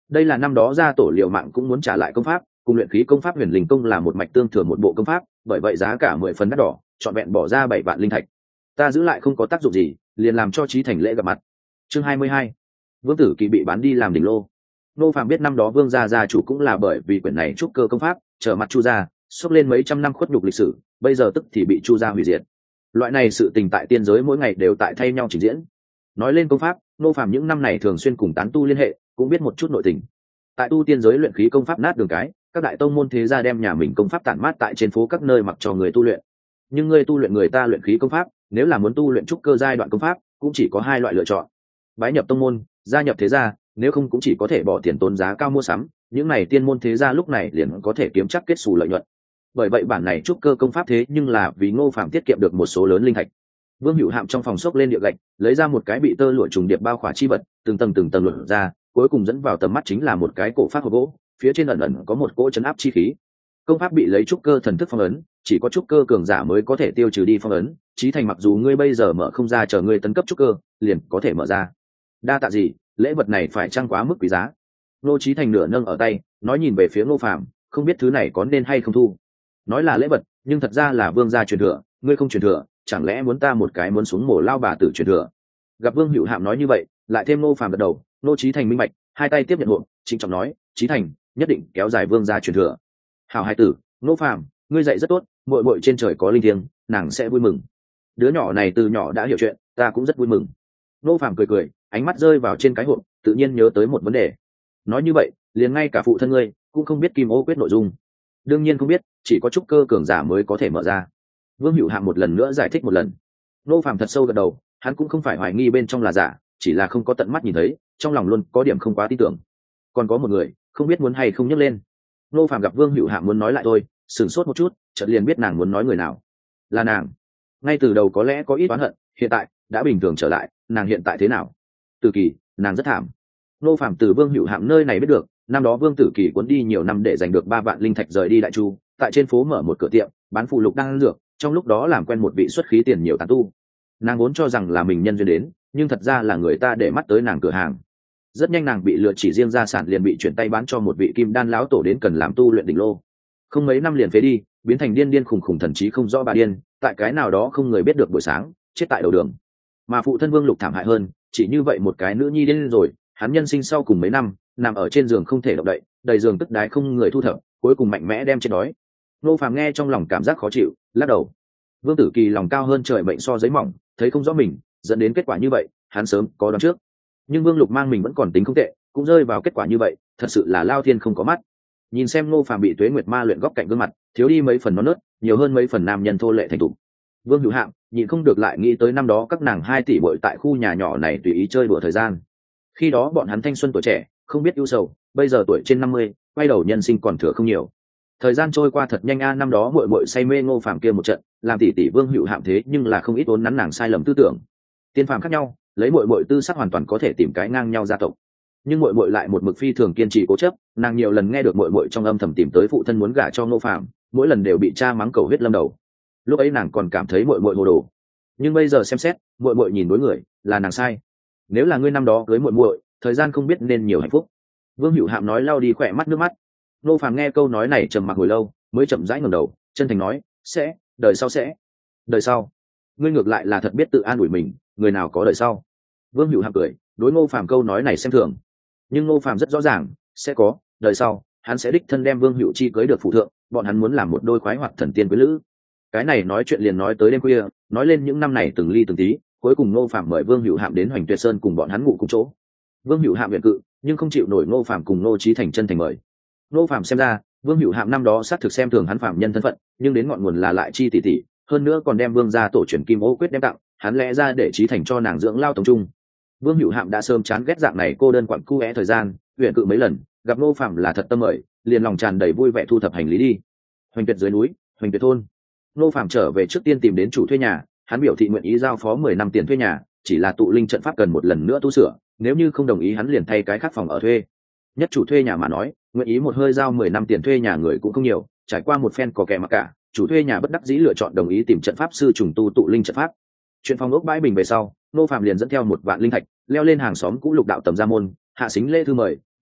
đây là năm đó gia tổ liệu mạng cũng muốn trả lại công pháp, cùng luyện khí công pháp huyền linh công là một mạch tương thừa một bộ công pháp, bởi vậy giá cả mười phần đắt đỏ, chọn vẹn bỏ ra bảy vạn linh thạch. Ta giữ lại không có tác dụng gì, liền làm cho Chí Thành lễ gặp mặt. Chương hai mươi hai, Vương Tử Kỳ bị bán đi làm đỉnh lô. Nô Phạm biết năm đó Vương gia gia chủ cũng là bởi vì quyển này trúc cơ công pháp, trở mặt Chu gia, xốc lên mấy trăm năm khuất nhục lịch sử, bây giờ tức thì bị Chu gia hủy diệt. Loại này sự tình tại tiên giới mỗi ngày đều tại thay nhau trình diễn. Nói lên công pháp, Nô Phạm những năm này thường xuyên cùng tán tu liên hệ, cũng biết một chút nội tình. Tại tu tiên giới luyện khí công pháp nát đường cái, các đại tông môn thế gia đem nhà mình công pháp tản mát tại trên phố các nơi mặc cho người tu luyện. Nhưng người tu luyện người ta luyện khí công pháp, nếu là muốn tu luyện trúc cơ giai đoạn công pháp, cũng chỉ có hai loại lựa chọn: bái nhập tông môn, gia nhập thế gia, nếu không cũng chỉ có thể bỏ tiền tốn giá cao mua sắm. Những này tiên môn thế gia lúc này liền có thể kiếm chắc kết xù lợi nhuận. Bởi vậy bản này trúc cơ công pháp thế nhưng là vì Ngô Phạm tiết kiệm được một số lớn linh thạch. Vương Hữu Hạm trong phòng xốc lên địa gạch, lấy ra một cái bị tơ lụa trùng điệp bao khỏa chi vật, từng tầng từng tầng luận ra, cuối cùng dẫn vào tầm mắt chính là một cái cổ pháp hộp gỗ, phía trên ẩn ẩn có một cỗ chấn áp chi khí. Công pháp bị lấy trúc cơ thần thức phong ấn, chỉ có trúc cơ cường giả mới có thể tiêu trừ đi phong ấn. Chí Thành mặc dù ngươi bây giờ mở không ra, chờ ngươi tấn cấp trúc cơ, liền có thể mở ra. Đa tạ gì, lễ vật này phải chăng quá mức quý giá? Nô Chí Thành nửa nâng ở tay, nói nhìn về phía Ngô Phạm, không biết thứ này có nên hay không thu. Nói là lễ vật, nhưng thật ra là Vương gia truyền thừa, ngươi không truyền thừa, chẳng lẽ muốn ta một cái muốn xuống mổ lao bà tử truyền thừa? Gặp Vương Hữu Hạm nói như vậy, lại thêm Ngô Phạm gật đầu, Nô Chí Thành minh bạch, hai tay tiếp nhận hộp, trịnh trọng nói, Chí Thành nhất định kéo dài Vương gia truyền thừa. Hảo hai tử, Ngô Phạm, ngươi dạy rất tốt, muội muội trên trời có linh thiêng, nàng sẽ vui mừng. Đứa nhỏ này từ nhỏ đã hiểu chuyện, ta cũng rất vui mừng. Ngô Phạm cười cười, ánh mắt rơi vào trên cái hộp, tự nhiên nhớ tới một vấn đề. Nói như vậy, liền ngay cả phụ thân ngươi cũng không biết kim ô quyết nội dung. Đương nhiên không biết, chỉ có trúc cơ cường giả mới có thể mở ra. Vương Hữu Hạm một lần nữa giải thích một lần. Ngô Phạm thật sâu gật đầu, hắn cũng không phải hoài nghi bên trong là giả, chỉ là không có tận mắt nhìn thấy, trong lòng luôn có điểm không quá tin tưởng. Còn có một người, không biết muốn hay không nhắc lên. Ngô Phạm gặp Vương Hữu Hạm muốn nói lại thôi, sửng sốt một chút, chợt liền biết nàng muốn nói người nào. Là nàng. Ngay từ đầu có lẽ có ít oán hận, hiện tại đã bình thường trở lại. Nàng hiện tại thế nào? Tử Kỳ, nàng rất thảm. Ngô Phạm từ Vương Hữu Hạm nơi này biết được, năm đó Vương Tử Kỳ cuốn đi nhiều năm để giành được ba vạn linh thạch rời đi Đại Chu, tại trên phố mở một cửa tiệm bán phụ lục đan dược, trong lúc đó làm quen một vị xuất khí tiền nhiều tán tu. Nàng vốn cho rằng là mình nhân duyên đến, nhưng thật ra là người ta để mắt tới nàng cửa hàng. Rất nhanh nàng bị lừa, chỉ riêng gia sản liền bị chuyển tay bán cho một vị kim đan lão tổ đến cần làm tu luyện đỉnh lô. Không mấy năm liền phế đi, biến thành điên điên khùng khùng thần trí không rõ bà điên, tại cái nào đó không người biết được buổi sáng chết tại đầu đường. Mà phụ thân Vương Lục thảm hại hơn, chỉ như vậy một cái nữ nhi điên rồi, hắn nhân sinh sau cùng mấy năm nằm ở trên giường không thể động đậy, đầy giường tức đái không người thu thập, cuối cùng mạnh mẽ đem chết đói. Ngô Phạm nghe trong lòng cảm giác khó chịu, lắc đầu. Vương Tử Kỳ lòng cao hơn trời mệnh so giấy mỏng, thấy không rõ mình dẫn đến kết quả như vậy, hắn sớm có đoán trước. Nhưng Vương Lục mang mình vẫn còn tính không tệ, cũng rơi vào kết quả như vậy, thật sự là lao thiên không có mắt. Nhìn xem Ngô Phạm bị Tuế Nguyệt Ma luyện góc cạnh gương mặt, thiếu đi mấy phần non nớt, nhiều hơn mấy phần nam nhân thô lệ thành thục. Vương Hữu Hạm nhịn không được lại nghĩ tới năm đó các nàng hai tỷ muội tại khu nhà nhỏ này tùy ý chơi đùa thời gian. Khi đó bọn hắn thanh xuân tuổi trẻ, không biết ưu sầu, bây giờ tuổi trên năm mươi, quay đầu nhân sinh còn thừa không nhiều. Thời gian trôi qua thật nhanh a, năm đó muội muội say mê Ngô Phạm kia một trận, làm tỷ tỷ Vương Hữu Hạm thế nhưng là không ít uốn nắn nàng sai lầm tư tưởng. Tiên phàm khác nhau, lấy muội muội tư sắc hoàn toàn có thể tìm cái ngang nhau gia tộc. Nhưng muội muội lại một mực phi thường kiên trì cố chấp, nàng nhiều lần nghe được muội muội trong âm thầm tìm tới phụ thân muốn gả cho Ngô Phạm, mỗi lần đều bị cha mắng cầu huyết lâm đầu. Lúc ấy nàng còn cảm thấy muội muội hồ đồ, nhưng bây giờ xem xét, muội muội nhìn đối người, là nàng sai. Nếu là ngươi năm đó cưới muội muội, thời gian không biết nên nhiều hạnh phúc. Vương Hữu Hạm nói lau đi khỏe mắt nước mắt. Ngô Phạm nghe câu nói này trầm mặc hồi lâu, mới chậm rãi ngẩng đầu, chân thành nói, sẽ, đời sau sẽ. Đời sau? Ngươi ngược lại là thật biết tự an ủi mình, người nào có đời sau? Vương Hữu Hạm cười, đối Ngô Phạm câu nói này xem thường. Nhưng Ngô Phạm rất rõ ràng, sẽ có đời sau, hắn sẽ đích thân đem Vương Hữu Chi cưới được phụ thượng, bọn hắn muốn làm một đôi khoái hoạt thần tiên quý lữ. Cái này nói chuyện liền nói tới đêm khuya, nói lên những năm này từng ly từng tí, cuối cùng Ngô Phạm mời Vương Hữu Hạm đến Hoành Tuyệt Sơn cùng bọn hắn ngủ cùng chỗ. Vương Hữu Hạm viện cự, nhưng không chịu nổi Ngô Phạm cùng Ngô Chí Thành chân thành mời. Ngô Phạm xem ra, Vương Hữu Hạm năm đó xác thực xem thường hắn phạm nhân thân phận, nhưng đến ngọn nguồn là lại chi tỷ tỷ, hơn nữa còn đem Vương gia tổ truyền Kim Ô quyết đem tặng, hắn lẽ ra để Chí Thành cho nàng dưỡng lao tổng trung. Vương Hữu Hạm đã sớm chán ghét dạng này cô đơn quặn cu é thời gian, viện cự mấy lần, gặp Ngô Phạm là thật tâm mời, liền lòng tràn đầy vui vẻ thu thập hành lý đi. Hoành Tuyệt dưới núi, Hoành Tuyệt thôn. Ngô Phạm trở về trước tiên tìm đến chủ thuê nhà, hắn biểu thị nguyện ý giao phó mười năm tiền thuê nhà, chỉ là tụ linh trận pháp cần một lần nữa tu sửa, nếu như không đồng ý hắn liền thay cái khác phòng ở thuê. Nhất chủ thuê nhà mà nói, nguyện ý một hơi giao mười năm tiền thuê nhà người cũng không nhiều, trải qua một phen có kẻ mặc cả, chủ thuê nhà bất đắc dĩ lựa chọn đồng ý tìm trận pháp sư trùng tu tụ linh trận pháp. Chuyện phòng ốc bãi bình về sau, Ngô Phạm liền dẫn theo một vạn linh thạch, leo lên hàng xóm cũ Lục đạo tầm gia môn, hạ xính lễ thư mời,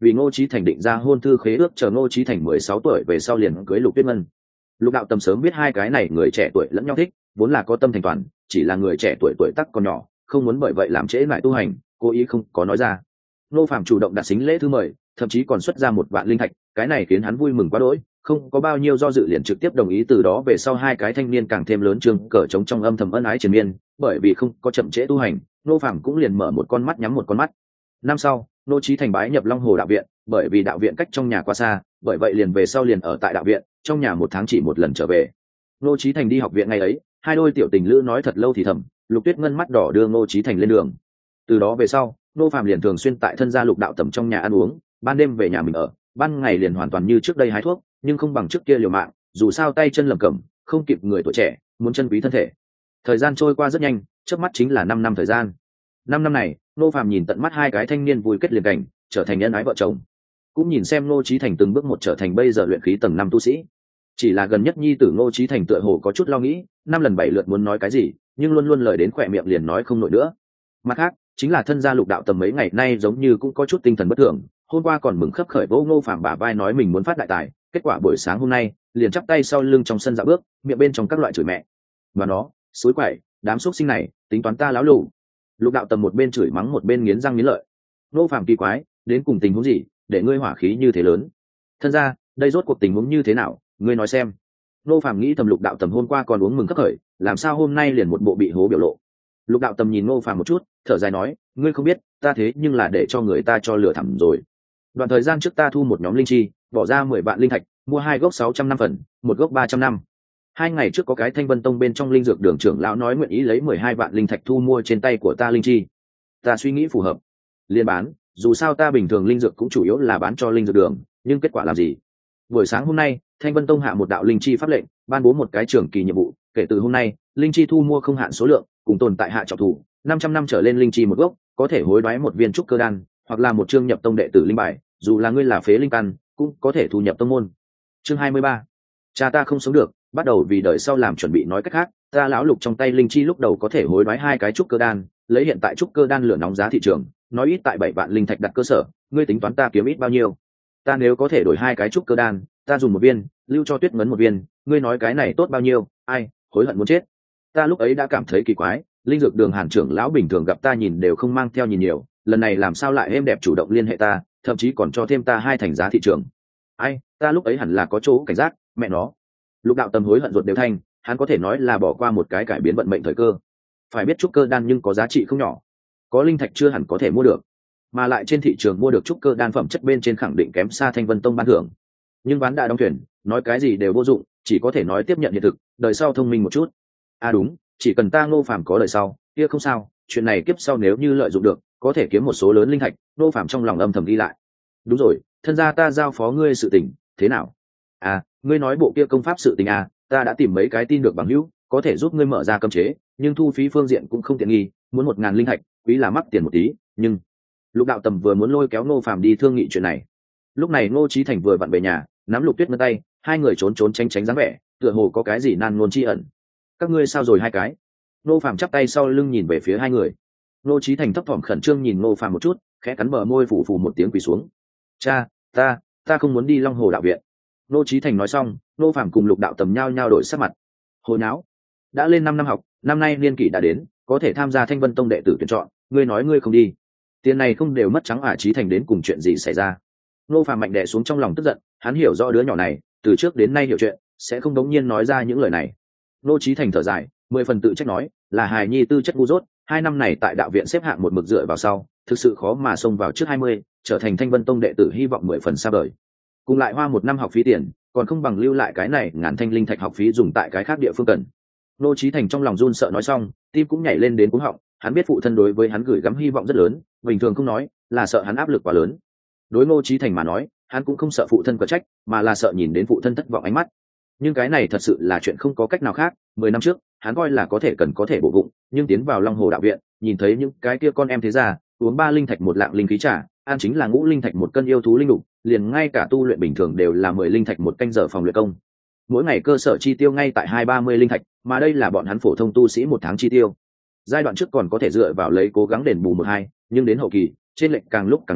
vì Ngô Chí Thành định ra hôn thư khế ước, chờ Ngô Chí Thành mười sáu tuổi về sau liền cưới Lục Tuyết Ngân. Lục Đạo Tầm sớm biết hai cái này người trẻ tuổi lẫn nhau thích, vốn là có tâm thành toàn, chỉ là người trẻ tuổi tuổi tác còn nhỏ, không muốn bởi vậy làm trễ lại tu hành, cố ý không có nói ra. Ngô Phàm chủ động đặt xính lễ thư mời, thậm chí còn xuất ra một vạn linh thạch, cái này khiến hắn vui mừng quá đỗi, không có bao nhiêu do dự liền trực tiếp đồng ý. Từ đó về sau hai cái thanh niên càng thêm lớn trường cờ trống trong âm thầm ân ái triền miên, bởi vì không có chậm trễ tu hành, Ngô Phàm cũng liền mở một con mắt nhắm một con mắt. Năm sau, Ngô Chí Thành bái nhập Long Hồ đạo viện, bởi vì đạo viện cách trong nhà quá xa, bởi vậy liền về sau liền ở tại đạo viện, trong nhà một tháng chỉ một lần trở về. Ngô Chí Thành đi học viện ngày ấy, hai đôi tiểu tình lữ nói thật lâu thì thầm, Lục Tuyết Ngân mắt đỏ đưa Ngô Chí Thành lên đường. Từ đó về sau, Ngô Phàm liền thường xuyên tại thân gia Lục Đạo Tầm trong nhà ăn uống, ban đêm về nhà mình ở, ban ngày liền hoàn toàn như trước đây hái thuốc, nhưng không bằng trước kia liều mạng, dù sao tay chân lầm cẩm, không kịp người tuổi trẻ, muốn chân quý thân thể. Thời gian trôi qua rất nhanh, chớp mắt chính là năm năm thời gian. Năm năm này, Ngô Phàm nhìn tận mắt hai cái thanh niên vui kết liền cảnh, trở thành nhân ái vợ chồng, cũng nhìn xem Ngô Chí Thành từng bước một trở thành bây giờ luyện khí tầng năm tu sĩ. Chỉ là gần nhất nhi tử Ngô Chí Thành tựa hồ có chút lo nghĩ, năm lần bảy lượt muốn nói cái gì, nhưng luôn luôn lời đến khỏe miệng liền nói không nổi nữa. Mặt khác, chính là thân gia Lục Đạo Tầm mấy ngày nay giống như cũng có chút tinh thần bất thường, hôm qua còn mừng khấp khởi vỗ Ngô Phàm bả vai nói mình muốn phát đại tài, kết quả buổi sáng hôm nay liền chắp tay sau lưng trong sân dạo bước, miệng bên trong các loại chửi mẹ. Và nó, suối quậy, đám xuất sinh này, tính toán ta láo lù. Lục Đạo Tầm một bên chửi mắng một bên nghiến răng nghiến lợi. Ngô Phàm kỳ quái, đến cùng tình huống gì, để ngươi hỏa khí như thế lớn? Thân gia, đây rốt cuộc tình huống như thế nào, ngươi nói xem. Ngô Phàm nghĩ thầm Lục Đạo Tầm hôm qua còn uống mừng khấp khởi, làm sao hôm nay liền một bộ bị hố biểu lộ. Lục Đạo Tầm nhìn Ngô Phàm một chút, thở dài nói, ngươi không biết, ta thế nhưng là để cho người ta cho lừa thẳm rồi. Đoạn thời gian trước ta thu một nhóm linh chi, bỏ ra mười vạn linh thạch, mua hai gốc sáu trăm năm phần, một gốc ba trăm năm. Hai ngày trước có cái Thanh Vân Tông bên trong linh dược đường trưởng lão nói nguyện ý lấy mười hai vạn linh thạch thu mua trên tay của ta linh chi. Ta suy nghĩ phù hợp, liên bán, dù sao ta bình thường linh dược cũng chủ yếu là bán cho linh dược đường, nhưng kết quả làm gì? Buổi sáng hôm nay, Thanh Vân Tông hạ một đạo linh chi pháp lệnh, ban bố một cái trường kỳ nhiệm vụ, kể từ hôm nay, linh chi thu mua không hạn số lượng, cùng tồn tại hạ trọng thủ, năm trăm năm trở lên linh chi một gốc, có thể hối đoái một viên trúc cơ đan, hoặc là một chương nhập tông đệ tử linh bài, dù là ngươi là phế linh căn, cũng có thể thu nhập tông môn. Chương hai mươi ba. Cha ta không sống được, bắt đầu vì đời sau làm chuẩn bị. Nói cách khác, ta lão Lục trong tay linh chi lúc đầu có thể hối đoái hai cái trúc cơ đan, lấy hiện tại trúc cơ đan lửa nóng giá thị trường, nói ít tại bảy vạn linh thạch đặt cơ sở, ngươi tính toán ta kiếm ít bao nhiêu? Ta nếu có thể đổi hai cái trúc cơ đan, ta dùng một viên, lưu cho Tuyết Ngấn một viên, ngươi nói cái này tốt bao nhiêu? Ai, hối hận muốn chết. Ta lúc ấy đã cảm thấy kỳ quái, linh dược đường Hàn trưởng lão bình thường gặp ta nhìn đều không mang theo nhìn nhiều, lần này làm sao lại êm đẹp chủ động liên hệ ta, thậm chí còn cho thêm ta hai thành giá thị trường. Ai, ta lúc ấy hẳn là có chỗ cảnh giác, mẹ nó. Lục Đạo Tầm hối hận ruột đều thanh, hắn có thể nói là bỏ qua một cái cải biến vận mệnh thời cơ. Phải biết trúc cơ đan nhưng có giá trị không nhỏ, có linh thạch chưa hẳn có thể mua được, mà lại trên thị trường mua được trúc cơ đan phẩm chất bên trên khẳng định kém xa Thanh Vân Tông ban thưởng. Nhưng ván đã đóng thuyền, nói cái gì đều vô dụng, chỉ có thể nói tiếp nhận hiện thực, đời sau thông minh một chút. À đúng, chỉ cần ta Ngô Phàm có đời sau, kia không sao, chuyện này kiếp sau nếu như lợi dụng được, có thể kiếm một số lớn linh thạch. Ngô Phàm trong lòng âm thầm đi lại. Đúng rồi, thân gia ta giao phó ngươi sự tình, thế nào? À, ngươi nói bộ kia công pháp sự tình à, ta đã tìm mấy cái tin được bằng hữu, có thể giúp ngươi mở ra cấm chế, nhưng thu phí phương diện cũng không tiện nghi, muốn một ngàn linh thạch, quý là mắc tiền một tí, nhưng Lục Đạo Tầm vừa muốn lôi kéo Ngô Phàm đi thương nghị chuyện này. Lúc này Ngô Chí Thành vừa vặn về nhà, nắm Lục Tuyết Ngân tay, hai người trốn trốn tránh tránh dáng vẻ, tựa hồ có cái gì nan ngôn chi ẩn. Các ngươi sao rồi hai cái? Ngô Phàm chắp tay sau lưng nhìn về phía hai người. Ngô Chí Thành thấp thỏm khẩn trương nhìn Ngô Phàm một chút, khẽ cắn bờ môi phủ phủ một tiếng quỳ xuống. Cha, ta, ta không muốn đi Long Hồ đạo viện. Ngô Chí Thành nói xong, Ngô Phàm cùng Lục Đạo Tầm nhao nhao đổi sắc mặt. Hồi náo, đã lên năm năm học, năm nay niên kỷ đã đến, có thể tham gia Thanh Vân Tông đệ tử tuyển chọn, ngươi nói ngươi không đi, tiền này không đều mất trắng à? Chí Thành đến cùng chuyện gì xảy ra? Ngô Phàm mạnh đè xuống trong lòng tức giận, hắn hiểu rõ đứa nhỏ này, từ trước đến nay hiểu chuyện, sẽ không đống nhiên nói ra những lời này. Ngô Chí Thành thở dài, mười phần tự trách nói, là hài nhi tư chất ngu dốt, hai năm này tại đạo viện xếp hạng một mực dựa vào sau, thực sự khó mà xông vào trước hai mươi, trở thành Thanh Vân Tông đệ tử hy vọng mười phần xa vời. Cùng lại hoa một năm học phí tiền, còn không bằng lưu lại cái này ngàn thanh linh thạch học phí dùng tại cái khác địa phương cần. Ngô Chí Thành trong lòng run sợ nói xong, tim cũng nhảy lên đến cuống họng, hắn biết phụ thân đối với hắn gửi gắm hy vọng rất lớn, bình thường không nói, là sợ hắn áp lực quá lớn. Đối Ngô Chí Thành mà nói, hắn cũng không sợ phụ thân có trách, mà là sợ nhìn đến phụ thân thất vọng ánh mắt. Nhưng cái này thật sự là chuyện không có cách nào khác, mười năm trước, hắn coi là có thể cần có thể bổ bụng, nhưng tiến vào Long Hồ đạo viện, nhìn thấy những cái kia con em thế gia, uống ba linh thạch một lạng linh khí trà, ăn chính là ngũ linh thạch một cân yêu thú linh đục, liền ngay cả tu luyện bình thường đều là mười linh thạch một canh giờ phòng luyện công. Mỗi ngày cơ sở chi tiêu ngay tại hai ba mươi linh thạch, mà đây là bọn hắn phổ thông tu sĩ một tháng chi tiêu. Giai đoạn trước còn có thể dựa vào lấy cố gắng đền bù một hai, nhưng đến hậu kỳ, trên lệnh càng lúc càng lớn,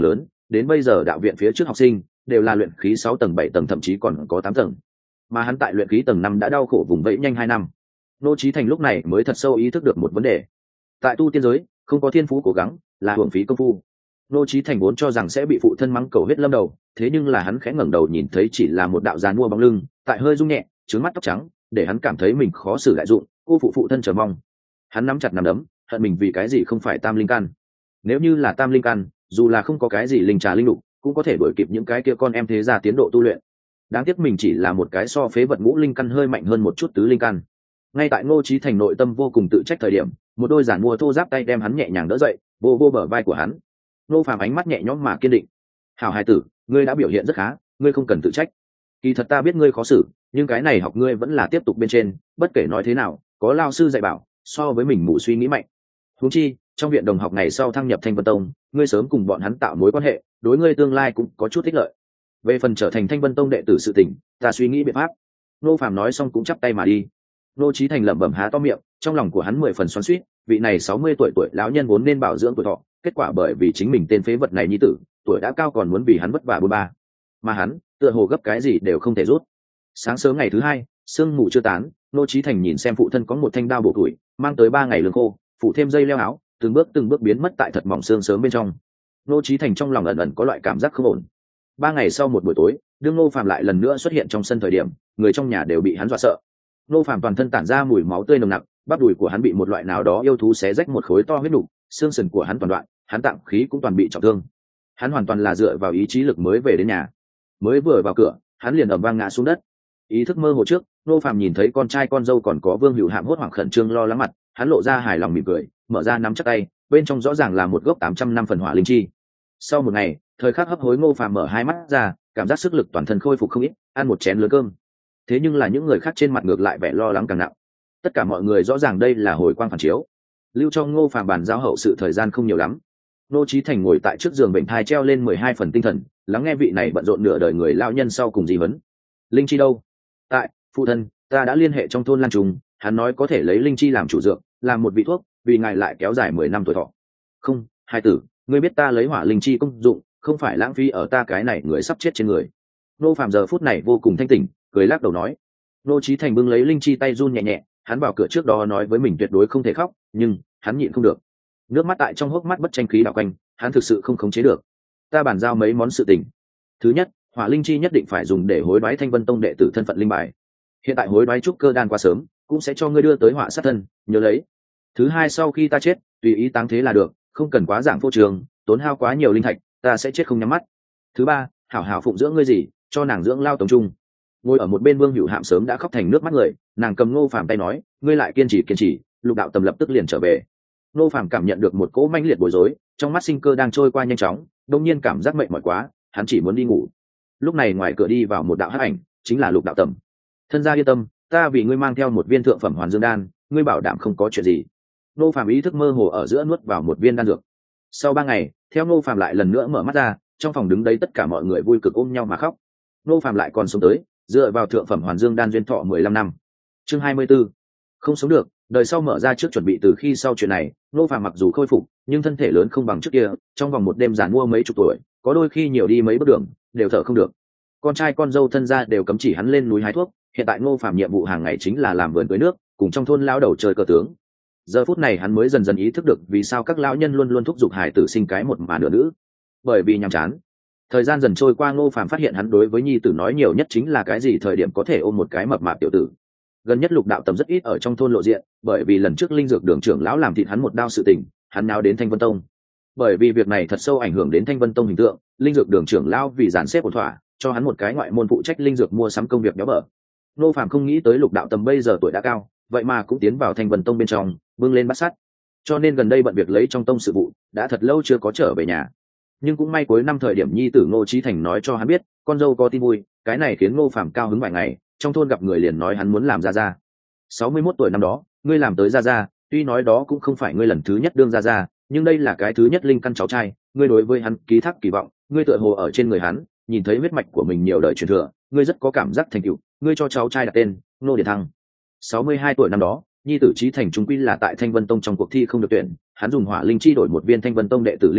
đến bây giờ đạo viện phía trước học sinh đều là luyện khí sáu tầng bảy tầng thậm chí còn có tám tầng, mà hắn tại luyện khí tầng năm đã đau khổ vùng vẫy nhanh hai năm. Ngô Chí Thành lúc này mới thật sâu ý thức được một vấn đề: tại tu tiên giới không có thiên phú cố gắng là hưởng phí công phu. Ngô Chí Thành vốn cho rằng sẽ bị phụ thân mắng cầu huyết lâm đầu, thế nhưng là hắn khẽ ngẩng đầu nhìn thấy chỉ là một đạo giàn mua bóng lưng tại hơi rung nhẹ, trướng mắt tóc trắng, để hắn cảm thấy mình khó xử đại dụng, cô phụ phụ thân chờ mong. Hắn nắm chặt nắm đấm, hận mình vì cái gì không phải tam linh căn. Nếu như là tam linh căn, dù là không có cái gì linh trà linh lục, cũng có thể đuổi kịp những cái kia con em thế gia tiến độ tu luyện. Đáng tiếc mình chỉ là một cái so phế vật ngũ linh căn hơi mạnh hơn một chút tứ linh căn. Ngay tại Ngô Chí Thành nội tâm vô cùng tự trách thời điểm, một đôi giản mua thô giáp tay đem hắn nhẹ nhàng đỡ dậy, vô vô bờ vai của hắn. Ngô Phàm ánh mắt nhẹ nhõm mà kiên định: hảo hài tử, ngươi đã biểu hiện rất khá, ngươi không cần tự trách. Kỳ thật ta biết ngươi khó xử, nhưng cái này học ngươi vẫn là tiếp tục bên trên, bất kể nói thế nào, có lao sư dạy bảo, so với mình mù suy nghĩ mạnh. Huống chi, trong viện đồng học ngày sau thăng nhập Thanh Vân Tông, ngươi sớm cùng bọn hắn tạo mối quan hệ, đối ngươi tương lai cũng có chút ích lợi. Về phần trở thành Thanh Vân Tông đệ tử sự tình, ta suy nghĩ biện pháp. Ngô Phàm nói xong cũng chắp tay mà đi. Ngô Chí Thành lẩm bẩm há to miệng, trong lòng của hắn mười phần xoắn xuýt, vị này sáu mươi tuổi tuổi lão nhân vốn nên bảo dưỡng tuổi thọ, kết quả bởi vì chính mình tên phế vật này nhi tử, tuổi đã cao còn muốn vì hắn vất vả bôn ba, mà hắn tựa hồ gấp cái gì đều không thể rút. Sáng sớm ngày thứ hai, sương mù chưa tán, Ngô Chí Thành nhìn xem phụ thân có một thanh đao bổ tuổi, mang tới ba ngày lương khô, phủ thêm dây leo áo, từng bước từng bước biến mất tại thật mỏng sương sớm bên trong. Ngô Chí Thành trong lòng ẩn ẩn có loại cảm giác không ổn. Ba ngày sau một buổi tối, đương Ngô Phàm lại lần nữa xuất hiện trong sân thời điểm, người trong nhà đều bị hắn dọa sợ. Ngô Phàm toàn thân tản ra mùi máu tươi nồng nặc, bắp đùi của hắn bị một loại nào đó yêu thú xé rách một khối to huyết nục, xương sườn của hắn toàn đoạn, hắn tạng khí cũng toàn bị trọng thương. Hắn hoàn toàn là dựa vào ý chí lực mới về đến nhà. Mới vừa vào cửa, hắn liền ầm vang ngã xuống đất. Ý thức mơ hồ trước, Ngô Phàm nhìn thấy con trai con dâu còn có Vương Hữu Hạm hốt hoảng khẩn trương lo lắng mặt, hắn lộ ra hài lòng mỉm cười, mở ra nắm chắc tay, bên trong rõ ràng là một gốc tám trăm năm phần hỏa linh chi. Sau một ngày, thời khắc hấp hối, Ngô Phàm mở hai mắt ra, cảm giác sức lực toàn thân khôi phục không ít, ăn một chén lớn cơm. Thế nhưng là những người khác trên mặt ngược lại vẻ lo lắng càng nặng. Tất cả mọi người rõ ràng đây là hồi quang phản chiếu. Lưu cho Ngô Phàm bàn giao hậu sự thời gian không nhiều lắm. Ngô Chí Thành ngồi tại trước giường bệnh thai treo lên mười hai phần tinh thần, lắng nghe vị này bận rộn nửa đời người lão nhân sau cùng gì vấn. Linh chi đâu? Tại, phụ thân, ta đã liên hệ trong thôn Lan Trùng, hắn nói có thể lấy linh chi làm chủ dược, làm một vị thuốc, vì ngài lại kéo dài mười năm tuổi thọ. Không, hai tử, ngươi biết ta lấy hỏa linh chi công dụng, không phải lãng phí ở ta cái này người sắp chết trên người. Ngô Phàm giờ phút này vô cùng thanh tỉnh, cười lắc đầu nói. Ngô Chí Thành bưng lấy linh chi tay run nhẹ nhẹ, hắn vào cửa trước đó nói với mình tuyệt đối không thể khóc, nhưng hắn nhịn không được, nước mắt tại trong hốc mắt bất tranh khí đảo quanh, hắn thực sự không khống chế được. Ta bàn giao mấy món sự tình. Thứ nhất, hỏa linh chi nhất định phải dùng để hối đoái Thanh Vân Tông đệ tử thân phận linh bài. Hiện tại hối đoái trúc cơ đan quá sớm, cũng sẽ cho ngươi đưa tới hỏa sát thân, nhớ lấy. Thứ hai, sau khi ta chết, tùy ý táng thế là được, không cần quá giảng phô trường, tốn hao quá nhiều linh thạch, ta sẽ chết không nhắm mắt. Thứ ba, hảo hảo phụng dưỡng ngươi gì, cho nàng dưỡng lao tổng trung. Ngồi ở một bên Vương Hữu Hạm sớm đã khóc thành nước mắt người, nàng cầm Ngô Phàm tay nói, ngươi lại kiên trì kiên trì, Lục Đạo Tầm lập tức liền trở về. Ngô Phàm cảm nhận được một cỗ mãnh liệt bối rối, trong mắt sinh cơ đang trôi qua nhanh chóng, đột nhiên cảm giác mệt mỏi quá, hắn chỉ muốn đi ngủ. Lúc này ngoài cửa đi vào một đạo hắc ảnh, chính là Lục Đạo Tầm. Thân gia yên tâm, ta vì ngươi mang theo một viên thượng phẩm hoàn dương đan, ngươi bảo đảm không có chuyện gì. Ngô Phàm ý thức mơ hồ ở giữa nuốt vào một viên đan dược. Sau ba ngày, theo Ngô Phàm lại lần nữa mở mắt ra, trong phòng đứng đấy tất cả mọi người vui cực ôm nhau mà khóc. Ngô Phàm lại còn sống tới, dựa vào thượng phẩm hoàn dương đan duyên thọ mười lăm năm. Chương hai mươi 24. Không sống được, đời sau mở ra trước chuẩn bị từ khi sau chuyện này, Ngô Phàm mặc dù khôi phục, nhưng thân thể lớn không bằng trước kia, trong vòng một đêm giàn mua mấy chục tuổi, có đôi khi nhiều đi mấy bước đường, đều thở không được. Con trai con dâu thân gia đều cấm chỉ hắn lên núi hái thuốc, hiện tại Ngô Phàm nhiệm vụ hàng ngày chính là làm vườn tưới nước, cùng trong thôn lão đầu chơi cờ tướng. Giờ phút này hắn mới dần dần ý thức được vì sao các lão nhân luôn luôn thúc giục hải tử sinh cái một mà nửa nữ, bởi vì nhàm chán. Thời gian dần trôi qua, Ngô Phàm phát hiện hắn đối với nhi tử nói nhiều nhất chính là cái gì thời điểm có thể ôm một cái mập mạp tiểu tử. Gần nhất Lục Đạo Tầm rất ít ở trong thôn lộ diện, bởi vì lần trước linh dược đường trưởng lão làm thịt hắn một đao sự tình, hắn nào đến Thanh Vân Tông. Bởi vì việc này thật sâu ảnh hưởng đến Thanh Vân Tông hình tượng, linh dược đường trưởng lão vì dàn xếp ổn thỏa, cho hắn một cái ngoại môn phụ trách linh dược mua sắm công việc béo bở. Ngô Phàm không nghĩ tới Lục Đạo Tầm bây giờ tuổi đã cao, vậy mà cũng tiến vào Thanh Vân Tông bên trong, bưng lên bát sắt. Cho nên gần đây bận việc lấy trong tông sự vụ, đã thật lâu chưa có trở về nhà. Nhưng cũng may cuối năm thời điểm nhi tử Ngô Chí Thành nói cho hắn biết, con dâu có tin vui, cái này khiến Ngô Phàm cao hứng vài ngày, trong thôn gặp người liền nói hắn muốn làm gia gia. sáu mươi mốt tuổi năm đó, ngươi làm tới gia gia, tuy nói đó cũng không phải ngươi lần thứ nhất đương gia gia, nhưng đây là cái thứ nhất linh căn cháu trai, ngươi đối với hắn ký thác kỳ vọng, ngươi tựa hồ ở trên người hắn, nhìn thấy huyết mạch của mình nhiều đời truyền thừa, ngươi rất có cảm giác thành tựu, ngươi cho cháu trai đặt tên Ngô Điển Thăng. sáu mươi hai tuổi năm đó, nhi tử Chí Thành trung quy là tại Thanh Vân Tông trong cuộc thi không được tuyển, hắn dùng hỏa linh chi đổi một viên Thanh Vân Tông đệ tử linh bài,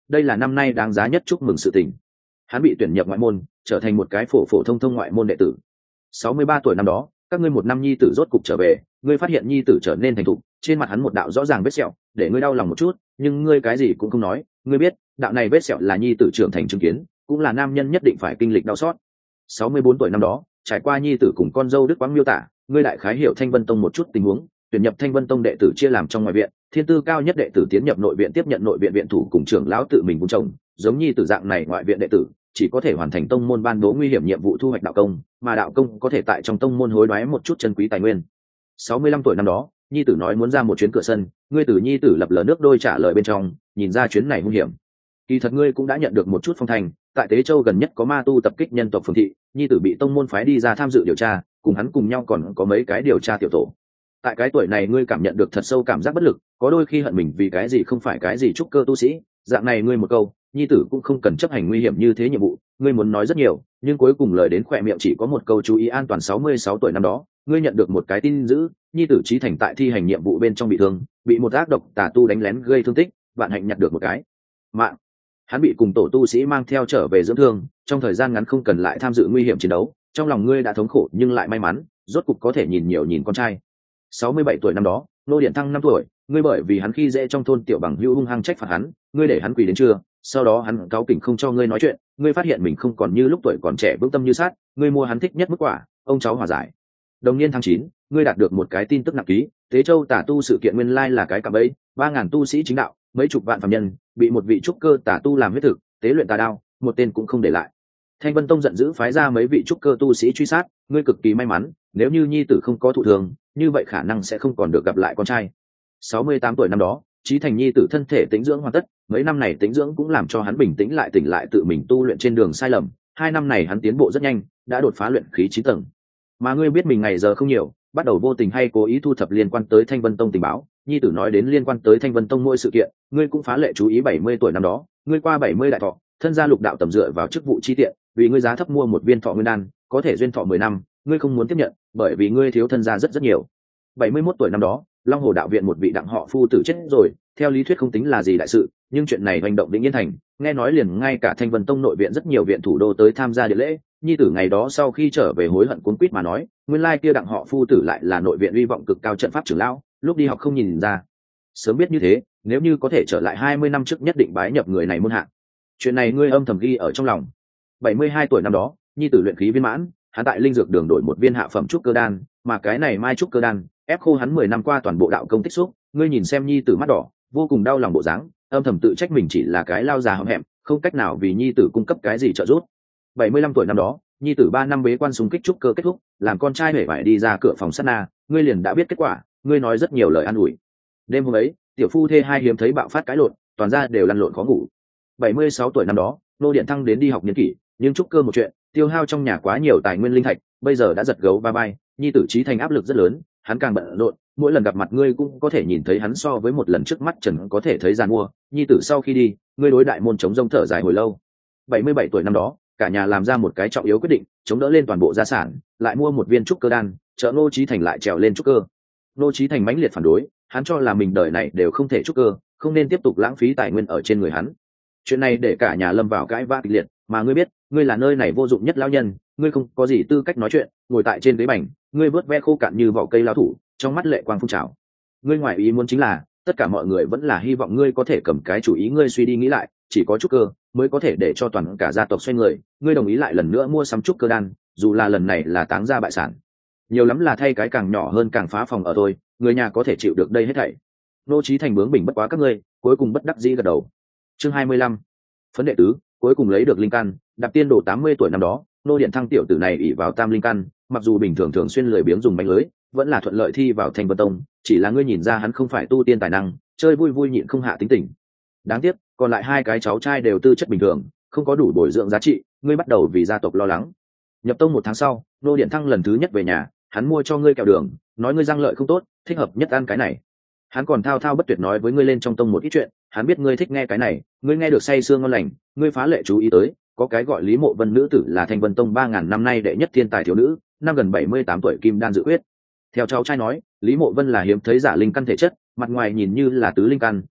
đây là năm nay đáng giá nhất chúc mừng sự tình. Hắn bị tuyển nhập ngoại môn, trở thành một cái phổ phổ thông thông ngoại môn đệ tử. sáu mươi ba tuổi năm đó, các ngươi một năm nhi tử rốt cục trở về, ngươi phát hiện nhi tử trở nên thành thục, trên mặt hắn một đạo rõ ràng vết sẹo, để ngươi đau lòng một chút, nhưng ngươi cái gì cũng không nói, ngươi biết, đạo này vết sẹo là nhi tử trưởng thành chứng kiến, cũng là nam nhân nhất định phải kinh lịch đau xót. sáu mươi bốn tuổi năm đó, trải qua nhi tử cùng con dâu Đức Quang miêu tả, ngươi đại khái hiểu Thanh Vân Tông một chút tình huống, tuyển nhập Thanh Vân Tông đệ tử chia làm trong ngoại viện, thiên tư cao nhất đệ tử tiến nhập nội viện tiếp nhận nội viện viện thủ cùng trưởng lão tự mình vun trồng, giống nhi tử dạng này ngoại viện đệ tử chỉ có thể hoàn thành tông môn ban bố nguy hiểm nhiệm vụ thu hoạch đạo công, mà đạo công có thể tại trong tông môn hối đoái một chút chân quý tài nguyên. sáu mươi lăm tuổi năm đó, nhi tử nói muốn ra một chuyến cửa sân, ngươi tử nhi tử lập lờ nước đôi trả lời bên trong, nhìn ra chuyến này nguy hiểm. Kỳ thật ngươi cũng đã nhận được một chút phong thành, tại Tế Châu gần nhất có ma tu tập kích nhân tộc phường thị, nhi tử bị tông môn phái đi ra tham dự điều tra, cùng hắn cùng nhau còn có mấy cái điều tra tiểu tổ. Tại cái tuổi này ngươi cảm nhận được thật sâu cảm giác bất lực, có đôi khi hận mình vì cái gì không phải cái gì trúc cơ tu sĩ, dạng này ngươi một câu, nhi tử cũng không cần chấp hành nguy hiểm như thế nhiệm vụ, ngươi muốn nói rất nhiều, nhưng cuối cùng lời đến khỏe miệng chỉ có một câu chú ý an toàn. sáu mươi sáu tuổi năm đó, ngươi nhận được một cái tin dữ, nhi tử Chí Thành tại thi hành nhiệm vụ bên trong bị thương, bị một ác độc tà tu đánh lén gây thương tích, vạn hạnh nhặt được một cái mạng. Hắn bị cùng tổ tu sĩ mang theo trở về dưỡng thương, trong thời gian ngắn không cần lại tham dự nguy hiểm chiến đấu, trong lòng ngươi đã thống khổ nhưng lại may mắn, rốt cục có thể nhìn nhiều nhìn con trai. sáu mươi bảy tuổi năm đó, Nô Điện Thăng năm tuổi, ngươi bởi vì hắn khi dễ trong thôn tiểu bằng hữu hung hăng trách phạt hắn, ngươi để hắn quỳ đến trưa, sau đó hắn cáu kỉnh không cho ngươi nói chuyện, ngươi phát hiện mình không còn như lúc tuổi còn trẻ vững tâm như sát, ngươi mua hắn thích nhất mức quả, ông cháu hòa giải. Đồng niên tháng chín, ngươi đạt được một cái tin tức nặng ký, Tế Châu tà tu sự kiện nguyên lai là cái cạm bẫy, ba ngàn tu sĩ chính đạo, mấy chục vạn phàm nhân, bị một vị trúc cơ tà tu làm huyết thực, tế luyện tà đao, một tên cũng không để lại. Thanh Vân Tông giận dữ phái ra mấy vị trúc cơ tu sĩ truy sát, ngươi cực kỳ may mắn, nếu như nhi tử không có thụ thường, như vậy khả năng sẽ không còn được gặp lại con trai. sáu mươi tám tuổi năm đó, Chí Thành nhi tử thân thể tĩnh dưỡng hoàn tất, mấy năm này tĩnh dưỡng cũng làm cho hắn bình tĩnh lại tỉnh lại tự mình tu luyện trên đường sai lầm, hai năm này hắn tiến bộ rất nhanh, đã đột phá luyện khí chín tầng. Mà ngươi biết mình ngày giờ không nhiều, bắt đầu vô tình hay cố ý thu thập liên quan tới Thanh Vân Tông tình báo, nhi tử nói đến liên quan tới Thanh Vân Tông mỗi sự kiện, ngươi cũng phá lệ chú ý. bảy mươi tuổi năm đó, ngươi qua bảy mươi đại thọ, thân gia lục đạo tầm dựa vào chức vụ chi tiện, vì ngươi giá thấp mua một viên thọ nguyên đan, có thể duyên thọ mười năm, ngươi không muốn tiếp nhận, bởi vì ngươi thiếu thân gia rất rất nhiều. bảy mươi mốt tuổi năm đó, Long Hồ đạo viện một vị đặng họ phu tử chết rồi, theo lý thuyết không tính là gì đại sự, nhưng chuyện này hành động Vĩnh Yên thành, nghe nói liền ngay cả Thanh Vân Tông nội viện rất nhiều viện thủ đô tới tham gia điện lễ, nhi tử ngày đó sau khi trở về hối hận cuốn quýt mà nói, nguyên lai kia đặng họ phu tử lại là nội viện uy vọng cực cao trận pháp trưởng lão, lúc đi học không nhìn ra. Sớm biết như thế, nếu như có thể trở lại hai mươi năm trước nhất định bái nhập người này môn hạ. Chuyện này ngươi âm thầm ghi ở trong lòng. bảy mươi hai tuổi năm đó, nhi tử luyện khí viên mãn, hắn tại linh dược đường đổi một viên hạ phẩm trúc cơ đan, mà cái này mai trúc cơ đan ép khô hắn mười năm qua toàn bộ đạo công tích xúc, ngươi nhìn xem nhi tử mắt đỏ, vô cùng đau lòng bộ dáng, âm thầm tự trách mình chỉ là cái lao già hậm hẹm, không cách nào vì nhi tử cung cấp cái gì trợ giúp. bảy mươi lăm tuổi năm đó, nhi tử ba năm bế quan xung kích trúc cơ kết thúc, làm con trai hề phải đi ra cửa phòng sát na, ngươi liền đã biết kết quả, ngươi nói rất nhiều lời an ủi. Đêm hôm ấy, tiểu phu thê hai hiếm thấy bạo phát cãi lộn, toàn ra đều lăn lộn khó ngủ. bảy mươi sáu tuổi năm đó, Nô Điện Thăng đến đi học niên kỷ, nhưng trúc cơ một chuyện, tiêu hao trong nhà quá nhiều tài nguyên linh thạch, bây giờ đã giật gấu ba bay, nhi tử Chí Thành áp lực rất lớn, hắn càng bận rộn, mỗi lần gặp mặt ngươi cũng có thể nhìn thấy hắn so với một lần trước mắt trần có thể thấy giàn mua. Nhi tử sau khi đi, ngươi đối đại môn chống rông thở dài hồi lâu. bảy mươi bảy tuổi năm đó, cả nhà làm ra một cái trọng yếu quyết định, chống đỡ lên toàn bộ gia sản, lại mua một viên trúc cơ đan, trợ Nô Chí Thành lại trèo lên trúc cơ. Nô Chí Thành mãnh liệt phản đối, hắn cho là mình đời này đều không thể trúc cơ, không nên tiếp tục lãng phí tài nguyên ở trên người hắn. Chuyện này để cả nhà lâm vào cãi vã kịch liệt, mà ngươi biết, ngươi là nơi này vô dụng nhất lão nhân, ngươi không có gì tư cách nói chuyện, ngồi tại trên ghế bành, ngươi vớt ve khô cạn như vỏ cây lao thủ, trong mắt lệ quang phun trào. Ngươi ngoài ý muốn chính là, tất cả mọi người vẫn là hy vọng ngươi có thể cầm cái chủ ý, ngươi suy đi nghĩ lại, chỉ có trúc cơ mới có thể để cho toàn cả gia tộc xoay người, ngươi đồng ý lại lần nữa mua sắm trúc cơ đan, dù là lần này là táng gia bại sản, nhiều lắm là thay cái càng nhỏ hơn càng phá phòng ở thôi, người nhà có thể chịu được đây hết thảy. Nô Chí Thành bướng bỉnh bất quá các ngươi, cuối cùng bất đắc dĩ gật đầu. Chương hai mươi lăm, phấn đệ tứ, cuối cùng lấy được linh căn. Đạp tiên đồ tám mươi tuổi năm đó, Nô Điện Thăng tiểu tử này ỷ vào tam linh căn, mặc dù bình thường thường xuyên lười biếng dùng bánh lưới, vẫn là thuận lợi thi vào Thanh Vân Tông, chỉ là ngươi nhìn ra hắn không phải tu tiên tài năng, chơi vui vui nhịn không hạ tính tình. Đáng tiếc, còn lại hai cái cháu trai đều tư chất bình thường, không có đủ bồi dưỡng giá trị, ngươi bắt đầu vì gia tộc lo lắng. Nhập tông một tháng sau, Nô Điện Thăng lần thứ nhất về nhà, hắn mua cho ngươi kẹo đường, nói ngươi răng lợi không tốt, thích hợp nhất ăn cái này. Hắn còn thao thao bất tuyệt nói với ngươi lên trong tông một ít chuyện, hắn biết ngươi thích nghe cái này, ngươi nghe được say sương ngon lành, ngươi phá lệ chú ý tới, có cái gọi Lý Mộ Vân nữ tử là Thanh Vân Tông ba ngàn năm nay đệ nhất thiên tài thiếu nữ, năm gần bảy mươi tám tuổi kim đan dự quyết. Theo cháu trai nói, Lý Mộ Vân là hiếm thấy giả linh căn thể chất, mặt ngoài nhìn như là tứ linh căn,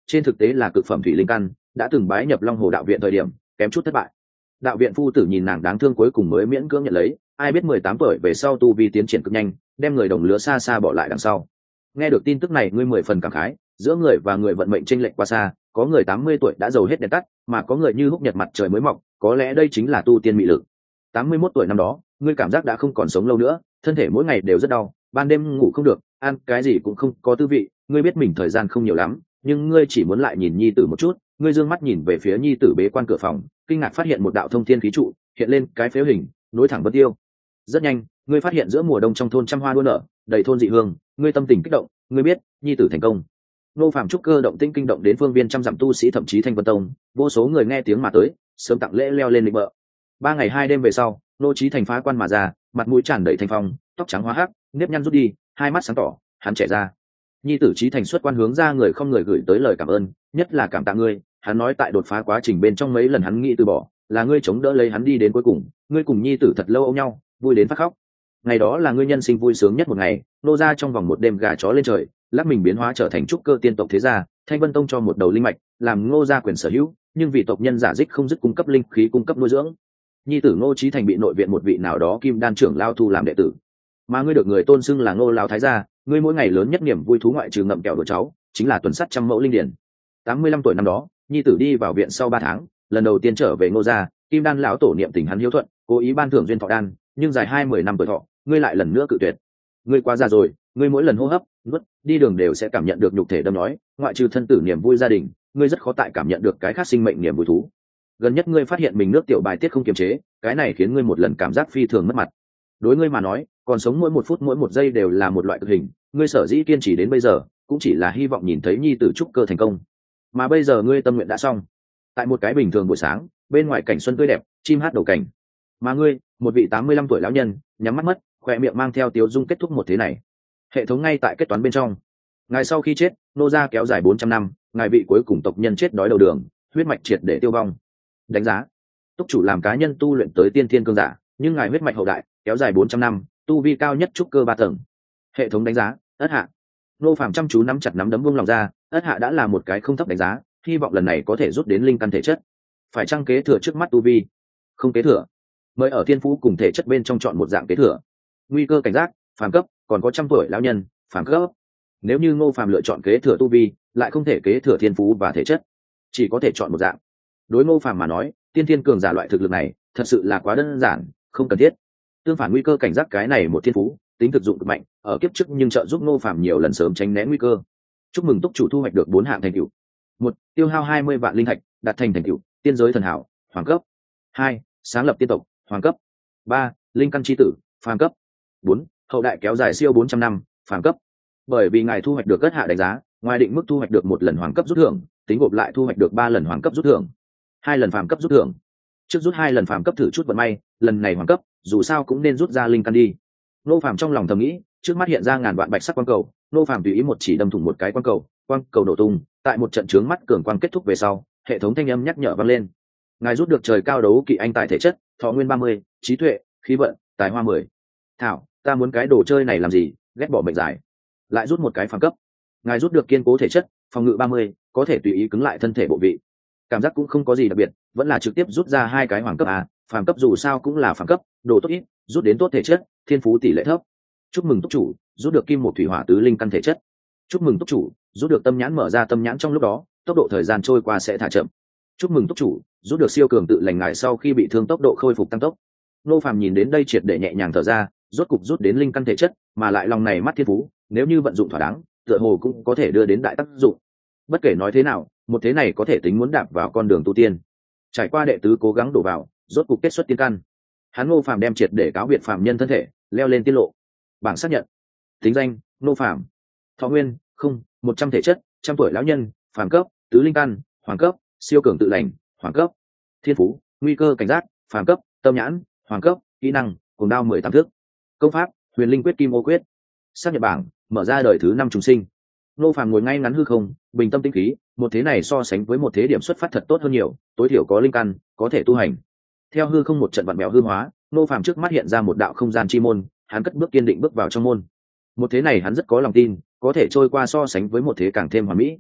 trên thực tế là cực phẩm thủy linh căn, đã từng bái nhập Long Hồ đạo viện thời điểm kém chút thất bại. Đạo viện phu tử nhìn nàng đáng thương cuối cùng mới miễn cưỡng nhận lấy, ai biết mười tám tuổi về sau tu vi tiến triển cực nhanh, đem người đồng lứa xa xa bỏ lại đằng sau. Nghe được tin tức này ngươi mười phần cảm khái, giữa người và người vận mệnh chênh lệch quá xa, có người tám mươi tuổi đã giàu hết đèn tắt, mà có người như húc nhật mặt trời mới mọc, có lẽ đây chính là tu tiên mị lực. tám mươi mốt tuổi năm đó, ngươi cảm giác đã không còn sống lâu nữa, thân thể mỗi ngày đều rất đau, ban đêm ngủ không được, ăn cái gì cũng không có tư vị, ngươi biết mình thời gian không nhiều lắm, nhưng ngươi chỉ muốn lại nhìn nhi tử một chút, ngươi dương mắt nhìn về phía nhi tử bế quan cửa phòng, kinh ngạc phát hiện một đạo thông thiên khí trụ hiện lên cái phếu hình, nối thẳng vân tiêu. Rất nhanh, ngươi phát hiện giữa mùa đông trong thôn trăm hoa đua nở, đầy thôn dị hương, ngươi tâm tình kích động, ngươi biết nhi tử thành công. Nô Phạm trúc cơ động tinh kinh động đến phương viên trăm dặm tu sĩ, thậm chí Thanh Vân Tông, vô số người nghe tiếng mà tới, sớm tặng lễ leo lên lịch bợ. Ba ngày hai đêm về sau, Nô Chí Thành phá quan mà ra, mặt mũi tràn đầy thanh phong, tóc trắng hóa hắc, nếp nhăn rút đi, hai mắt sáng tỏ, hắn trẻ ra. Nhi tử Chí Thành xuất quan hướng ra người không người gửi tới lời cảm ơn, nhất là cảm tạ ngươi, hắn nói tại đột phá quá trình bên trong mấy lần hắn nghĩ từ bỏ, là ngươi chống đỡ lấy hắn đi đến cuối cùng, ngươi cùng nhi tử thật lâu ôm nhau, vui đến phát khóc. Ngày đó là ngươi nhân sinh vui sướng nhất một ngày, nô gia trong vòng một đêm gà chó lên trời, lắc mình biến hóa trở thành trúc cơ tiên tộc thế gia, Thanh Vân Tông cho một đầu linh mạch, làm Ngô gia quyền sở hữu, nhưng vì tộc nhân giả dích không dứt cung cấp linh khí cung cấp nuôi dưỡng. Nhi tử Ngô Chí Thành bị nội viện một vị nào đó kim đan trưởng lao thu làm đệ tử, mà ngươi được người tôn xưng là Ngô lão thái gia, ngươi mỗi ngày lớn nhất niềm vui thú ngoại trừ ngậm kẹo đùa cháu, chính là tuần sắt trăm mẫu linh điển. tám mươi lăm tuổi năm đó, nhi tử đi vào viện sau ba tháng, lần đầu tiên trở về Ngô gia, kim đan lão tổ niệm tình hắn hiếu thuận, cố ý ban thưởng duyên thọ đan, nhưng dài hai mươi năm tuổi thọ, ngươi lại lần nữa cự tuyệt. Ngươi quá già rồi, ngươi mỗi lần hô hấp, nuốt, đi đường đều sẽ cảm nhận được nhục thể đâm nói, ngoại trừ thân tử niềm vui gia đình, ngươi rất khó tại cảm nhận được cái khác sinh mệnh niềm vui thú. Gần nhất ngươi phát hiện mình nước tiểu bài tiết không kiềm chế, cái này khiến ngươi một lần cảm giác phi thường mất mặt. Đối ngươi mà nói, còn sống mỗi một phút mỗi một giây đều là một loại cực hình, ngươi sở dĩ kiên trì đến bây giờ, cũng chỉ là hy vọng nhìn thấy nhi tử trúc cơ thành công. Mà bây giờ ngươi tâm nguyện đã xong. Tại một cái bình thường buổi sáng, bên ngoài cảnh xuân tươi đẹp, chim hát đầu cảnh, mà ngươi, một vị tám mươi lăm tuổi lão nhân, nhắm mắt mất, khỏe miệng mang theo tiếu dung kết thúc một thế này. Hệ thống ngay tại kết toán bên trong. Ngài sau khi chết, nô gia kéo dài bốn trăm năm, ngài vị cuối cùng tộc nhân chết đói đầu đường, huyết mạch triệt để tiêu vong. Đánh giá: túc chủ làm cá nhân tu luyện tới tiên thiên cương giả, nhưng ngài huyết mạch hậu đại kéo dài bốn trăm năm, tu vi cao nhất trúc cơ ba tầng. Hệ thống đánh giá: ất hạ. Nô Phàm chăm chú nắm chặt nắm đấm buông lòng ra, ất hạ đã là một cái không thấp đánh giá, hy vọng lần này có thể rút đến linh căn thể chất. Phải chăng kế thừa trước mắt tu vi? Không kế thừa. Mời ở thiên phú cùng thể chất bên trong chọn một dạng kế thừa. Nguy cơ cảnh giác, phàm cấp, còn có trăm tuổi lão nhân, phàm cấp. Nếu như Ngô Phàm lựa chọn kế thừa tu vi, lại không thể kế thừa thiên phú và thể chất, chỉ có thể chọn một dạng. Đối Ngô Phàm mà nói, tiên thiên cường giả loại thực lực này, thật sự là quá đơn giản, không cần thiết. Tương phản nguy cơ cảnh giác cái này một thiên phú, tính thực dụng cực mạnh, ở kiếp trước nhưng trợ giúp Ngô Phàm nhiều lần sớm tránh né nguy cơ. Chúc mừng túc chủ thu hoạch được bốn hạng thành tựu. Một, tiêu hao hai mươi vạn linh thạch, đạt thành thành tựu tiên giới thần hảo, hoàng cấp. Hai, sáng lập tiên tộc, hoàng cấp. Ba, linh căn chi tử, phàm cấp. Bốn, hậu đại kéo dài siêu bốn trăm năm, phàm cấp. Bởi vì ngài thu hoạch được cất hạ đánh giá, ngoài định mức thu hoạch được một lần hoàng cấp rút thưởng, tính gộp lại thu hoạch được ba lần hoàng cấp rút thưởng, hai lần phàm cấp rút thưởng. Trước rút hai lần phàm cấp thử chút vận may, lần này hoàng cấp, dù sao cũng nên rút ra linh căn đi. Nô Phàm trong lòng thầm nghĩ, trước mắt hiện ra ngàn vạn bạch sắc quang cầu, Nô Phàm tùy ý một chỉ đâm thủng một cái quang cầu, quang cầu nổ tung, tại một trận chướng mắt cường quang kết thúc về sau, hệ thống thanh âm nhắc nhở vang lên. Ngài rút được trời cao đấu kỵ anh tài thể chất, thọ nguyên ba mươi, trí tuệ, khí vận, tài hoa mười. Thảo, ta muốn cái đồ chơi này làm gì, ghét bỏ mệnh giải. Lại rút một cái phàm cấp. Ngài rút được kiên cố thể chất, phòng ngự ba mươi, có thể tùy ý cứng lại thân thể bộ vị. Cảm giác cũng không có gì đặc biệt, vẫn là trực tiếp rút ra hai cái hoàng cấp à, phàm cấp dù sao cũng là phàm cấp, đồ tốt ít, rút đến tốt thể chất, thiên phú tỷ lệ thấp. Chúc mừng túc chủ, rút được kim một thủy hỏa tứ linh căn thể chất. Chúc mừng túc chủ, rút được tâm nhãn mở ra tâm nhãn trong lúc đó, tốc độ thời gian trôi qua sẽ thả chậm. Chúc mừng túc chủ, rút được siêu cường tự lành ngài sau khi bị thương tốc độ khôi phục tăng tốc. Nô Phàm nhìn đến đây triệt để nhẹ nhàng thở ra, rốt cục rút đến linh căn thể chất, mà lại lòng này mắt thiên phú, nếu như vận dụng thỏa đáng, tựa hồ cũng có thể đưa đến đại tác dụng. Bất kể nói thế nào, một thế này có thể tính muốn đạp vào con đường tu tiên. Trải qua đệ tứ cố gắng đổ vào, rốt cục kết xuất tiên căn. Hắn Ngô Phàm đem triệt để cáo biệt phàm nhân thân thể, leo lên tiết lộ. Bảng xác nhận. Tính danh: Ngô Phàm. Thọ nguyên: không, một trăm thể chất, trăm tuổi lão nhân, phàm cấp, tứ linh căn, hoàng cấp, siêu cường tự lành, hoàng cấp. Thiên phú: nguy cơ cảnh giác, phàm cấp, tâm nhãn, hoàng cấp. Kỹ năng: cuồng đao mười tám thước. Công pháp: huyền linh quyết kim ô quyết. Xác nhận bảng: mở ra đời thứ năm trùng sinh. Ngô Phàm ngồi ngay ngắn hư không, bình tâm tĩnh khí, một thế này so sánh với một thế điểm xuất phát thật tốt hơn nhiều, tối thiểu có linh căn, có thể tu hành. Theo hư không một trận vặn mèo hư hóa, Ngô Phàm trước mắt hiện ra một đạo không gian chi môn, hắn cất bước kiên định bước vào trong môn. Một thế này hắn rất có lòng tin, có thể trôi qua so sánh với một thế càng thêm hoàn mỹ.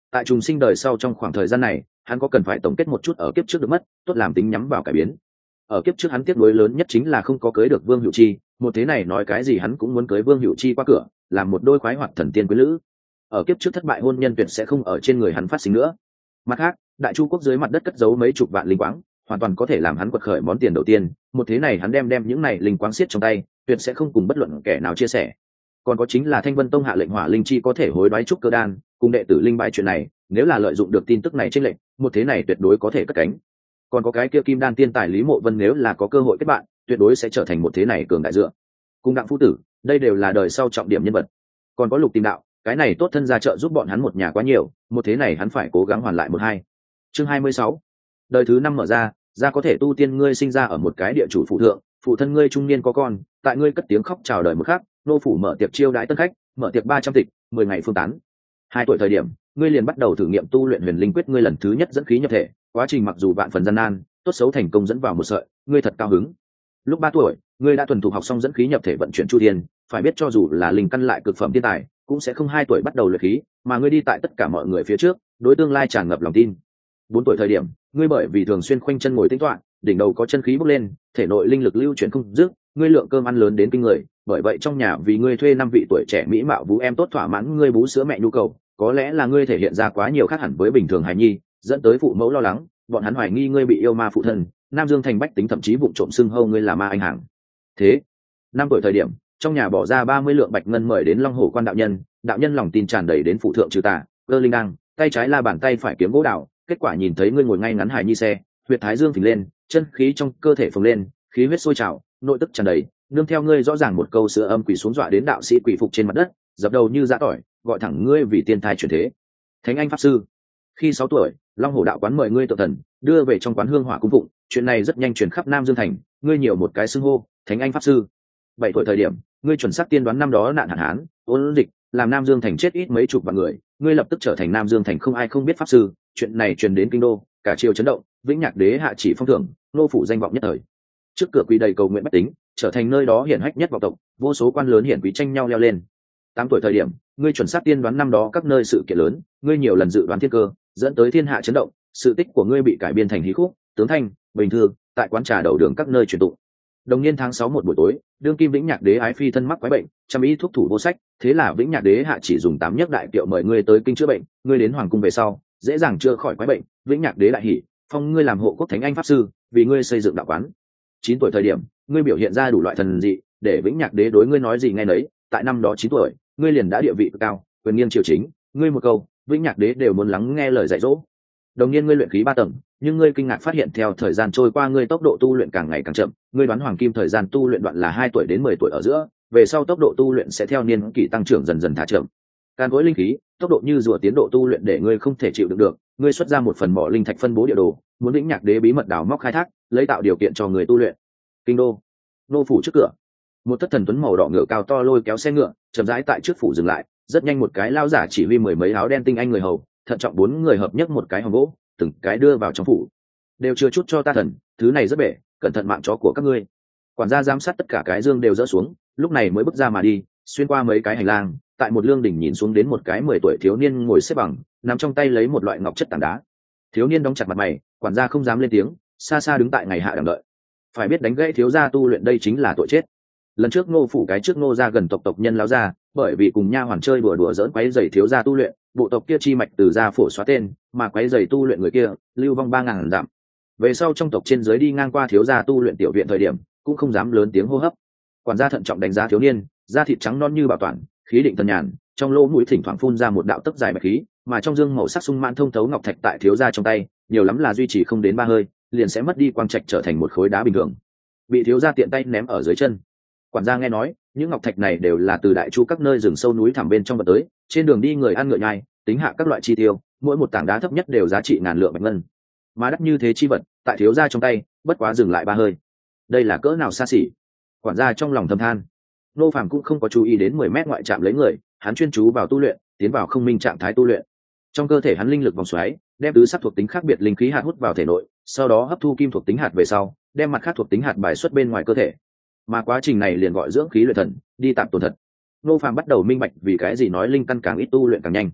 Tại trùng sinh đời sau trong khoảng thời gian này, hắn có cần phải tổng kết một chút ở kiếp trước được mất, tốt làm tính nhắm vào cải biến. Ở kiếp trước hắn tiếc nuối lớn nhất chính là không có cưới được Vương Hữu Chi, một thế này nói cái gì hắn cũng muốn cưới Vương Hữu Chi qua cửa, làm một đôi khoái hoạt thần tiên quý lữ. Ở kiếp trước thất bại hôn nhân tuyệt sẽ không ở trên người hắn phát sinh nữa. Mặt khác, Đại Chu quốc dưới mặt đất cất giấu mấy chục vạn linh quáng, hoàn toàn có thể làm hắn quật khởi món tiền đầu tiên, một thế này hắn đem đem những này linh quáng siết trong tay, tuyệt sẽ không cùng bất luận kẻ nào chia sẻ. Còn có chính là Thanh Vân Tông hạ lệnh hỏa linh chi có thể hối đoái trúc cơ đan, cùng đệ tử linh bại chuyện này, nếu là lợi dụng được tin tức này trên lệnh, một thế này tuyệt đối có thể cất cánh. Còn có cái kia kim đan tiên tài Lý Mộ Vân, nếu là có cơ hội kết bạn, tuyệt đối sẽ trở thành một thế này cường đại dựa. Cùng Đặng Phu Tử, đây đều là đời sau trọng điểm nhân vật. Còn có Lục Tìm Đạo, cái này tốt thân gia trợ giúp bọn hắn một nhà quá nhiều, một thế này hắn phải cố gắng hoàn lại một hai. Chương hai mươi sáu, đời thứ năm mở ra, ra có thể tu tiên. Ngươi sinh ra ở một cái địa chủ phụ thượng, phụ thân ngươi trung niên có con, tại ngươi cất tiếng khóc chào đời một khắc, nô phủ mở tiệc chiêu đãi tân khách, mở tiệc ba trăm tịch, mười ngày phương tán. Hai tuổi thời điểm, ngươi liền bắt đầu thử nghiệm tu luyện huyền linh quyết. Ngươi lần thứ nhất dẫn khí nhập thể, quá trình mặc dù vạn phần gian nan, tốt xấu thành công dẫn vào một sợi, ngươi thật cao hứng. Lúc ba tuổi, ngươi đã thuần thục học xong dẫn khí nhập thể vận chuyển chu thiên, phải biết cho dù là linh căn lại cực phẩm thiên tài, cũng sẽ không hai tuổi bắt đầu luyện khí, mà ngươi đi tại tất cả mọi người phía trước, đối tương lai tràn ngập lòng tin. Bốn tuổi thời điểm, ngươi bởi vì thường xuyên khoanh chân ngồi tĩnh tọa, đỉnh đầu có chân khí bốc lên, thể nội linh lực lưu chuyển không dứt, ngươi lượng cơm ăn lớn đến kinh người, bởi vậy trong nhà vì ngươi thuê năm vị tuổi trẻ mỹ mạo bú em tốt thỏa mãn ngươi bú sữa mẹ nhu cầu. Có lẽ là ngươi thể hiện ra quá nhiều khác hẳn với bình thường hài nhi, dẫn tới phụ mẫu lo lắng, bọn hắn hoài nghi ngươi bị yêu ma phụ thân. Nam Dương thành bách tính thậm chí vụng trộm xưng hô ngươi là ma anh hàng. Thế, năm tuổi thời điểm, trong nhà bỏ ra ba mươi lượng bạch ngân mời đến Long Hồ quan đạo nhân, đạo nhân lòng tin tràn đầy đến phụ thượng trừ tà, cơ linh đăng, tay trái la bàn tay phải kiếm gỗ đạo, kết quả nhìn thấy ngươi ngồi ngay ngắn hài nhi xe, huyệt thái dương phình lên, chân khí trong cơ thể phồng lên, khí huyết sôi trào, nội tức tràn đầy, nương theo ngươi rõ ràng một câu sữa âm quỷ xuống dọa đến đạo sĩ quỷ phục trên mặt đất, dập đầu như dã tỏi, gọi thẳng ngươi vì tiên thai chuyển thế. Thánh Anh pháp sư. Khi sáu tuổi, Long Hồ đạo quán mời ngươi tự thần, đưa về trong quán hương hỏa cung phụng, chuyện này rất nhanh truyền khắp Nam Dương thành, ngươi nhiều một cái xưng hô, Thánh Anh pháp sư. Bảy tuổi thời điểm, ngươi chuẩn xác tiên đoán năm đó nạn hạn hán, ôn dịch, làm Nam Dương thành chết ít mấy chục vạn người, ngươi lập tức trở thành Nam Dương thành không ai không biết pháp sư, chuyện này truyền đến kinh đô, cả triều chấn động, Vĩnh Nhạc đế hạ chỉ phong thưởng, nô phủ danh vọng nhất thời. Trước cửa quỳ đầy cầu nguyện bách tính, trở thành nơi đó hiển hách nhất vọng tộc, vô số quan lớn hiển quý tranh nhau leo lên. Tám tuổi thời điểm, ngươi chuẩn xác tiên đoán năm đó các nơi sự kiện lớn, ngươi nhiều lần dự đoán thiên cơ, dẫn tới thiên hạ chấn động, sự tích của ngươi bị cải biên thành hí khúc, tướng thanh, bình thường, tại quán trà đầu đường các nơi truyền tụng. Đồng niên tháng sáu một buổi tối, đương kim Vĩnh Nhạc đế ái phi thân mắc quái bệnh, trăm ý thuốc thủ vô sách, thế là Vĩnh Nhạc đế hạ chỉ dùng tám nhất đại kiệu mời ngươi tới kinh chữa bệnh, ngươi đến hoàng cung về sau, dễ dàng chữa khỏi quái bệnh, Vĩnh Nhạc đế đại hỉ, phong ngươi làm hộ quốc Thánh Anh pháp sư, vì ngươi xây dựng đạo quán. Chín tuổi thời điểm, ngươi biểu hiện ra đủ loại thần dị, để Vĩnh Nhạc đế đối ngươi nói gì nghe nấy, tại năm đó chín tuổi, ngươi liền đã địa vị cực cao, quyền nghiêng triều chính, ngươi một câu, Vĩnh Nhạc đế đều muốn lắng nghe lời dạy dỗ. Đồng nhiên ngươi luyện khí ba tầng, nhưng ngươi kinh ngạc phát hiện theo thời gian trôi qua ngươi tốc độ tu luyện càng ngày càng chậm, ngươi đoán hoàng kim thời gian tu luyện đoạn là hai tuổi đến mười tuổi ở giữa, về sau tốc độ tu luyện sẽ theo niên kỷ tăng trưởng dần dần thả chậm. Can gối linh khí, tốc độ như rùa tiến độ tu luyện để ngươi không thể chịu đựng được, ngươi xuất ra một phần mỏ linh thạch phân bố địa đồ, muốn Vĩnh Nhạc đế bí mật đào móc khai thác, lấy tạo điều kiện cho người tu luyện. Kinh đô, nô phủ trước cửa, một thất thần tuấn màu đỏ ngựa cao to lôi kéo xe ngựa, chậm rãi tại trước phủ dừng lại, rất nhanh một cái lao giả chỉ huy mười mấy áo đen tinh anh người hầu, thận trọng bốn người hợp nhất một cái hòm gỗ, từng cái đưa vào trong phủ. Đều chưa chút cho ta thần, thứ này rất bể, cẩn thận mạng chó của các ngươi. Quản gia giám sát tất cả cái dương đều dỡ xuống, lúc này mới bước ra mà đi, xuyên qua mấy cái hành lang, tại một lương đỉnh nhìn xuống đến một cái mười tuổi thiếu niên ngồi xếp bằng, nằm trong tay lấy một loại ngọc chất tảng đá. Thiếu niên đóng chặt mặt mày, quản gia không dám lên tiếng, xa xa đứng tại ngày hạ đằng đợi. Phải biết đánh gãy thiếu gia tu luyện đây chính là tội chết. Lần trước Ngô phủ cái trước Ngô gia gần tộc tộc nhân lão gia, bởi vì cùng nha hoàn chơi đùa đùa giỡn quấy rầy thiếu gia tu luyện, bộ tộc kia chi mạch từ gia phổ xóa tên, mà quấy rầy tu luyện người kia, lưu vong ba ngàn dặm. Về sau trong tộc trên dưới đi ngang qua thiếu gia tu luyện tiểu viện thời điểm, cũng không dám lớn tiếng hô hấp. Quản gia thận trọng đánh giá thiếu niên, da thịt trắng non như bảo toàn, khí định thần nhàn, trong lỗ mũi thỉnh thoảng phun ra một đạo tấc dài bạch khí, mà trong dương màu sắc sung mãn thông thấu ngọc thạch tại thiếu gia trong tay, nhiều lắm là duy trì không đến ba hơi, liền sẽ mất đi quang trạch trở thành một khối đá bình thường, bị thiếu gia tiện tay ném ở dưới chân. Quản gia nghe nói, những ngọc thạch này đều là từ Đại Chu các nơi rừng sâu núi thẳm bên trong vật tới, trên đường đi người ăn ngựa nhai, tính hạ các loại chi tiêu, mỗi một tảng đá thấp nhất đều giá trị ngàn lượng bạch ngân. Mà đắt như thế chi vật, tại thiếu gia trong tay, bất quá dừng lại ba hơi. Đây là cỡ nào xa xỉ. Quản gia trong lòng thầm than. Nô Phàm cũng không có chú ý đến mười mét ngoại trạm lấy người, hắn chuyên chú vào tu luyện, tiến vào không minh trạng thái tu luyện. Trong cơ thể hắn linh lực vòng xoáy, đem tứ sắc thuộc tính khác biệt linh khí hạt hút vào thể nội, sau đó hấp thu kim thuộc tính hạt về sau, đem mặt khác thuộc tính hạt bài xuất bên ngoài cơ thể. Mà quá trình này liền gọi dưỡng khí luyện thần, đi tạm tổn thật. Nô Phàm bắt đầu minh bạch vì cái gì nói linh căn càng ít tu luyện càng nhanh.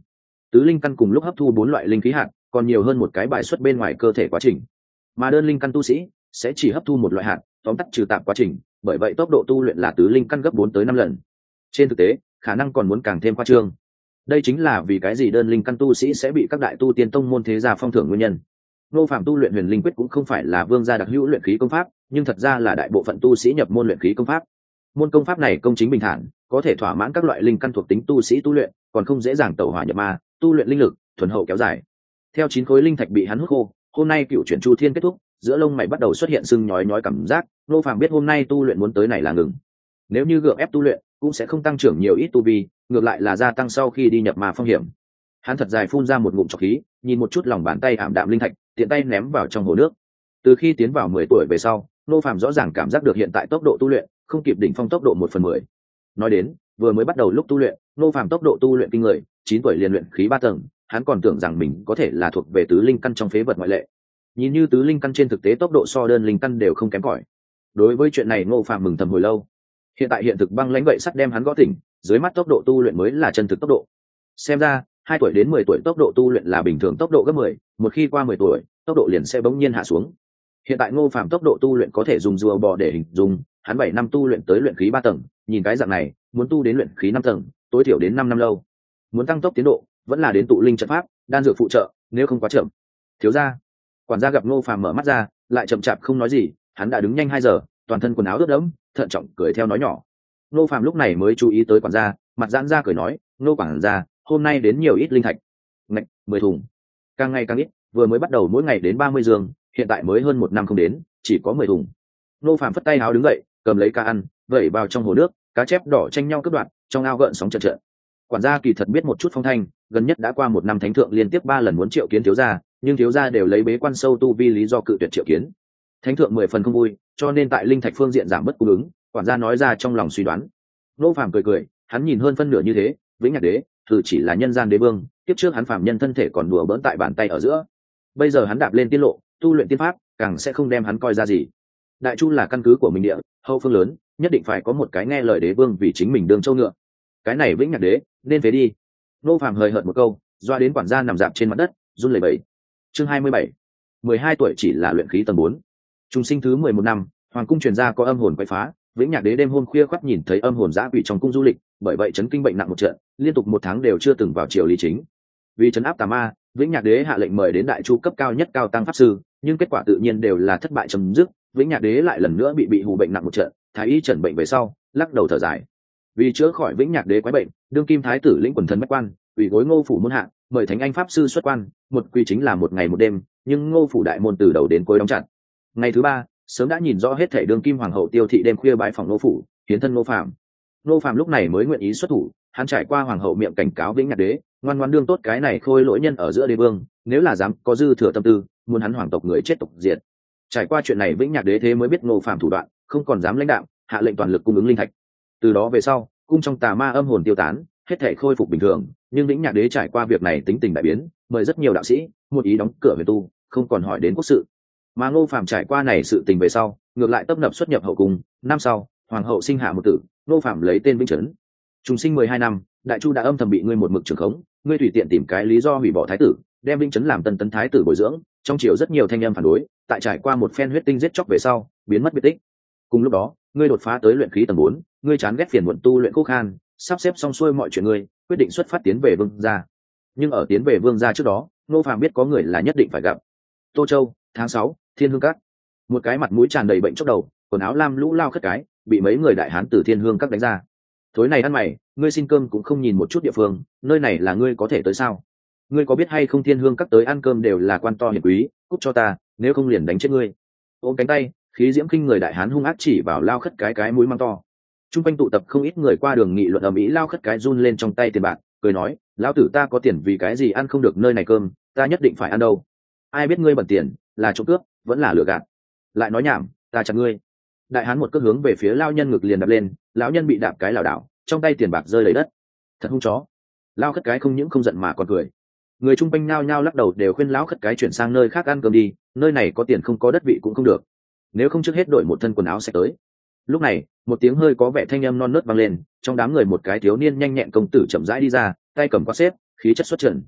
tứ linh căn cùng lúc hấp thu bốn loại linh khí hạt còn nhiều hơn một cái bài xuất bên ngoài cơ thể quá trình, mà đơn linh căn tu sĩ sẽ chỉ hấp thu một loại hạt, tóm tắt trừ tạp quá trình, bởi vậy tốc độ tu luyện là tứ linh căn gấp bốn tới năm lần. Trên thực tế khả năng còn muốn càng thêm khoa trương. Đây chính là vì cái gì đơn linh căn tu sĩ sẽ bị các đại tu tiên tông môn thế gia phong thưởng nguyên nhân. Ngô Phàm tu luyện huyền linh quyết cũng không phải là vương gia đặc hữu luyện khí công pháp, nhưng thật ra là đại bộ phận tu sĩ nhập môn luyện khí công pháp. Môn công pháp này công chính bình thản, có thể thỏa mãn các loại linh căn thuộc tính tu sĩ tu luyện, còn không dễ dàng tẩu hỏa nhập ma, tu luyện linh lực thuần hậu kéo dài. Theo chín khối linh thạch bị hắn hút khô, hôm nay cựu chuyển chu thiên kết thúc, giữa lông mày bắt đầu xuất hiện sưng nhói nhói cảm giác. Ngô Phàm biết hôm nay tu luyện muốn tới này là ngừng. Nếu như gượng ép tu luyện, cũng sẽ không tăng trưởng nhiều ít tu vi, ngược lại là gia tăng sau khi đi nhập ma phong hiểm. Hắn thật dài phun ra một ngụm trọc khí, nhìn một chút lòng bàn tay ảm đạm linh thạch, tiện tay ném vào trong hồ nước. Từ khi tiến vào mười tuổi về sau, Ngô Phàm rõ ràng cảm giác được hiện tại tốc độ tu luyện không kịp đỉnh phong tốc độ một phần mười. Nói đến, vừa mới bắt đầu lúc tu luyện, Ngô Phàm tốc độ tu luyện kinh người, chín tuổi liền luyện khí ba tầng, hắn còn tưởng rằng mình có thể là thuộc về tứ linh căn trong phế vật ngoại lệ. Nhìn như tứ linh căn trên thực tế tốc độ so đơn linh căn đều không kém cỏi. Đối với chuyện này Ngô Phàm mừng thầm hồi lâu. Hiện tại hiện thực băng lãnh gậy sắt đem hắn gõ tỉnh, dưới mắt tốc độ tu luyện mới là chân thực tốc độ. Xem ra, hai tuổi đến mười tuổi tốc độ tu luyện là bình thường tốc độ gấp mười, một khi qua mười tuổi, tốc độ liền sẽ bỗng nhiên hạ xuống. Hiện tại Ngô Phàm tốc độ tu luyện có thể dùng rùa bò để hình dung, hắn bảy năm tu luyện tới luyện khí ba tầng, nhìn cái dạng này, muốn tu đến luyện khí năm tầng, tối thiểu đến năm năm lâu. Muốn tăng tốc tiến độ, vẫn là đến tụ linh trận pháp, đan dược phụ trợ, nếu không quá chậm. Thiếu gia, quản gia gặp Ngô Phàm mở mắt ra, lại chậm chạp không nói gì, hắn đã đứng nhanh hai giờ, toàn thân quần áo ướt đẫm, thận trọng cười theo nói nhỏ. Ngô Phàm lúc này mới chú ý tới quản gia, mặt giãn ra cười nói, "Ngô quản gia, hôm nay đến nhiều ít linh thạch?" "Ngạch, mười thùng." Càng ngày càng ít, vừa mới bắt đầu mỗi ngày đến ba mươi giường, hiện tại mới hơn một năm không đến, chỉ có mười thùng. Ngô Phàm phất tay áo đứng dậy, cầm lấy cá ăn, vẩy vào trong hồ nước, cá chép đỏ tranh nhau cướp đoạt, trong ao gợn sóng chợt chợt. Quản gia kỳ thật biết một chút phong thanh, gần nhất đã qua một năm thánh thượng liên tiếp ba lần muốn triệu kiến thiếu gia, nhưng thiếu gia đều lấy bế quan sâu tu vi lý do cự tuyệt triệu kiến. Thánh thượng mười phần không vui, cho nên tại linh thạch phương diện giảm bất cung ứng, quản gia nói ra trong lòng suy đoán. Ngô Phàm cười cười, hắn nhìn hơn phân nửa như thế, Vĩnh Nhạc Đế, thử chỉ là nhân gian đế vương, tiếp trước hắn phàm nhân thân thể còn đùa bỡn tại bàn tay ở giữa. Bây giờ hắn đạp lên tiên lộ, tu luyện tiên pháp, càng sẽ không đem hắn coi ra gì. Đại Chu là căn cứ của mình địa, hậu phương lớn, nhất định phải có một cái nghe lời đế vương vì chính mình đương châu ngựa. Cái này Vĩnh Nhạc Đế, nên phế đi. Ngô Phàm hời hợt một câu, doa đến quản gia nằm dạp trên mặt đất, run lẩy bẩy. Chương hai mươi bảy, mười hai tuổi chỉ là luyện khí tầng bốn. Trùng sinh thứ mười một năm, hoàng cung truyền ra có âm hồn quấy phá, Vĩnh Nhạc Đế đêm hôm khuya khoắt nhìn thấy âm hồn dã quỷ trong cung du lịch, bởi vậy chấn kinh bệnh nặng một trận, liên tục một tháng đều chưa từng vào triều lý chính. Vì trấn áp tà ma, Vĩnh Nhạc Đế hạ lệnh mời đến đại chu cấp cao nhất cao tăng pháp sư, nhưng kết quả tự nhiên đều là thất bại chấm dứt. Vĩnh Nhạc Đế lại lần nữa bị bị hù bệnh nặng một trận, thái y chẩn bệnh về sau, lắc đầu thở dài. Vì chữa khỏi Vĩnh Nhạc Đế quái bệnh, đương kim thái tử lĩnh quần thần bách quan, ủy gối Ngô phủ môn hạ, mời thánh anh pháp sư xuất quan, một quy chính là một ngày một đêm, nhưng Ngô phủ đại môn từ đầu đến cuối đóng chặt. Ngày thứ ba, sớm đã nhìn rõ hết thể đương kim hoàng hậu Tiêu thị đêm khuya bãi phòng Ngô phủ, hiến thân Ngô Phàm. Ngô Phàm lúc này mới nguyện ý xuất thủ, hắn trải qua hoàng hậu miệng cảnh cáo Vĩnh Nhạc Đế, ngoan ngoãn đương tốt cái này khôi lỗi nhân ở giữa đế vương, nếu là dám có dư thừa tâm tư, muốn hắn hoàng tộc người chết tộc diệt. Trải qua chuyện này Vĩnh Nhạc Đế thế mới biết Ngô Phàm thủ đoạn, không còn dám lãnh đạo, hạ lệnh toàn lực cung ứng linh thạch. Từ đó về sau, cung trong tà ma âm hồn tiêu tán, hết thể khôi phục bình thường, nhưng Vĩnh Nhạc Đế trải qua việc này tính tình đại biến, mời rất nhiều đạo sĩ, một ý đóng cửa về tu, không còn hỏi đến quốc sự. Mà Ngô Phàm trải qua này sự tình về sau, ngược lại tấp nập xuất nhập hậu cung, năm sau, hoàng hậu sinh hạ một tử, Ngô Phàm lấy tên Vĩnh Trấn. Trùng sinh mười hai năm, đại chu đã âm thầm bị ngươi một mực trưởng khống, ngươi tùy tiện tìm cái lý do hủy bỏ thái tử, đem Vĩnh Trấn làm tân tấn thái tử bồi dưỡng, trong triều rất nhiều thanh em phản đối, tại trải qua một phen huyết tinh giết chóc về sau, biến mất biệt tích. Cùng lúc đó, ngươi đột phá tới luyện khí tầng bốn, ngươi chán ghét phiền muộn tu luyện khô khan, sắp xếp xong xuôi mọi chuyện ngươi, quyết định xuất phát tiến về vương gia. Nhưng ở tiến về vương gia trước đó, Ngô Phàm biết có người là nhất định phải gặp. Tô Châu, tháng sáu, Thiên Hương Các. Một cái mặt mũi tràn đầy bệnh chốc đầu, quần áo lam lũ lao khất cái, bị mấy người đại hán từ Thiên Hương Các đánh ra. Thối này ăn mày, ngươi xin cơm cũng không nhìn một chút địa phương, nơi này là ngươi có thể tới sao? Ngươi có biết hay không Thiên Hương Các tới ăn cơm đều là quan to hiền quý, cút cho ta, nếu không liền đánh chết ngươi. Ôm cánh tay, khí diễm kinh người đại hán hung ác chỉ vào lao khất cái cái mũi măng to. Trung quanh tụ tập không ít người qua đường nghị luận ầm ĩ, lao khất cái run lên trong tay tiền bạc, cười nói, lão tử ta có tiền vì cái gì ăn không được nơi này cơm, ta nhất định phải ăn đâu. Ai biết ngươi bẩn tiền, là trộm cướp, vẫn là lừa gạt. Lại nói nhảm, ta chặt ngươi. Đại hán một cước hướng về phía lao nhân ngực liền đập lên, lão nhân bị đạp cái lảo đảo, trong tay tiền bạc rơi lấy đất. Thật hung chó. Lao khất cái không những không giận mà còn cười. Người trung quanh nhao nhao lắc đầu đều khuyên lão khất cái chuyển sang nơi khác ăn cơm đi, nơi này có tiền không có đất vị cũng không được. Nếu không trước hết đổi một thân quần áo sẽ tới. Lúc này, một tiếng hơi có vẻ thanh âm non nớt vang lên, trong đám người một cái thiếu niên nhanh nhẹn công tử chậm rãi đi ra, tay cầm quạt xếp, khí chất xuất trần.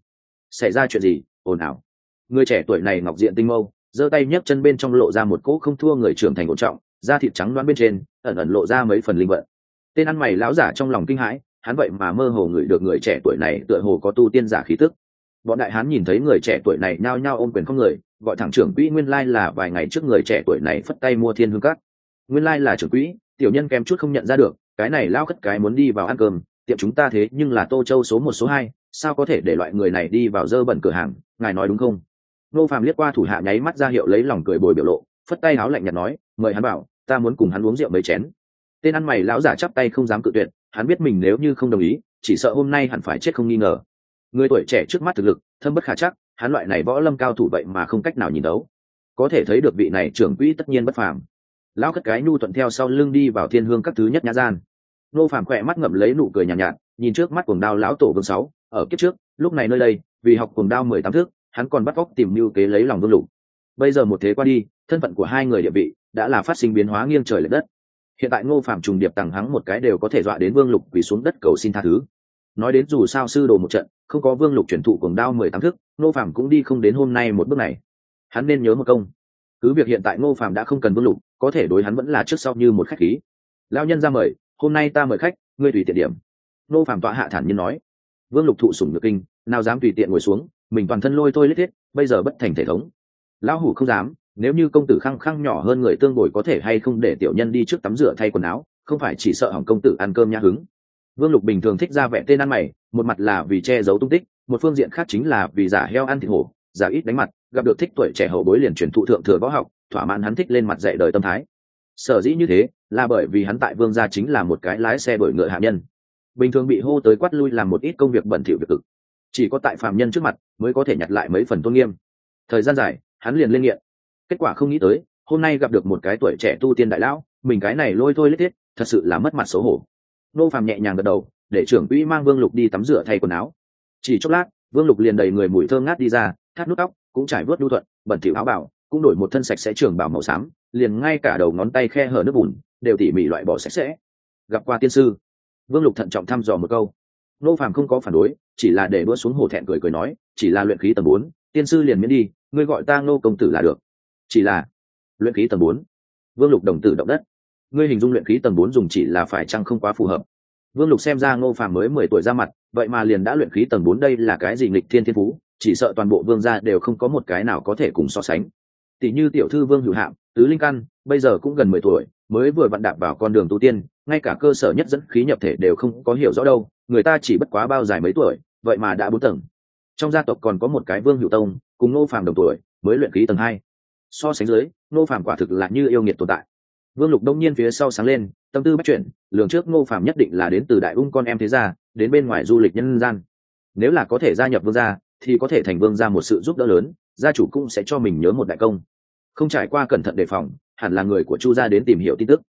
xảy ra chuyện gì? Ồn ào. Người trẻ tuổi này ngọc diện tinh mâu, giơ tay nhấc chân bên trong lộ ra một cỗ không thua người trưởng thành ổn trọng, da thịt trắng đoán bên trên ẩn ẩn lộ ra mấy phần linh vận. Tên ăn mày lão giả trong lòng kinh hãi, hắn vậy mà mơ hồ ngửi được người trẻ tuổi này tựa hồ có tu tiên giả khí tức. Bọn đại hán nhìn thấy người trẻ tuổi này nhao nhao ôm quyền không người, gọi thẳng trưởng quỹ, nguyên lai là vài ngày trước người trẻ tuổi này phất tay mua thiên hương cát. Nguyên lai là trưởng quỹ, tiểu nhân kém chút không nhận ra được, cái này lao khất cái muốn đi vào ăn cơm, tiệm chúng ta thế nhưng là Tô Châu số một số hai, sao có thể để loại người này đi vào dơ bẩn cửa hàng, ngài nói đúng không? Nô Phàm liếc qua thủ hạ nháy mắt ra hiệu lấy lòng cười bồi biểu lộ, phất tay áo lạnh nhạt nói, mời hắn bảo, ta muốn cùng hắn uống rượu mấy chén. Tên ăn mày lão giả chắp tay không dám cự tuyệt, hắn biết mình nếu như không đồng ý, chỉ sợ hôm nay hẳn phải chết không nghi ngờ. Người tuổi trẻ trước mắt thực lực thâm bất khả chắc, hắn loại này võ lâm cao thủ vậy mà không cách nào nhìn đấu, có thể thấy được vị này trưởng quỹ tất nhiên bất phàm. Lão cất cái nhu thuận theo sau lưng đi vào thiên hương các thứ nhất nhã gian. Nô Phàm khỏe mắt ngậm lấy nụ cười nhàn nhạt, nhạt, nhìn trước mắt cuồng đao lão tổ vương sáu, ở kiếp trước, lúc này nơi đây, vì học cuồng đao mười tám thước, hắn còn bắt óc tìm mưu kế lấy lòng Vương Lục. Bây giờ một thế qua đi, thân phận của hai người địa vị đã là phát sinh biến hóa nghiêng trời lệch đất. Hiện tại Ngô Phàm trùng điệp tằng hắng một cái đều có thể dọa đến Vương Lục quỳ xuống đất cầu xin tha thứ. Nói đến dù sao sư đồ một trận, không có Vương Lục chuyển thụ cuồng đao mười tám thước, Ngô Phàm cũng đi không đến hôm nay một bước này. Hắn nên nhớ một công. Cứ việc hiện tại Ngô Phàm đã không cần Vương Lục, có thể đối hắn vẫn là trước sau như một khách khí. Lão nhân ra mời, hôm nay ta mời khách, ngươi tùy tiện điểm. Ngô Phàm tọa hạ thản nhiên nói. Vương Lục thụ sủng nhược kinh, nào dám tùy tiện ngồi xuống, mình toàn thân lôi thôi lết thiết, bây giờ bất thành thể thống. Lão hủ không dám, nếu như công tử khăng khăng nhỏ hơn người tương bồi có thể hay không để tiểu nhân đi trước tắm rửa thay quần áo, không phải chỉ sợ hỏng công tử ăn cơm nhã hứng. Vương Lục bình thường thích ra vẻ tên ăn mày, một mặt là vì che giấu tung tích, một phương diện khác chính là vì giả heo ăn thịt hổ, giả ít đánh mặt, gặp được thích tuổi trẻ hậu bối liền truyền thụ thượng thừa võ học, thỏa mãn hắn thích lên mặt dạy đời tâm thái. Sở dĩ như thế, là bởi vì hắn tại Vương gia chính là một cái lái xe đuổi ngựa hạ nhân, bình thường bị hô tới quát lui làm một ít công việc bẩn thỉu việc cực, chỉ có tại phàm nhân trước mặt mới có thể nhặt lại mấy phần tôn nghiêm. Thời gian dài, hắn liền lên nghiện. Kết quả không nghĩ tới, hôm nay gặp được một cái tuổi trẻ tu tiên đại lão, mình cái này lôi thôi lết thiết, thật sự là mất mặt xấu hổ. Nô Phàm nhẹ nhàng gật đầu, để trưởng quỹ mang Vương Lục đi tắm rửa thay quần áo. Chỉ chốc lát, Vương Lục liền đầy người mùi thơm ngát đi ra, thắt nút tóc, cũng trải vớt nhu thuận, bẩn thỉu áo bào, cũng đổi một thân sạch sẽ trường bào màu xám, liền ngay cả đầu ngón tay khe hở nước bùn đều tỉ mỉ loại bỏ sạch sẽ. Gặp qua tiên sư. Vương Lục thận trọng thăm dò một câu. Nô Phàm không có phản đối, chỉ là để đũa xuống hổ thẹn cười cười nói, chỉ là luyện khí tầng bốn, tiên sư liền miễn đi, ngươi gọi ta Ngô công tử là được. Chỉ là luyện khí tầng bốn. Vương Lục đồng tử động đất. Ngươi hình dung luyện khí tầng bốn dùng chỉ là phải chăng không quá phù hợp. Vương Lục xem ra Ngô Phàm mới mười tuổi ra mặt, vậy mà liền đã luyện khí tầng bốn, đây là cái gì nghịch thiên thiên phú, chỉ sợ toàn bộ vương gia đều không có một cái nào có thể cùng so sánh. Tỷ như tiểu thư Vương Hữu Hạm, tứ linh căn, bây giờ cũng gần mười tuổi, mới vừa vặn đạp vào con đường tu tiên, ngay cả cơ sở nhất dẫn khí nhập thể đều không có hiểu rõ đâu, người ta chỉ bất quá bao dài mấy tuổi, vậy mà đã bốn tầng. Trong gia tộc còn có một cái Vương Hữu Tông, cùng Ngô Phàm đồng tuổi, mới luyện khí tầng hai. So sánh dưới, Ngô Phàm quả thực là như yêu nghiệt tồn tại. Vương Lục đông nhiên phía sau sáng lên, tâm tư bắt chuyển, lường trước Ngô Phàm nhất định là đến từ đại ung con em thế gia, đến bên ngoài du lịch nhân gian. Nếu là có thể gia nhập vương gia, thì có thể thành vương gia một sự giúp đỡ lớn, gia chủ cũng sẽ cho mình nhớ một đại công. Không trải qua cẩn thận đề phòng, hẳn là người của Chu gia đến tìm hiểu tin tức.